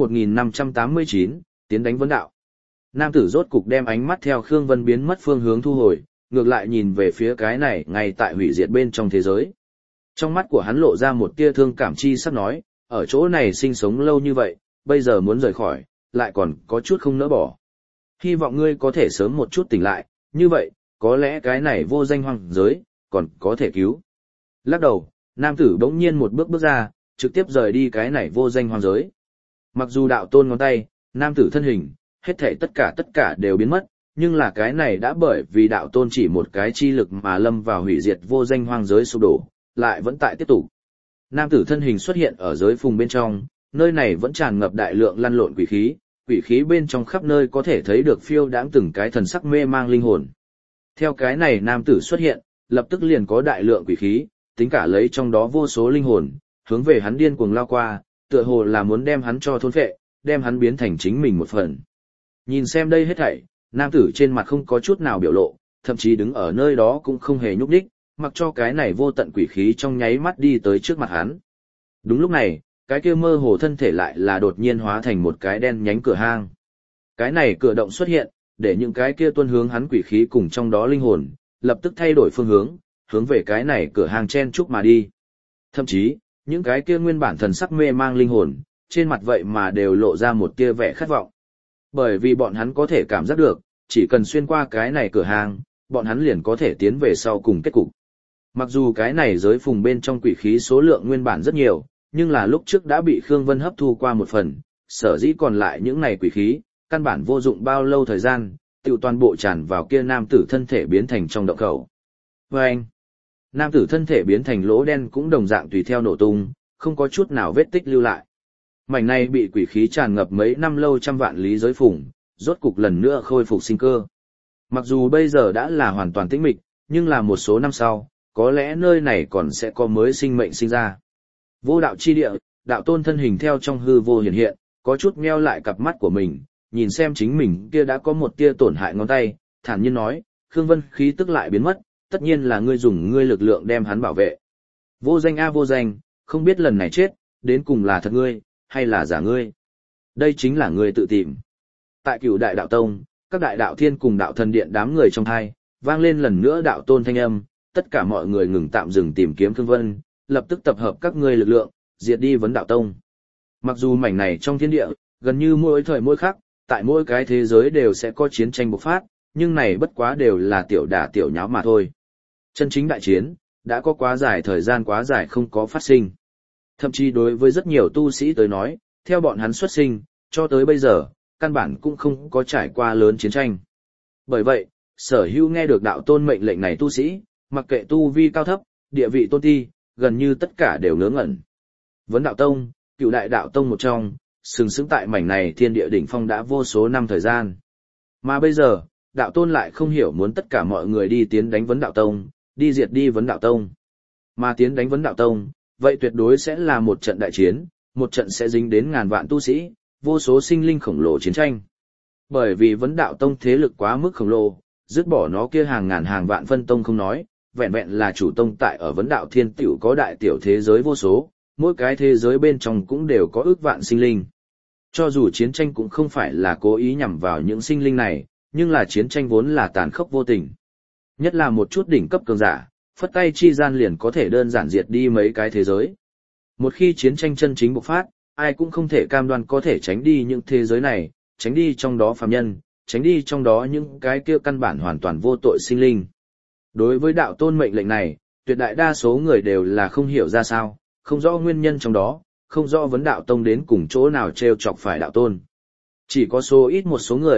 1589, tiến đánh vấn đạo. Nam tử rốt cục đem ánh mắt theo Khương Vân biến mất phương hướng thu hồi, ngược lại nhìn về phía cái này ngay tại hủy diệt bên trong thế giới. Trong mắt của hắn lộ ra một tia thương cảm chi sắp nói, ở chỗ này sinh sống lâu như vậy, bây giờ muốn rời khỏi, lại còn có chút không nỡ bỏ. Hy vọng ngươi có thể sớm một chút tỉnh lại, như vậy, có lẽ cái này vô danh hoang giới, còn có thể cứu. Lắc đầu, nam tử bỗng nhiên một bước bước ra, trực tiếp rời đi cái này vô danh hoang giới. Mặc dù đạo tôn ngón tay, nam tử thân hình, hết thảy tất cả đều biến mất, nhưng là cái này đã bởi vì đạo tôn chỉ một cái chi lực mà lâm vào hủy diệt vô danh hoang giới sụp đổ, lại vẫn tại tiếp tục. Nam tử thân hình xuất hiện ở giới phùng bên trong, nơi này vẫn tràn ngập đại lượng lăn lộn quỷ khí bên trong khắp nơi có thể thấy được phiêu đãng từng cái thần sắc mê mang linh hồn. Theo cái này nam tử xuất hiện, lập tức liền có đại lượng quỷ khí, tính cả lấy trong đó vô số linh hồn, hướng về hắn điên cuồng lao qua, tựa hồ là muốn đem hắn cho thôn phệ, đem hắn biến thành chính mình một phần. Nhìn xem đây hết thảy, nam tử trên mặt không có chút nào biểu lộ, thậm chí đứng ở nơi đó cũng không hề nhúc nhích, mặc cho cái này vô tận quỷ khí trong nháy mắt đi tới trước mặt hắn. Đúng lúc này, cái kia mơ hồ thân thể lại là đột nhiên hóa thành một cái đen nhánh cửa hang. Cái này cửa động xuất hiện, để những cái kia tuôn hướng hắn quỷ khí cùng trong đó linh hồn, lập tức thay đổi phương hướng về cái này cửa hang chen chúc mà đi. Thậm chí, những cái kia nguyên bản thần sắc mê mang linh hồn, trên mặt vậy mà đều lộ ra một tia vẻ khát vọng. Bởi vì bọn hắn có thể cảm giác được, chỉ cần xuyên qua cái này cửa hang, bọn hắn liền có thể tiến về sau cùng kết cục. Mặc dù cái này giới phùng bên trong quỷ khí số lượng nguyên bản rất nhiều, nhưng là lúc trước đã bị Khương Vân hấp thu qua một phần, sở dĩ còn lại những này quỷ khí, căn bản vô dụng bao lâu thời gian, tự toàn bộ tràn vào kia nam tử thân thể biến thành trong động khẩu. Và anh, nam tử thân thể biến thành lỗ đen cũng đồng dạng tùy theo nổ tung, không có chút nào vết tích lưu lại. Mảnh này bị quỷ khí tràn ngập mấy năm lâu trăm vạn lý giới phùng, rốt cục lần nữa khôi phục sinh cơ. Mặc dù bây giờ đã là hoàn toàn tĩnh mịch, nhưng là một số năm sau, có lẽ nơi này còn sẽ có mới sinh mệnh sinh ra. Vô đạo chi địa, đạo tôn thân hình theo trong hư vô hiện hiện, có chút meo lại cặp mắt của mình, nhìn xem chính mình kia đã có một tia tổn hại ngón tay, thản nhiên nói, Khương Vân khí tức lại biến mất, tất nhiên là ngươi dùng ngươi lực lượng đem hắn bảo vệ. Vô danh a vô danh, không biết lần này chết, đến cùng là thật ngươi, hay là giả ngươi. Đây chính là ngươi tự tìm. Tại Cửu Đại Đạo Tông, các đại đạo thiên cùng đạo thần điện đám người trong thai, vang lên lần nữa đạo tôn thanh âm, tất cả mọi người ngừng tạm dừng tìm kiếm Khương Vân, lập tức tập hợp các ngươi lực lượng, diệt đi vấn đạo tông. Mặc dù mảnh này trong thiên địa, gần như mỗi thời mỗi khắc, tại mỗi cái thế giới đều sẽ có chiến tranh bộc phát, nhưng này bất quá đều là tiểu đả tiểu nháo mà thôi. Chân chính đại chiến, đã có quá dài thời gian quá dài không có phát sinh. Thậm chí đối với rất nhiều tu sĩ tới nói, theo bọn hắn xuất sinh, cho tới bây giờ, căn bản cũng không có trải qua lớn chiến tranh. Bởi vậy, sở hữu nghe được đạo tôn mệnh lệnh này tu sĩ, mặc kệ tu vi cao thấp, địa vị tôn ti, gần như tất cả đều ngớ ngẩn. Vấn đạo tông, Cửu Đại Đạo Tông một trong, sừng sững tại mảnh này thiên địa đỉnh phong đã vô số năm thời gian. Mà bây giờ, đạo tôn lại không hiểu muốn tất cả mọi người đi tiến đánh vấn đạo tông, đi diệt đi vấn đạo tông. Mà tiến đánh vấn đạo tông, vậy tuyệt đối sẽ là một trận đại chiến, một trận sẽ dính đến ngàn vạn tu sĩ, vô số sinh linh khổng lồ chiến tranh. Bởi vì vấn đạo tông thế lực quá mức khổng lồ, dứt bỏ nó kia hàng ngàn hàng vạn phân tông không nói, vẹn vẹn là chủ tông tại ở vấn đạo thiên tiểu có đại tiểu thế giới vô số, mỗi cái thế giới bên trong cũng đều có ước vạn sinh linh. Cho dù chiến tranh cũng không phải là cố ý nhằm vào những sinh linh này, nhưng là chiến tranh vốn là tàn khốc vô tình. Nhất là một chút đỉnh cấp cường giả, phất tay chi gian liền có thể đơn giản diệt đi mấy cái thế giới. Một khi chiến tranh chân chính bộc phát, ai cũng không thể cam đoan có thể tránh đi những thế giới này, tránh đi trong đó phàm nhân, tránh đi trong đó những cái kia căn bản hoàn toàn vô tội sinh linh. Đối với đạo tôn mệnh lệnh này, tuyệt đại đa số người đều là không hiểu ra sao, không rõ nguyên nhân trong đó, không rõ vấn đạo tông đến cùng chỗ nào treo chọc phải đạo tôn. Chỉ có số ít một số người,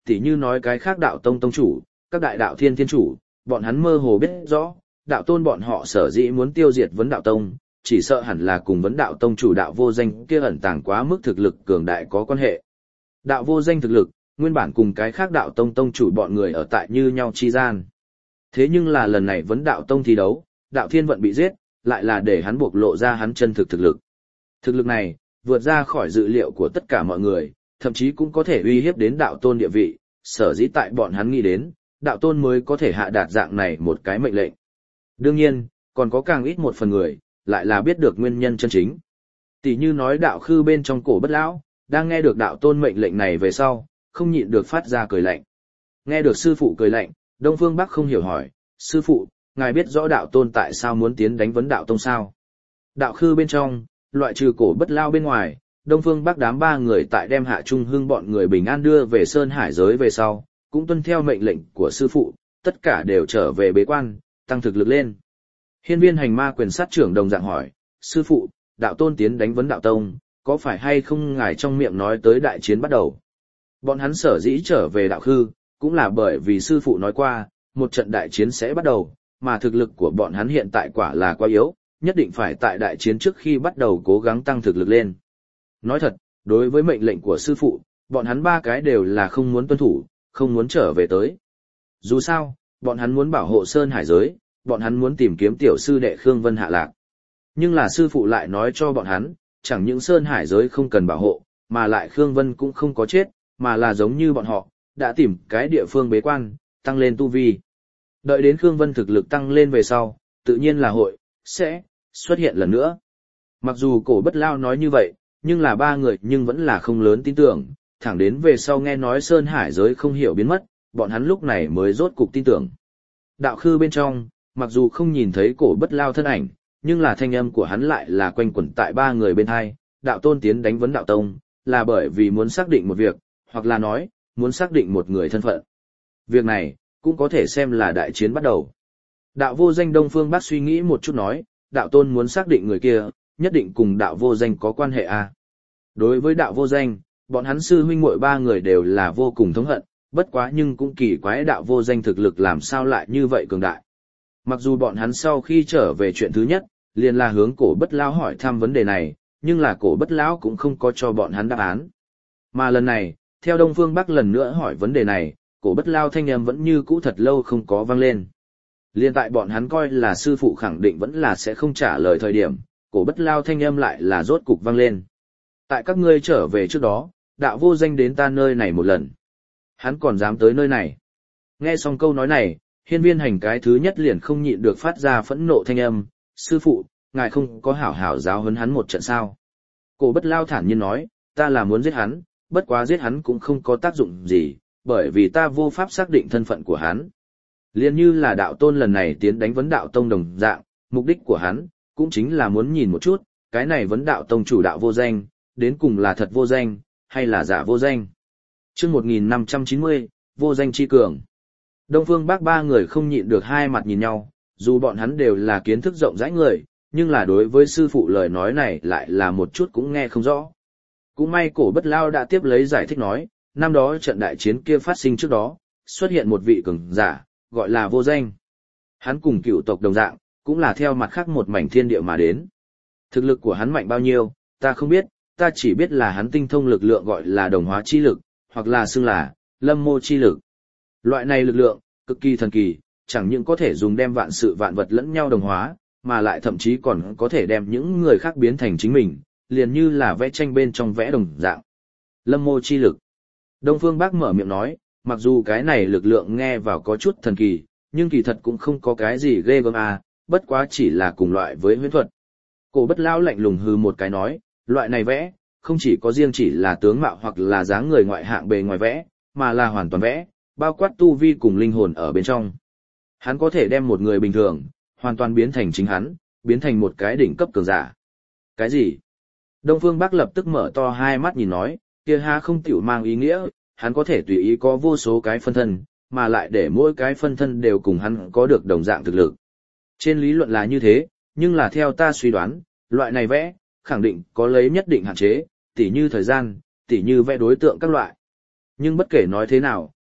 tỉ như nói cái khác đạo tông tông chủ, các đại đạo thiên thiên chủ, bọn hắn mơ hồ biết rõ, đạo tôn bọn họ sở dĩ muốn tiêu diệt vấn đạo tông, chỉ sợ hẳn là cùng vấn đạo tông chủ đạo vô danh kia ẩn tàng quá mức thực lực cường đại có quan hệ. Đạo vô danh thực lực, nguyên bản cùng cái khác đạo tông tông chủ bọn người ở tại như nhau chi gian. Thế nhưng là lần này vấn đạo tông thi đấu, đạo thiên vận bị giết, lại là để hắn buộc lộ ra hắn chân thực thực lực. Thực lực này, vượt ra khỏi dự liệu của tất cả mọi người, thậm chí cũng có thể uy hiếp đến đạo tôn địa vị, sở dĩ tại bọn hắn nghĩ đến, đạo tôn mới có thể hạ đạt dạng này một cái mệnh lệnh. Đương nhiên, còn có càng ít một phần người, lại là biết được nguyên nhân chân chính. Tỷ như nói đạo khư bên trong cổ bất lão, đang nghe được đạo tôn mệnh lệnh này về sau, không nhịn được phát ra cười lạnh. Nghe được sư phụ cười lạnh, Đông Phương Bắc không hiểu hỏi, sư phụ, ngài biết rõ đạo tôn tại sao muốn tiến đánh vấn đạo tông sao? Đạo khư bên trong, loại trừ cổ bất lao bên ngoài, Đông Phương Bắc đám ba người tại đem Hạ Trung Hưng bọn người bình an đưa về Sơn Hải giới về sau, cũng tuân theo mệnh lệnh của sư phụ, tất cả đều trở về bế quan, tăng thực lực lên. Hiên Viên Hành Ma quyền sát trưởng đồng dạng hỏi, sư phụ, đạo tôn tiến đánh vấn đạo tông, có phải hay không ngài trong miệng nói tới đại chiến bắt đầu? Bọn hắn sở dĩ trở về đạo khư, cũng là bởi vì sư phụ nói qua, một trận đại chiến sẽ bắt đầu, mà thực lực của bọn hắn hiện tại quả là quá yếu, nhất định phải tại đại chiến trước khi bắt đầu cố gắng tăng thực lực lên. Nói thật, đối với mệnh lệnh của sư phụ, bọn hắn ba cái đều là không muốn tuân thủ, không muốn trở về tới. Dù sao, bọn hắn muốn bảo hộ Sơn Hải giới, bọn hắn muốn tìm kiếm tiểu sư đệ Khương Vân hạ lạc. Nhưng là sư phụ lại nói cho bọn hắn, chẳng những Sơn Hải giới không cần bảo hộ, mà lại Khương Vân cũng không có chết, mà là giống như bọn họ, đã tìm cái địa phương bế quan, tăng lên tu vi. Đợi đến Khương Vân thực lực tăng lên về sau, tự nhiên là sẽ xuất hiện lần nữa. Mặc dù cổ bất lao nói như vậy, nhưng là ba người nhưng vẫn là không lớn tin tưởng, thẳng đến về sau nghe nói Sơn Hải giới không hiểu biến mất, bọn hắn lúc này mới rốt cục tin tưởng. Đạo khư bên trong, mặc dù không nhìn thấy cổ bất lao thân ảnh, nhưng là thanh âm của hắn lại là quanh quẩn tại ba người bên hai, đạo tôn tiến đánh vấn đạo tông, là bởi vì muốn xác định một việc, hoặc là nói, muốn xác định một người thân phận. Việc này, cũng có thể xem là đại chiến bắt đầu. Đạo vô danh Đông Phương Bắc suy nghĩ một chút nói, đạo tôn muốn xác định người kia, nhất định cùng đạo vô danh có quan hệ à. Đối với đạo vô danh, bọn hắn sư huynh muội ba người đều là vô cùng thống hận, bất quá nhưng cũng kỳ quái đạo vô danh thực lực làm sao lại như vậy cường đại. Mặc dù bọn hắn sau khi trở về chuyện thứ nhất, liền là hướng cổ bất lão hỏi thăm vấn đề này, nhưng là cổ bất lão cũng không có cho bọn hắn đáp án. Mà lần này, theo Đông Phương Bắc lần nữa hỏi vấn đề này, cổ bất lao thanh âm vẫn như cũ thật lâu không có vang lên. Liên tại bọn hắn coi là sư phụ khẳng định vẫn là sẽ không trả lời thời điểm, cổ bất lao thanh âm lại là rốt cục vang lên. Tại các ngươi trở về trước đó, đạo vô danh đến ta nơi này một lần. Hắn còn dám tới nơi này. Nghe xong câu nói này, Hiên Viên Hành cái thứ nhất liền không nhịn được phát ra phẫn nộ thanh âm, sư phụ, ngài không có hảo hảo giáo huấn hắn một trận sao. Cổ bất lao thản nhiên nói, ta là muốn giết hắn, bất quá giết hắn cũng không có tác dụng gì, bởi vì ta vô pháp xác định thân phận của hắn. Liên như là đạo tôn lần này tiến đánh vấn đạo tông đồng dạng, mục đích của hắn, cũng chính là muốn nhìn một chút, cái này vấn đạo tông chủ đạo vô danh, đến cùng là thật vô danh, hay là giả vô danh. Chương 1590, vô danh chi cường. Đông Phương Bắc ba người không nhịn được hai mặt nhìn nhau, dù bọn hắn đều là kiến thức rộng rãi người, nhưng là đối với sư phụ lời nói này lại là một chút cũng nghe không rõ. Cũng may cổ bất lao đã tiếp lấy giải thích nói, năm đó trận đại chiến kia phát sinh trước đó, xuất hiện một vị cường giả, gọi là vô danh. Hắn cùng cựu tộc đồng dạng, cũng là theo mặt khác một mảnh thiên địa mà đến. Thực lực của hắn mạnh bao nhiêu, ta không biết, ta chỉ biết là hắn tinh thông lực lượng gọi là đồng hóa chi lực, hoặc là xưng là lâm mô chi lực. Loại này lực lượng, cực kỳ thần kỳ, chẳng những có thể dùng đem vạn sự vạn vật lẫn nhau đồng hóa, mà lại thậm chí còn có thể đem những người khác biến thành chính mình, liền như là vẽ tranh bên trong vẽ đồng dạng. Lâm mô chi lực. Đông Phương Bắc mở miệng nói, mặc dù cái này lực lượng nghe vào có chút thần kỳ, nhưng kỳ thật cũng không có cái gì ghê gớm à, bất quá chỉ là cùng loại với huyễn thuật. Cổ bất lão lạnh lùng hừ một cái nói, loại này vẽ, không chỉ có riêng chỉ là tướng mạo hoặc là dáng người ngoại hạng bề ngoài vẽ, mà là hoàn toàn vẽ, bao quát tu vi cùng linh hồn ở bên trong. Hắn có thể đem một người bình thường, hoàn toàn biến thành chính hắn, biến thành một cái đỉnh cấp cường giả. Cái gì? Đông Phương Bắc lập tức mở to hai mắt nhìn nói, kia ha không tiểu mang ý nghĩa, hắn có thể tùy ý có vô số cái phân thân, mà lại để mỗi cái phân thân đều cùng hắn có được đồng dạng thực lực. Trên lý luận là như thế, nhưng là theo ta suy đoán, loại này vẽ, khẳng định có lấy nhất định hạn chế, tỉ như thời gian, tỉ như vẽ đối tượng các loại. Nhưng bất kể nói thế nào,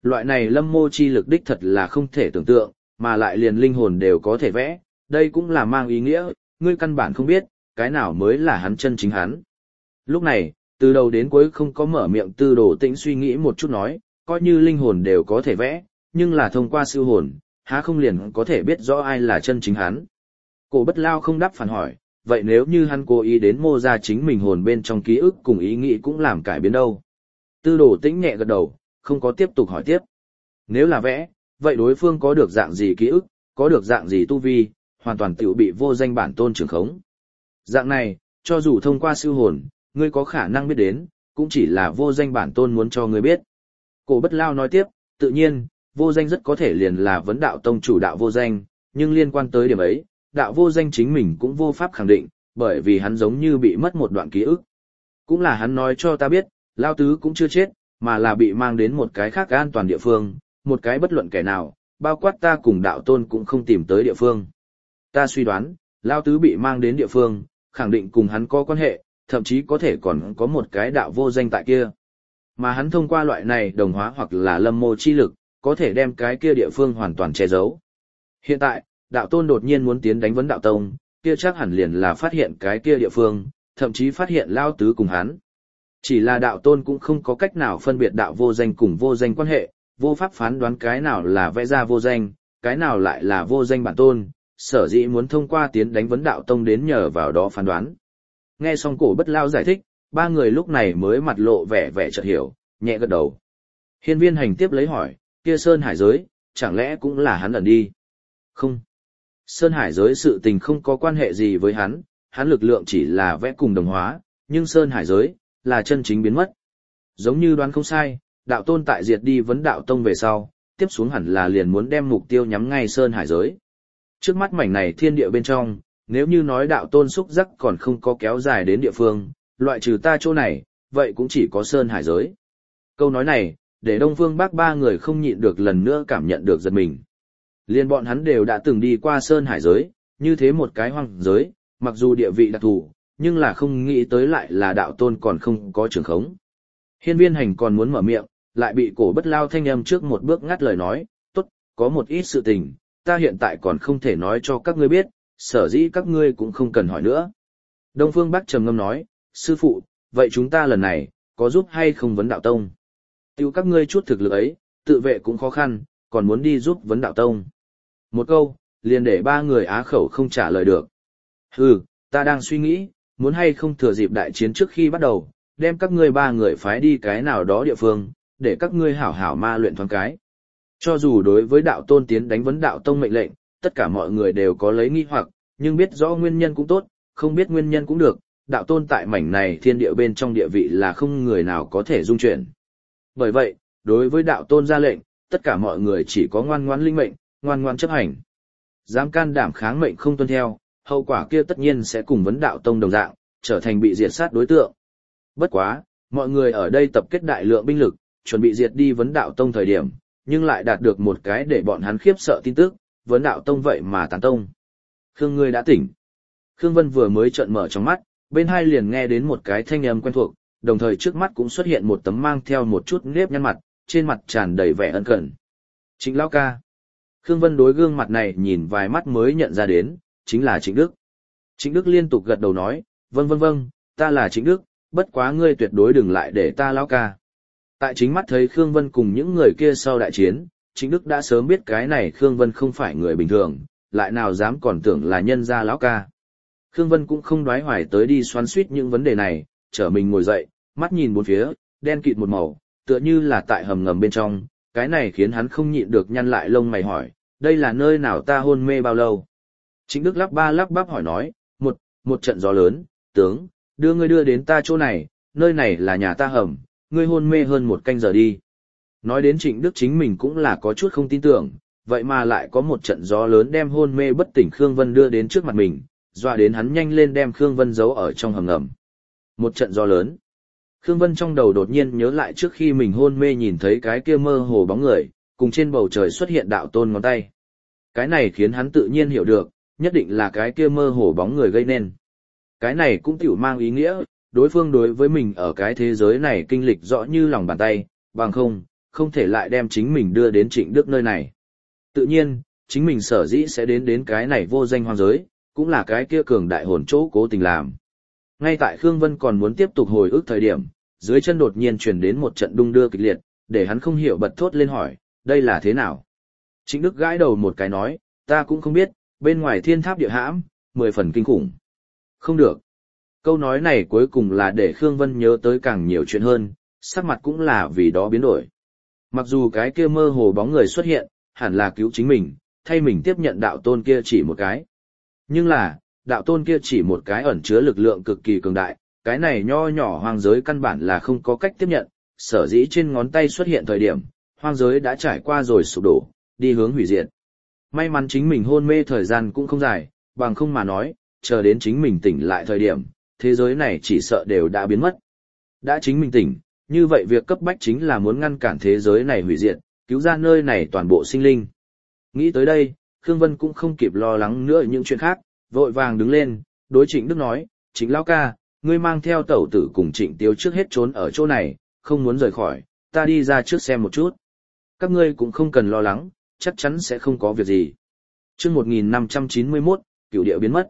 loại này lâm mô chi lực đích thật là không thể tưởng tượng, mà lại liền linh hồn đều có thể vẽ, đây cũng là mang ý nghĩa, ngươi căn bản không biết, cái nào mới là hắn chân chính hắn. Lúc này, từ đầu đến cuối không có mở miệng Tư Đồ Tĩnh suy nghĩ một chút nói, coi như linh hồn đều có thể vẽ, nhưng là thông qua siêu hồn, há không liền có thể biết rõ ai là chân chính hắn. Cổ Bất Lao không đáp phản hỏi, vậy nếu như hắn cố ý đến mô ra chính mình hồn bên trong ký ức cùng ý nghĩ cũng làm cải biến đâu. Tư Đồ Tĩnh nhẹ gật đầu, không có tiếp tục hỏi tiếp. Nếu là vẽ, vậy đối phương có được dạng gì ký ức, có được dạng gì tu vi, hoàn toàn tự bị vô danh bản tôn trưởng khống. Dạng này, cho dù thông qua siêu hồn, ngươi có khả năng biết đến, cũng chỉ là vô danh bản tôn muốn cho ngươi biết. Cổ Bất Lao nói tiếp, tự nhiên, vô danh rất có thể liền là vấn đạo tông chủ đạo vô danh, nhưng liên quan tới điểm ấy, đạo vô danh chính mình cũng vô pháp khẳng định, bởi vì hắn giống như bị mất một đoạn ký ức. Cũng là hắn nói cho ta biết, Lao Tứ cũng chưa chết, mà là bị mang đến một cái khác an toàn địa phương, một cái bất luận kẻ nào, bao quát ta cùng đạo tôn cũng không tìm tới địa phương. Ta suy đoán, Lao Tứ bị mang đến địa phương, khẳng định cùng hắn có quan hệ, thậm chí có thể còn có một cái đạo vô danh tại kia. Mà hắn thông qua loại này đồng hóa hoặc là lâm mô chi lực, có thể đem cái kia địa phương hoàn toàn che giấu. Hiện tại, đạo tôn đột nhiên muốn tiến đánh vấn đạo tông, kia chắc hẳn liền là phát hiện cái kia địa phương, thậm chí phát hiện Lao Tứ cùng hắn. Chỉ là đạo tôn cũng không có cách nào phân biệt đạo vô danh cùng vô danh quan hệ, vô pháp phán đoán cái nào là vẽ ra vô danh, cái nào lại là vô danh bản tôn, sở dĩ muốn thông qua tiến đánh vấn đạo tông đến nhờ vào đó phán đoán. Nghe xong Cổ Bất Lao giải thích, ba người lúc này mới mặt lộ vẻ chợt hiểu, nhẹ gật đầu. Hiên Viên Hành tiếp lấy hỏi, kia Sơn Hải giới, chẳng lẽ cũng là hắn ẩn đi? Không. Sơn Hải giới sự tình không có quan hệ gì với hắn lực lượng chỉ là vẽ cùng đồng hóa, nhưng Sơn Hải giới, là chân chính biến mất. Giống như đoán không sai, đạo tôn tại diệt đi vấn đạo tông về sau, tiếp xuống hẳn là liền muốn đem mục tiêu nhắm ngay Sơn Hải giới. Trước mắt mảnh này thiên địa bên trong, nếu như nói đạo tôn xúc giác còn không có kéo dài đến địa phương, loại trừ ta chỗ này, vậy cũng chỉ có Sơn Hải giới. Câu nói này, để Đông Phương Bắc ba người không nhịn được lần nữa cảm nhận được giật mình. Liên bọn hắn đều đã từng đi qua Sơn Hải giới, như thế một cái hoang giới, mặc dù địa vị đặc thù, nhưng là không nghĩ tới lại là đạo tôn còn không có trường khống. Hiên Viên Hành còn muốn mở miệng, lại bị Cổ Bất Lao thanh âm trước một bước ngắt lời nói, tốt, có một ít sự tình, ta hiện tại còn không thể nói cho các ngươi biết, sở dĩ các ngươi cũng không cần hỏi nữa. Đông Phương Bắc trầm ngâm nói, sư phụ, vậy chúng ta lần này, có giúp hay không vấn đạo tông? Tiêu các ngươi chút thực lực ấy, tự vệ cũng khó khăn, còn muốn đi giúp vấn đạo tông. Một câu, liền để ba người á khẩu không trả lời được. Ta đang suy nghĩ, muốn hay không thừa dịp đại chiến trước khi bắt đầu, đem các ngươi ba người phái đi cái nào đó địa phương, để các ngươi hảo hảo ma luyện thoáng cái. Cho dù đối với đạo tôn tiến đánh vấn đạo tông mệnh lệnh, tất cả mọi người đều có lấy nghi hoặc, nhưng biết rõ nguyên nhân cũng tốt, không biết nguyên nhân cũng được, đạo tôn tại mảnh này thiên địa bên trong địa vị là không người nào có thể dung chuyển. Bởi vậy, đối với đạo tôn ra lệnh, tất cả mọi người chỉ có ngoan ngoãn linh mệnh, ngoan ngoãn chấp hành. Dám can đảm kháng mệnh không tuân theo, hậu quả kia tất nhiên sẽ cùng vấn đạo tông đồng dạng, trở thành bị diệt sát đối tượng. Bất quá, mọi người ở đây tập kết đại lượng binh lực, chuẩn bị diệt đi vấn đạo tông thời điểm, nhưng lại đạt được một cái để bọn hắn khiếp sợ tin tức, vấn đạo tông vậy mà tán tông. Khương ngươi đã tỉnh. Khương Vân vừa mới trợn mở trong mắt, bên hai liền nghe đến một cái thanh âm quen thuộc, đồng thời trước mắt cũng xuất hiện một tấm mang theo một chút nếp nhăn mặt, trên mặt tràn đầy vẻ ân cần. Trịnh lão ca. Khương Vân đối gương mặt này nhìn vài mắt mới nhận ra đến, chính là Trịnh Đức. Trịnh Đức liên tục gật đầu nói, vâng, ta là Trịnh Đức, bất quá ngươi tuyệt đối đừng lại để ta lão ca. Tại chính mắt thấy Khương Vân cùng những người kia sau đại chiến, Trịnh Đức đã sớm biết cái này Khương Vân không phải người bình thường, lại nào dám còn tưởng là nhân gia lão ca. Khương Vân cũng không đoái hoài tới đi xoắn suýt những vấn đề này, trở mình ngồi dậy, mắt nhìn bốn phía, đen kịt một màu, tựa như là tại hầm ngầm bên trong, cái này khiến hắn không nhịn được nhăn lại lông mày hỏi, đây là nơi nào ta hôn mê bao lâu? Trịnh Đức lắp bắp hỏi nói, một trận gió lớn, tướng, đưa ngươi đưa đến ta chỗ này, nơi này là nhà ta hầm, ngươi hôn mê hơn một canh giờ đi. Nói đến Trịnh Đức chính mình cũng là có chút không tin tưởng, vậy mà lại có một trận gió lớn đem hôn mê bất tỉnh Khương Vân đưa đến trước mặt mình, dọa đến hắn nhanh lên đem Khương Vân giấu ở trong hầm ngầm. Một trận gió lớn. Khương Vân trong đầu đột nhiên nhớ lại trước khi mình hôn mê nhìn thấy cái kia mơ hồ bóng người, cùng trên bầu trời xuất hiện đạo tôn ngón tay. Cái này khiến hắn tự nhiên hiểu được, nhất định là cái kia mơ hồ bóng người gây nên. Cái này cũng tiểu mang ý nghĩa, đối phương đối với mình ở cái thế giới này kinh lịch rõ như lòng bàn tay, bằng không, không thể lại đem chính mình đưa đến Trịnh Đức nơi này. Tự nhiên, chính mình sở dĩ sẽ đến cái này vô danh hoang giới, cũng là cái kia cường đại hồn chỗ cố tình làm. Ngay tại Khương Vân còn muốn tiếp tục hồi ức thời điểm, dưới chân đột nhiên truyền đến một trận đung đưa kịch liệt, để hắn không hiểu bật thốt lên hỏi, đây là thế nào? Trịnh Đức gãi đầu một cái nói, ta cũng không biết, bên ngoài thiên tháp địa hãm, 10 phần kinh khủng. Không được. Câu nói này cuối cùng là để Khương Vân nhớ tới càng nhiều chuyện hơn, sắc mặt cũng là vì đó biến đổi. Mặc dù cái kia mơ hồ bóng người xuất hiện, hẳn là cứu chính mình, thay mình tiếp nhận đạo tôn kia chỉ một cái. Nhưng là, đạo tôn kia chỉ một cái ẩn chứa lực lượng cực kỳ cường đại, cái này nho nhỏ hoang giới căn bản là không có cách tiếp nhận, sở dĩ trên ngón tay xuất hiện thời điểm, hoang giới đã trải qua rồi sụp đổ, đi hướng hủy diệt. May mắn chính mình hôn mê thời gian cũng không dài, bằng không mà nói, chờ đến chính mình tỉnh lại thời điểm, thế giới này chỉ sợ đều đã biến mất. Đã chính mình tỉnh, như vậy việc cấp bách chính là muốn ngăn cản thế giới này hủy diệt, cứu ra nơi này toàn bộ sinh linh. Nghĩ tới đây, Khương Vân cũng không kịp lo lắng nữa những chuyện khác, vội vàng đứng lên, đối Trịnh Đức nói, Trịnh lão ca, ngươi mang theo tẩu tử cùng Trịnh Tiếu trước hết trốn ở chỗ này, không muốn rời khỏi, ta đi ra trước xem một chút. Các ngươi cũng không cần lo lắng, chắc chắn sẽ không có việc gì. Chương 1591, cửu địa biến mất.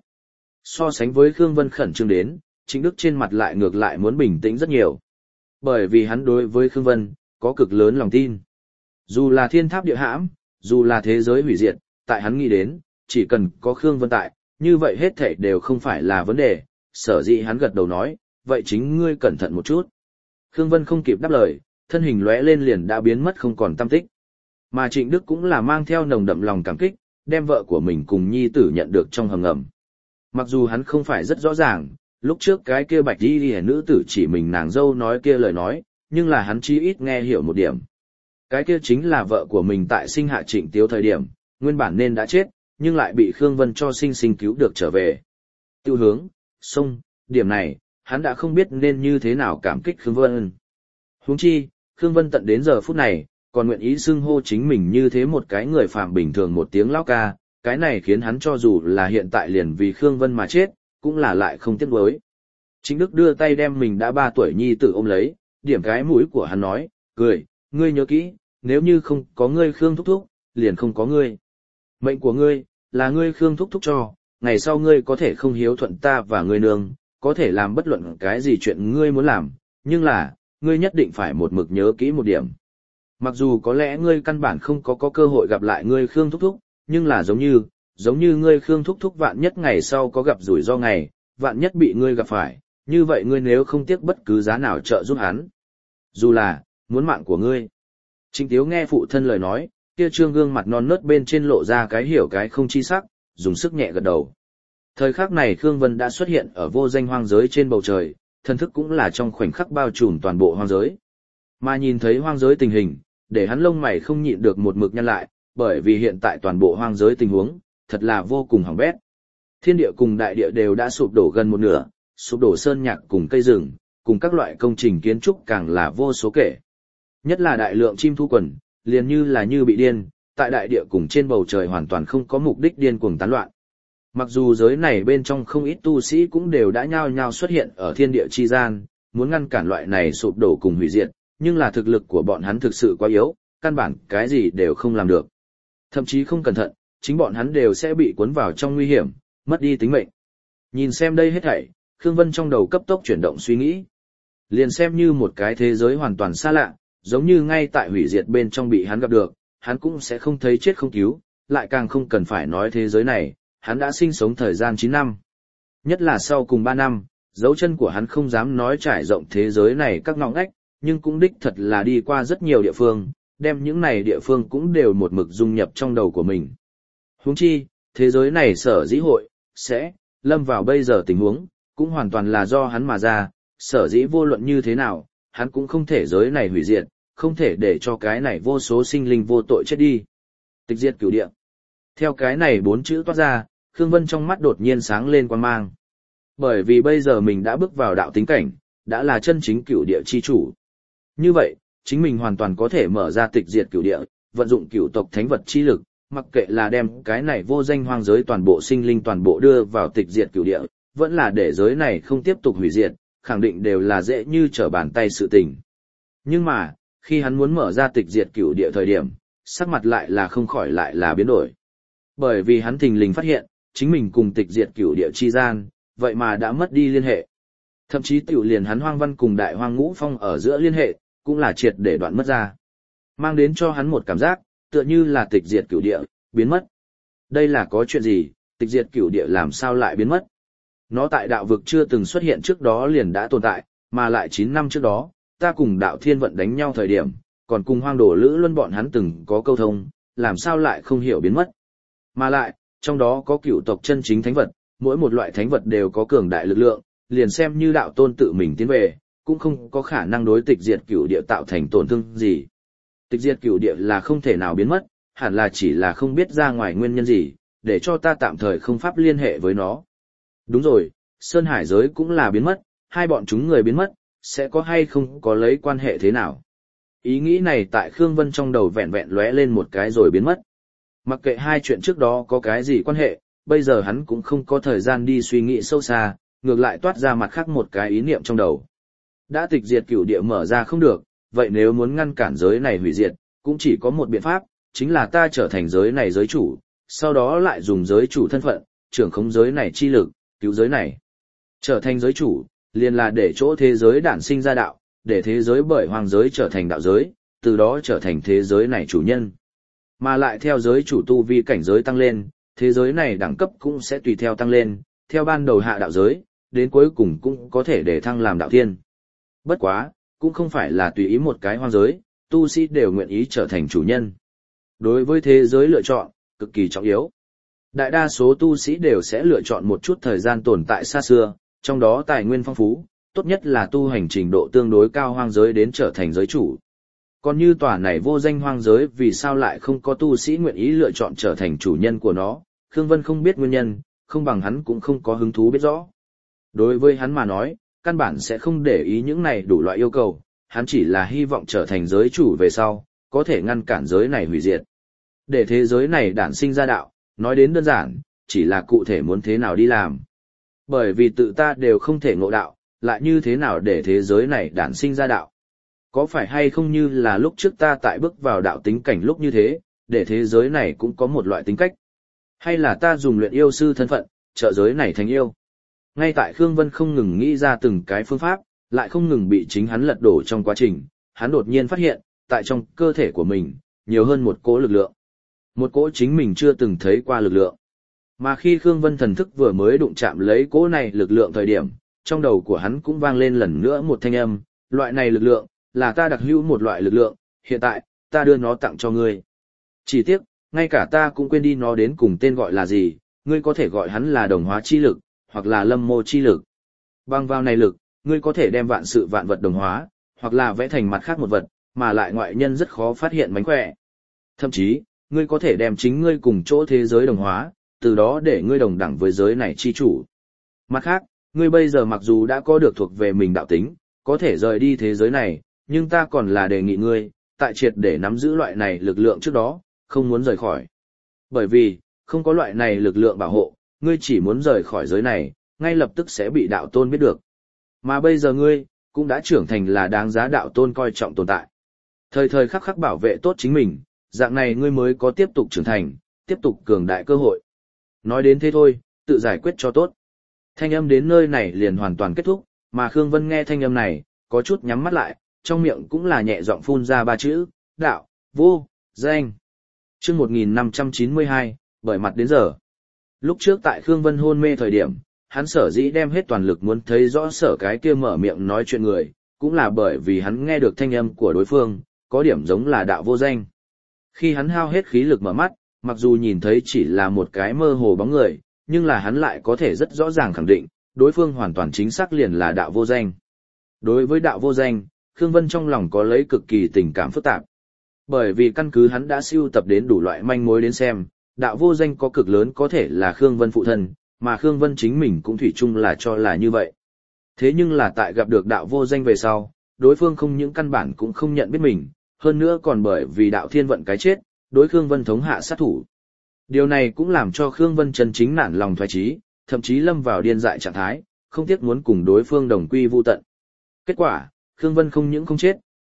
So sánh với Khương Vân khẩn trương đến, Trịnh Đức trên mặt lại ngược lại muốn bình tĩnh rất nhiều. Bởi vì hắn đối với Khương Vân, có cực lớn lòng tin. Dù là thiên tháp địa hãm, dù là thế giới hủy diệt, tại hắn nghĩ đến, chỉ cần có Khương Vân tại, như vậy hết thảy đều không phải là vấn đề, sở dĩ hắn gật đầu nói, vậy chính ngươi cẩn thận một chút. Khương Vân không kịp đáp lời, thân hình lóe lên liền đã biến mất không còn tăm tích. Mà Trịnh Đức cũng là mang theo nồng đậm lòng cảm kích, đem vợ của mình cùng nhi tử nhận được trong hầm ngầm. Mặc dù hắn không phải rất rõ ràng, lúc trước cái kia bạch y nữ tử chỉ mình nàng dâu nói kia lời nói, nhưng là hắn chí ít nghe hiểu một điểm. Cái kia chính là vợ của mình tại sinh hạ Trịnh Tiếu thời điểm, nguyên bản nên đã chết, nhưng lại bị Khương Vân cho sinh cứu được trở về. Tiêu hướng, sông, điểm này, hắn đã không biết nên như thế nào cảm kích Khương Vân. Huống chi, Khương Vân tận đến giờ phút này, còn nguyện ý xưng hô chính mình như thế một cái người phàm bình thường một tiếng lão ca, cái này khiến hắn cho dù là hiện tại liền vì Khương Vân mà chết, cũng là lại không tiếc nuối. Trịnh Đức đưa tay đem mình đã 3 tuổi nhi tử ôm lấy, điểm cái mũi của hắn nói, cười, ngươi nhớ kỹ, nếu như không có ngươi Khương thúc thúc, liền không có ngươi. Mệnh của ngươi, là ngươi Khương thúc thúc cho, ngày sau ngươi có thể không hiếu thuận ta và ngươi nương, có thể làm bất luận cái gì chuyện ngươi muốn làm, nhưng là, ngươi nhất định phải một mực nhớ kỹ một điểm. Mặc dù có lẽ ngươi căn bản không có cơ hội gặp lại ngươi Khương thúc thúc, nhưng là giống như ngươi Khương thúc thúc vạn nhất ngày sau có gặp rủi ro ngày, vạn nhất bị ngươi gặp phải, như vậy ngươi nếu không tiếc bất cứ giá nào trợ giúp hắn. Dù là, muốn mạng của ngươi. Trịnh Tiếu nghe phụ thân lời nói, kia trương gương mặt non nớt bên trên lộ ra cái hiểu cái không chi sắc, dùng sức nhẹ gật đầu. Thời khắc này Khương Vân đã xuất hiện ở vô danh hoang giới trên bầu trời, thân thức cũng là trong khoảnh khắc bao trùm toàn bộ hoang giới. Mà nhìn thấy hoang giới tình hình, để hắn lông mày không nhịn được một mực nhăn lại, bởi vì hiện tại toàn bộ hoang giới tình huống, thật là vô cùng hỏng bét. Thiên địa cùng đại địa đều đã sụp đổ gần một nửa, sụp đổ sơn nhạc cùng cây rừng, cùng các loại công trình kiến trúc càng là vô số kể. Nhất là đại lượng chim thu quần, liền như bị điên, tại đại địa cùng trên bầu trời hoàn toàn không có mục đích điên cuồng tán loạn. Mặc dù giới này bên trong không ít tu sĩ cũng đều đã nhao nhao xuất hiện ở thiên địa chi gian, muốn ngăn cản loại này sụp đổ cùng hủy diệt, nhưng là thực lực của bọn hắn thực sự quá yếu, căn bản cái gì đều không làm được. Thậm chí không cẩn thận, chính bọn hắn đều sẽ bị cuốn vào trong nguy hiểm, mất đi tính mệnh. Nhìn xem đây hết thảy, Khương Vân trong đầu cấp tốc chuyển động suy nghĩ. Liền xem như một cái thế giới hoàn toàn xa lạ, giống như ngay tại hủy diệt bên trong bị hắn gặp được, hắn cũng sẽ không thấy chết không cứu, lại càng không cần phải nói thế giới này, hắn đã sinh sống thời gian 9 năm. Nhất là sau cùng 3 năm, dấu chân của hắn không dám nói trải rộng thế giới này các ngõ ngách, nhưng cũng đích thật là đi qua rất nhiều địa phương, đem những này địa phương cũng đều một mực dung nhập trong đầu của mình. Huống chi, thế giới này sở dĩ hội, sẽ, lâm vào bây giờ tình huống, cũng hoàn toàn là do hắn mà ra, sở dĩ vô luận như thế nào, hắn cũng không thể giới này hủy diệt, không thể để cho cái này vô số sinh linh vô tội chết đi. Tịch diệt cửu địa. Theo cái này 4 chữ toát ra, Khương Vân trong mắt đột nhiên sáng lên quang mang. Bởi vì bây giờ mình đã bước vào đạo tính cảnh, đã là chân chính cửu địa chi chủ. Như vậy, chính mình hoàn toàn có thể mở ra tịch diệt cửu địa, vận dụng cửu tộc thánh vật chi lực, mặc kệ là đem cái này vô danh hoang giới toàn bộ sinh linh toàn bộ đưa vào tịch diệt cửu địa, vẫn là để giới này không tiếp tục hủy diệt, khẳng định đều là dễ như trở bàn tay sự tình. Nhưng mà, Khi hắn muốn mở ra tịch diệt cửu địa thời điểm, sắc mặt lại là không khỏi lại là biến đổi. Bởi vì hắn thình lình phát hiện, chính mình cùng tịch diệt cửu địa chi gian, vậy mà đã mất đi liên hệ. Thậm chí tiểu liền hắn Hoang Văn cùng Đại Hoang Ngũ Phong ở giữa liên hệ, cũng là triệt để đoạn mất ra. Mang đến cho hắn một cảm giác, tựa như là tịch diệt cửu địa, biến mất. Đây là có chuyện gì, tịch diệt cửu địa làm sao lại biến mất? Nó tại đạo vực chưa từng xuất hiện trước đó liền đã tồn tại, mà lại 9 năm trước đó, ta cùng đạo thiên vận đánh nhau thời điểm, còn cùng Hoang Đồ Lữ Luân bọn hắn từng có câu thông, làm sao lại không hiểu biến mất. Mà lại, trong đó có cửu tộc chân chính thánh vật, mỗi một loại thánh vật đều có cường đại lực lượng, liền xem như đạo tôn tự mình tiến về, cũng không có khả năng đối tịch diệt cửu địa tạo thành tổn thương gì. Tịch diệt cửu địa là không thể nào biến mất, hẳn là chỉ là không biết ra ngoài nguyên nhân gì, để cho ta tạm thời không pháp liên hệ với nó. Đúng rồi, Sơn Hải giới cũng là biến mất, hai bọn chúng người biến mất, sẽ có hay không có lấy quan hệ thế nào. Ý nghĩ này tại Khương Vân trong đầu vẹn vẹn lóe lên một cái rồi biến mất. Mặc kệ hai chuyện trước đó có cái gì quan hệ, bây giờ hắn cũng không có thời gian đi suy nghĩ sâu xa, ngược lại toát ra mặt khác một cái ý niệm trong đầu. Đã tịch diệt cửu địa mở ra không được, vậy nếu muốn ngăn cản giới này hủy diệt, cũng chỉ có một biện pháp, chính là ta trở thành giới này giới chủ, sau đó lại dùng giới chủ thân phận, trưởng khống giới này chi lực, cứu giới này. Trở thành giới chủ, liền là để chỗ thế giới đản sinh ra đạo, để thế giới bởi hoàng giới trở thành đạo giới, từ đó trở thành thế giới này chủ nhân. Mà lại theo giới chủ tu vi cảnh giới tăng lên, thế giới này đẳng cấp cũng sẽ tùy theo tăng lên, theo ban đầu hạ đạo giới, đến cuối cùng cũng có thể để thăng làm đạo thiên. Bất quá, cũng không phải là tùy ý một cái hoang giới, tu sĩ đều nguyện ý trở thành chủ nhân. Đối với thế giới lựa chọn, cực kỳ trọng yếu. Đại đa số tu sĩ đều sẽ lựa chọn một chút thời gian tồn tại xa xưa, trong đó tài nguyên phong phú, tốt nhất là tu hành trình độ tương đối cao hoang giới đến trở thành giới chủ. Còn như tòa này vô danh hoang giới vì sao lại không có tu sĩ nguyện ý lựa chọn trở thành chủ nhân của nó, Khương Vân không biết nguyên nhân, không bằng hắn cũng không có hứng thú biết rõ. Đối với hắn mà nói, căn bản sẽ không để ý những này đủ loại yêu cầu, hắn chỉ là hy vọng trở thành giới chủ về sau, có thể ngăn cản giới này hủy diệt. Để thế giới này đản sinh ra đạo, nói đến đơn giản, chỉ là cụ thể muốn thế nào đi làm. Bởi vì tự ta đều không thể ngộ đạo, lại như thế nào để thế giới này đản sinh ra đạo. Có phải hay không như là lúc trước ta tại bước vào đạo tính cảnh lúc như thế, để thế giới này cũng có một loại tính cách. Hay là ta dùng luyện yêu sư thân phận, trợ giới này thành yêu. Ngay tại Khương Vân không ngừng nghĩ ra từng cái phương pháp, lại không ngừng bị chính hắn lật đổ trong quá trình, hắn đột nhiên phát hiện, tại trong cơ thể của mình, nhiều hơn một cỗ lực lượng. Một cỗ chính mình chưa từng thấy qua lực lượng. Mà khi Khương Vân thần thức vừa mới đụng chạm lấy cỗ này lực lượng thời điểm, trong đầu của hắn cũng vang lên lần nữa một thanh âm, loại này lực lượng, là ta đặc hữu một loại lực lượng, hiện tại, ta đưa nó tặng cho ngươi. Chỉ tiếc, ngay cả ta cũng quên đi nó đến cùng tên gọi là gì, ngươi có thể gọi hắn là đồng hóa chi lực, hoặc là lâm mô chi lực. Bằng vào này lực, ngươi có thể đem vạn sự vạn vật đồng hóa, hoặc là vẽ thành mặt khác một vật, mà lại ngoại nhân rất khó phát hiện mánh khỏe. Thậm chí, ngươi có thể đem chính ngươi cùng chỗ thế giới đồng hóa, từ đó để ngươi đồng đẳng với giới này chi chủ. Mặt khác, ngươi bây giờ mặc dù đã có được thuộc về mình đạo tính, có thể rời đi thế giới này, nhưng ta còn là đề nghị ngươi, tại triệt để nắm giữ loại này lực lượng trước đó, không muốn rời khỏi. Bởi vì, không có loại này lực lượng bảo hộ, ngươi chỉ muốn rời khỏi giới này, ngay lập tức sẽ bị đạo tôn biết được. Mà bây giờ ngươi, cũng đã trưởng thành là đáng giá đạo tôn coi trọng tồn tại. Thời thời khắc khắc bảo vệ tốt chính mình, dạng này ngươi mới có tiếp tục trưởng thành, tiếp tục cường đại cơ hội. Nói đến thế thôi, tự giải quyết cho tốt. Thanh âm đến nơi này liền hoàn toàn kết thúc, mà Khương Vân nghe thanh âm này, có chút nhắm mắt lại, trong miệng cũng là nhẹ giọng phun ra ba chữ, đạo, vô, danh. Chương 1592, bởi mặt đến giờ. Lúc trước tại Khương Vân hôn mê thời điểm, hắn sở dĩ đem hết toàn lực muốn thấy rõ sở cái kia mở miệng nói chuyện người, cũng là bởi vì hắn nghe được thanh âm của đối phương, có điểm giống là đạo vô danh. Khi hắn hao hết khí lực mở mắt, mặc dù nhìn thấy chỉ là một cái mơ hồ bóng người, nhưng là hắn lại có thể rất rõ ràng khẳng định, đối phương hoàn toàn chính xác liền là đạo vô danh. Đối với đạo vô danh, Khương Vân trong lòng có lấy cực kỳ tình cảm phức tạp. Bởi vì căn cứ hắn đã sưu tập đến đủ loại manh mối đến xem, đạo vô danh có cực lớn có thể là Khương Vân phụ thân, mà Khương Vân chính mình cũng thủy chung là cho là như vậy. Thế nhưng là tại gặp được đạo vô danh về sau, đối phương không những căn bản cũng không nhận biết mình, hơn nữa còn bởi vì đạo thiên vận cái chết, đối Khương Vân thống hạ sát thủ. Điều này cũng làm cho Khương Vân chân chính nản lòng thoái chí, thậm chí lâm vào điên dại trạng thái, không tiếc muốn cùng đối phương đồng quy vu tận. Kết quả, Khương Vân không những không chết,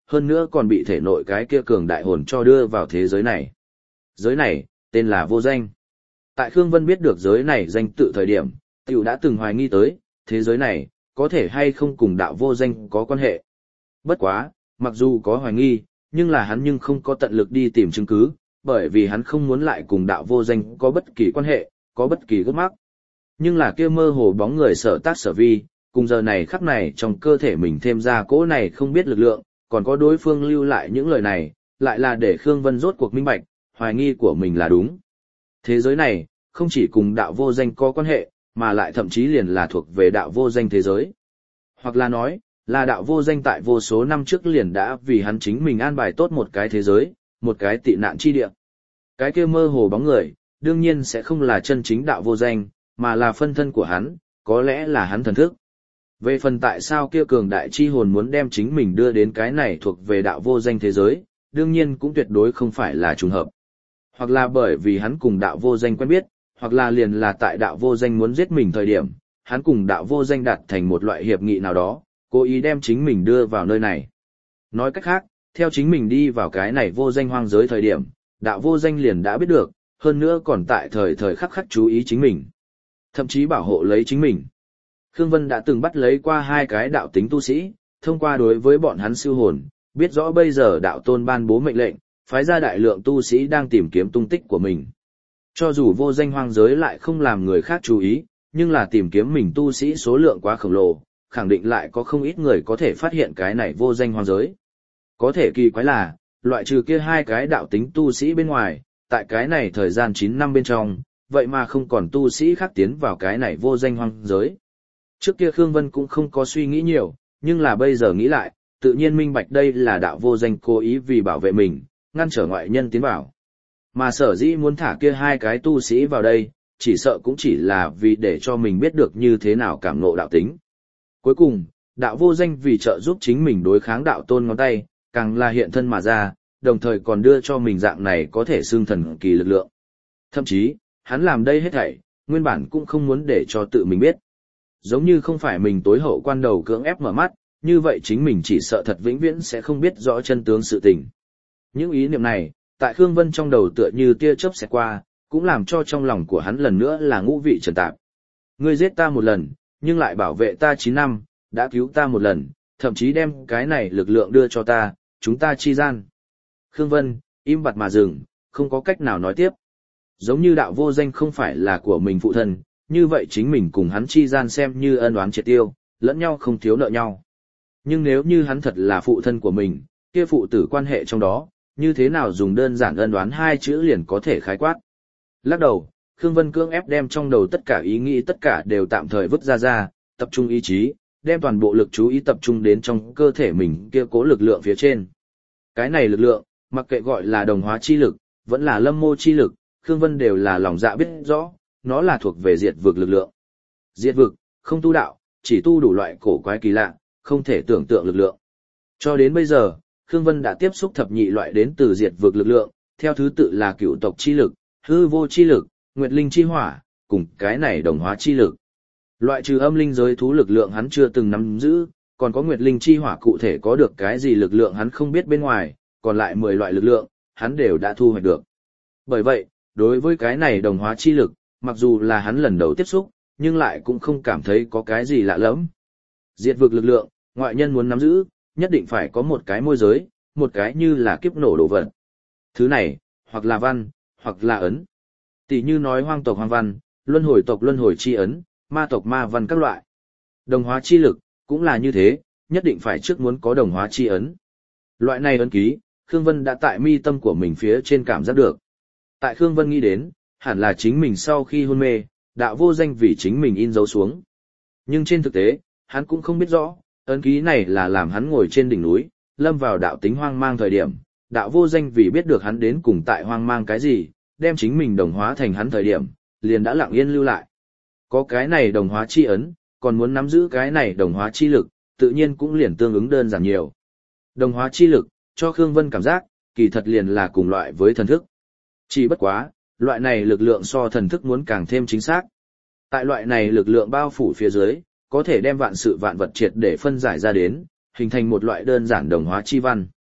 hơn nữa còn bị thể nội cái kia cường đại hồn cho đưa vào thế giới này. Giới này, tên là vô danh. Tại Khương Vân biết được giới này danh tự thời điểm, tiểu đã từng hoài nghi tới, thế giới này, có thể hay không cùng đạo vô danh có quan hệ. Bất quá, mặc dù có hoài nghi, nhưng là hắn không có tận lực đi tìm chứng cứ, bởi vì hắn không muốn lại cùng đạo vô danh có bất kỳ quan hệ, có bất kỳ gút mắc. Nhưng là kia mơ hồ bóng người sở tác sở vi, cùng giờ này khắc này trong cơ thể mình thêm ra cỗ này không biết lực lượng, còn có đối phương lưu lại những lời này, lại là để Khương Vân rốt cuộc minh bạch, hoài nghi của mình là đúng. Thế giới này, không chỉ cùng đạo vô danh có quan hệ, mà lại thậm chí liền là thuộc về đạo vô danh thế giới. Hoặc là nói, là đạo vô danh tại vô số năm trước liền đã vì hắn chính mình an bài tốt một cái thế giới, một cái tị nạn chi địa. Cái kia mơ hồ bóng người, đương nhiên sẽ không là chân chính đạo vô danh, mà là phân thân của hắn, có lẽ là hắn thần thức. Về phần tại sao kia cường đại chi hồn muốn đem chính mình đưa đến cái này thuộc về đạo vô danh thế giới, đương nhiên cũng tuyệt đối không phải là trùng hợp. Hoặc là bởi vì hắn cùng đạo vô danh quen biết, hoặc là liền là tại đạo vô danh muốn giết mình thời điểm, hắn cùng đạo vô danh đạt thành một loại hiệp nghị nào đó, cố ý đem chính mình đưa vào nơi này. Nói cách khác, theo chính mình đi vào cái này vô danh hoang giới thời điểm, đạo vô danh liền đã biết được, hơn nữa còn tại thời khắc khắc chú ý chính mình. Thậm chí bảo hộ lấy chính mình. Khương Vân đã từng bắt lấy qua 2 cái đạo tính tu sĩ, thông qua đối với bọn hắn siêu hồn, biết rõ bây giờ đạo tôn ban bố mệnh lệnh, phái ra đại lượng tu sĩ đang tìm kiếm tung tích của mình. Cho dù vô danh hoang giới lại không làm người khác chú ý, nhưng là tìm kiếm mình tu sĩ số lượng quá khổng lồ, khẳng định lại có không ít người có thể phát hiện cái này vô danh hoang giới. Có thể kỳ quái là, loại trừ kia 2 cái đạo tính tu sĩ bên ngoài, tại cái này thời gian 9 năm bên trong, vậy mà không còn tu sĩ khác tiến vào cái này vô danh hoang giới. Trước kia Khương Vân cũng không có suy nghĩ nhiều, nhưng là bây giờ nghĩ lại, tự nhiên minh bạch đây là đạo vô danh cố ý vì bảo vệ mình, ngăn trở ngoại nhân tiến vào. Mà sở dĩ muốn thả kia 2 cái tu sĩ vào đây, chỉ sợ cũng chỉ là vì để cho mình biết được như thế nào cảm ngộ đạo tính. Cuối cùng, đạo vô danh vì trợ giúp chính mình đối kháng đạo tôn ngón tay, càng là hiện thân mà ra, đồng thời còn đưa cho mình dạng này có thể xương thần kỳ lực lượng. Thậm chí, hắn làm đây hết thảy, nguyên bản cũng không muốn để cho tự mình biết. Giống như không phải mình tối hậu quan đầu cưỡng ép mở mắt, như vậy chính mình chỉ sợ thật vĩnh viễn sẽ không biết rõ chân tướng sự tình. Những ý niệm này, tại Khương Vân trong đầu tựa như tia chớp xẹt qua, cũng làm cho trong lòng của hắn lần nữa là ngũ vị trần tạp. Ngươi giết ta một lần, nhưng lại bảo vệ ta 9 năm, đã cứu ta một lần, thậm chí đem cái này lực lượng đưa cho ta, chúng ta chi gian. Khương Vân, im bặt mà dừng, không có cách nào nói tiếp. Giống như đạo vô danh không phải là của mình phụ thân, như vậy chính mình cùng hắn chi gian xem như ân oán triệt tiêu, lẫn nhau không thiếu nợ nhau. Nhưng nếu như hắn thật là phụ thân của mình, kia phụ tử quan hệ trong đó, như thế nào dùng đơn giản ân oán 2 chữ liền có thể khái quát. Lắc đầu, Khương Vân cưỡng ép đem trong đầu tất cả ý nghĩ tất cả đều tạm thời vứt ra, tập trung ý chí, đem toàn bộ lực chú ý tập trung đến trong cơ thể mình kia cố lực lượng phía trên. Cái này lực lượng, mặc kệ gọi là đồng hóa chi lực, vẫn là lâm mô chi lực, Khương Vân đều là lòng dạ biết rõ, nó là thuộc về diệt vực lực lượng. Diệt vực, không tu đạo, chỉ tu đủ loại cổ quái kỳ lạ, không thể tưởng tượng lực lượng. Cho đến bây giờ, Khương Vân đã tiếp xúc thập nhị loại đến từ diệt vực lực lượng, theo thứ tự là cửu tộc chi lực, hư vô chi lực, nguyệt linh chi hỏa, cùng cái này đồng hóa chi lực. Loại trừ âm linh giới thú lực lượng hắn chưa từng nắm giữ, còn có nguyệt linh chi hỏa cụ thể có được cái gì lực lượng hắn không biết bên ngoài, còn lại 10 loại lực lượng, hắn đều đã thu hoạch được. Bởi vậy, đối với cái này đồng hóa chi lực, mặc dù là hắn lần đầu tiếp xúc, nhưng lại cũng không cảm thấy có cái gì lạ lẫm. Diệt vực lực lượng, ngoại nhân muốn nắm giữ, nhất định phải có một cái môi giới, một cái như là kiếp nổ đồ vật. Thứ này, hoặc là văn, hoặc là ấn. Tỷ như nói hoang tộc hoang văn, luân hồi tộc luân hồi chi ấn, ma tộc ma văn các loại. Đồng hóa chi lực, cũng là như thế, nhất định phải trước muốn có đồng hóa chi ấn. Loại này ấn ký, Khương Vân đã tại mi tâm của mình phía trên cảm giác được. Tại Khương Vân nghĩ đến, hẳn là chính mình sau khi hôn mê, đạo vô danh vì chính mình in dấu xuống. Nhưng trên thực tế, hắn cũng không biết rõ, ấn ký này là làm hắn ngồi trên đỉnh núi, lâm vào đạo tính hoang mang thời điểm, đạo vô danh vì biết được hắn đến cùng tại hoang mang cái gì, đem chính mình đồng hóa thành hắn thời điểm, liền đã lặng yên lưu lại. Có cái này đồng hóa chi ấn, còn muốn nắm giữ cái này đồng hóa chi lực, tự nhiên cũng liền tương ứng đơn giản nhiều. Đồng hóa chi lực, cho Khương Vân cảm giác, kỳ thật liền là cùng loại với thần thức. Chỉ bất quá, loại này lực lượng so thần thức muốn càng thêm chính xác. Tại loại này lực lượng bao phủ phía dưới, có thể đem vạn sự vạn vật triệt để phân giải ra đến, hình thành một loại đơn giản đồng hóa chi văn.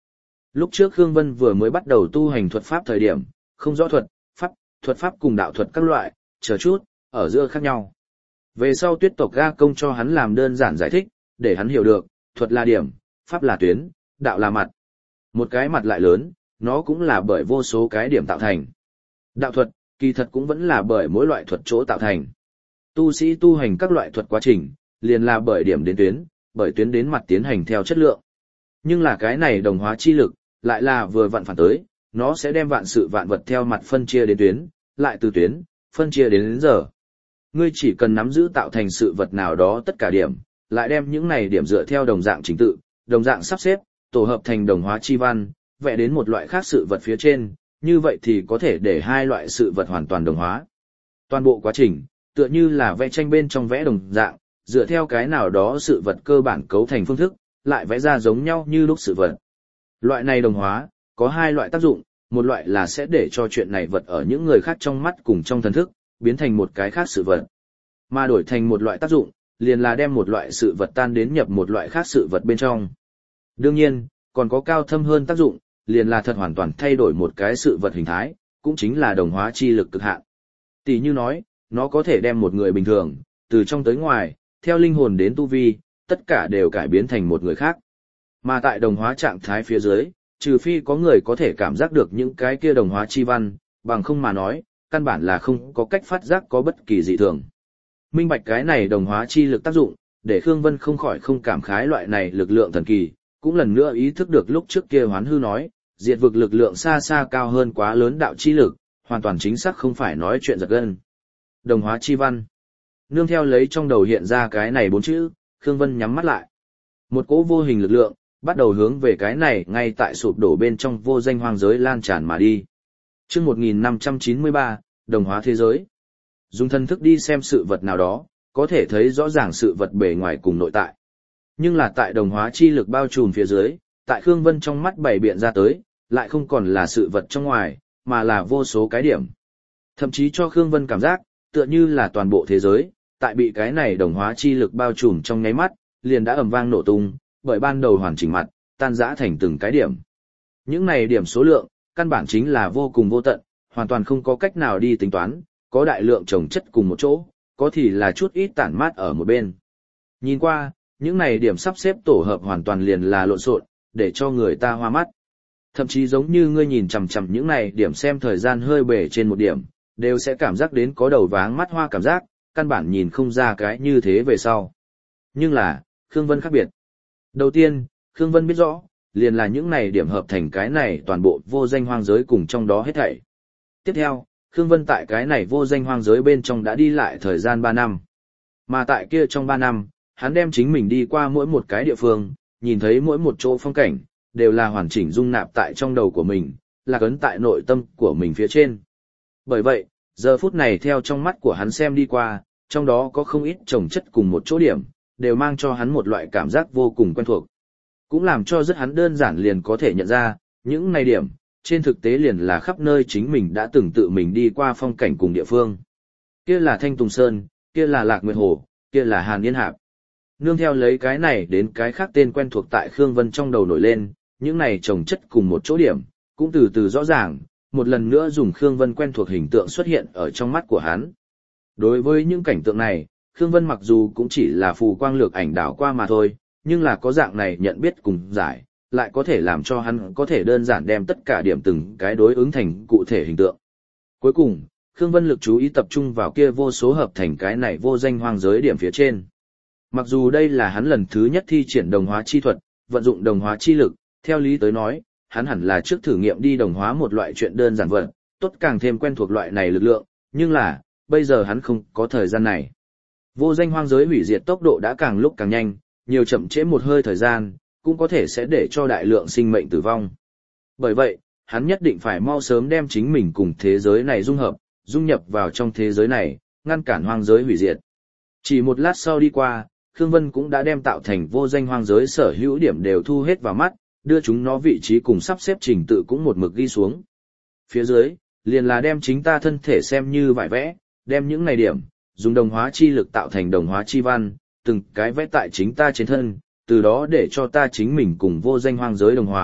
Lúc trước Khương Vân vừa mới bắt đầu tu hành thuật pháp thời điểm, không rõ thuật pháp cùng đạo thuật các loại, chờ chút, ở giữa khác nhau. Về sau Tuyết tộc Ga Công cho hắn làm đơn giản giải thích, để hắn hiểu được, thuật là điểm, pháp là tuyến, đạo là mặt. Một cái mặt lại lớn, nó cũng là bởi vô số cái điểm tạo thành. Đạo thuật, kỳ thật cũng vẫn là bởi mỗi loại thuật chỗ tạo thành. Tu sĩ tu hành các loại thuật quá trình, liền là bởi điểm đến tuyến, bởi tuyến đến mặt tiến hành theo chất lượng. Nhưng là cái này đồng hóa chi lực, lại là vừa vặn phản tới, nó sẽ đem vạn sự vạn vật theo mặt phân chia đến tuyến, lại từ tuyến, phân chia đến giờ. Ngươi chỉ cần nắm giữ tạo thành sự vật nào đó tất cả điểm, lại đem những này điểm dựa theo đồng dạng trình tự, đồng dạng sắp xếp, tổ hợp thành đồng hóa chi văn, vẽ đến một loại khác sự vật phía trên, như vậy thì có thể để hai loại sự vật hoàn toàn đồng hóa. Toàn bộ quá trình, tựa như là vẽ tranh bên trong vẽ đồng dạng, dựa theo cái nào đó sự vật cơ bản cấu thành phương thức, lại vẽ ra giống nhau như lúc sự vật. Loại này đồng hóa, có hai loại tác dụng, một loại là sẽ để cho chuyện này vật ở những người khác trong mắt cùng trong thần thức, biến thành một cái khác sự vật. Mà đổi thành một loại tác dụng, liền là đem một loại sự vật tan đến nhập một loại khác sự vật bên trong. Đương nhiên, còn có cao thâm hơn tác dụng, liền là thật hoàn toàn thay đổi một cái sự vật hình thái, cũng chính là đồng hóa chi lực cực hạn. Tỷ như nói, nó có thể đem một người bình thường, từ trong tới ngoài, theo linh hồn đến tu vi, tất cả đều cải biến thành một người khác. Mà tại đồng hóa trạng thái phía dưới, trừ phi có người có thể cảm giác được những cái kia đồng hóa chi văn, bằng không mà nói, căn bản là không có cách phát giác có bất kỳ dị thường. Minh bạch cái này đồng hóa chi lực tác dụng, để Khương Vân không khỏi không cảm khái loại này lực lượng thần kỳ, cũng lần nữa ý thức được lúc trước kia Hoán Hư nói, diệt vực lực lượng xa xa cao hơn quá lớn đạo chi lực, hoàn toàn chính xác không phải nói chuyện giật gân. Đồng hóa chi văn. Nương theo lấy trong đầu hiện ra cái này 4 chữ, Khương Vân nhắm mắt lại. Một cỗ vô hình lực lượng, bắt đầu hướng về cái này ngay tại sụp đổ bên trong vô danh hoang giới lan tràn mà đi. Chương 1593, đồng hóa thế giới. Dùng thân thức đi xem sự vật nào đó, có thể thấy rõ ràng sự vật bề ngoài cùng nội tại. Nhưng là tại đồng hóa chi lực bao trùm phía dưới, tại Khương Vân trong mắt bày biện ra tới, lại không còn là sự vật trong ngoài, mà là vô số cái điểm. Thậm chí cho Khương Vân cảm giác, tựa như là toàn bộ thế giới, tại bị cái này đồng hóa chi lực bao trùm trong nháy mắt, liền đã ầm vang nổ tung, bởi ban đầu hoàn chỉnh mặt, tan rã thành từng cái điểm. Những này điểm số lượng, căn bản chính là vô cùng vô tận, hoàn toàn không có cách nào đi tính toán, có đại lượng chồng chất cùng một chỗ, có thì là chút ít tản mát ở một bên. Nhìn qua, những này điểm sắp xếp tổ hợp hoàn toàn liền là lộn xộn, để cho người ta hoa mắt. Thậm chí giống như ngươi nhìn chằm chằm những này điểm xem thời gian hơi bể trên một điểm, đều sẽ cảm giác đến có đầu váng mắt hoa cảm giác, căn bản nhìn không ra cái như thế về sau. Nhưng là, Khương Vân khác biệt. Đầu tiên, Khương Vân biết rõ, liền là những này điểm hợp thành cái này toàn bộ vô danh hoang giới cùng trong đó hết thảy. Tiếp theo, Khương Vân tại cái này vô danh hoang giới bên trong đã đi lại thời gian 3 năm. Mà tại kia trong 3 năm, hắn đem chính mình đi qua mỗi một cái địa phương, nhìn thấy mỗi một chỗ phong cảnh, đều là hoàn chỉnh dung nạp tại trong đầu của mình, là ấn tại nội tâm của mình phía trên. Bởi vậy, giờ phút này theo trong mắt của hắn xem đi qua, trong đó có không ít chồng chất cùng một chỗ điểm, đều mang cho hắn một loại cảm giác vô cùng quen thuộc. Cũng làm cho rất hắn đơn giản liền có thể nhận ra, những này điểm, trên thực tế liền là khắp nơi chính mình đã từng tự mình đi qua phong cảnh cùng địa phương. Kia là Thanh Tùng Sơn, kia là Lạc Nguyệt Hồ, kia là Hàn Yên Hạp. Nương theo lấy cái này đến cái khác tên quen thuộc tại Khương Vân trong đầu nổi lên, những này chồng chất cùng một chỗ điểm, cũng từ từ rõ ràng, một lần nữa dùng Khương Vân quen thuộc hình tượng xuất hiện ở trong mắt của hắn. Đối với những cảnh tượng này, Khương Vân mặc dù cũng chỉ là phù quang lược ảnh đảo qua mà thôi, nhưng là có dạng này nhận biết cùng giải, lại có thể làm cho hắn có thể đơn giản đem tất cả điểm từng cái đối ứng thành cụ thể hình tượng. Cuối cùng, Khương Vân lực chú ý tập trung vào kia vô số hợp thành cái này vô danh hoang giới điểm phía trên. Mặc dù đây là hắn lần thứ nhất thi triển đồng hóa chi thuật, vận dụng đồng hóa chi lực, theo lý tới nói, hắn hẳn là trước thử nghiệm đi đồng hóa một loại chuyện đơn giản vật, tốt càng thêm quen thuộc loại này lực lượng, nhưng là, bây giờ hắn không có thời gian này. Vô danh hoang giới hủy diệt tốc độ đã càng lúc càng nhanh, nhiều chậm trễ một hơi thời gian, cũng có thể sẽ để cho đại lượng sinh mệnh tử vong. Bởi vậy, hắn nhất định phải mau sớm đem chính mình cùng thế giới này dung nhập vào trong thế giới này, ngăn cản hoang giới hủy diệt. Chỉ một lát sau đi qua, Khương Vân cũng đã đem tạo thành vô danh hoang giới sở hữu điểm đều thu hết vào mắt, đưa chúng nó vị trí cùng sắp xếp trình tự cũng một mực ghi xuống. Phía dưới, liền là đem chính ta thân thể xem như vải vẽ, đem những này điểm, dùng đồng hóa chi lực tạo thành đồng hóa chi văn, từng cái vẽ tại chính ta trên thân, từ đó để cho ta chính mình cùng vô danh hoang giới đồng hóa,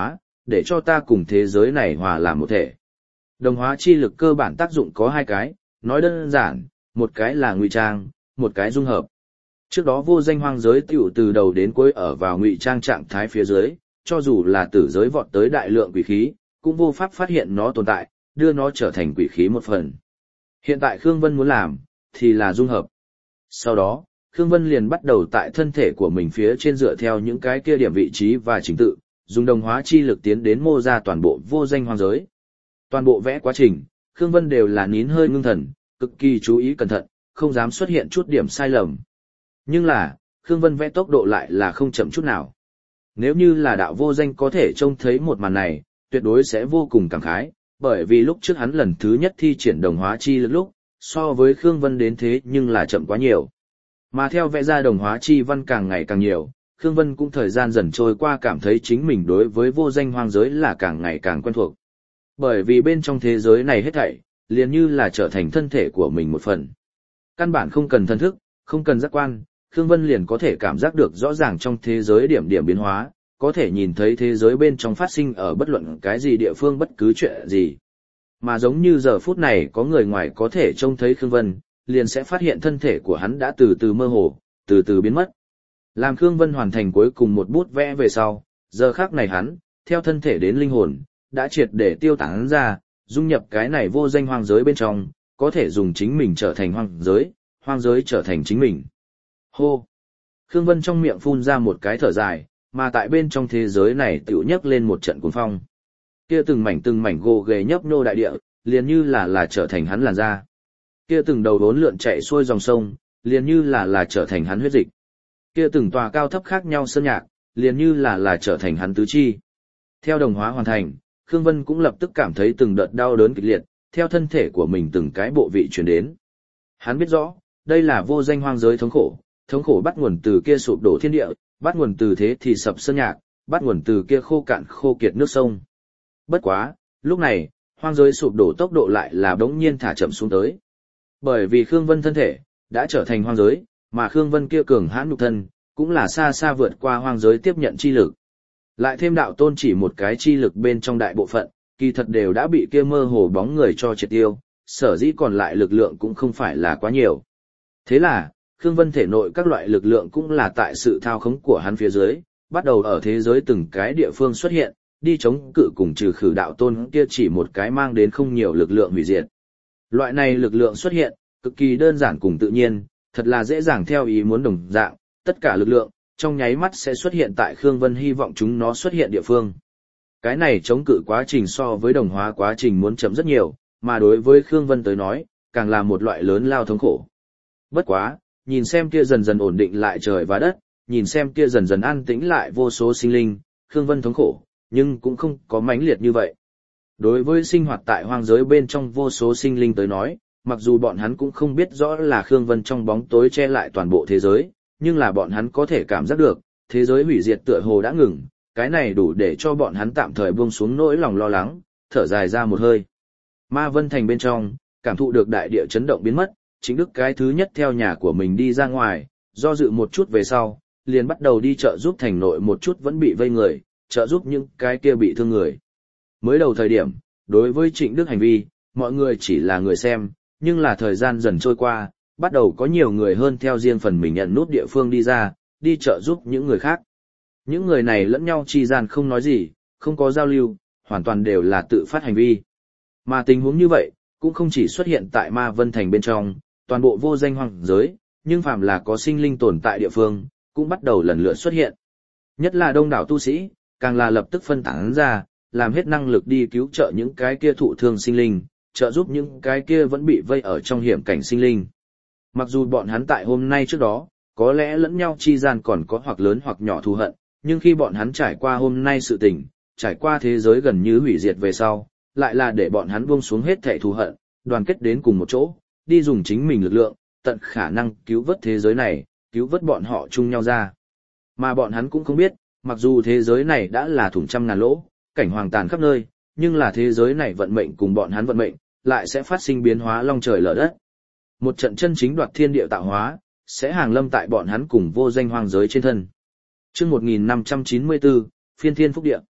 để cho ta cùng thế giới này hòa làm một thể. Đồng hóa chi lực cơ bản tác dụng có hai cái, nói đơn giản, một cái là ngụy trang, một cái dung hợp. Trước đó vô danh hoang giới tiểu từ đầu đến cuối ở vào ngụy trang trạng thái phía dưới, cho dù là tử giới vọt tới đại lượng quỷ khí, cũng vô pháp phát hiện nó tồn tại, đưa nó trở thành quỷ khí một phần. Hiện tại Khương Vân muốn làm, thì là dung hợp. Sau đó, Khương Vân liền bắt đầu tại thân thể của mình phía trên dựa theo những cái kia điểm vị trí và trình tự, dùng đồng hóa chi lực tiến đến mô ra toàn bộ vô danh hoang giới. Toàn bộ vẽ quá trình, Khương Vân đều là nín hơi ngưng thần, cực kỳ chú ý cẩn thận, không dám xuất hiện chút điểm sai lầm. Nhưng là, Khương Vân vẽ tốc độ lại là không chậm chút nào. Nếu như là đạo vô danh có thể trông thấy một màn này, tuyệt đối sẽ vô cùng cảm khái, bởi vì lúc trước hắn lần thứ nhất thi triển đồng hóa chi lực lúc, so với Khương Vân đến thế nhưng là chậm quá nhiều. Mà theo vẽ ra đồng hóa chi văn càng ngày càng nhiều, Khương Vân cũng thời gian dần trôi qua cảm thấy chính mình đối với vô danh hoang giới là càng ngày càng quen thuộc. Bởi vì bên trong thế giới này hết thảy, liền như là trở thành thân thể của mình một phần. Căn bản không cần thân thức, không cần giác quan, Khương Vân liền có thể cảm giác được rõ ràng trong thế giới điểm điểm biến hóa, có thể nhìn thấy thế giới bên trong phát sinh ở bất luận cái gì địa phương bất cứ chuyện gì. Mà giống như giờ phút này có người ngoài có thể trông thấy Khương Vân, liền sẽ phát hiện thân thể của hắn đã từ từ mơ hồ, từ từ biến mất. Làm Khương Vân hoàn thành cuối cùng một bút vẽ về sau, giờ khắc này hắn, theo thân thể đến linh hồn, đã triệt để tiêu tán ra, dung nhập cái này vô danh hoang giới bên trong, có thể dùng chính mình trở thành hoang giới trở thành chính mình. Hô! Khương Vân trong miệng phun ra một cái thở dài, mà tại bên trong thế giới này tiểu nhấc lên một trận cuồng phong. Kia từng mảnh gồ ghề nhấp nhô đại địa, liền như là trở thành hắn làn da. Kia từng đầu đốn lượn chạy xuôi dòng sông, liền như là trở thành hắn huyết dịch. Kia từng tòa cao thấp khác nhau sơn nhạc, liền như là trở thành hắn tứ chi. Theo đồng hóa hoàn thành, Khương Vân cũng lập tức cảm thấy từng đợt đau đớn kịch liệt, theo thân thể của mình từng cái bộ vị truyền đến. Hắn biết rõ, đây là vô danh hoang giới thống khổ bắt nguồn từ kia sụp đổ thiên địa, bắt nguồn từ thế thì sập sơn nhạc, bắt nguồn từ kia khô cạn khô kiệt nước sông. Bất quá, lúc này, hoang giới sụp đổ tốc độ lại là bỗng nhiên thả chậm xuống tới. Bởi vì Khương Vân thân thể đã trở thành hoang giới, mà Khương Vân kia cường hãn nhục thân cũng là xa xa vượt qua hoang giới tiếp nhận chi lực. Lại thêm đạo tôn chỉ một cái chi lực bên trong đại bộ phận, kỳ thật đều đã bị kia mơ hồ bóng người cho triệt tiêu, sở dĩ còn lại lực lượng cũng không phải là quá nhiều. Thế là, Khương Vân thể nội các loại lực lượng cũng là tại sự thao khống của hắn phía dưới, bắt đầu ở thế giới từng cái địa phương xuất hiện, đi chống cự cùng trừ khử đạo tôn kia chỉ một cái mang đến không nhiều lực lượng hủy diệt. Loại này lực lượng xuất hiện, cực kỳ đơn giản cùng tự nhiên, thật là dễ dàng theo ý muốn đồng dạng, tất cả lực lượng, trong nháy mắt sẽ xuất hiện tại Khương Vân hy vọng chúng nó xuất hiện địa phương. Cái này chống cự quá trình so với đồng hóa quá trình muốn chậm rất nhiều, mà đối với Khương Vân tới nói, càng là một loại lớn lao thống khổ. Bất quá, nhìn xem kia dần dần ổn định lại trời và đất, nhìn xem kia dần dần an tĩnh lại vô số sinh linh, Khương Vân thống khổ, nhưng cũng không có mãnh liệt như vậy. Đối với sinh hoạt tại hoang giới bên trong vô số sinh linh tới nói, mặc dù bọn hắn cũng không biết rõ là Khương Vân trong bóng tối che lại toàn bộ thế giới, nhưng là bọn hắn có thể cảm giác được, thế giới hủy diệt tựa hồ đã ngừng, cái này đủ để cho bọn hắn tạm thời buông xuống nỗi lòng lo lắng, thở dài ra một hơi. Ma Vân Thành bên trong, cảm thụ được đại địa chấn động biến mất, Chính Đức cái thứ nhất theo nhà của mình đi ra ngoài, do dự một chút về sau, liền bắt đầu đi chợ giúp thành nội một chút vẫn bị vây người, trợ giúp những cái kia bị thương người. Mới đầu thời điểm, đối với Trịnh Đức hành vi, mọi người chỉ là người xem, nhưng là thời gian dần trôi qua, bắt đầu có nhiều người hơn theo riêng phần mình nhận nút địa phương đi ra, đi trợ giúp những người khác. Những người này lẫn nhau chi gian không nói gì, không có giao lưu, hoàn toàn đều là tự phát hành vi. Mà tình huống như vậy, cũng không chỉ xuất hiện tại Ma Vân Thành bên trong, toàn bộ vô danh hoang giới, nhưng phàm là có sinh linh tồn tại địa phương, cũng bắt đầu lần lượt xuất hiện. Nhất là đông đảo tu sĩ, càng là lập tức phân tán ra, làm hết năng lực đi cứu trợ những cái kia thụ thương sinh linh, trợ giúp những cái kia vẫn bị vây ở trong hiểm cảnh sinh linh. Mặc dù bọn hắn tại hôm nay trước đó, có lẽ lẫn nhau chi gian còn có hoặc lớn hoặc nhỏ thù hận, nhưng khi bọn hắn trải qua hôm nay sự tình, trải qua thế giới gần như hủy diệt về sau, lại là để bọn hắn buông xuống hết thảy thù hận, đoàn kết đến cùng một chỗ, đi dùng chính mình lực lượng, tận khả năng cứu vớt thế giới này, cứu vớt bọn họ chung nhau ra. Mà bọn hắn cũng không biết, mặc dù thế giới này đã là thủng trăm ngàn lỗ, cảnh hoàng tàn khắp nơi, nhưng là thế giới này vận mệnh cùng bọn hắn vận mệnh, lại sẽ phát sinh biến hóa long trời lở đất. Một trận chân chính đoạt thiên địa tạo hóa, sẽ hàng lâm tại bọn hắn cùng vô danh hoang giới trên thân. Chương 1594, Phiên Thiên Phúc Địa.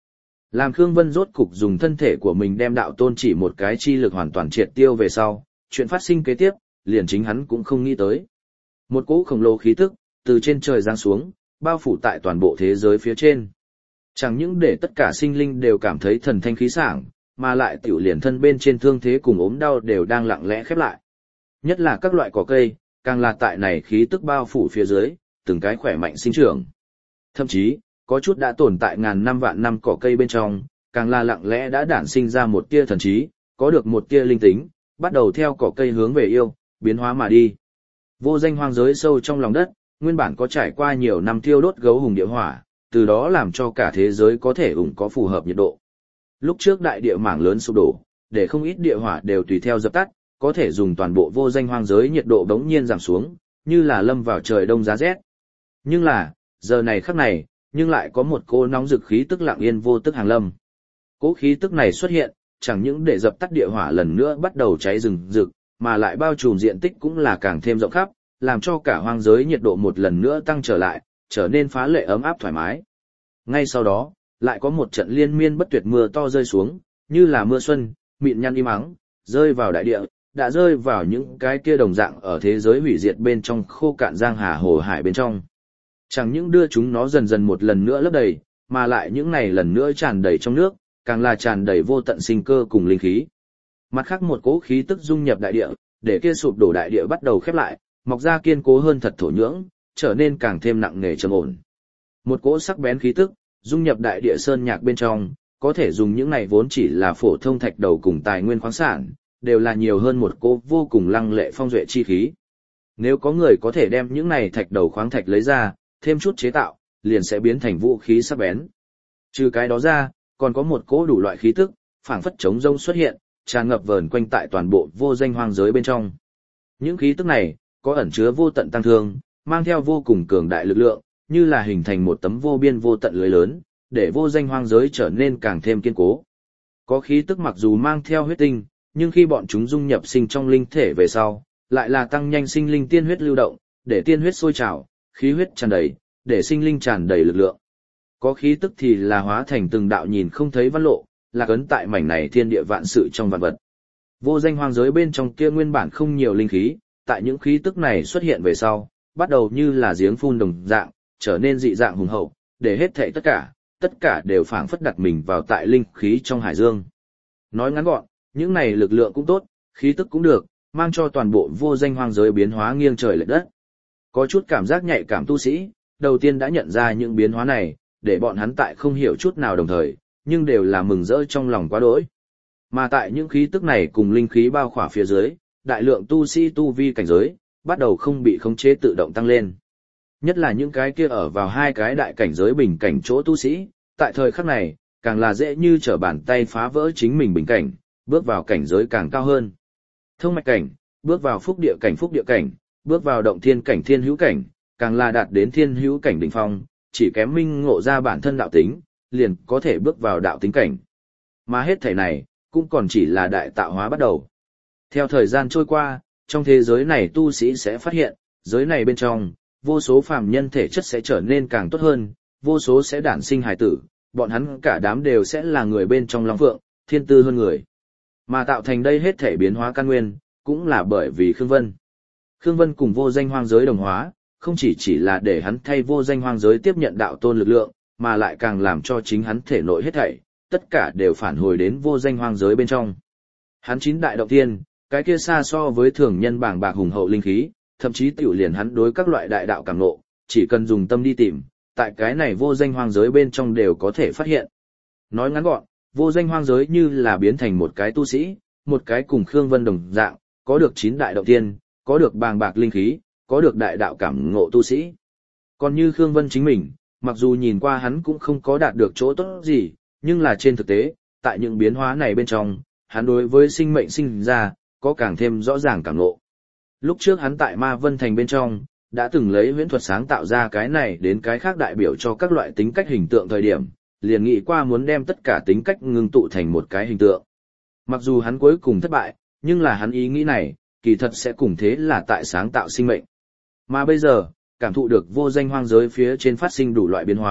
Làm Khương Vân rốt cục dùng thân thể của mình đem đạo tôn chỉ một cái chi lực hoàn toàn triệt tiêu về sau, chuyện phát sinh kế tiếp, liền chính hắn cũng không nghĩ tới. Một cỗ khổng lồ khí tức, từ trên trời giáng xuống, bao phủ tại toàn bộ thế giới phía trên. Chẳng những để tất cả sinh linh đều cảm thấy thần thanh khí sảng, mà lại tiểu liền thân bên trên thương thế cùng ốm đau đều đang lặng lẽ khép lại. Nhất là các loại cỏ cây, càng là tại này khí tức bao phủ phía dưới, từng cái khỏe mạnh sinh trưởng. Thậm chí, có chút đã tồn tại ngàn năm vạn năm cỏ cây bên trong, càng là lặng lẽ đã đản sinh ra một tia thần trí, có được một tia linh tính, bắt đầu theo cỏ cây hướng về yêu, biến hóa mà đi. Vô danh hoang giới sâu trong lòng đất, nguyên bản có trải qua nhiều năm thiêu đốt gấu hùng địa hỏa, từ đó làm cho cả thế giới có thể có phù hợp nhiệt độ. Lúc trước đại địa mảng lớn sụp đổ, để không ít địa hỏa đều tùy theo dập tắt, có thể dùng toàn bộ vô danh hoang giới nhiệt độ đống nhiên giảm xuống, như là lâm vào trời đông giá rét. Nhưng là, giờ này khắc này, nhưng lại có một cô nóng rực khí tức lặng yên vô tức hàng lâm. Cỗ khí tức này xuất hiện, chẳng những để dập tắt địa hỏa lần nữa bắt đầu cháy rừng rực, mà lại bao trùm diện tích cũng là càng thêm rộng khắp, làm cho cả hoang giới nhiệt độ một lần nữa tăng trở lại, trở nên phá lệ ấm áp thoải mái. Ngay sau đó, lại có một trận liên miên bất tuyệt mưa to rơi xuống, như là mưa xuân, mịn nhăn im ắng, rơi vào đại địa, đã rơi vào những cái kia đồng dạng ở thế giới hủy diệt bên trong khô cạn giang hà hồ hải bên trong. Chẳng những đưa chúng nó dần dần một lần nữa lấp đầy, mà lại những này lần nữa tràn đầy trong nước, càng là tràn đầy vô tận sinh cơ cùng linh khí. Mặt khác một cỗ khí tức dung nhập đại địa, để kia sụp đổ đại địa bắt đầu khép lại, mọc ra kiên cố hơn thật thổ nhưỡng, trở nên càng thêm nặng nề trầm ổn. Một cỗ sắc bén khí tức dung nhập đại địa sơn nhạc bên trong, có thể dùng những này vốn chỉ là phổ thông thạch đầu cùng tài nguyên khoáng sản, đều là nhiều hơn một cỗ vô cùng lăng lệ phong duệ chi khí. Nếu có người có thể đem những này thạch đầu khoáng thạch lấy ra, thêm chút chế tạo, liền sẽ biến thành vũ khí sắc bén. Trừ cái đó ra, còn có một cỗ đủ loại khí tức, phảng phất trống rông xuất hiện, tràn ngập vờn quanh tại toàn bộ vô danh hoang giới bên trong. Những khí tức này, có ẩn chứa vô tận tăng thương, mang theo vô cùng cường đại lực lượng, như là hình thành một tấm vô biên vô tận lưới lớn, để vô danh hoang giới trở nên càng thêm kiên cố. Có khí tức mặc dù mang theo huyết tinh, nhưng khi bọn chúng dung nhập sinh trong linh thể về sau, lại là tăng nhanh sinh linh tiên huyết lưu động, để tiên huyết sôi trào, khí huyết tràn đầy, để sinh linh tràn đầy lực lượng. Có khí tức thì là hóa thành từng đạo nhìn không thấy văn lộ, là ấn tại mảnh này thiên địa vạn sự trong vạn vật. Vô danh hoang giới bên trong kia nguyên bản không nhiều linh khí, tại những khí tức này xuất hiện về sau, bắt đầu như là giếng phun đồng dạng, trở nên dị dạng hùng hậu, để hết thảy tất cả đều phảng phất đặt mình vào tại linh khí trong hải dương. Nói ngắn gọn, những này lực lượng cũng tốt, khí tức cũng được, mang cho toàn bộ vô danh hoang giới biến hóa nghiêng trời lệch đất. Có chút cảm giác nhạy cảm tu sĩ, đầu tiên đã nhận ra những biến hóa này, để bọn hắn tại không hiểu chút nào đồng thời, nhưng đều là mừng rỡ trong lòng quá đỗi. Mà tại những khí tức này cùng linh khí bao khỏa phía dưới, đại lượng tu sĩ tu vi cảnh giới, bắt đầu không bị khống chế tự động tăng lên. Nhất là những cái kia ở vào hai cái đại cảnh giới bình cảnh chỗ tu sĩ, tại thời khắc này, càng là dễ như trở bàn tay phá vỡ chính mình bình cảnh, bước vào cảnh giới càng cao hơn. Thông mạch cảnh, bước vào phúc địa cảnh, bước vào động thiên cảnh thiên hữu cảnh, càng là đạt đến thiên hữu cảnh đỉnh phong, chỉ kém minh ngộ ra bản thân đạo tính, liền có thể bước vào đạo tính cảnh. Mà hết thảy này, cũng còn chỉ là đại tạo hóa bắt đầu. Theo thời gian trôi qua, trong thế giới này tu sĩ sẽ phát hiện, giới này bên trong, vô số phàm nhân thể chất sẽ trở nên càng tốt hơn, vô số sẽ đản sinh hài tử, bọn hắn cả đám đều sẽ là người bên trong long phượng, thiên tư hơn người. Mà tạo thành đây hết thể biến hóa căn nguyên, cũng là bởi vì Khương Vân. Khương Vân cùng vô danh hoang giới đồng hóa, không chỉ là để hắn thay vô danh hoang giới tiếp nhận đạo tôn lực lượng, mà lại càng làm cho chính hắn thể nội hết thảy, tất cả đều phản hồi đến vô danh hoang giới bên trong. Hắn 9 đại động tiên, cái kia xa so với thường nhân bảng bạc hùng hậu linh khí, thậm chí tiểu liền hắn đối các loại đại đạo cảm ngộ, chỉ cần dùng tâm đi tìm, tại cái này vô danh hoang giới bên trong đều có thể phát hiện. Nói ngắn gọn, vô danh hoang giới như là biến thành một cái tu sĩ, một cái cùng Khương Vân đồng dạng, có được 9 đại động tiên, có được bàng bạc linh khí, có được đại đạo cảm ngộ tu sĩ. Còn như Khương Vân chính mình, mặc dù nhìn qua hắn cũng không có đạt được chỗ tốt gì, nhưng là trên thực tế, tại những biến hóa này bên trong, hắn đối với sinh mệnh sinh ra, có càng thêm rõ ràng cảm ngộ. Lúc trước hắn tại Ma Vân Thành bên trong, đã từng lấy huyễn thuật sáng tạo ra cái này đến cái khác đại biểu cho các loại tính cách hình tượng thời điểm, liền nghĩ qua muốn đem tất cả tính cách ngưng tụ thành một cái hình tượng. Mặc dù hắn cuối cùng thất bại, nhưng là hắn ý nghĩ này, kỳ thật sẽ cùng thế là tại sáng tạo sinh mệnh. Mà bây giờ, cảm thụ được vô danh hoang giới phía trên phát sinh đủ loại biến hóa,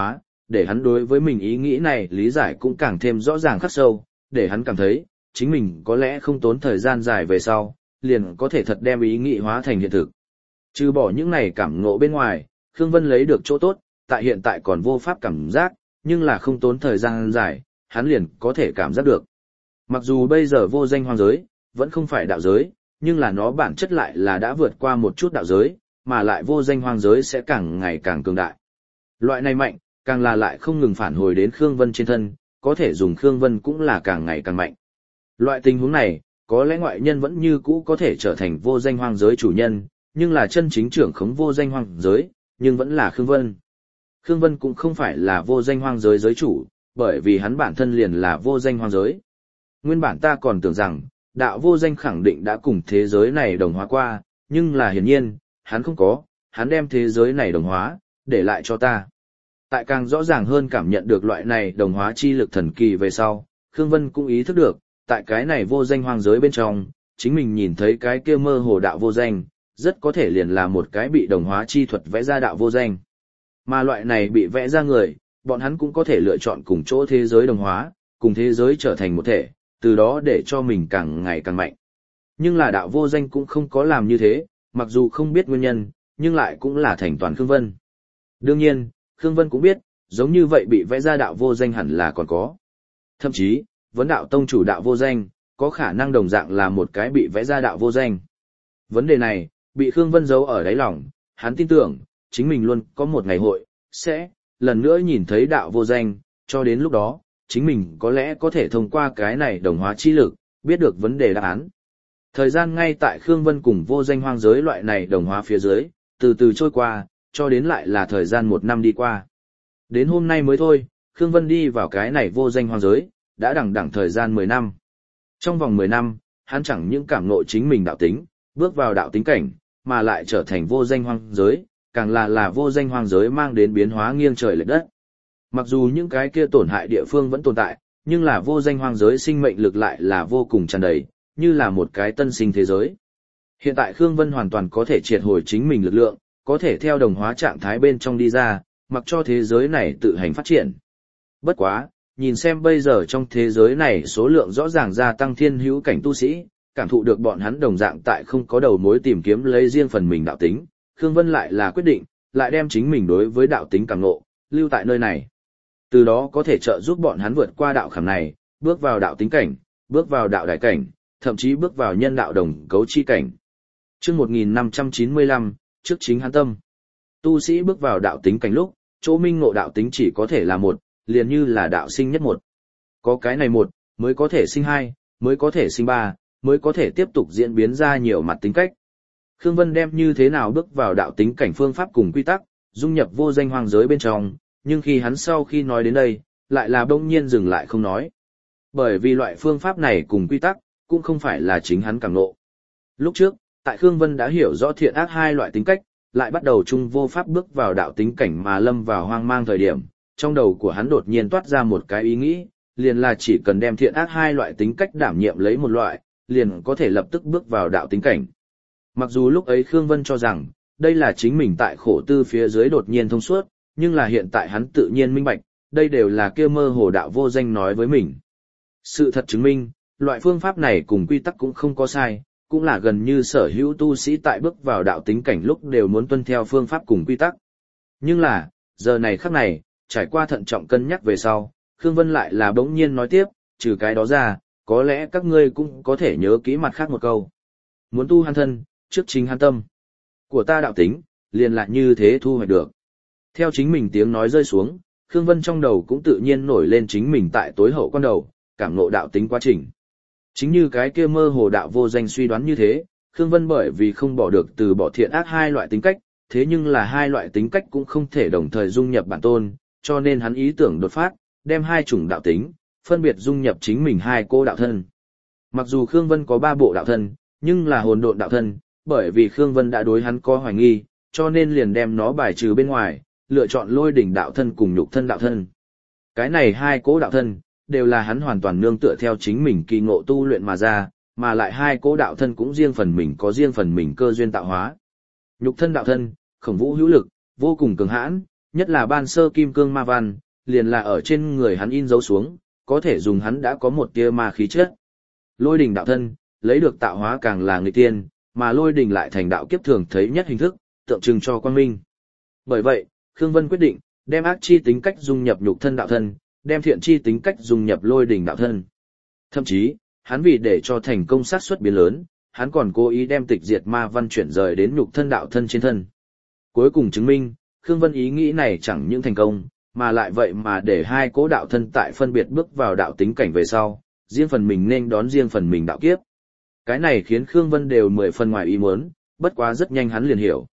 để hắn đối với mình ý nghĩ này lý giải cũng càng thêm rõ ràng khắc sâu, để hắn cảm thấy, chính mình có lẽ không tốn thời gian dài về sau, liền có thể thật đem ý nghĩ hóa thành hiện thực. Trừ bỏ những này cảm ngộ bên ngoài, Khương Vân lấy được chỗ tốt, tại hiện tại còn vô pháp cảm giác, nhưng là không tốn thời gian dài, hắn liền có thể cảm giác được. Mặc dù bây giờ vô danh hoang giới, vẫn không phải đạo giới, nhưng là nó bản chất lại là đã vượt qua một chút đạo giới, mà lại vô danh hoang giới sẽ càng ngày càng cường đại. Loại này mạnh, càng là lại không ngừng phản hồi đến Khương Vân trên thân, có thể dùng Khương Vân cũng là càng ngày càng mạnh. Loại tình huống này, có lẽ ngoại nhân vẫn như cũ có thể trở thành vô danh hoang giới chủ nhân, nhưng là chân chính trưởng khống vô danh hoang giới, nhưng vẫn là Khương Vân. Khương Vân cũng không phải là vô danh hoang giới giới chủ, bởi vì hắn bản thân liền là vô danh hoang giới. Nguyên bản ta còn tưởng rằng, đạo vô danh khẳng định đã cùng thế giới này đồng hóa qua, nhưng là hiển nhiên, hắn không có, hắn đem thế giới này đồng hóa, để lại cho ta. Tại càng rõ ràng hơn cảm nhận được loại này đồng hóa chi lực thần kỳ về sau, Khương Vân cũng ý thức được, tại cái này vô danh hoang giới bên trong, chính mình nhìn thấy cái kia mơ hồ đạo vô danh, rất có thể liền là một cái bị đồng hóa chi thuật vẽ ra đạo vô danh. Mà loại này bị vẽ ra người, bọn hắn cũng có thể lựa chọn cùng chỗ thế giới đồng hóa, cùng thế giới trở thành một thể, từ đó để cho mình càng ngày càng mạnh. Nhưng là đạo vô danh cũng không có làm như thế, mặc dù không biết nguyên nhân, nhưng lại cũng là thành toàn Khương Vân. Đương nhiên, Khương Vân cũng biết, giống như vậy bị vẽ ra đạo vô danh hẳn là còn có. Thậm chí, vấn đạo tông chủ đạo vô danh, có khả năng đồng dạng là một cái bị vẽ ra đạo vô danh. Vấn đề này, bị Khương Vân giấu ở đáy lòng, hắn tin tưởng, chính mình luôn có một ngày hội, sẽ, lần nữa nhìn thấy đạo vô danh, cho đến lúc đó, chính mình có lẽ có thể thông qua cái này đồng hóa chi lực, biết được vấn đề đáp án. Thời gian ngay tại Khương Vân cùng vô danh hoang giới loại này đồng hóa phía dưới, từ từ trôi qua, cho đến lại là thời gian 1 năm đi qua. Đến hôm nay mới thôi, Khương Vân đi vào cái này vô danh hoang giới, đã đằng thời gian 10 năm. Trong vòng 10 năm, hắn chẳng những cảm ngộ chính mình đạo tính, bước vào đạo tính cảnh, mà lại trở thành vô danh hoang giới, càng là vô danh hoang giới mang đến biến hóa nghiêng trời lệch đất. Mặc dù những cái kia tổn hại địa phương vẫn tồn tại, nhưng là vô danh hoang giới sinh mệnh lực lại là vô cùng tràn đầy, như là một cái tân sinh thế giới. Hiện tại Khương Vân hoàn toàn có thể triệt hồi chính mình lực lượng, có thể theo đồng hóa trạng thái bên trong đi ra, mặc cho thế giới này tự hành phát triển. Bất quá, nhìn xem bây giờ trong thế giới này số lượng rõ ràng gia tăng thiên hữu cảnh tu sĩ, cảm thụ được bọn hắn đồng dạng tại không có đầu mối tìm kiếm lấy riêng phần mình đạo tính, Khương Vân lại là quyết định, lại đem chính mình đối với đạo tính cảm ngộ, lưu tại nơi này. Từ đó có thể trợ giúp bọn hắn vượt qua đạo khảm này, bước vào đạo tính cảnh, bước vào đạo đại cảnh, thậm chí bước vào nhân đạo đồng cấu chi cảnh. Chương 1595, trước chính hắn tâm. Tu sĩ bước vào đạo tính cảnh lúc, chỗ minh ngộ đạo tính chỉ có thể là một, liền như là đạo sinh nhất một. Có cái này một, mới có thể sinh hai, mới có thể sinh ba, mới có thể tiếp tục diễn biến ra nhiều mặt tính cách. Khương Vân đem như thế nào bước vào đạo tính cảnh phương pháp cùng quy tắc, dung nhập vô danh hoang giới bên trong, nhưng khi hắn sau khi nói đến đây, lại là bỗng nhiên dừng lại không nói. Bởi vì loại phương pháp này cùng quy tắc, cũng không phải là chính hắn cảm ngộ. Lúc trước, tại Khương Vân đã hiểu rõ thiện ác hai loại tính cách, lại bắt đầu chung vô pháp bước vào đạo tính cảnh mà lâm vào hoang mang thời điểm, trong đầu của hắn đột nhiên toát ra một cái ý nghĩ, liền là chỉ cần đem thiện ác hai loại tính cách đảm nhiệm lấy một loại, liền có thể lập tức bước vào đạo tính cảnh. Mặc dù lúc ấy Khương Vân cho rằng, đây là chính mình tại khổ tư phía dưới đột nhiên thông suốt, nhưng là hiện tại hắn tự nhiên minh bạch, đây đều là kia mơ hồ đạo vô danh nói với mình. Sự thật chứng minh, loại phương pháp này cùng quy tắc cũng không có sai, cũng là gần như sở hữu tu sĩ tại bước vào đạo tính cảnh lúc đều muốn tuân theo phương pháp cùng quy tắc. Nhưng là, giờ này khắc này, trải qua thận trọng cân nhắc về sau, Khương Vân lại là bỗng nhiên nói tiếp, trừ cái đó ra, có lẽ các ngươi cũng có thể nhớ kỹ mặt khác một câu. Muốn tu hắn thân, trước chính hắn tâm. Của ta đạo tính, liền lại như thế thu hoạch được. Theo chính mình tiếng nói rơi xuống, Khương Vân trong đầu cũng tự nhiên nổi lên chính mình tại tối hậu quan đầu, cảm ngộ đạo tính quá trình. Chính như cái kia mơ hồ đạo vô danh suy đoán như thế, Khương Vân bởi vì không bỏ được từ bỏ thiện ác hai loại tính cách, thế nhưng là hai loại tính cách cũng không thể đồng thời dung nhập bản tôn, cho nên hắn ý tưởng đột phát, đem hai chủng đạo tính, phân biệt dung nhập chính mình hai cô đạo thân. Mặc dù Khương Vân có 3 bộ đạo thân, nhưng là hồn độn đạo thân, bởi vì Khương Vân đã đối hắn có hoài nghi, cho nên liền đem nó bài trừ bên ngoài, lựa chọn lôi đỉnh đạo thân cùng nhục thân đạo thân. Cái này hai cố đạo thân, đều là hắn hoàn toàn nương tựa theo chính mình kỳ ngộ tu luyện mà ra, mà lại hai cố đạo thân cũng riêng phần mình có riêng phần mình cơ duyên tạo hóa. Nhục thân đạo thân, khổng vũ hữu lực, vô cùng cường hãn, nhất là ban sơ kim cương ma văn, liền là ở trên người hắn in dấu xuống, có thể dùng hắn đã có một tia ma khí chất. Lôi đỉnh đạo thân, lấy được tạo hóa càng là nghịch tiên, mà lôi đỉnh lại thành đạo kiếp thường thấy nhất hình thức, tượng trưng cho quang minh. Bởi vậy, Khương Vân quyết định, đem ác chi tính cách dung nhập nhục thân đạo thân, đem thiện chi tính cách dung nhập lôi đỉnh đạo thân. Thậm chí, hắn vì để cho thành công xác suất biến lớn, hắn còn cố ý đem tịch diệt ma văn chuyển rời đến nhục thân đạo thân trên thân. Cuối cùng chứng minh, Khương Vân ý nghĩ này chẳng những thành công, mà lại vậy mà để hai cố đạo thân tại phân biệt bước vào đạo tính cảnh về sau, riêng phần mình nên đón riêng phần mình đạo kiếp. Cái này khiến Khương Vân đều 10 phần ngoài ý muốn, bất quá rất nhanh hắn liền hiểu,